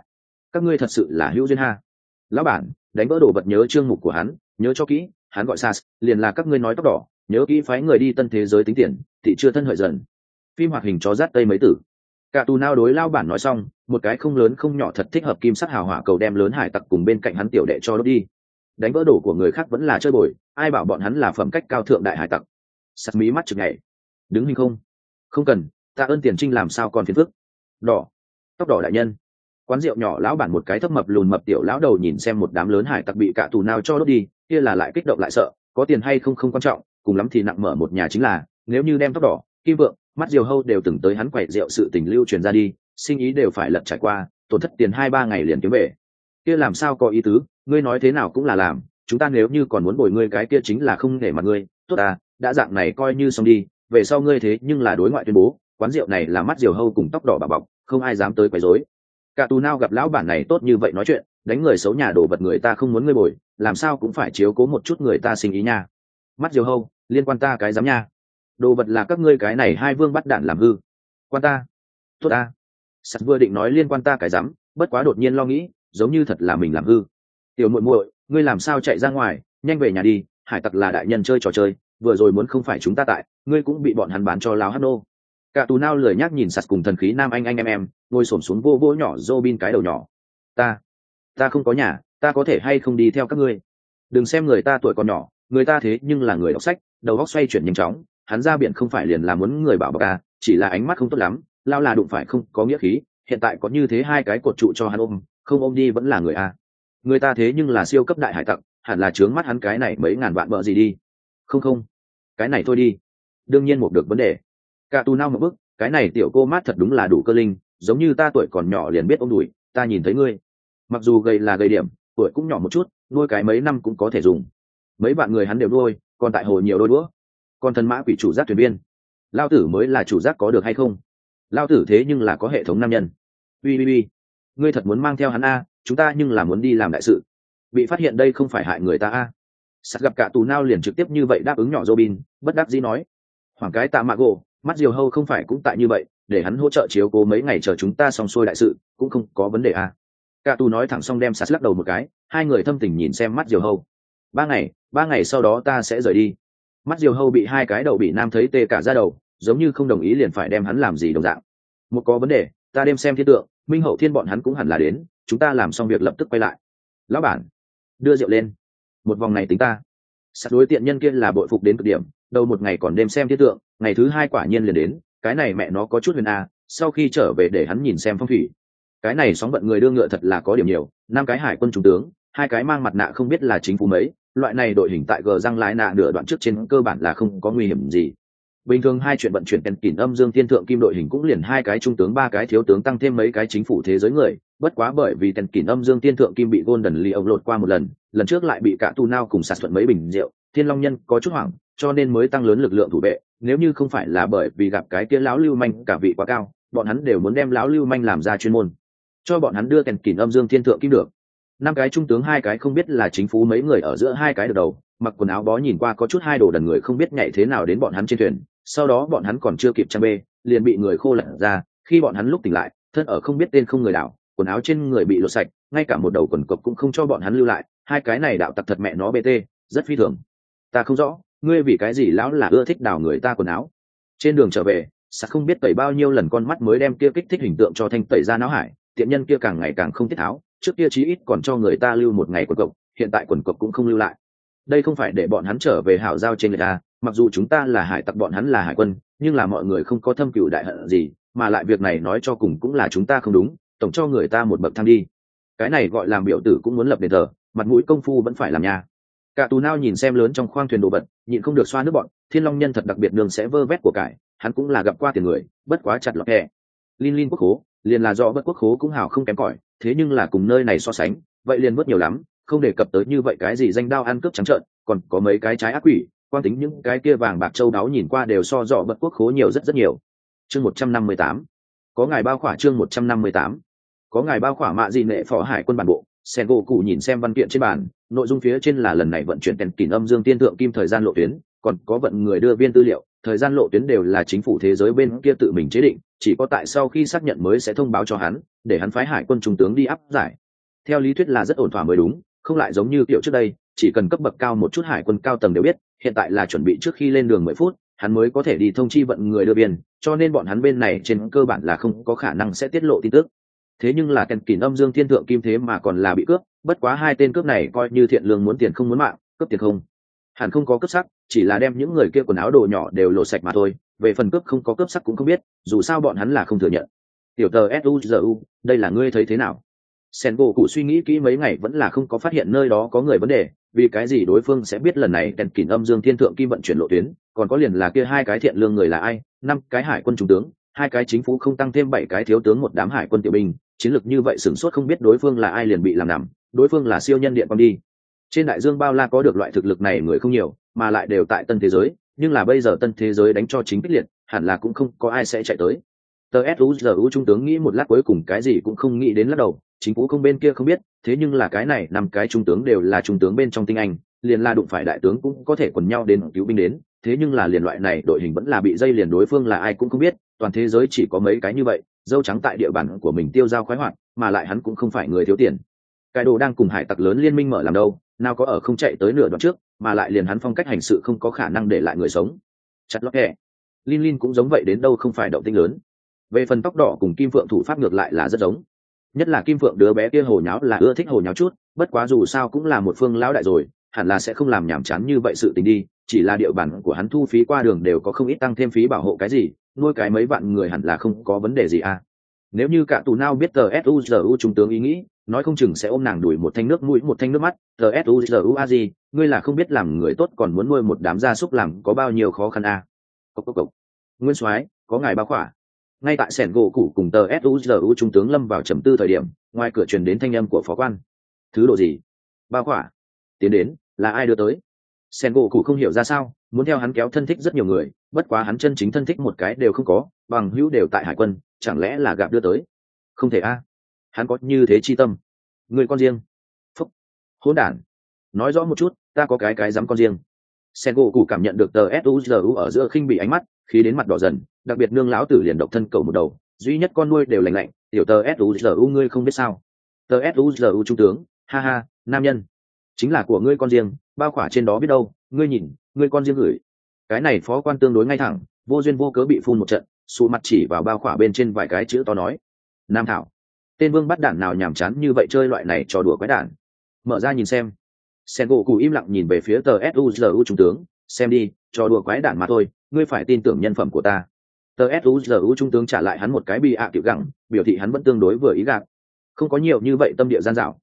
các ngươi thật sự là hữu duyên ha. Lão bản, đánh vỡ đồ vật nhớ chương mục của hắn, nhớ cho kỹ, hắn gọi Sas, liền là các ngươi nói tóc đỏ, nhớ kỹ phái người đi tân thế giới tính tiền, thị chưa thân hợi dần. Phim hoạt hình chó rát tây mấy tử. Cả tù nao đối lao bản nói xong, một cái không lớn không nhỏ thật thích hợp kim sắc hào hỏa cầu đem lớn hải tặc cùng bên cạnh hắn tiểu đệ cho đốt đi. Đánh vỡ đồ của người khác vẫn là chơi bời, ai bảo bọn hắn là phẩm cách cao thượng đại hải tặc. Sắt mí mắt chực nhảy. Đứng hình không? Không cần, ta ơn tiền trinh làm sao còn phiền phức. Đỏ, tóc đỏ đại nhân. Quán rượu nhỏ lão bản một cái thấp mập lùn mập tiểu lão đầu nhìn xem một đám lớn hải tặc bị cả tù nao cho đốt đi, kia là lại kích động lại sợ, có tiền hay không không quan trọng, cùng lắm thì nặng mở một nhà chính là, nếu như đem tóc đỏ, kim vượng, mắt diều hâu đều từng tới hắn quậy rượu sự tình lưu truyền ra đi, sinh ý đều phải lật trải qua, tổn thất tiền 2-3 ngày liền kiếm về. Kia làm sao có ý tứ, ngươi nói thế nào cũng là làm, chúng ta nếu như còn muốn bồi ngươi cái kia chính là không để mặt ngươi, tốt à, đã dạng này coi như xong đi, về sau ngươi thế nhưng là đối ngoại tuyên bố, quán rượu này là mắt diều hâu cùng tóc đỏ bà bọc, không ai dám tới quấy rối. Cả tù nao gặp lão bản này tốt như vậy nói chuyện, đánh người xấu nhà đổ vật người ta không muốn ngươi bồi, làm sao cũng phải chiếu cố một chút người ta sinh ý nha. Mắt diều hâu, liên quan ta cái dám nha. Đồ vật là các ngươi cái này hai vương bắt đạn làm hư. Quan ta. Tốt à. Sắt vừa định nói liên quan ta cái dám, bất quá đột nhiên lo nghĩ, giống như thật là mình làm hư. Tiểu muội muội, ngươi làm sao chạy ra ngoài, nhanh về nhà đi, hải tặc là đại nhân chơi trò chơi, vừa rồi muốn không phải chúng ta tại, ngươi cũng bị bọn hắn bán cho láo hát nô. Cả tù nao lười nhác nhìn Sắt cùng thần khí nam anh em, ngồi xổm xuống vô vô nhỏ Robin cái đầu nhỏ. Ta không có nhà, ta có thể hay không đi theo các ngươi? Đừng xem người ta tuổi còn nhỏ, người ta thế nhưng là người đọc sách, đầu óc xoay chuyển nhanh chóng, hắn ra biển không phải liền là muốn người bảo bọc à, chỉ là ánh mắt không tốt lắm, lao là đụng phải không có nghĩa khí, hiện tại có như thế hai cái cột trụ cho hắn ôm, không ôm đi vẫn là người à. Người ta thế nhưng là siêu cấp đại hải tặc, hẳn là trướng mắt hắn cái này mấy ngàn vạn bợ gì đi. Không, cái này thôi đi. Đương nhiên một được vấn đề. Cả tù nao một bức, cái này tiểu cô mát thật đúng là đủ cơ linh, giống như ta tuổi còn nhỏ liền biết ôm đùi, ta nhìn thấy ngươi. Mặc dù gầy là gầy điểm, tuổi cũng nhỏ một chút, nuôi cái mấy năm cũng có thể dùng. Mấy bạn người hắn đều nuôi, còn tại hồ nhiều đôi đũa. Còn thần mã quỷ chủ giác thuyền viên, lao tử mới là chủ giác có được hay không? Lao tử thế nhưng là có hệ thống nam nhân. Ui, ngươi thật muốn mang theo hắn a? Chúng ta nhưng là muốn đi làm đại sự. Bị phát hiện đây không phải hại người ta a? Sắt gặp cả tù nao liền trực tiếp như vậy đáp ứng nhỏ Robin, bất đắc dĩ nói. Hoàng cái tạ mạ gỗ, mắt diều hâu không phải cũng tại như vậy, để hắn hỗ trợ chiếu cố mấy ngày chờ chúng ta xong xuôi đại sự, cũng không có vấn đề a. Cả tù nói thẳng xong đem Sắt lắc đầu một cái, hai người thâm tình nhìn xem mắt diều hâu. 3 ngày sau đó ta sẽ rời đi. Mắt diều hâu bị hai cái đầu bị nam thấy tê cả ra đầu, giống như không đồng ý liền phải đem hắn làm gì đồng dạng. Một có vấn đề, ta đem xem thiên tượng, minh hậu thiên bọn hắn cũng hẳn là đến, chúng ta làm xong việc lập tức quay lại. Lão bản, đưa rượu lên. Một vòng này tính ta. Sắt đối tiện nhân kia là bội phục đến cực điểm, đầu một ngày còn đêm xem thiên tượng, ngày thứ hai quả nhiên liền đến, cái này mẹ nó có chút huyền a. Sau khi trở về để hắn nhìn xem phong thủy. Cái này sóng vận người đương ngựa thật là có điểm nhiều, 5 cái hải quân trung tướng, 2 cái mang mặt nạ không biết là chính phủ mấy, loại này đội hình tại gờ răng lái nạ nửa đoạn trước trên cơ bản là không có nguy hiểm gì. Bình thường hai chuyện vận chuyển tiền kỷ âm dương thiên thượng kim đội hình cũng liền 2 cái trung tướng 3 cái thiếu tướng tăng thêm mấy cái chính phủ thế giới người, bất quá bởi vì tiền kỷ âm dương thiên thượng kim bị Golden Lee ông lột qua một lần trước lại bị cả tu nao cùng sạt thuận mấy bình rượu, Thiên Long Nhân có chút hoảng, cho nên mới tăng lớn lực lượng thủ vệ, nếu như không phải là bởi vì gặp cái kia lão lưu manh cả vị quá cao, bọn hắn đều muốn đem lão lưu manh làm ra chuyên môn, cho bọn hắn đưa tiền kỷ âm dương thiên thượng kim được. 5 cái trung tướng 2 cái không biết là chính phủ mấy người ở giữa 2 cái được đầu, mặc quần áo bó nhìn qua có chút hai đồ đần người không biết nhảy thế nào đến bọn hắn trên thuyền, sau đó bọn hắn còn chưa kịp trang bê, liền bị người khô lật ra, khi bọn hắn lúc tỉnh lại, thân ở không biết tên không người đảo, quần áo trên người bị lột sạch, ngay cả một đầu quần cộc cũng không cho bọn hắn lưu lại, hai cái này đạo tặc thật mẹ nó BT, rất phi thường. Ta không rõ, ngươi vì cái gì lão là ưa thích đào người ta quần áo. Trên đường trở về, Sắt không biết tẩy bao nhiêu lần con mắt mới đem kia kích thích hình tượng cho thanh tẩy ra não hải, tiện nhân kia càng ngày càng không tiết tháo, trước kia chí ít còn cho người ta lưu một ngày quần cộc, hiện tại quần cộc cũng không lưu lại. Đây không phải để bọn hắn trở về hảo giao trên người ta, mặc dù chúng ta là hải tặc bọn hắn là hải quân, nhưng là mọi người không có thâm cừu đại hận gì, mà lại việc này nói cho cùng cũng là chúng ta không đúng, tổng cho người ta một bậc thang đi. Cái này gọi làm biểu tử cũng muốn lập đền thờ, mặt mũi công phu vẫn phải làm nha. Cả tù nao nhìn xem lớn trong khoang thuyền đồ vật, nhịn không được xoa nước bọn, Thiên Long Nhân thật đặc biệt đường sẽ vơ vét của cải, hắn cũng là gặp qua tiền người, bất quá chặt lọt kẻ. Linh quốc khố, liền là do bất quốc khố cũng hào không kém cỏi, thế nhưng là cùng nơi này so sánh, vậy liền mất nhiều lắm, không đề cập tới như vậy cái gì danh đao ăn cướp trắng trợn, còn có mấy cái trái ác quỷ, quan tính những cái kia vàng bạc châu đáo nhìn qua đều so dọ bất quốc khố nhiều rất nhiều. Chương 158. Có ngài bao khỏa chương 158. Có ngài bao khỏa mạ gì nệ phó hải quân bản bộ, Sengoku nhìn xem văn kiện trên bàn, nội dung phía trên là lần này vận chuyển tiền kỷ âm dương tiên thượng kim thời gian lộ tuyến, còn có vận người đưa viên tư liệu, thời gian lộ tuyến đều là chính phủ thế giới bên kia tự mình chế định, chỉ có tại sau khi xác nhận mới sẽ thông báo cho hắn để hắn phái hải quân trung tướng đi áp giải. Theo lý thuyết là rất ổn thỏa mới đúng, không lại giống như kiểu trước đây chỉ cần cấp bậc cao một chút hải quân cao tầng đều biết hiện tại là chuẩn bị trước khi lên đường 10 phút hắn mới có thể đi thông chi vận người đưa biên, cho nên bọn hắn bên này trên cơ bản là không có khả năng sẽ tiết lộ tin tức. Thế nhưng là Ken Kình Âm Dương Thiên Thượng Kim thế mà còn là bị cướp, bất quá hai tên cướp này coi như thiện lương muốn tiền không muốn mạng, cướp tiền không hẳn không có cướp sắc, chỉ là đem những người kia quần áo đồ nhỏ đều lộ sạch mà thôi, về phần cướp không có cướp sắc cũng không biết, dù sao bọn hắn là không thừa nhận. Tiểu tờ Suzu, đây là ngươi thấy thế nào? Sengoku suy nghĩ kỹ mấy ngày vẫn là không có phát hiện nơi đó có người vấn đề, vì cái gì đối phương sẽ biết lần này Ken Kình Âm Dương Thiên Thượng Kim vận chuyển lộ tuyến, còn có liền là kia hai cái thiện lương người là ai, 5 cái hải quân trung tướng, 2 cái chính phủ không tăng thêm 7 cái thiếu tướng, một đám hải quân tiểu binh, chiến lược như vậy sửng sốt không biết đối phương là ai liền bị làm nằm, đối phương là siêu nhân điện quang đi. Trên đại dương bao la có được loại thực lực này người không nhiều, mà lại đều tại tân thế giới, nhưng là bây giờ tân thế giới đánh cho chính kích liệt, hẳn là cũng không có ai sẽ chạy tới. Tờ Suzu trung tướng nghĩ một lát cuối cùng cái gì cũng không nghĩ đến lắc đầu, chính phủ không bên kia không biết, thế nhưng là cái này 5 cái trung tướng đều là trung tướng bên trong tinh anh, liền là đụng phải đại tướng cũng có thể quần nhau đến cứu binh đến, thế nhưng là liền loại này đội hình vẫn là bị dây liền đối phương là ai cũng không biết, toàn thế giới chỉ có mấy cái như vậy, dâu trắng tại địa bàn của mình tiêu dao khoái hoạt, mà lại hắn cũng không phải người thiếu tiền. Cái đồ đang cùng hải tặc lớn liên minh mở làm đâu, nào có ở không chạy tới nửa đoạn trước, mà lại liền hắn phong cách hành sự không có khả năng để lại người sống. Chặt lót kẻ. Lin cũng giống vậy đến đâu không phải động tĩnh lớn. Về phần tóc đỏ cùng kim phượng thủ pháp ngược lại là rất giống, nhất là kim phượng đứa bé kia hồ nháo là ưa thích hồ nháo chút, bất quá dù sao cũng là một phương lão đại rồi, hẳn là sẽ không làm nhảm chán như vậy sự tình đi, chỉ là địa bàn của hắn thu phí qua đường đều có không ít tăng thêm phí bảo hộ cái gì, nuôi cái mấy vạn người hẳn là không có vấn đề gì à. Nếu như cả tù nao biết tờ Suzu trung tướng ý nghĩ, nói không chừng sẽ ôm nàng đuổi một thanh nước mũi một thanh nước mắt, tờ Suzu a gì, ngươi là không biết làm người tốt còn muốn nuôi một đám gia súc làm có bao nhiêu khó khăn à. Cốc. Nguyên soái, có ngài báo khỏa. Ngay tại sẻn gỗ cũ cùng tờ Suzu trung tướng lâm vào trầm tư thời điểm, ngoài cửa truyền đến thanh âm của phó quan. Thứ độ gì? Bao khỏa. Tiến đến, là ai đưa tới? Sẻn gỗ cũ không hiểu ra sao, muốn theo hắn kéo thân thích rất nhiều người, bất quá hắn chân chính thân thích một cái đều không có, bằng hữu đều tại hải quân, chẳng lẽ là gặp đưa tới? Không thể a, hắn có như thế chi tâm. Người con riêng. Phúc. Hỗn đản. Nói rõ một chút, ta có cái dám con riêng. Sengoku cảm nhận được tờ Suzu ở giữa khinh bị ánh mắt, khí đến mặt đỏ dần, đặc biệt nương lão tử liền độc thân cầu một đầu, duy nhất con nuôi đều lành lạnh, tiểu tờ Suzu ngươi không biết sao? Tờ Suzu trung tướng, ha ha, nam nhân, chính là của ngươi con riêng, bao khỏa trên đó biết đâu, ngươi nhìn, ngươi con riêng gửi. Cái này phó quan tương đối ngay thẳng, vô duyên vô cớ bị phun một trận, sụ mặt chỉ vào bao khỏa bên trên vài cái chữ to nói: Nam Thảo. Tên vương bắt đản nào nhàm chán như vậy chơi loại này trò đùa quái đản. Mở ra nhìn xem. Sengoku im lặng nhìn về phía tờ Suzu trung tướng, xem đi, trò đùa quái đản mà thôi, ngươi phải tin tưởng nhân phẩm của ta. Tờ Suzu trung tướng trả lại hắn một cái bị ạ tiểu gặng, biểu thị hắn vẫn tương đối vừa ý gạt, không có nhiều như vậy tâm địa gian dảo.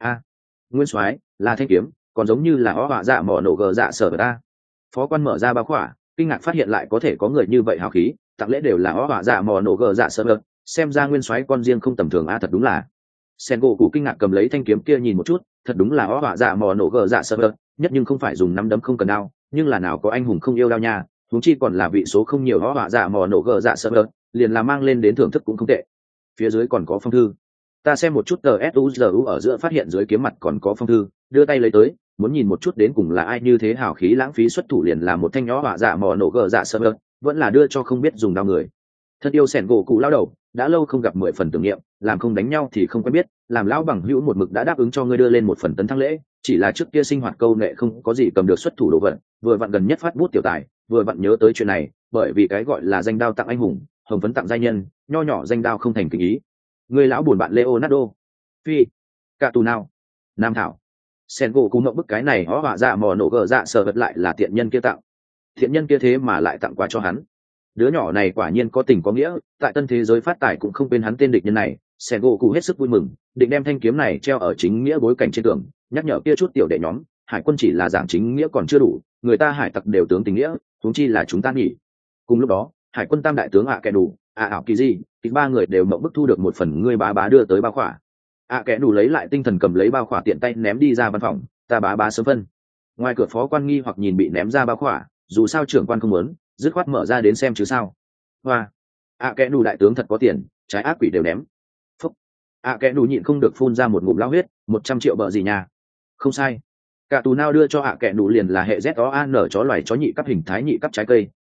Nguyên soái, là thanh kiếm, còn giống như là ó họa dạ mỏ nổ gờ dạ sở ta. Phó quan mở ra bao khỏa, kinh ngạc phát hiện lại có thể có người như vậy hào khí, tặng lễ đều là ó họa dạ mỏ nổ gờ dạ sở, xem ra nguyên soái con riêng không tầm thường thật đúng là. Sengoku kinh ngạc cầm lấy thanh kiếm kia nhìn một chút, thật đúng là ó họa dạ mỏ nổ gờ dạ sở, nhất nhưng không phải dùng nắm đấm không cần đao, nhưng là nào có anh hùng không yêu đao nha, huống chi còn là vị số không nhiều ó họa dạ mỏ nổ gờ dạ sở, liền là mang lên đến thưởng thức cũng không tệ. Phía dưới còn có phong thư. Ta xem một chút tờ Suzu ở giữa phát hiện dưới kiếm mặt còn có phong thư, đưa tay lấy tới, muốn nhìn một chút đến cùng là ai như thế hào khí lãng phí xuất thủ liền là một thanh nhỏ họa dạ mò nổ gờ dạ sơ, vẫn là đưa cho không biết dùng đao người. Thân yêu sẻn gỗ cụ lao đầu, đã lâu không gặp 10 phần tưởng niệm, làm không đánh nhau thì không quen biết, làm lão bằng hữu một mực đã đáp ứng cho ngươi đưa lên một phần tấn thăng lễ, chỉ là trước kia sinh hoạt câu nệ không có gì cầm được xuất thủ đồ vật, vừa vặn gần nhất phát bút tiểu tài, vừa vặn nhớ tới chuyện này, bởi vì cái gọi là danh đao tặng anh hùng, hồng phấn tặng giai nhân, nho nhỏ danh đao không thành kính ý. Người lão buồn bạn Leonardo, phi, cả tù nào, Nam Thảo, Sengoku cùng ngậm bức cái này ó họa dạ mò nổ gờ dạ sờ vật lại là tiện nhân kia tặng, thiện nhân kia thế mà lại tặng quà cho hắn. Đứa nhỏ này quả nhiên có tình có nghĩa, tại tân thế giới phát tài cũng không quên hắn tên địch nhân này. Sengoku hết sức vui mừng, định đem thanh kiếm này treo ở chính nghĩa bối cảnh trên tường, nhắc nhở kia chút tiểu đệ nhóm, hải quân chỉ là giảng chính nghĩa còn chưa đủ, người ta hải tặc đều tướng tình nghĩa, huống chi là chúng ta nghỉ. Cùng lúc đó, hải quân tam đại tướng kẻ đủ, ảo kỳ gì, thì 3 người đều mộng bức thu được một phần ngươi bá đưa tới bao khỏa. Kẻ đủ lấy lại tinh thần cầm lấy bao khỏa tiện tay ném đi ra văn phòng, ta bá sớm phân. Ngoài cửa phó quan nghi hoặc nhìn bị ném ra bao khỏa, dù sao trưởng quan không muốn, dứt khoát mở ra đến xem chứ sao. Hoa, kẻ đủ đại tướng thật có tiền, trái ác quỷ đều ném. Phúc, kẻ đủ nhịn không được phun ra một ngụm lao huyết, 100 triệu bợ gì nhà. Không sai, cả tù nào đưa cho kẻ đủ liền là hệ ZOAN chó loài chó nhị cấp hình thái nhị cấp trái cây,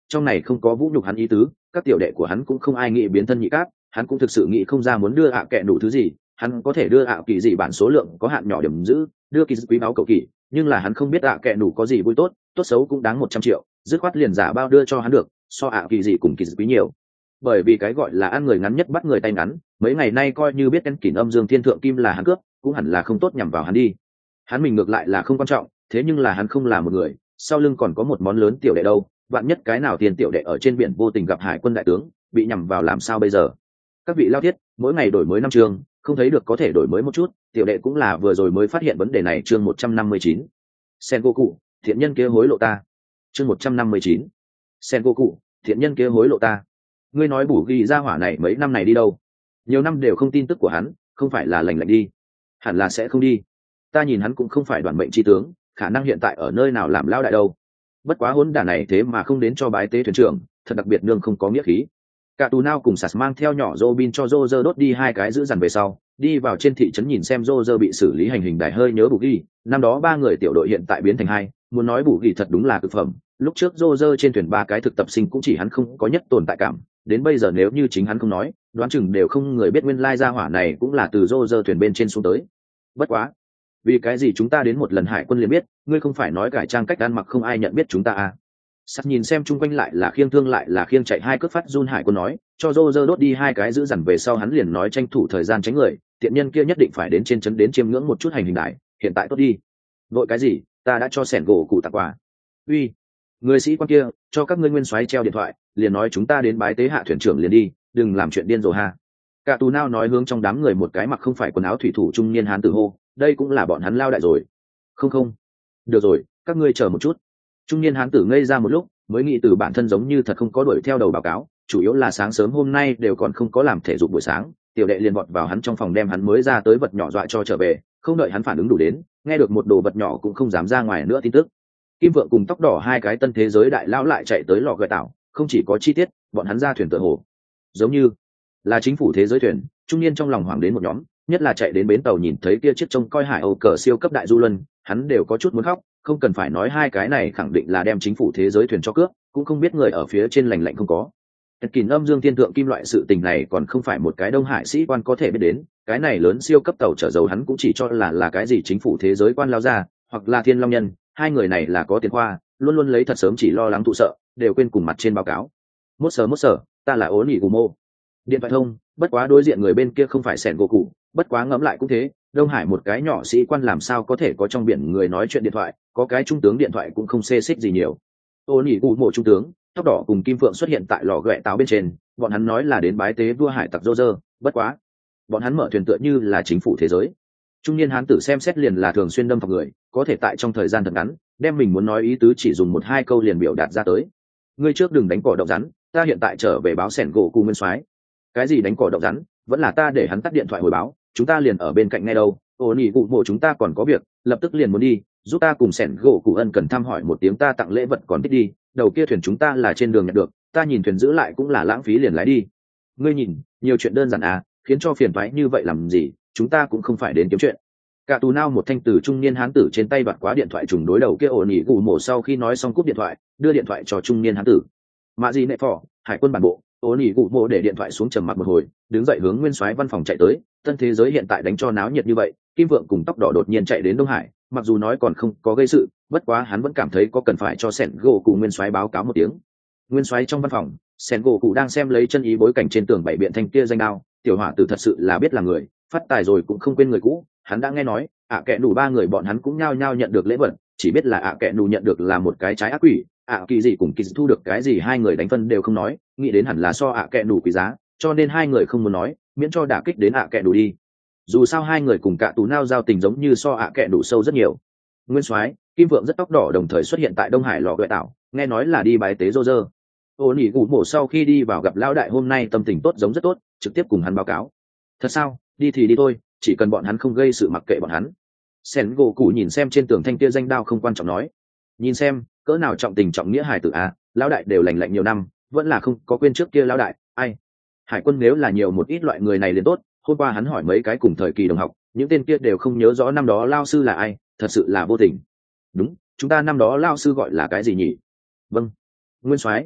trong này không có vũ nhục hắn ý tứ, các tiểu đệ của hắn cũng không ai nghĩ biến thân nhị cáp, hắn cũng thực sự nghĩ không ra muốn đưa ạ kệ đủ thứ gì. Hắn có thể đưa ạ kỳ gì bản số lượng có hạn nhỏ điểm giữ, đưa kỳ quý báo cầu kỳ, nhưng là hắn không biết ạ kệ đủ có gì vui tốt, tốt xấu cũng đáng 100 triệu, dứt khoát liền giả bao đưa cho hắn được, so ạ kỳ gì cùng kỳ quý nhiều. Bởi vì cái gọi là ăn người ngắn nhất bắt người tay ngắn, mấy ngày nay coi như biết kỷ âm dương thiên thượng kim là hắn cướp, cũng hẳn là không tốt nhằm vào hắn đi. Hắn mình ngược lại là không quan trọng, thế nhưng là hắn không là một người, sau lưng còn có một món lớn tiểu đệ đâu, vạn nhất cái nào tiền tiểu đệ ở trên biển vô tình gặp hải quân đại tướng, bị nhằm vào làm sao bây giờ? Các vị lao thiết, mỗi ngày đổi mới 5 chương, không thấy được có thể đổi mới một chút, tiểu đệ cũng là vừa rồi mới phát hiện vấn đề này. Chương 159. Sengoku, thiện nhân kia hối lộ ta. Chương 159. Sengoku, thiện nhân kia hối lộ ta. Ngươi nói bù ghi ra hỏa này mấy năm này đi đâu? Nhiều năm đều không tin tức của hắn, không phải là lành lạnh đi? Hẳn là sẽ không đi. Ta nhìn hắn cũng không phải đoàn mệnh chi tướng, khả năng hiện tại ở nơi nào làm lao đại đâu. Bất quá hỗn đản này thế mà không đến cho bái tế thuyền trưởng, thật đặc biệt nương không có nghĩa khí. Cả tù nao cùng sạt mang theo nhỏ Robin cho Roger đốt đi 2 cái giữ dằn về sau, đi vào trên thị trấn nhìn xem Roger bị xử lý hành hình đài hơi nhớ bù ghi. Năm đó 3 người tiểu đội hiện tại biến thành 2, muốn nói bù ghi thật đúng là cực phẩm. Lúc trước Roger trên thuyền 3 cái thực tập sinh cũng chỉ hắn không có nhất tồn tại cảm, đến bây giờ nếu như chính hắn không nói, đoán chừng đều không người biết nguyên lai gia hỏa này cũng là từ Roger thuyền bên trên xuống tới. Bất quá, vì cái gì chúng ta đến một lần hải quân liền biết, ngươi không phải nói cải trang cách ăn mặc không ai nhận biết chúng ta à? Sắt nhìn xem chung quanh lại là khiêng thương lại là khiêng chạy 2 cước phát run hải quân nói, cho Roger đốt đi 2 cái giữ dằn về sau hắn liền nói tranh thủ thời gian tránh người, tiện nhân kia nhất định phải đến trên trấn đến chiêm ngưỡng một chút hành hình đại, hiện tại tốt đi. Vội cái gì, ta đã cho sẻn gỗ cụ tặng quà. Uy, người sĩ quan kia, cho các ngươi nguyên soái treo điện thoại, liền nói chúng ta đến bái tế hạ thuyền trưởng liền đi, đừng làm chuyện điên rồ ha. Cả tù nao nói hướng trong đám người một cái mặc không phải quần áo thủy thủ trung niên hán tử hô, đây cũng là bọn hắn lao đại rồi. Không, được rồi, các ngươi chờ một chút. Trung niên hán tử ngây ra một lúc, mới nghĩ từ bản thân giống như thật không có đuổi theo đầu báo cáo, chủ yếu là sáng sớm hôm nay đều còn không có làm thể dục buổi sáng, tiểu đệ liền vọt vào hắn trong phòng đem hắn mới ra tới vật nhỏ dọa cho trở về, không đợi hắn phản ứng đủ đến, nghe được một đồ vật nhỏ cũng không dám ra ngoài nữa tin tức. Kim Vượng cùng Tóc Đỏ 2 cái tân thế giới đại lão lại chạy tới lò gợi tảo, không chỉ có chi tiết, bọn hắn ra thuyền tựa hồ giống như là chính phủ thế giới thuyền. Trung niên trong lòng hoảng đến một nhóm, nhất là chạy đến bến tàu nhìn thấy kia chiếc trông coi hải âu cờ siêu cấp đại du luân, hắn đều có chút muốn khóc. Không cần phải nói 2 cái này khẳng định là đem chính phủ thế giới thuyền cho cướp, cũng không biết người ở phía trên lành lạnh không có. Kình âm dương thiên thượng kim loại sự tình này còn không phải một cái đông hải sĩ quan có thể biết đến, cái này lớn siêu cấp tàu chở dầu hắn cũng chỉ cho là cái gì chính phủ thế giới quan lao ra, hoặc là thiên long nhân, 2 người này là có tiền khoa, luôn luôn lấy thật sớm chỉ lo lắng tụ sợ, đều quên cùng mặt trên báo cáo. Mốt sở, ta là ố nỉ gù mô. Điện thoại thông, bất quá đối diện người bên kia không phải sẻn gỗ cụ, bất quá ngẫm lại cũng thế, đông hải một cái nhỏ sĩ quan làm sao có thể có trong biển người nói chuyện điện thoại, có cái trung tướng điện thoại cũng không xê xích gì nhiều. Ô nỉ gù mộ trung tướng, Tóc Đỏ cùng Kim Phượng xuất hiện tại lò ghẹ táo bên trên, bọn hắn nói là đến bái tế vua hải tặc Roger, bất quá bọn hắn mở thuyền tựa như là chính phủ thế giới. Trung niên hán tử xem xét liền là thường xuyên đâm vào người, có thể tại trong thời gian thật ngắn đem mình muốn nói ý tứ chỉ dùng 1-2 câu liền biểu đạt ra tới. Ngươi trước đừng đánh cỏ động rắn, ta hiện tại trở về báo sẻn gỗ cụ nguyên soái. Cái gì đánh cỏ động rắn, vẫn là ta để hắn tắt điện thoại hồi báo, chúng ta liền ở bên cạnh ngay đâu. Ô nỉ cụ mộ chúng ta còn có việc, lập tức liền muốn đi, giúp ta cùng sẻn gỗ cụ ân cần thăm hỏi một tiếng, ta tặng lễ vật còn thích đi. Đầu kia thuyền chúng ta là trên đường nhận được, ta nhìn thuyền giữ lại cũng là lãng phí liền lái đi. Ngươi nhìn, nhiều chuyện đơn giản à, khiến cho phiền toái như vậy làm gì, chúng ta cũng không phải đến kiếm chuyện. Cả tù nao một thanh từ trung niên hán tử trên tay đoạt quá điện thoại trùng đối đầu kia ổn ỉ gù mổ, sau khi nói xong cúp điện thoại, đưa điện thoại cho trung niên hán tử. Mạ gì nệ phò, hải quân bản bộ. Ổn ỉ gù mổ để điện thoại xuống trầm mặc một hồi, đứng dậy hướng nguyên soái văn phòng chạy tới. Tân thế giới hiện tại đánh cho náo nhiệt như vậy, Kim Vượng cùng Tóc Đỏ đột nhiên chạy đến Đông Hải, mặc dù nói còn không có gây sự, bất quá hắn vẫn cảm thấy có cần phải cho sẻn gỗ cụ nguyên soái báo cáo một tiếng. Nguyên soái trong văn phòng, sẻn gỗ cụ đang xem lấy chân ý bối cảnh trên tường bảy biện thanh kia danh đao, tiểu hỏa tử thật sự là biết là người, phát tài rồi cũng không quên người cũ. Hắn đã nghe nói kẻ đủ 3 người bọn hắn cũng nhao nhao nhận được lễ vật, chỉ biết là kẻ đủ nhận được là một cái trái ác quỷ, kỳ gì cùng kỳ thu được cái gì 2 người đánh phân đều không nói, nghĩ đến hẳn là so kẻ đủ quý giá, cho nên 2 người không muốn nói, miễn cho đả kích đến kẻ đủ đi. Dù sao 2 người cùng cả tù nao giao tình giống như so kẻ đủ sâu rất nhiều. Nguyên soái, Kim Vượng rất Tóc Đỏ đồng thời xuất hiện tại Đông Hải lò gợi tảo, nghe nói là đi bái tế Roger. Ô nỉ gù mổ sau khi đi vào gặp lão đại hôm nay tâm tình tốt giống rất tốt, trực tiếp cùng hắn báo cáo. Thật sao, đi thì đi thôi, chỉ cần bọn hắn không gây sự mặc kệ bọn hắn. Sẻn gỗ cụ nhìn xem trên tường thanh kia danh đao không quan trọng nói, nhìn xem cỡ nào trọng tình trọng nghĩa hải tử à, lão đại đều lành lạnh nhiều năm, vẫn là không có quên trước kia lão đại. Ai, hải quân nếu là nhiều một ít loại người này liền tốt. Hôm qua hắn hỏi mấy cái cùng thời kỳ đồng học, những tên kia đều không nhớ rõ năm đó lao sư là ai, thật sự là vô tình. Đúng, chúng ta năm đó lao sư gọi là cái gì nhỉ? Vâng, nguyên soái.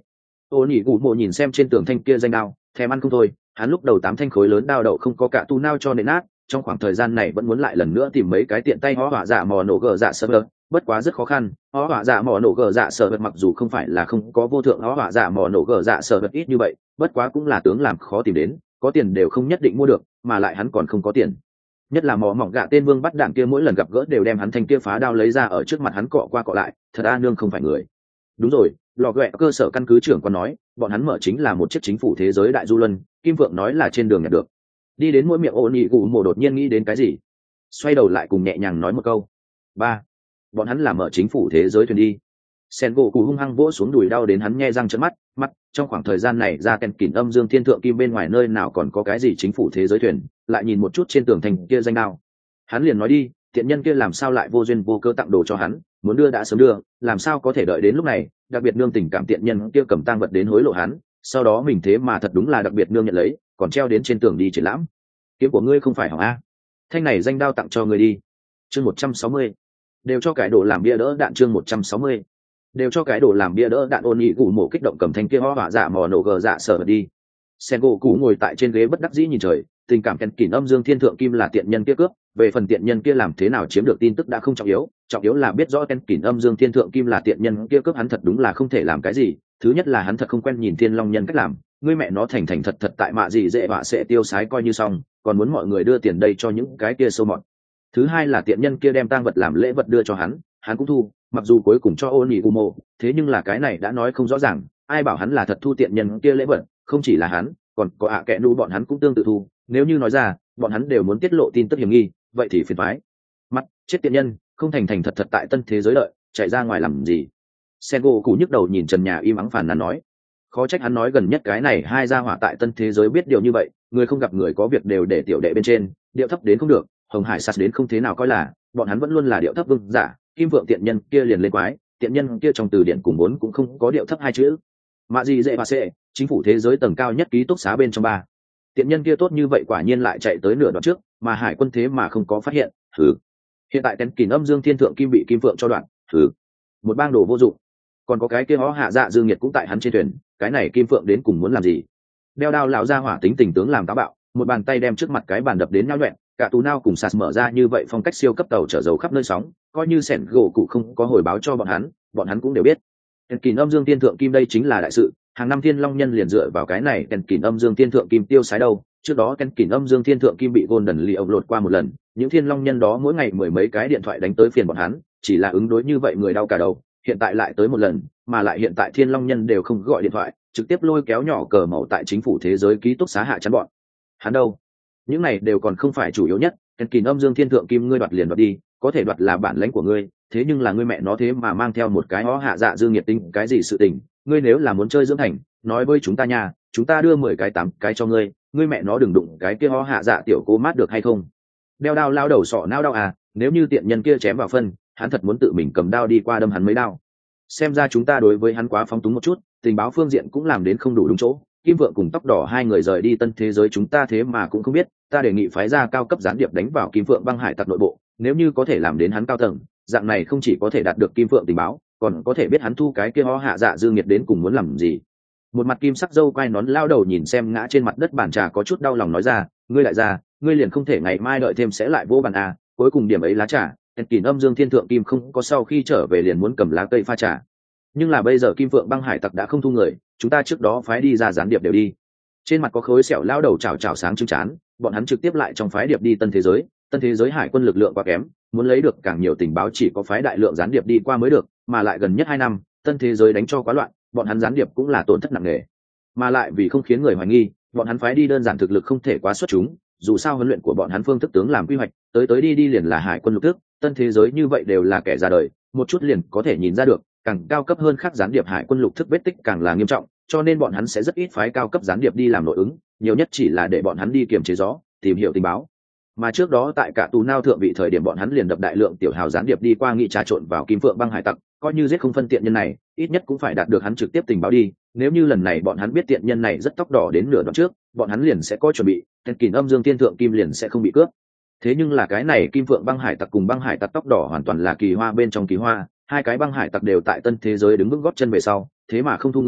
ô nỉ gù mộ nhìn xem trên tường thanh kia danh đao thèm ăn không thôi. Hắn lúc đầu 8 thanh khối lớn đao đậu không có cả tu nao cho nện nát, trong khoảng thời gian này vẫn muốn lại lần nữa tìm mấy cái tiện tay hó hỏa dạ mò nổ gờ dạ sơ vật, bất quá rất khó khăn. Hó hỏa dạ mò nổ gờ dạ sơ vật mặc dù không phải là không có vô thượng hó hỏa dạ mò nổ gờ dạ sơ vật ít như vậy, bất quá cũng là tướng làm khó tìm đến, có tiền đều không nhất định mua được, mà lại hắn còn không có tiền. Nhất là mỏ mỏng gạ tên vương bắt đạn kia mỗi lần gặp gỡ đều đem hắn thanh kia phá đao lấy ra ở trước mặt hắn cọ qua cọ lại, thật a nương không phải người. Đúng rồi, lò ghẹ cơ sở căn cứ trưởng còn nói bọn hắn mở chính là một chiếc chính phủ thế giới đại du luân, Kim Vượng nói là trên đường nhặt được. Đi đến mỗi miệng ô nhị gù mồ đột nhiên nghĩ đến cái gì, xoay đầu lại cùng nhẹ nhàng nói một câu: ba, bọn hắn là mở chính phủ thế giới thuyền đi. Sen gỗ cụ hung hăng vỗ xuống đùi đau đến hắn nhe răng trợn mắt trong khoảng thời gian này ra kèn kỉn âm dương thiên thượng kim bên ngoài nơi nào còn có cái gì chính phủ thế giới thuyền, lại nhìn một chút trên tường thành kia danh đao, hắn liền nói đi, tiện nhân kia làm sao lại vô duyên vô cơ tặng đồ cho hắn, muốn đưa đã sớm đưa, làm sao có thể đợi đến lúc này, đặc biệt nương tình cảm tiện nhân kia cầm tang vật đến hối lộ hắn, sau đó mình thế mà thật đúng là đặc biệt nương nhận lấy, còn treo đến trên tường đi triển lãm. Kiếm của ngươi không phải hỏng a, thanh này danh đao tặng cho ngươi đi. Chương 160, đều cho cái đồ làm bia đỡ đạn. Chương 160, đều cho cái đồ làm bia đỡ đạn. Ôn nhị gù mổ kích động cầm thanh kia ho hỏa dạ mò nổ gờ dạ sở đi. Sen gỗ cũ ngồi tại trên ghế bất đắc dĩ nhìn trời, tình cảm kèn kỉn âm dương thiên thượng kim là tiện nhân kia cướp, về phần tiện nhân kia làm thế nào chiếm được tin tức đã không trọng yếu là biết rõ kèn kỉn âm dương thiên thượng kim là tiện nhân kia cướp hắn thật đúng là không thể làm cái gì. Thứ nhất là hắn thật không quen nhìn thiên long nhân cách làm, ngươi mẹ nó thành thật tại mạ gì dễ bạ sẽ tiêu sái coi như xong, còn muốn mọi người đưa tiền đây cho những cái kia sâu mọt. Thứ hai là tiện nhân kia đem tang vật làm lễ vật đưa cho hắn cũng thu, mặc dù cuối cùng cho ôn nhị gumo, thế nhưng là cái này đã nói không rõ ràng, ai bảo hắn là thật thu tiện nhân kia lễ vật, không chỉ là hắn, còn có ạ kẹ nu bọn hắn cũng tương tự thu, nếu như nói ra bọn hắn đều muốn tiết lộ tin tức hiểm nghi, vậy thì phiền toái. Mắt chết tiện nhân, không thành thật tại tân thế giới đợi, chạy ra ngoài làm gì? Sengo cụ nhức đầu nhìn trần nhà im ắng phàn nàn nói, khó trách hắn nói gần nhất cái này hai gia hỏa tại tân thế giới biết điều như vậy, người không gặp người có việc đều để tiểu đệ bên trên, điệu thấp đến không được, hồng hải sạt đến không thế nào coi là, bọn hắn vẫn luôn là điệu thấp vương giả, kim vượng tiện nhân kia liền lên quái, tiện nhân kia trong từ điển cùng vốn cũng không có điệu thấp hai chữ. Mạ gì dễ bà sẽ, chính phủ thế giới tầng cao nhất ký túc xá bên trong ba. Tiện nhân kia tốt như vậy quả nhiên lại chạy tới nửa đoạn trước, mà hải quân thế mà không có phát hiện, thử. Hiện tại tên kình âm dương thiên thượng kim bị kim vượng cho đoạn, thử. Một bang đồ vô dụng. Còn có cái kia hó hạ dạ dương nhiệt cũng tại hắn trên thuyền, cái này kim vượng đến cùng muốn làm gì? Đeo đao lão ra hỏa tính tình tướng làm táo bạo, một bàn tay đem trước mặt cái bàn đập đến nhão nhoẹn, cả tù nao cùng sạt mở ra như vậy phong cách siêu cấp tàu chở dầu khắp nơi sóng, coi như sẻn gỗ cụ không có hồi báo cho bọn hắn cũng đều biết. Tên kình âm dương thiên thượng kim đây chính là đại sự, hàng năm thiên long nhân liền dựa vào cái này tên kình âm dương thiên thượng kim tiêu sái đâu. Trước đó tên kình âm dương thiên thượng kim bị golden lì ông lột qua một lần, những thiên long nhân đó mỗi ngày mười mấy cái điện thoại đánh tới phiền bọn hắn, chỉ là ứng đối như vậy người đau cả đầu. Hiện tại lại tới một lần, mà lại hiện tại thiên long nhân đều không gọi điện thoại, trực tiếp lôi kéo nhỏ cờ màu tại chính phủ thế giới ký túc xá hạ chắn bọn hắn đâu. Những này đều còn không phải chủ yếu nhất, tên kình âm dương thiên thượng kim ngươi đoạt liền đoạt đi, có thể đoạt là bản lãnh của ngươi, thế nhưng là ngươi mẹ nó thế mà mang theo một cái ó hạ dạ dương nhiệt tinh, cái gì sự tình? Ngươi nếu là muốn chơi dưỡng thành, nói với chúng ta nha, chúng ta đưa 10 cái 8 cái cho ngươi, ngươi mẹ nó đừng đụng cái kia ó hạ dạ tiểu cô mát được hay không? Đeo đao lao đầu sọ não đau à, nếu như tiện nhân kia chém vào phân, hắn thật muốn tự mình cầm đao đi qua đâm hắn mấy đao. Xem ra chúng ta đối với hắn quá phóng túng một chút, tình báo phương diện cũng làm đến không đủ đúng chỗ. Kim vượng cùng tóc đỏ hai người rời đi tân thế giới chúng ta thế mà cũng không biết, ta đề nghị phái ra cao cấp gián điệp đánh vào Kim vượng băng hải tặc nội bộ, nếu như có thể làm đến hắn cao tầng, dạng này không chỉ có thể đạt được Kim vượng tình báo, còn có thể biết hắn thu cái kia ho hạ dạ dương nhiệt đến cùng muốn làm gì. Một mặt kim sắc dâu quai nón lao đầu nhìn xem ngã trên mặt đất bàn trà có chút đau lòng nói ra, ngươi lại ra, ngươi liền không thể ngày mai đợi thêm sẽ lại vô bàn à, cuối cùng điểm ấy lá trà, tên kỷ âm dương thiên thượng kim không có sau khi trở về liền muốn cầm lá cây pha trà. Nhưng là bây giờ Kim vượng băng hải tặc đã không thu người, chúng ta trước đó phái đi ra gián điệp đều đi. Trên mặt có khối sẹo lao đầu chào sáng trứng chán, bọn hắn trực tiếp lại trong phái điệp đi tân thế giới hải quân lực lượng quá kém, muốn lấy được càng nhiều tình báo chỉ có phái đại lượng gián điệp đi qua mới được, mà lại gần nhất 2 năm tân thế giới đánh cho quá loạn, bọn hắn gián điệp cũng là tổn thất nặng nề, mà lại vì không khiến người hoài nghi, bọn hắn phái đi đơn giản thực lực không thể quá xuất chúng, dù sao huấn luyện của bọn hắn phương thức tướng làm quy hoạch tới đi liền là hải quân lục thức, tân thế giới như vậy đều là kẻ ra đời, một chút liền có thể nhìn ra được, càng cao cấp hơn khác gián điệp hải quân lục thức vết tích càng là nghiêm trọng, cho nên bọn hắn sẽ rất ít phái cao cấp gián điệp đi làm nội ứng, nhiều nhất chỉ là để bọn hắn đi kiềm chế gió, tìm hiểu tình báo. Mà trước đó tại cả tù nao thượng vị thời điểm bọn hắn liền đập đại lượng tiểu hào gián điệp đi qua nghị trà trộn vào Kim vượng băng hải tặc, coi như giết không phân tiện nhân này, ít nhất cũng phải đạt được hắn trực tiếp tình báo đi. Nếu như lần này bọn hắn biết tiện nhân này rất tóc đỏ đến nửa đoạn trước, bọn hắn liền sẽ có chuẩn bị, tên kình âm dương thiên thượng kim liền sẽ không bị cướp. Thế nhưng là cái này Kim vượng băng hải tặc cùng băng hải tặc tóc đỏ hoàn toàn là kỳ hoa bên trong kỳ hoa, hai cái băng hải tặc đều tại tân thế giới đứng vững gót chân về sau, thế mà không thu người,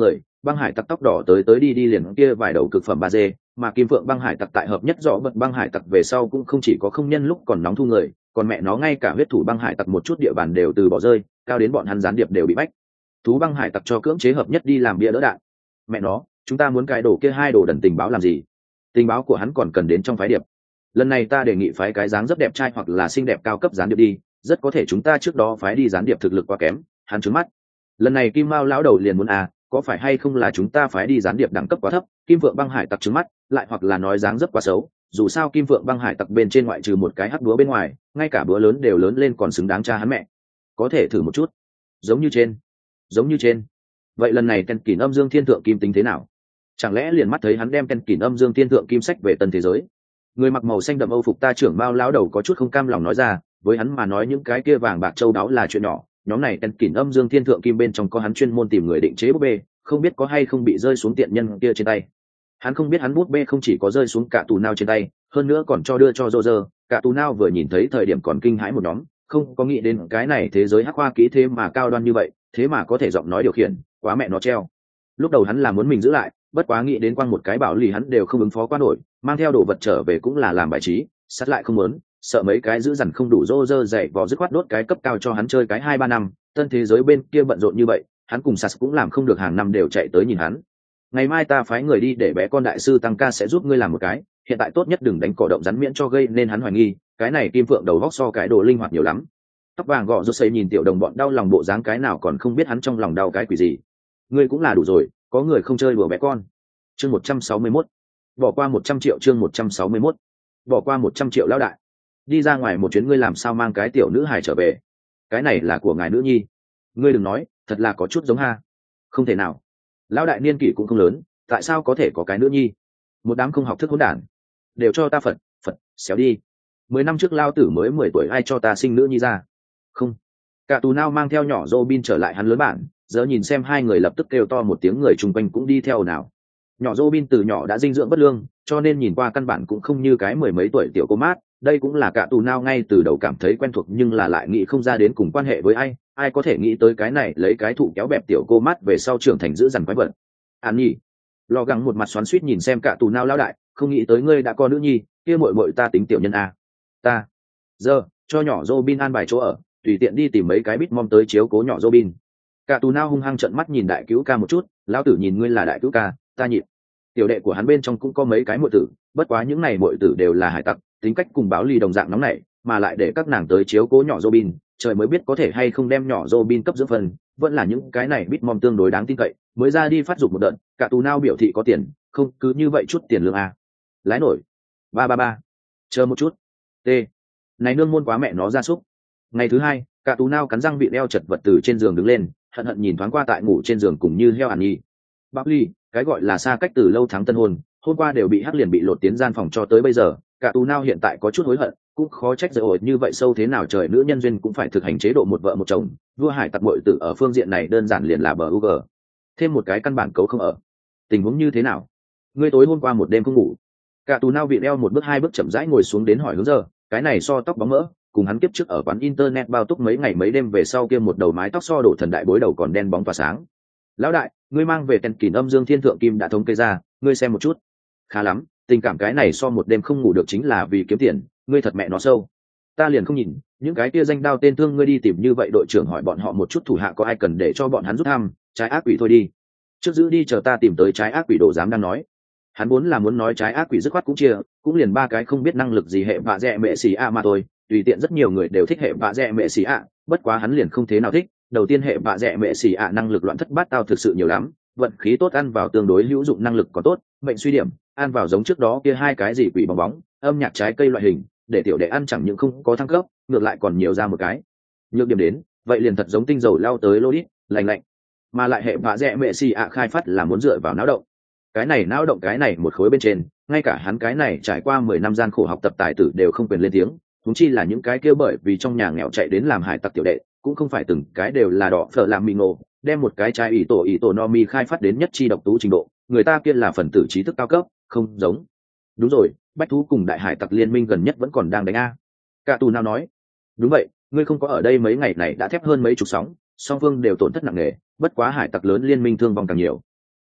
băng hải tặc tóc đỏ tới tới đi đi liền kia vài đầu cực phẩm ba dê, mà kim phượng băng hải tặc tại hợp nhất rõ bật băng hải tặc về sau cũng không chỉ có không nhân lúc còn nóng thu người, còn mẹ nó ngay cả huyết thủ băng hải tặc một chút địa bàn đều từ bỏ rơi, cao đến bọn hắn gián điệp đều bị bách thú băng hải tặc cho cưỡng chế hợp nhất đi làm bia đỡ đạn. Mẹ nó, chúng ta muốn cái đồ kia hai đồ đần tình báo làm gì? Tình báo của hắn còn cần đến trong phái điệp. Lần này ta đề nghị phái cái dáng rất đẹp trai hoặc là xinh đẹp cao cấp gián điệp đi, rất có thể chúng ta trước đó phái đi gián điệp thực lực quá kém. Hắn trừng mắt. Lần này Kim Mao lão đầu liền muốn có phải hay không là chúng ta phái đi gián điệp đẳng cấp quá thấp, Kim Vượng băng hải tặc trừng mắt, lại hoặc là nói dáng rất quá xấu, dù sao Kim Vượng băng hải tặc bên trên ngoại trừ một cái hắc búa bên ngoài, ngay cả búa lớn đều lớn lên còn xứng đáng cha hắn mẹ. Có thể thử một chút. Giống như trên. Vậy lần này Ken Kỷ Âm Dương Thiên Thượng Kim tính thế nào? Chẳng lẽ liền mắt thấy hắn đem Ken Kỷ Âm Dương Thiên Thượng Kim sách về tân thế giới? Người mặc màu xanh đậm Âu phục ta trưởng Mao lão đầu có chút không cam lòng nói ra, với hắn mà nói những cái kia vàng bạc châu đáo là chuyện nhỏ, nhóm này Ken Kỷ Âm Dương Thiên Thượng Kim bên trong có hắn chuyên môn tìm người định chế búp bê, không biết có hay không bị rơi xuống tiện nhân kia trên tay. Hắn không biết hắn búp bê không chỉ có rơi xuống cả tù nao trên tay, hơn nữa còn cho đưa cho Roger, cả tù nao vừa nhìn thấy thời điểm còn kinh hãi một nhóm, không có nghĩ đến cái này thế giới hắc hoa kỹ thế mà cao đoan như vậy, thế mà có thể giọng nói điều khiển, quá mẹ nó treo. Lúc đầu hắn là muốn mình giữ lại, bất quá nghĩ đến quăng một cái bảo lì hắn đều không ứng phó qua nổi, mang theo đồ vật trở về cũng là làm bài trí, sát lại không muốn, sợ mấy cái giữ dằn không đủ Roger dạy vò dứt khoát đốt cái cấp cao cho hắn chơi cái 2-3 năm, tân thế giới bên kia bận rộn như vậy, hắn cùng Sas cũng làm không được hàng năm đều chạy tới nhìn hắn. Ngày mai ta phái người đi để bé con đại sư tăng ca sẽ giúp ngươi làm một cái, hiện tại tốt nhất đừng đánh cỏ động rắn miễn cho gây nên hắn hoài nghi, cái này kim phượng đầu góc so cái đồ linh hoạt nhiều lắm. Tóc vàng gọ rút xây nhìn tiểu đồng bọn đau lòng bộ dáng cái nào còn không biết hắn trong lòng đau cái quỷ gì. Ngươi cũng là đủ rồi, có người không chơi đùa bé con. Chương 161. Bỏ qua 100 triệu. Chương 161. Bỏ qua 100 triệu lão đại. Đi ra ngoài một chuyến ngươi làm sao mang cái tiểu nữ hài trở về? Cái này là của ngài nữ nhi. Ngươi đừng nói, thật là có chút giống ha. Không thể nào. Lão đại niên kỷ cũng không lớn, tại sao có thể có cái nữ nhi? Một đám không học thức hỗn đản. Đều cho ta phật, xéo đi. 10 năm trước lao tử mới 10 tuổi ai cho ta sinh nữ nhi ra? Không. Cả tù nao mang theo nhỏ Robin trở lại hắn lớn bản, giờ nhìn xem hai người lập tức kêu to một tiếng, người chung quanh cũng đi theo nào. Nhỏ Robin từ nhỏ đã dinh dưỡng bất lương, cho nên nhìn qua căn bản cũng không như cái mười mấy tuổi tiểu cô mát, đây cũng là cả tù nao ngay từ đầu cảm thấy quen thuộc nhưng là lại nghĩ không ra đến cùng quan hệ với ai có thể nghĩ tới cái này lấy cái thụ kéo bẹp tiểu cô mát về sau trưởng thành giữ dằn quái vật. An Nhi, lo gắng một mặt xoắn xuýt nhìn xem cả tù nao lão đại, không nghĩ tới ngươi đã có nữ nhi, kia muội muội ta tính tiểu nhân a. Ta, giờ cho nhỏ Robin an bài chỗ ở, tùy tiện đi tìm mấy cái bít mom tới chiếu cố nhỏ Robin. Cả tù nao hung hăng trợn mắt nhìn đại cứu ca một chút, lão tử nhìn ngươi là đại cứu ca, ta nhịn. Tiểu đệ của hắn bên trong cũng có mấy cái muội tử, bất quá những này muội tử đều là hải tặc, tính cách cùng báo ly đồng dạng nóng nảy, mà lại để các nàng tới chiếu cố nhỏ Robin, trời mới biết có thể hay không đem nhỏ Robin cấp dưỡng phần, vẫn là những cái này bít mom tương đối đáng tin cậy, mới ra đi phát dục một đợt, cả tù nao biểu thị có tiền, không cứ như vậy chút tiền lương a. Lái nổi. 333. Chờ một chút. T. Này nương môn quá mẹ nó ra súc. Ngày thứ hai, cả tù nao cắn răng bị đeo chật vật từ trên giường đứng lên, hận hận nhìn thoáng qua tại ngủ trên giường cùng như heo An Nhi. Bác Ly, cái gọi là xa cách từ lâu tháng tân hôn, hôm qua đều bị hắc liền bị lột tiến gian phòng cho tới bây giờ, cả tù nao hiện tại có chút hối hận, cũng khó trách rồi như vậy sâu thế nào trời nữ nhân duyên cũng phải thực hành chế độ một vợ một chồng, vua hải tặc muội tử ở phương diện này đơn giản liền là bờ UG. Thêm một cái căn bản cấu không ở. Tình huống như thế nào? Ngươi tối hôm qua một đêm không ngủ? Cả tù nao bị đeo một bước hai bước chậm rãi ngồi xuống đến hỏi hướng giờ, cái này so tóc bóng mỡ, cùng hắn kiếp trước ở quán internet bao túc mấy ngày mấy đêm về sau kia một đầu mái tóc so đổ thần đại bối đầu còn đen bóng tỏa sáng. Lão đại, ngươi mang về Ken Kỷ Âm Dương Thiên Thượng Kim đã thống kê ra, ngươi xem một chút. Khá lắm, tình cảm cái này so một đêm không ngủ được chính là vì kiếm tiền, ngươi thật mẹ nó sâu. Ta liền không nhìn, những cái kia danh đao tên thương ngươi đi tìm như vậy đội trưởng hỏi bọn họ một chút thủ hạ có ai cần để cho bọn hắn rút thăm, trái ác quỷ thôi đi. Trước giữ đi chờ ta tìm tới trái ác quỷ đồ dám đang nói. Hắn vốn là muốn nói trái ác quỷ dứt khoát cũng chia, cũng liền ba cái không biết năng lực gì hệ vạ dẹ mẹ xì ạ mà thôi, tùy tiện rất nhiều người đều thích hệ vạ dẹ mẹ xì ạ, bất quá hắn liền không thế nào thích. Đầu tiên hệ vạ dẹ mẹ xì ạ năng lực loạn thất bát tao thực sự nhiều lắm, vận khí tốt ăn vào tương đối hữu dụng năng lực có tốt, mệnh suy điểm ăn vào giống trước đó kia hai cái gì quỷ bong bóng, âm nhạc trái cây loại hình, để tiểu đệ ăn chẳng những không có thăng cấp, ngược lại còn nhiều ra một cái nhược điểm đến, vậy liền thật giống tinh dầu lao tới lô đít, lạnh lạnh. Mà lại hệ vạ dẹ mẹ xì ạ khai phát là muốn dựa vào não động. Cái này não động cái này một khối bên trên, ngay cả hắn cái này trải qua 10 năm gian khổ học tập tài tử đều không quyền lên tiếng, huống chi là những cái kia bởi vì trong nhà nghèo chạy đến làm hải tặc tiểu đệ, cũng không phải từng cái đều là đỏ phở làm mì ngộ, đem một cái trái ý tổ no mi khai phát đến nhất chi độc tú trình độ, người ta kia là phần tử trí thức cao cấp, không giống. Đúng rồi, bách thú cùng đại hải tặc liên minh gần nhất vẫn còn đang đánh a. Cả tù nào nói, đúng vậy, ngươi không có ở đây mấy ngày này đã thép hơn mấy chục sóng, song phương đều tổn thất nặng nề, bất quá hải tặc lớn liên minh thương vong càng nhiều.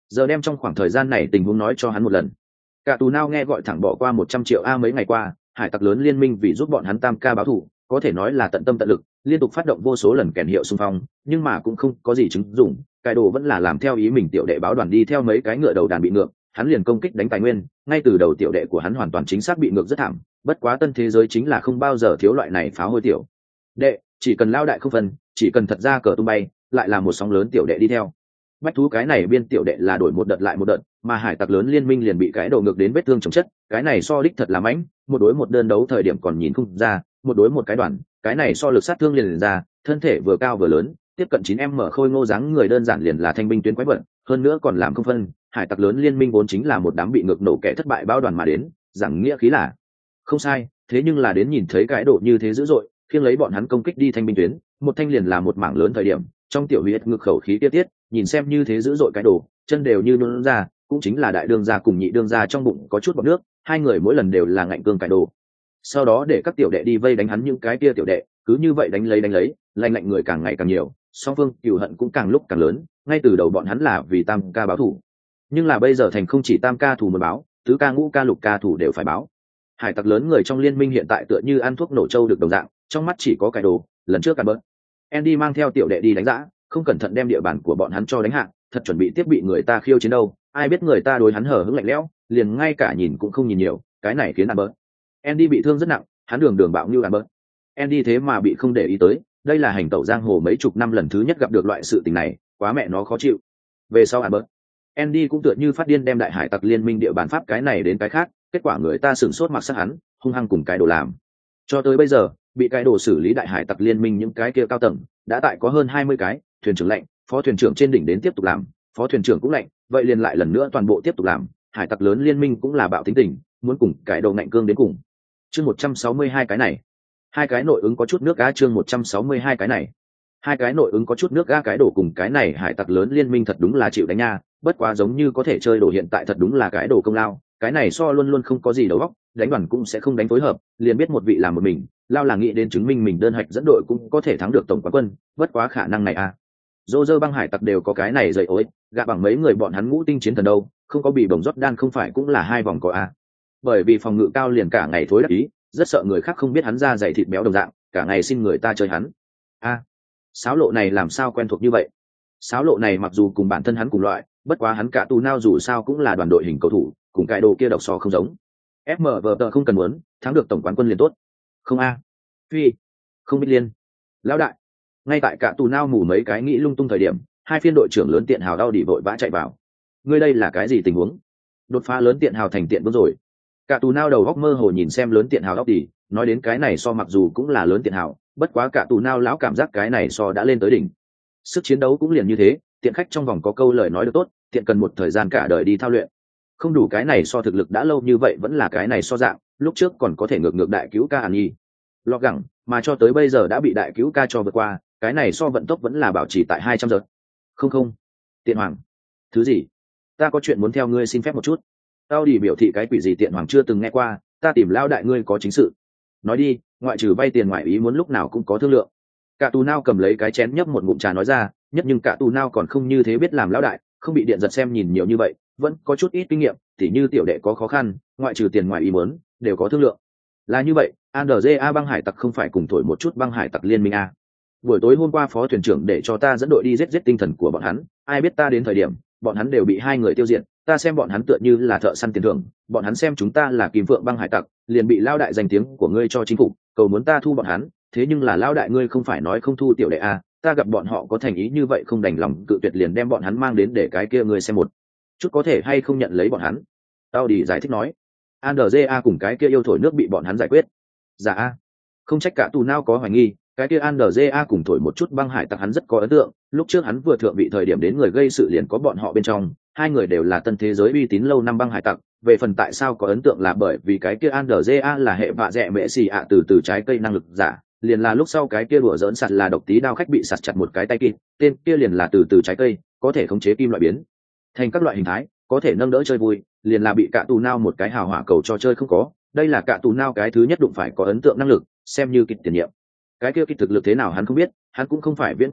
giờ đem trong khoảng thời gian này tình huống nói cho hắn một lần. Cả tù nao nghe gọi thẳng bỏ qua 100 triệu a mấy ngày qua, hải tặc lớn liên minh vì giúp bọn hắn tam ca báo thù, có thể nói là tận tâm tận lực, liên tục phát động vô số lần kèn hiệu xung phong, nhưng mà cũng không có gì chứng dụng. Cái đồ vẫn là làm theo ý mình, tiểu đệ báo đoàn đi theo mấy cái ngựa đầu đàn bị ngược, hắn liền công kích đánh tài nguyên, ngay từ đầu tiểu đệ của hắn hoàn toàn chính xác bị ngược rất thảm, bất quá tân thế giới chính là không bao giờ thiếu loại này phá hôi tiểu đệ, chỉ cần lao đại không phân, chỉ cần thật ra cờ tung bay, lại là một sóng lớn tiểu đệ đi theo. Bách thú cái này biên tiểu đệ là đổi một đợt lại một đợt, mà hải tặc lớn liên minh liền bị cái đồ ngược đến vết thương chồng chất, cái này so đích thật là mãnh, một đối một đơn đấu thời điểm còn nhìn không ra, một đối một cái đoàn, cái này so lực sát thương liền ra, thân thể vừa cao vừa lớn, tiếp cận 9m khôi ngô dáng người đơn giản liền là thanh binh tuyến quái vật, hơn nữa còn làm không phân, hải tặc lớn liên minh vốn chính là một đám bị ngược nổ kẻ thất bại bao đoàn mà đến, giảng nghĩa khí là không sai, thế nhưng là đến nhìn thấy cái độ như thế dữ dội, khiêng lấy bọn hắn công kích đi thanh binh tuyến, một thanh liền là một mảng lớn thời điểm, trong tiểu huyết ngược khẩu khí tiết, nhìn xem như thế dữ dội cái đồ, chân đều như nôn ra, cũng chính là đại đương gia cùng nhị đương gia trong bụng có chút bọt nước, hai người mỗi lần đều là ngạnh cương cái đồ. Sau đó để các tiểu đệ đi vây đánh hắn những cái kia tiểu đệ, cứ như vậy đánh lấy, lạnh người càng ngày càng nhiều, song phương cừu hận cũng càng lúc càng lớn, ngay từ đầu bọn hắn là vì tam ca báo thù, nhưng là bây giờ thành không chỉ tam ca thù muốn báo, tứ ca ngũ ca lục ca thù đều phải báo. Hải tặc lớn người trong liên minh hiện tại tựa như ăn thuốc nổ trâu được đồng dạng, trong mắt chỉ có cái đồ, lần trước cản bớt. Andy mang theo tiểu đệ đi đánh giã, không cẩn thận đem địa bàn của bọn hắn cho đánh hạ, thật chuẩn bị tiếp bị người ta khiêu chiến đâu, ai biết người ta đối hắn hở hững lạnh lẽo, liền ngay cả nhìn cũng không nhìn nhiều, cái này khiến Albert. Andy bị thương rất nặng, hắn đường bạo như Albert. Andy thế mà bị không để ý tới, đây là hành tẩu giang hồ mấy chục năm lần thứ nhất gặp được loại sự tình này, quá mẹ nó khó chịu. Về sau Albert, Andy cũng tựa như phát điên đem đại hải tặc liên minh địa bàn pháp cái này đến cái khác, kết quả người ta sửng sốt mặc sắc hắn, hung hăng cùng cái đồ làm. Cho tới bây giờ, bị cái đồ xử lý đại hải tặc liên minh những cái kia cao tầng, đã tại có hơn 20 cái, thuyền trưởng lệnh, phó thuyền trưởng trên đỉnh đến tiếp tục làm, phó thuyền trưởng cũng lệnh, vậy liền lại lần nữa toàn bộ tiếp tục làm, hải tặc lớn liên minh cũng là bạo tính tình, muốn cùng cái đồ ngạnh cương đến cùng. Chương 162 cái này, hai cái nội ứng có chút nước ga, chương 162 cái này. Hai cái nội ứng có chút nước ga, cái đồ cùng cái này hải tặc lớn liên minh thật đúng là chịu đánh nha, bất quá giống như có thể chơi đồ hiện tại thật đúng là cái đồ công lao, cái này so luôn luôn không có gì đầu óc, đánh đoàn cũng sẽ không đánh phối hợp, liền biết một vị làm một mình, lao là nghĩ đến chứng minh mình đơn hạch dẫn đội cũng có thể thắng được tổng quán quân, bất quá khả năng này à. Dô dơ băng hải tặc đều có cái này dậy ối, gạ bằng mấy người bọn hắn ngũ tinh chiến thần đâu, không có bị bồng rót đan không phải cũng là hai vòng có à. Bởi vì phòng ngự cao liền cả ngày thối đắc ý, rất sợ người khác không biết hắn ra dày thịt béo đồng dạng, cả ngày xin người ta chơi hắn. A, sáo lộ này làm sao quen thuộc như vậy? Sáo lộ này mặc dù cùng bản thân hắn cùng loại, bất quá hắn cả tù nao dù sao cũng là đoàn đội hình cầu thủ, cùng cái đồ kia độc so không giống. FMVT không cần muốn, thắng được tổng quán quân liền tốt. Không a, phi, không biết liên. Lão đại, ngay tại cả tù nao mù mấy cái nghĩ lung tung thời điểm, hai phiên đội trưởng lớn tiện hào đau đỉ vội vã chạy vào. Ngươi đây là cái gì tình huống? Đột phá lớn tiện hào thành tiện bước rồi. Cả tù nao đầu góc mơ hồ nhìn xem lớn tiện hào đau đỉ, nói đến cái này so mặc dù cũng là lớn tiện hào, bất quá cả tù nao lão cảm giác cái này so đã lên tới đỉnh. Sức chiến đấu cũng liền như thế, tiện khách trong vòng có câu lời nói được tốt, tiện cần một thời gian cả đời đi thao luyện. Không đủ cái này so thực lực đã lâu như vậy vẫn là cái này so dạng, lúc trước còn có thể ngược đại cứu ca Hàn Nhi. Lọt gẳng, mà cho tới bây giờ đã bị đại cứu ca cho vượt qua, cái này so vận tốc vẫn là bảo trì tại 200 giờ. Không, tiện hoàng. Thứ gì? Ta có chuyện muốn theo ngươi xin phép một chút. Tao đi biểu thị cái quỷ gì tiện hoàng chưa từng nghe qua, ta tìm lao đại ngươi có chính sự. Nói đi, ngoại trừ vay tiền ngoại ý muốn lúc nào cũng có thương lượng. Cả tù nao cầm lấy cái chén nhấp một ngụm trà nói ra, nhất nhưng cả tù nao còn không như thế biết làm lão đại, không bị điện giật xem nhìn nhiều như vậy, vẫn có chút ít kinh nghiệm, tỉ như tiểu đệ có khó khăn, ngoại trừ tiền ngoại ý muốn, đều có thương lượng. Là như vậy, Andrea băng hải tặc không phải cùng thổi một chút băng hải tặc liên minh a. Buổi tối hôm qua phó thuyền trưởng để cho ta dẫn đội đi giết tinh thần của bọn hắn, ai biết ta đến thời điểm, bọn hắn đều bị hai người tiêu diệt, ta xem bọn hắn tựa như là thợ săn tiền thưởng, bọn hắn xem chúng ta là Kim Phượng băng hải tặc, liền bị lao đại danh tiếng của ngươi cho chính phủ, cầu muốn ta thu bọn hắn, thế nhưng là lao đại ngươi không phải nói không thu tiểu đệ a, ta gặp bọn họ có thành ý như vậy không đành lòng cự tuyệt liền đem bọn hắn mang đến để cái kia ngươi xem một chút có thể hay không nhận lấy bọn hắn. Tao đi giải thích nói, Andrea cùng cái kia yêu thổi nước bị bọn hắn giải quyết. Dạ a, không trách cả tù nao có hoài nghi, cái kia Andrea cùng thổi một chút băng hải tặc hắn rất có ấn tượng, lúc trước hắn vừa thượng vị thời điểm đến người gây sự liền có bọn họ bên trong, hai người đều là tân thế giới uy tín lâu năm băng hải tặc, về phần tại sao có ấn tượng là bởi vì cái kia Andrea là hệ vạ dẹ mẹ xì ạ từ trái cây năng lực giả, liền là lúc sau cái kia đùa dỡn sạt là độc tí đao khách bị sạt chặt một cái tay kia, tên kia liền là từ trái cây, có thể khống chế kim loại biến thành các loại hình thái, có thể nâng đỡ chơi vui, liền là bị cả tù nao một cái hào hỏa cầu cho chơi không có, đây là cả tù nao cái thứ nhất đụng phải có ấn tượng năng lực, xem như kịch tiền nhiệm. Cái kia kịch thực lực thế nào hắn không biết, hắn cũng không phải viễn cổ thổi,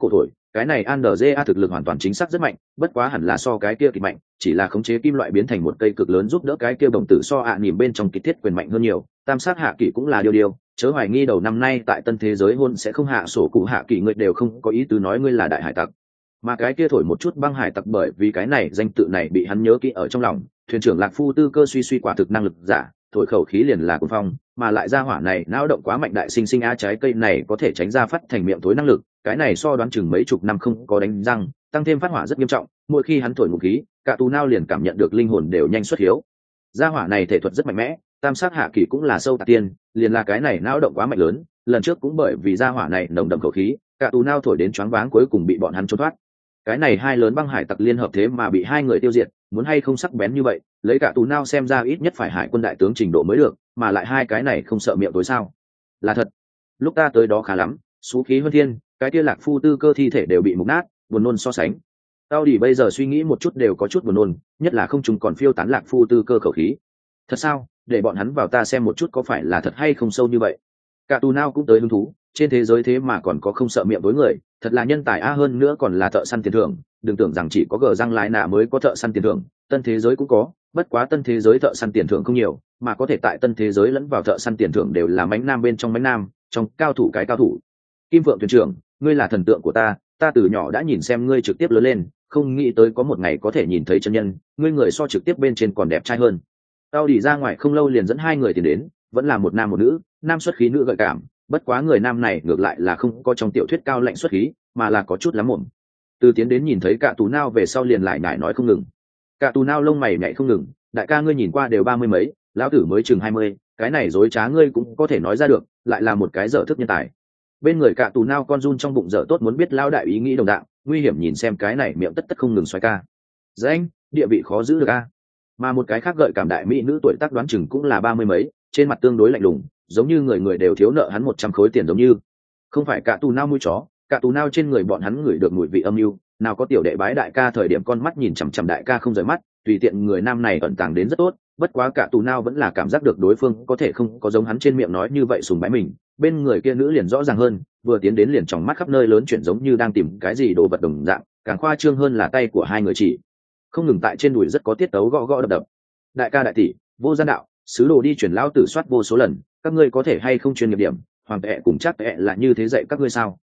cái này Andrea thực lực hoàn toàn chính xác rất mạnh, bất quá hẳn là so cái kia kịch mạnh, chỉ là khống chế kim loại biến thành một cây cực lớn giúp đỡ cái kia đồng tử so nhìn bên trong kịch thiết quyền mạnh hơn nhiều. Tam sát hạ kỳ cũng là điều, chớ hoài nghi đầu năm nay tại tân thế giới hôn sẽ không hạ sổ cụ hạ kỳ, người đều không có ý tứ nói ngươi là đại hải tặc. Mà cái kia thổi một chút băng hải tặc bởi vì cái này danh tự này bị hắn nhớ kỹ ở trong lòng, thuyền trưởng Lạc Phu Tư Cơ suy quả thực năng lực giả, thổi khẩu khí liền là cuồng phong, mà lại ra hỏa này não động quá mạnh, đại sinh sinh á trái cây này có thể tránh ra phát thành miệng tối năng lực, cái này so đoán chừng mấy chục năm không có đánh răng, tăng thêm phát hỏa rất nghiêm trọng, mỗi khi hắn thổi một khí, cả tù nao liền cảm nhận được linh hồn đều nhanh xuất hiếu. Ra hỏa này thể thuật rất mạnh mẽ, tam sát hạ kỳ cũng là sâu tạc tiên, liền là cái này não động quá mạnh lớn, lần trước cũng bởi vì ra hỏa này nồng đậm khẩu khí, cả tù nao thổi đến choáng váng cuối cùng bị bọn hắn trốn thoát. Cái này hai lớn băng hải tặc liên hợp thế mà bị hai người tiêu diệt, muốn hay không sắc bén như vậy, lấy cả tù nao xem ra ít nhất phải hải quân đại tướng trình độ mới được, mà lại hai cái này không sợ miệng tối sao? Là thật. Lúc ta tới đó khá lắm, xú khí hơn thiên, cái kia Lạc Phu Tư Cơ thi thể đều bị mục nát, buồn nôn so sánh. Tao đi bây giờ suy nghĩ một chút đều có chút buồn nôn, nhất là không trùng còn phiêu tán Lạc Phu Tư Cơ khẩu khí. Thật sao? Để bọn hắn vào ta xem một chút có phải là thật hay không sâu như vậy. Cả tù nao cũng tới hứng thú, trên thế giới thế mà còn có không sợ miệng tối người, thật là nhân tài a, hơn nữa còn là thợ săn tiền thưởng, đừng tưởng rằng chỉ có gờ răng lái nạ mới có thợ săn tiền thưởng, tân thế giới cũng có, bất quá tân thế giới thợ săn tiền thưởng không nhiều, mà có thể tại tân thế giới lẫn vào thợ săn tiền thưởng đều là mánh nam bên trong mánh nam, trong cao thủ cái cao thủ. Kim Vượng thuyền trưởng, ngươi là thần tượng của ta từ nhỏ đã nhìn xem ngươi trực tiếp lớn lên, không nghĩ tới có một ngày có thể nhìn thấy chân nhân, ngươi người so trực tiếp bên trên còn đẹp trai hơn. Tao đi ra ngoài không lâu liền dẫn hai người tiền đến, vẫn là một nam một nữ, nam xuất khí nữ gợi cảm, bất quá người nam này ngược lại là không có trong tiểu thuyết cao lạnh xuất khí, mà là có chút lắm mồm. Từ tiến đến nhìn thấy cả tù nao về sau liền lại nhải nói không ngừng. Cả tù nao lông mày nhảy không ngừng, đại ca ngươi nhìn qua đều 30 mấy, lão tử mới chừng 20, cái này dối trá ngươi cũng có thể nói ra được, lại là một cái dở thức nhân tài. Bên người cả tù nao con run trong bụng dở tốt muốn biết lao đại ý nghĩ đồng dạng, nguy hiểm nhìn xem cái này miệng tất tất không ngừng xoay ca. Danh, địa vị khó giữ được a. Mà một cái khác gợi cảm đại mỹ nữ tuổi tác đoán chừng cũng là 30 mấy, trên mặt tương đối lạnh lùng, giống như người người đều thiếu nợ hắn 100 khối tiền giống như. Không phải cả tù nao mũi chó, cả tù nao trên người bọn hắn ngửi được mùi vị âm mưu, nào có tiểu đệ bái đại ca thời điểm con mắt nhìn chằm chằm đại ca không rời mắt, tùy tiện người nam này ẩn tàng đến rất tốt, bất quá cả tù nao vẫn là cảm giác được đối phương có thể không có giống hắn trên miệng nói như vậy sùng bái mình. Bên người kia nữ liền rõ ràng hơn, vừa tiến đến liền tròng mắt khắp nơi lớn chuyển giống như đang tìm cái gì đồ vật đồng dạng, càng khoa trương hơn là tay của hai người chỉ không ngừng tại trên đùi rất có tiết tấu gõ gõ đập đập. Đại ca đại tỷ, vô gian đạo, sứ đồ đi chuyển lão tử soát vô số lần, các ngươi có thể hay không chuyên nghiệp điểm, hoàng tệ cùng chắc tệ là như thế dạy các ngươi sao?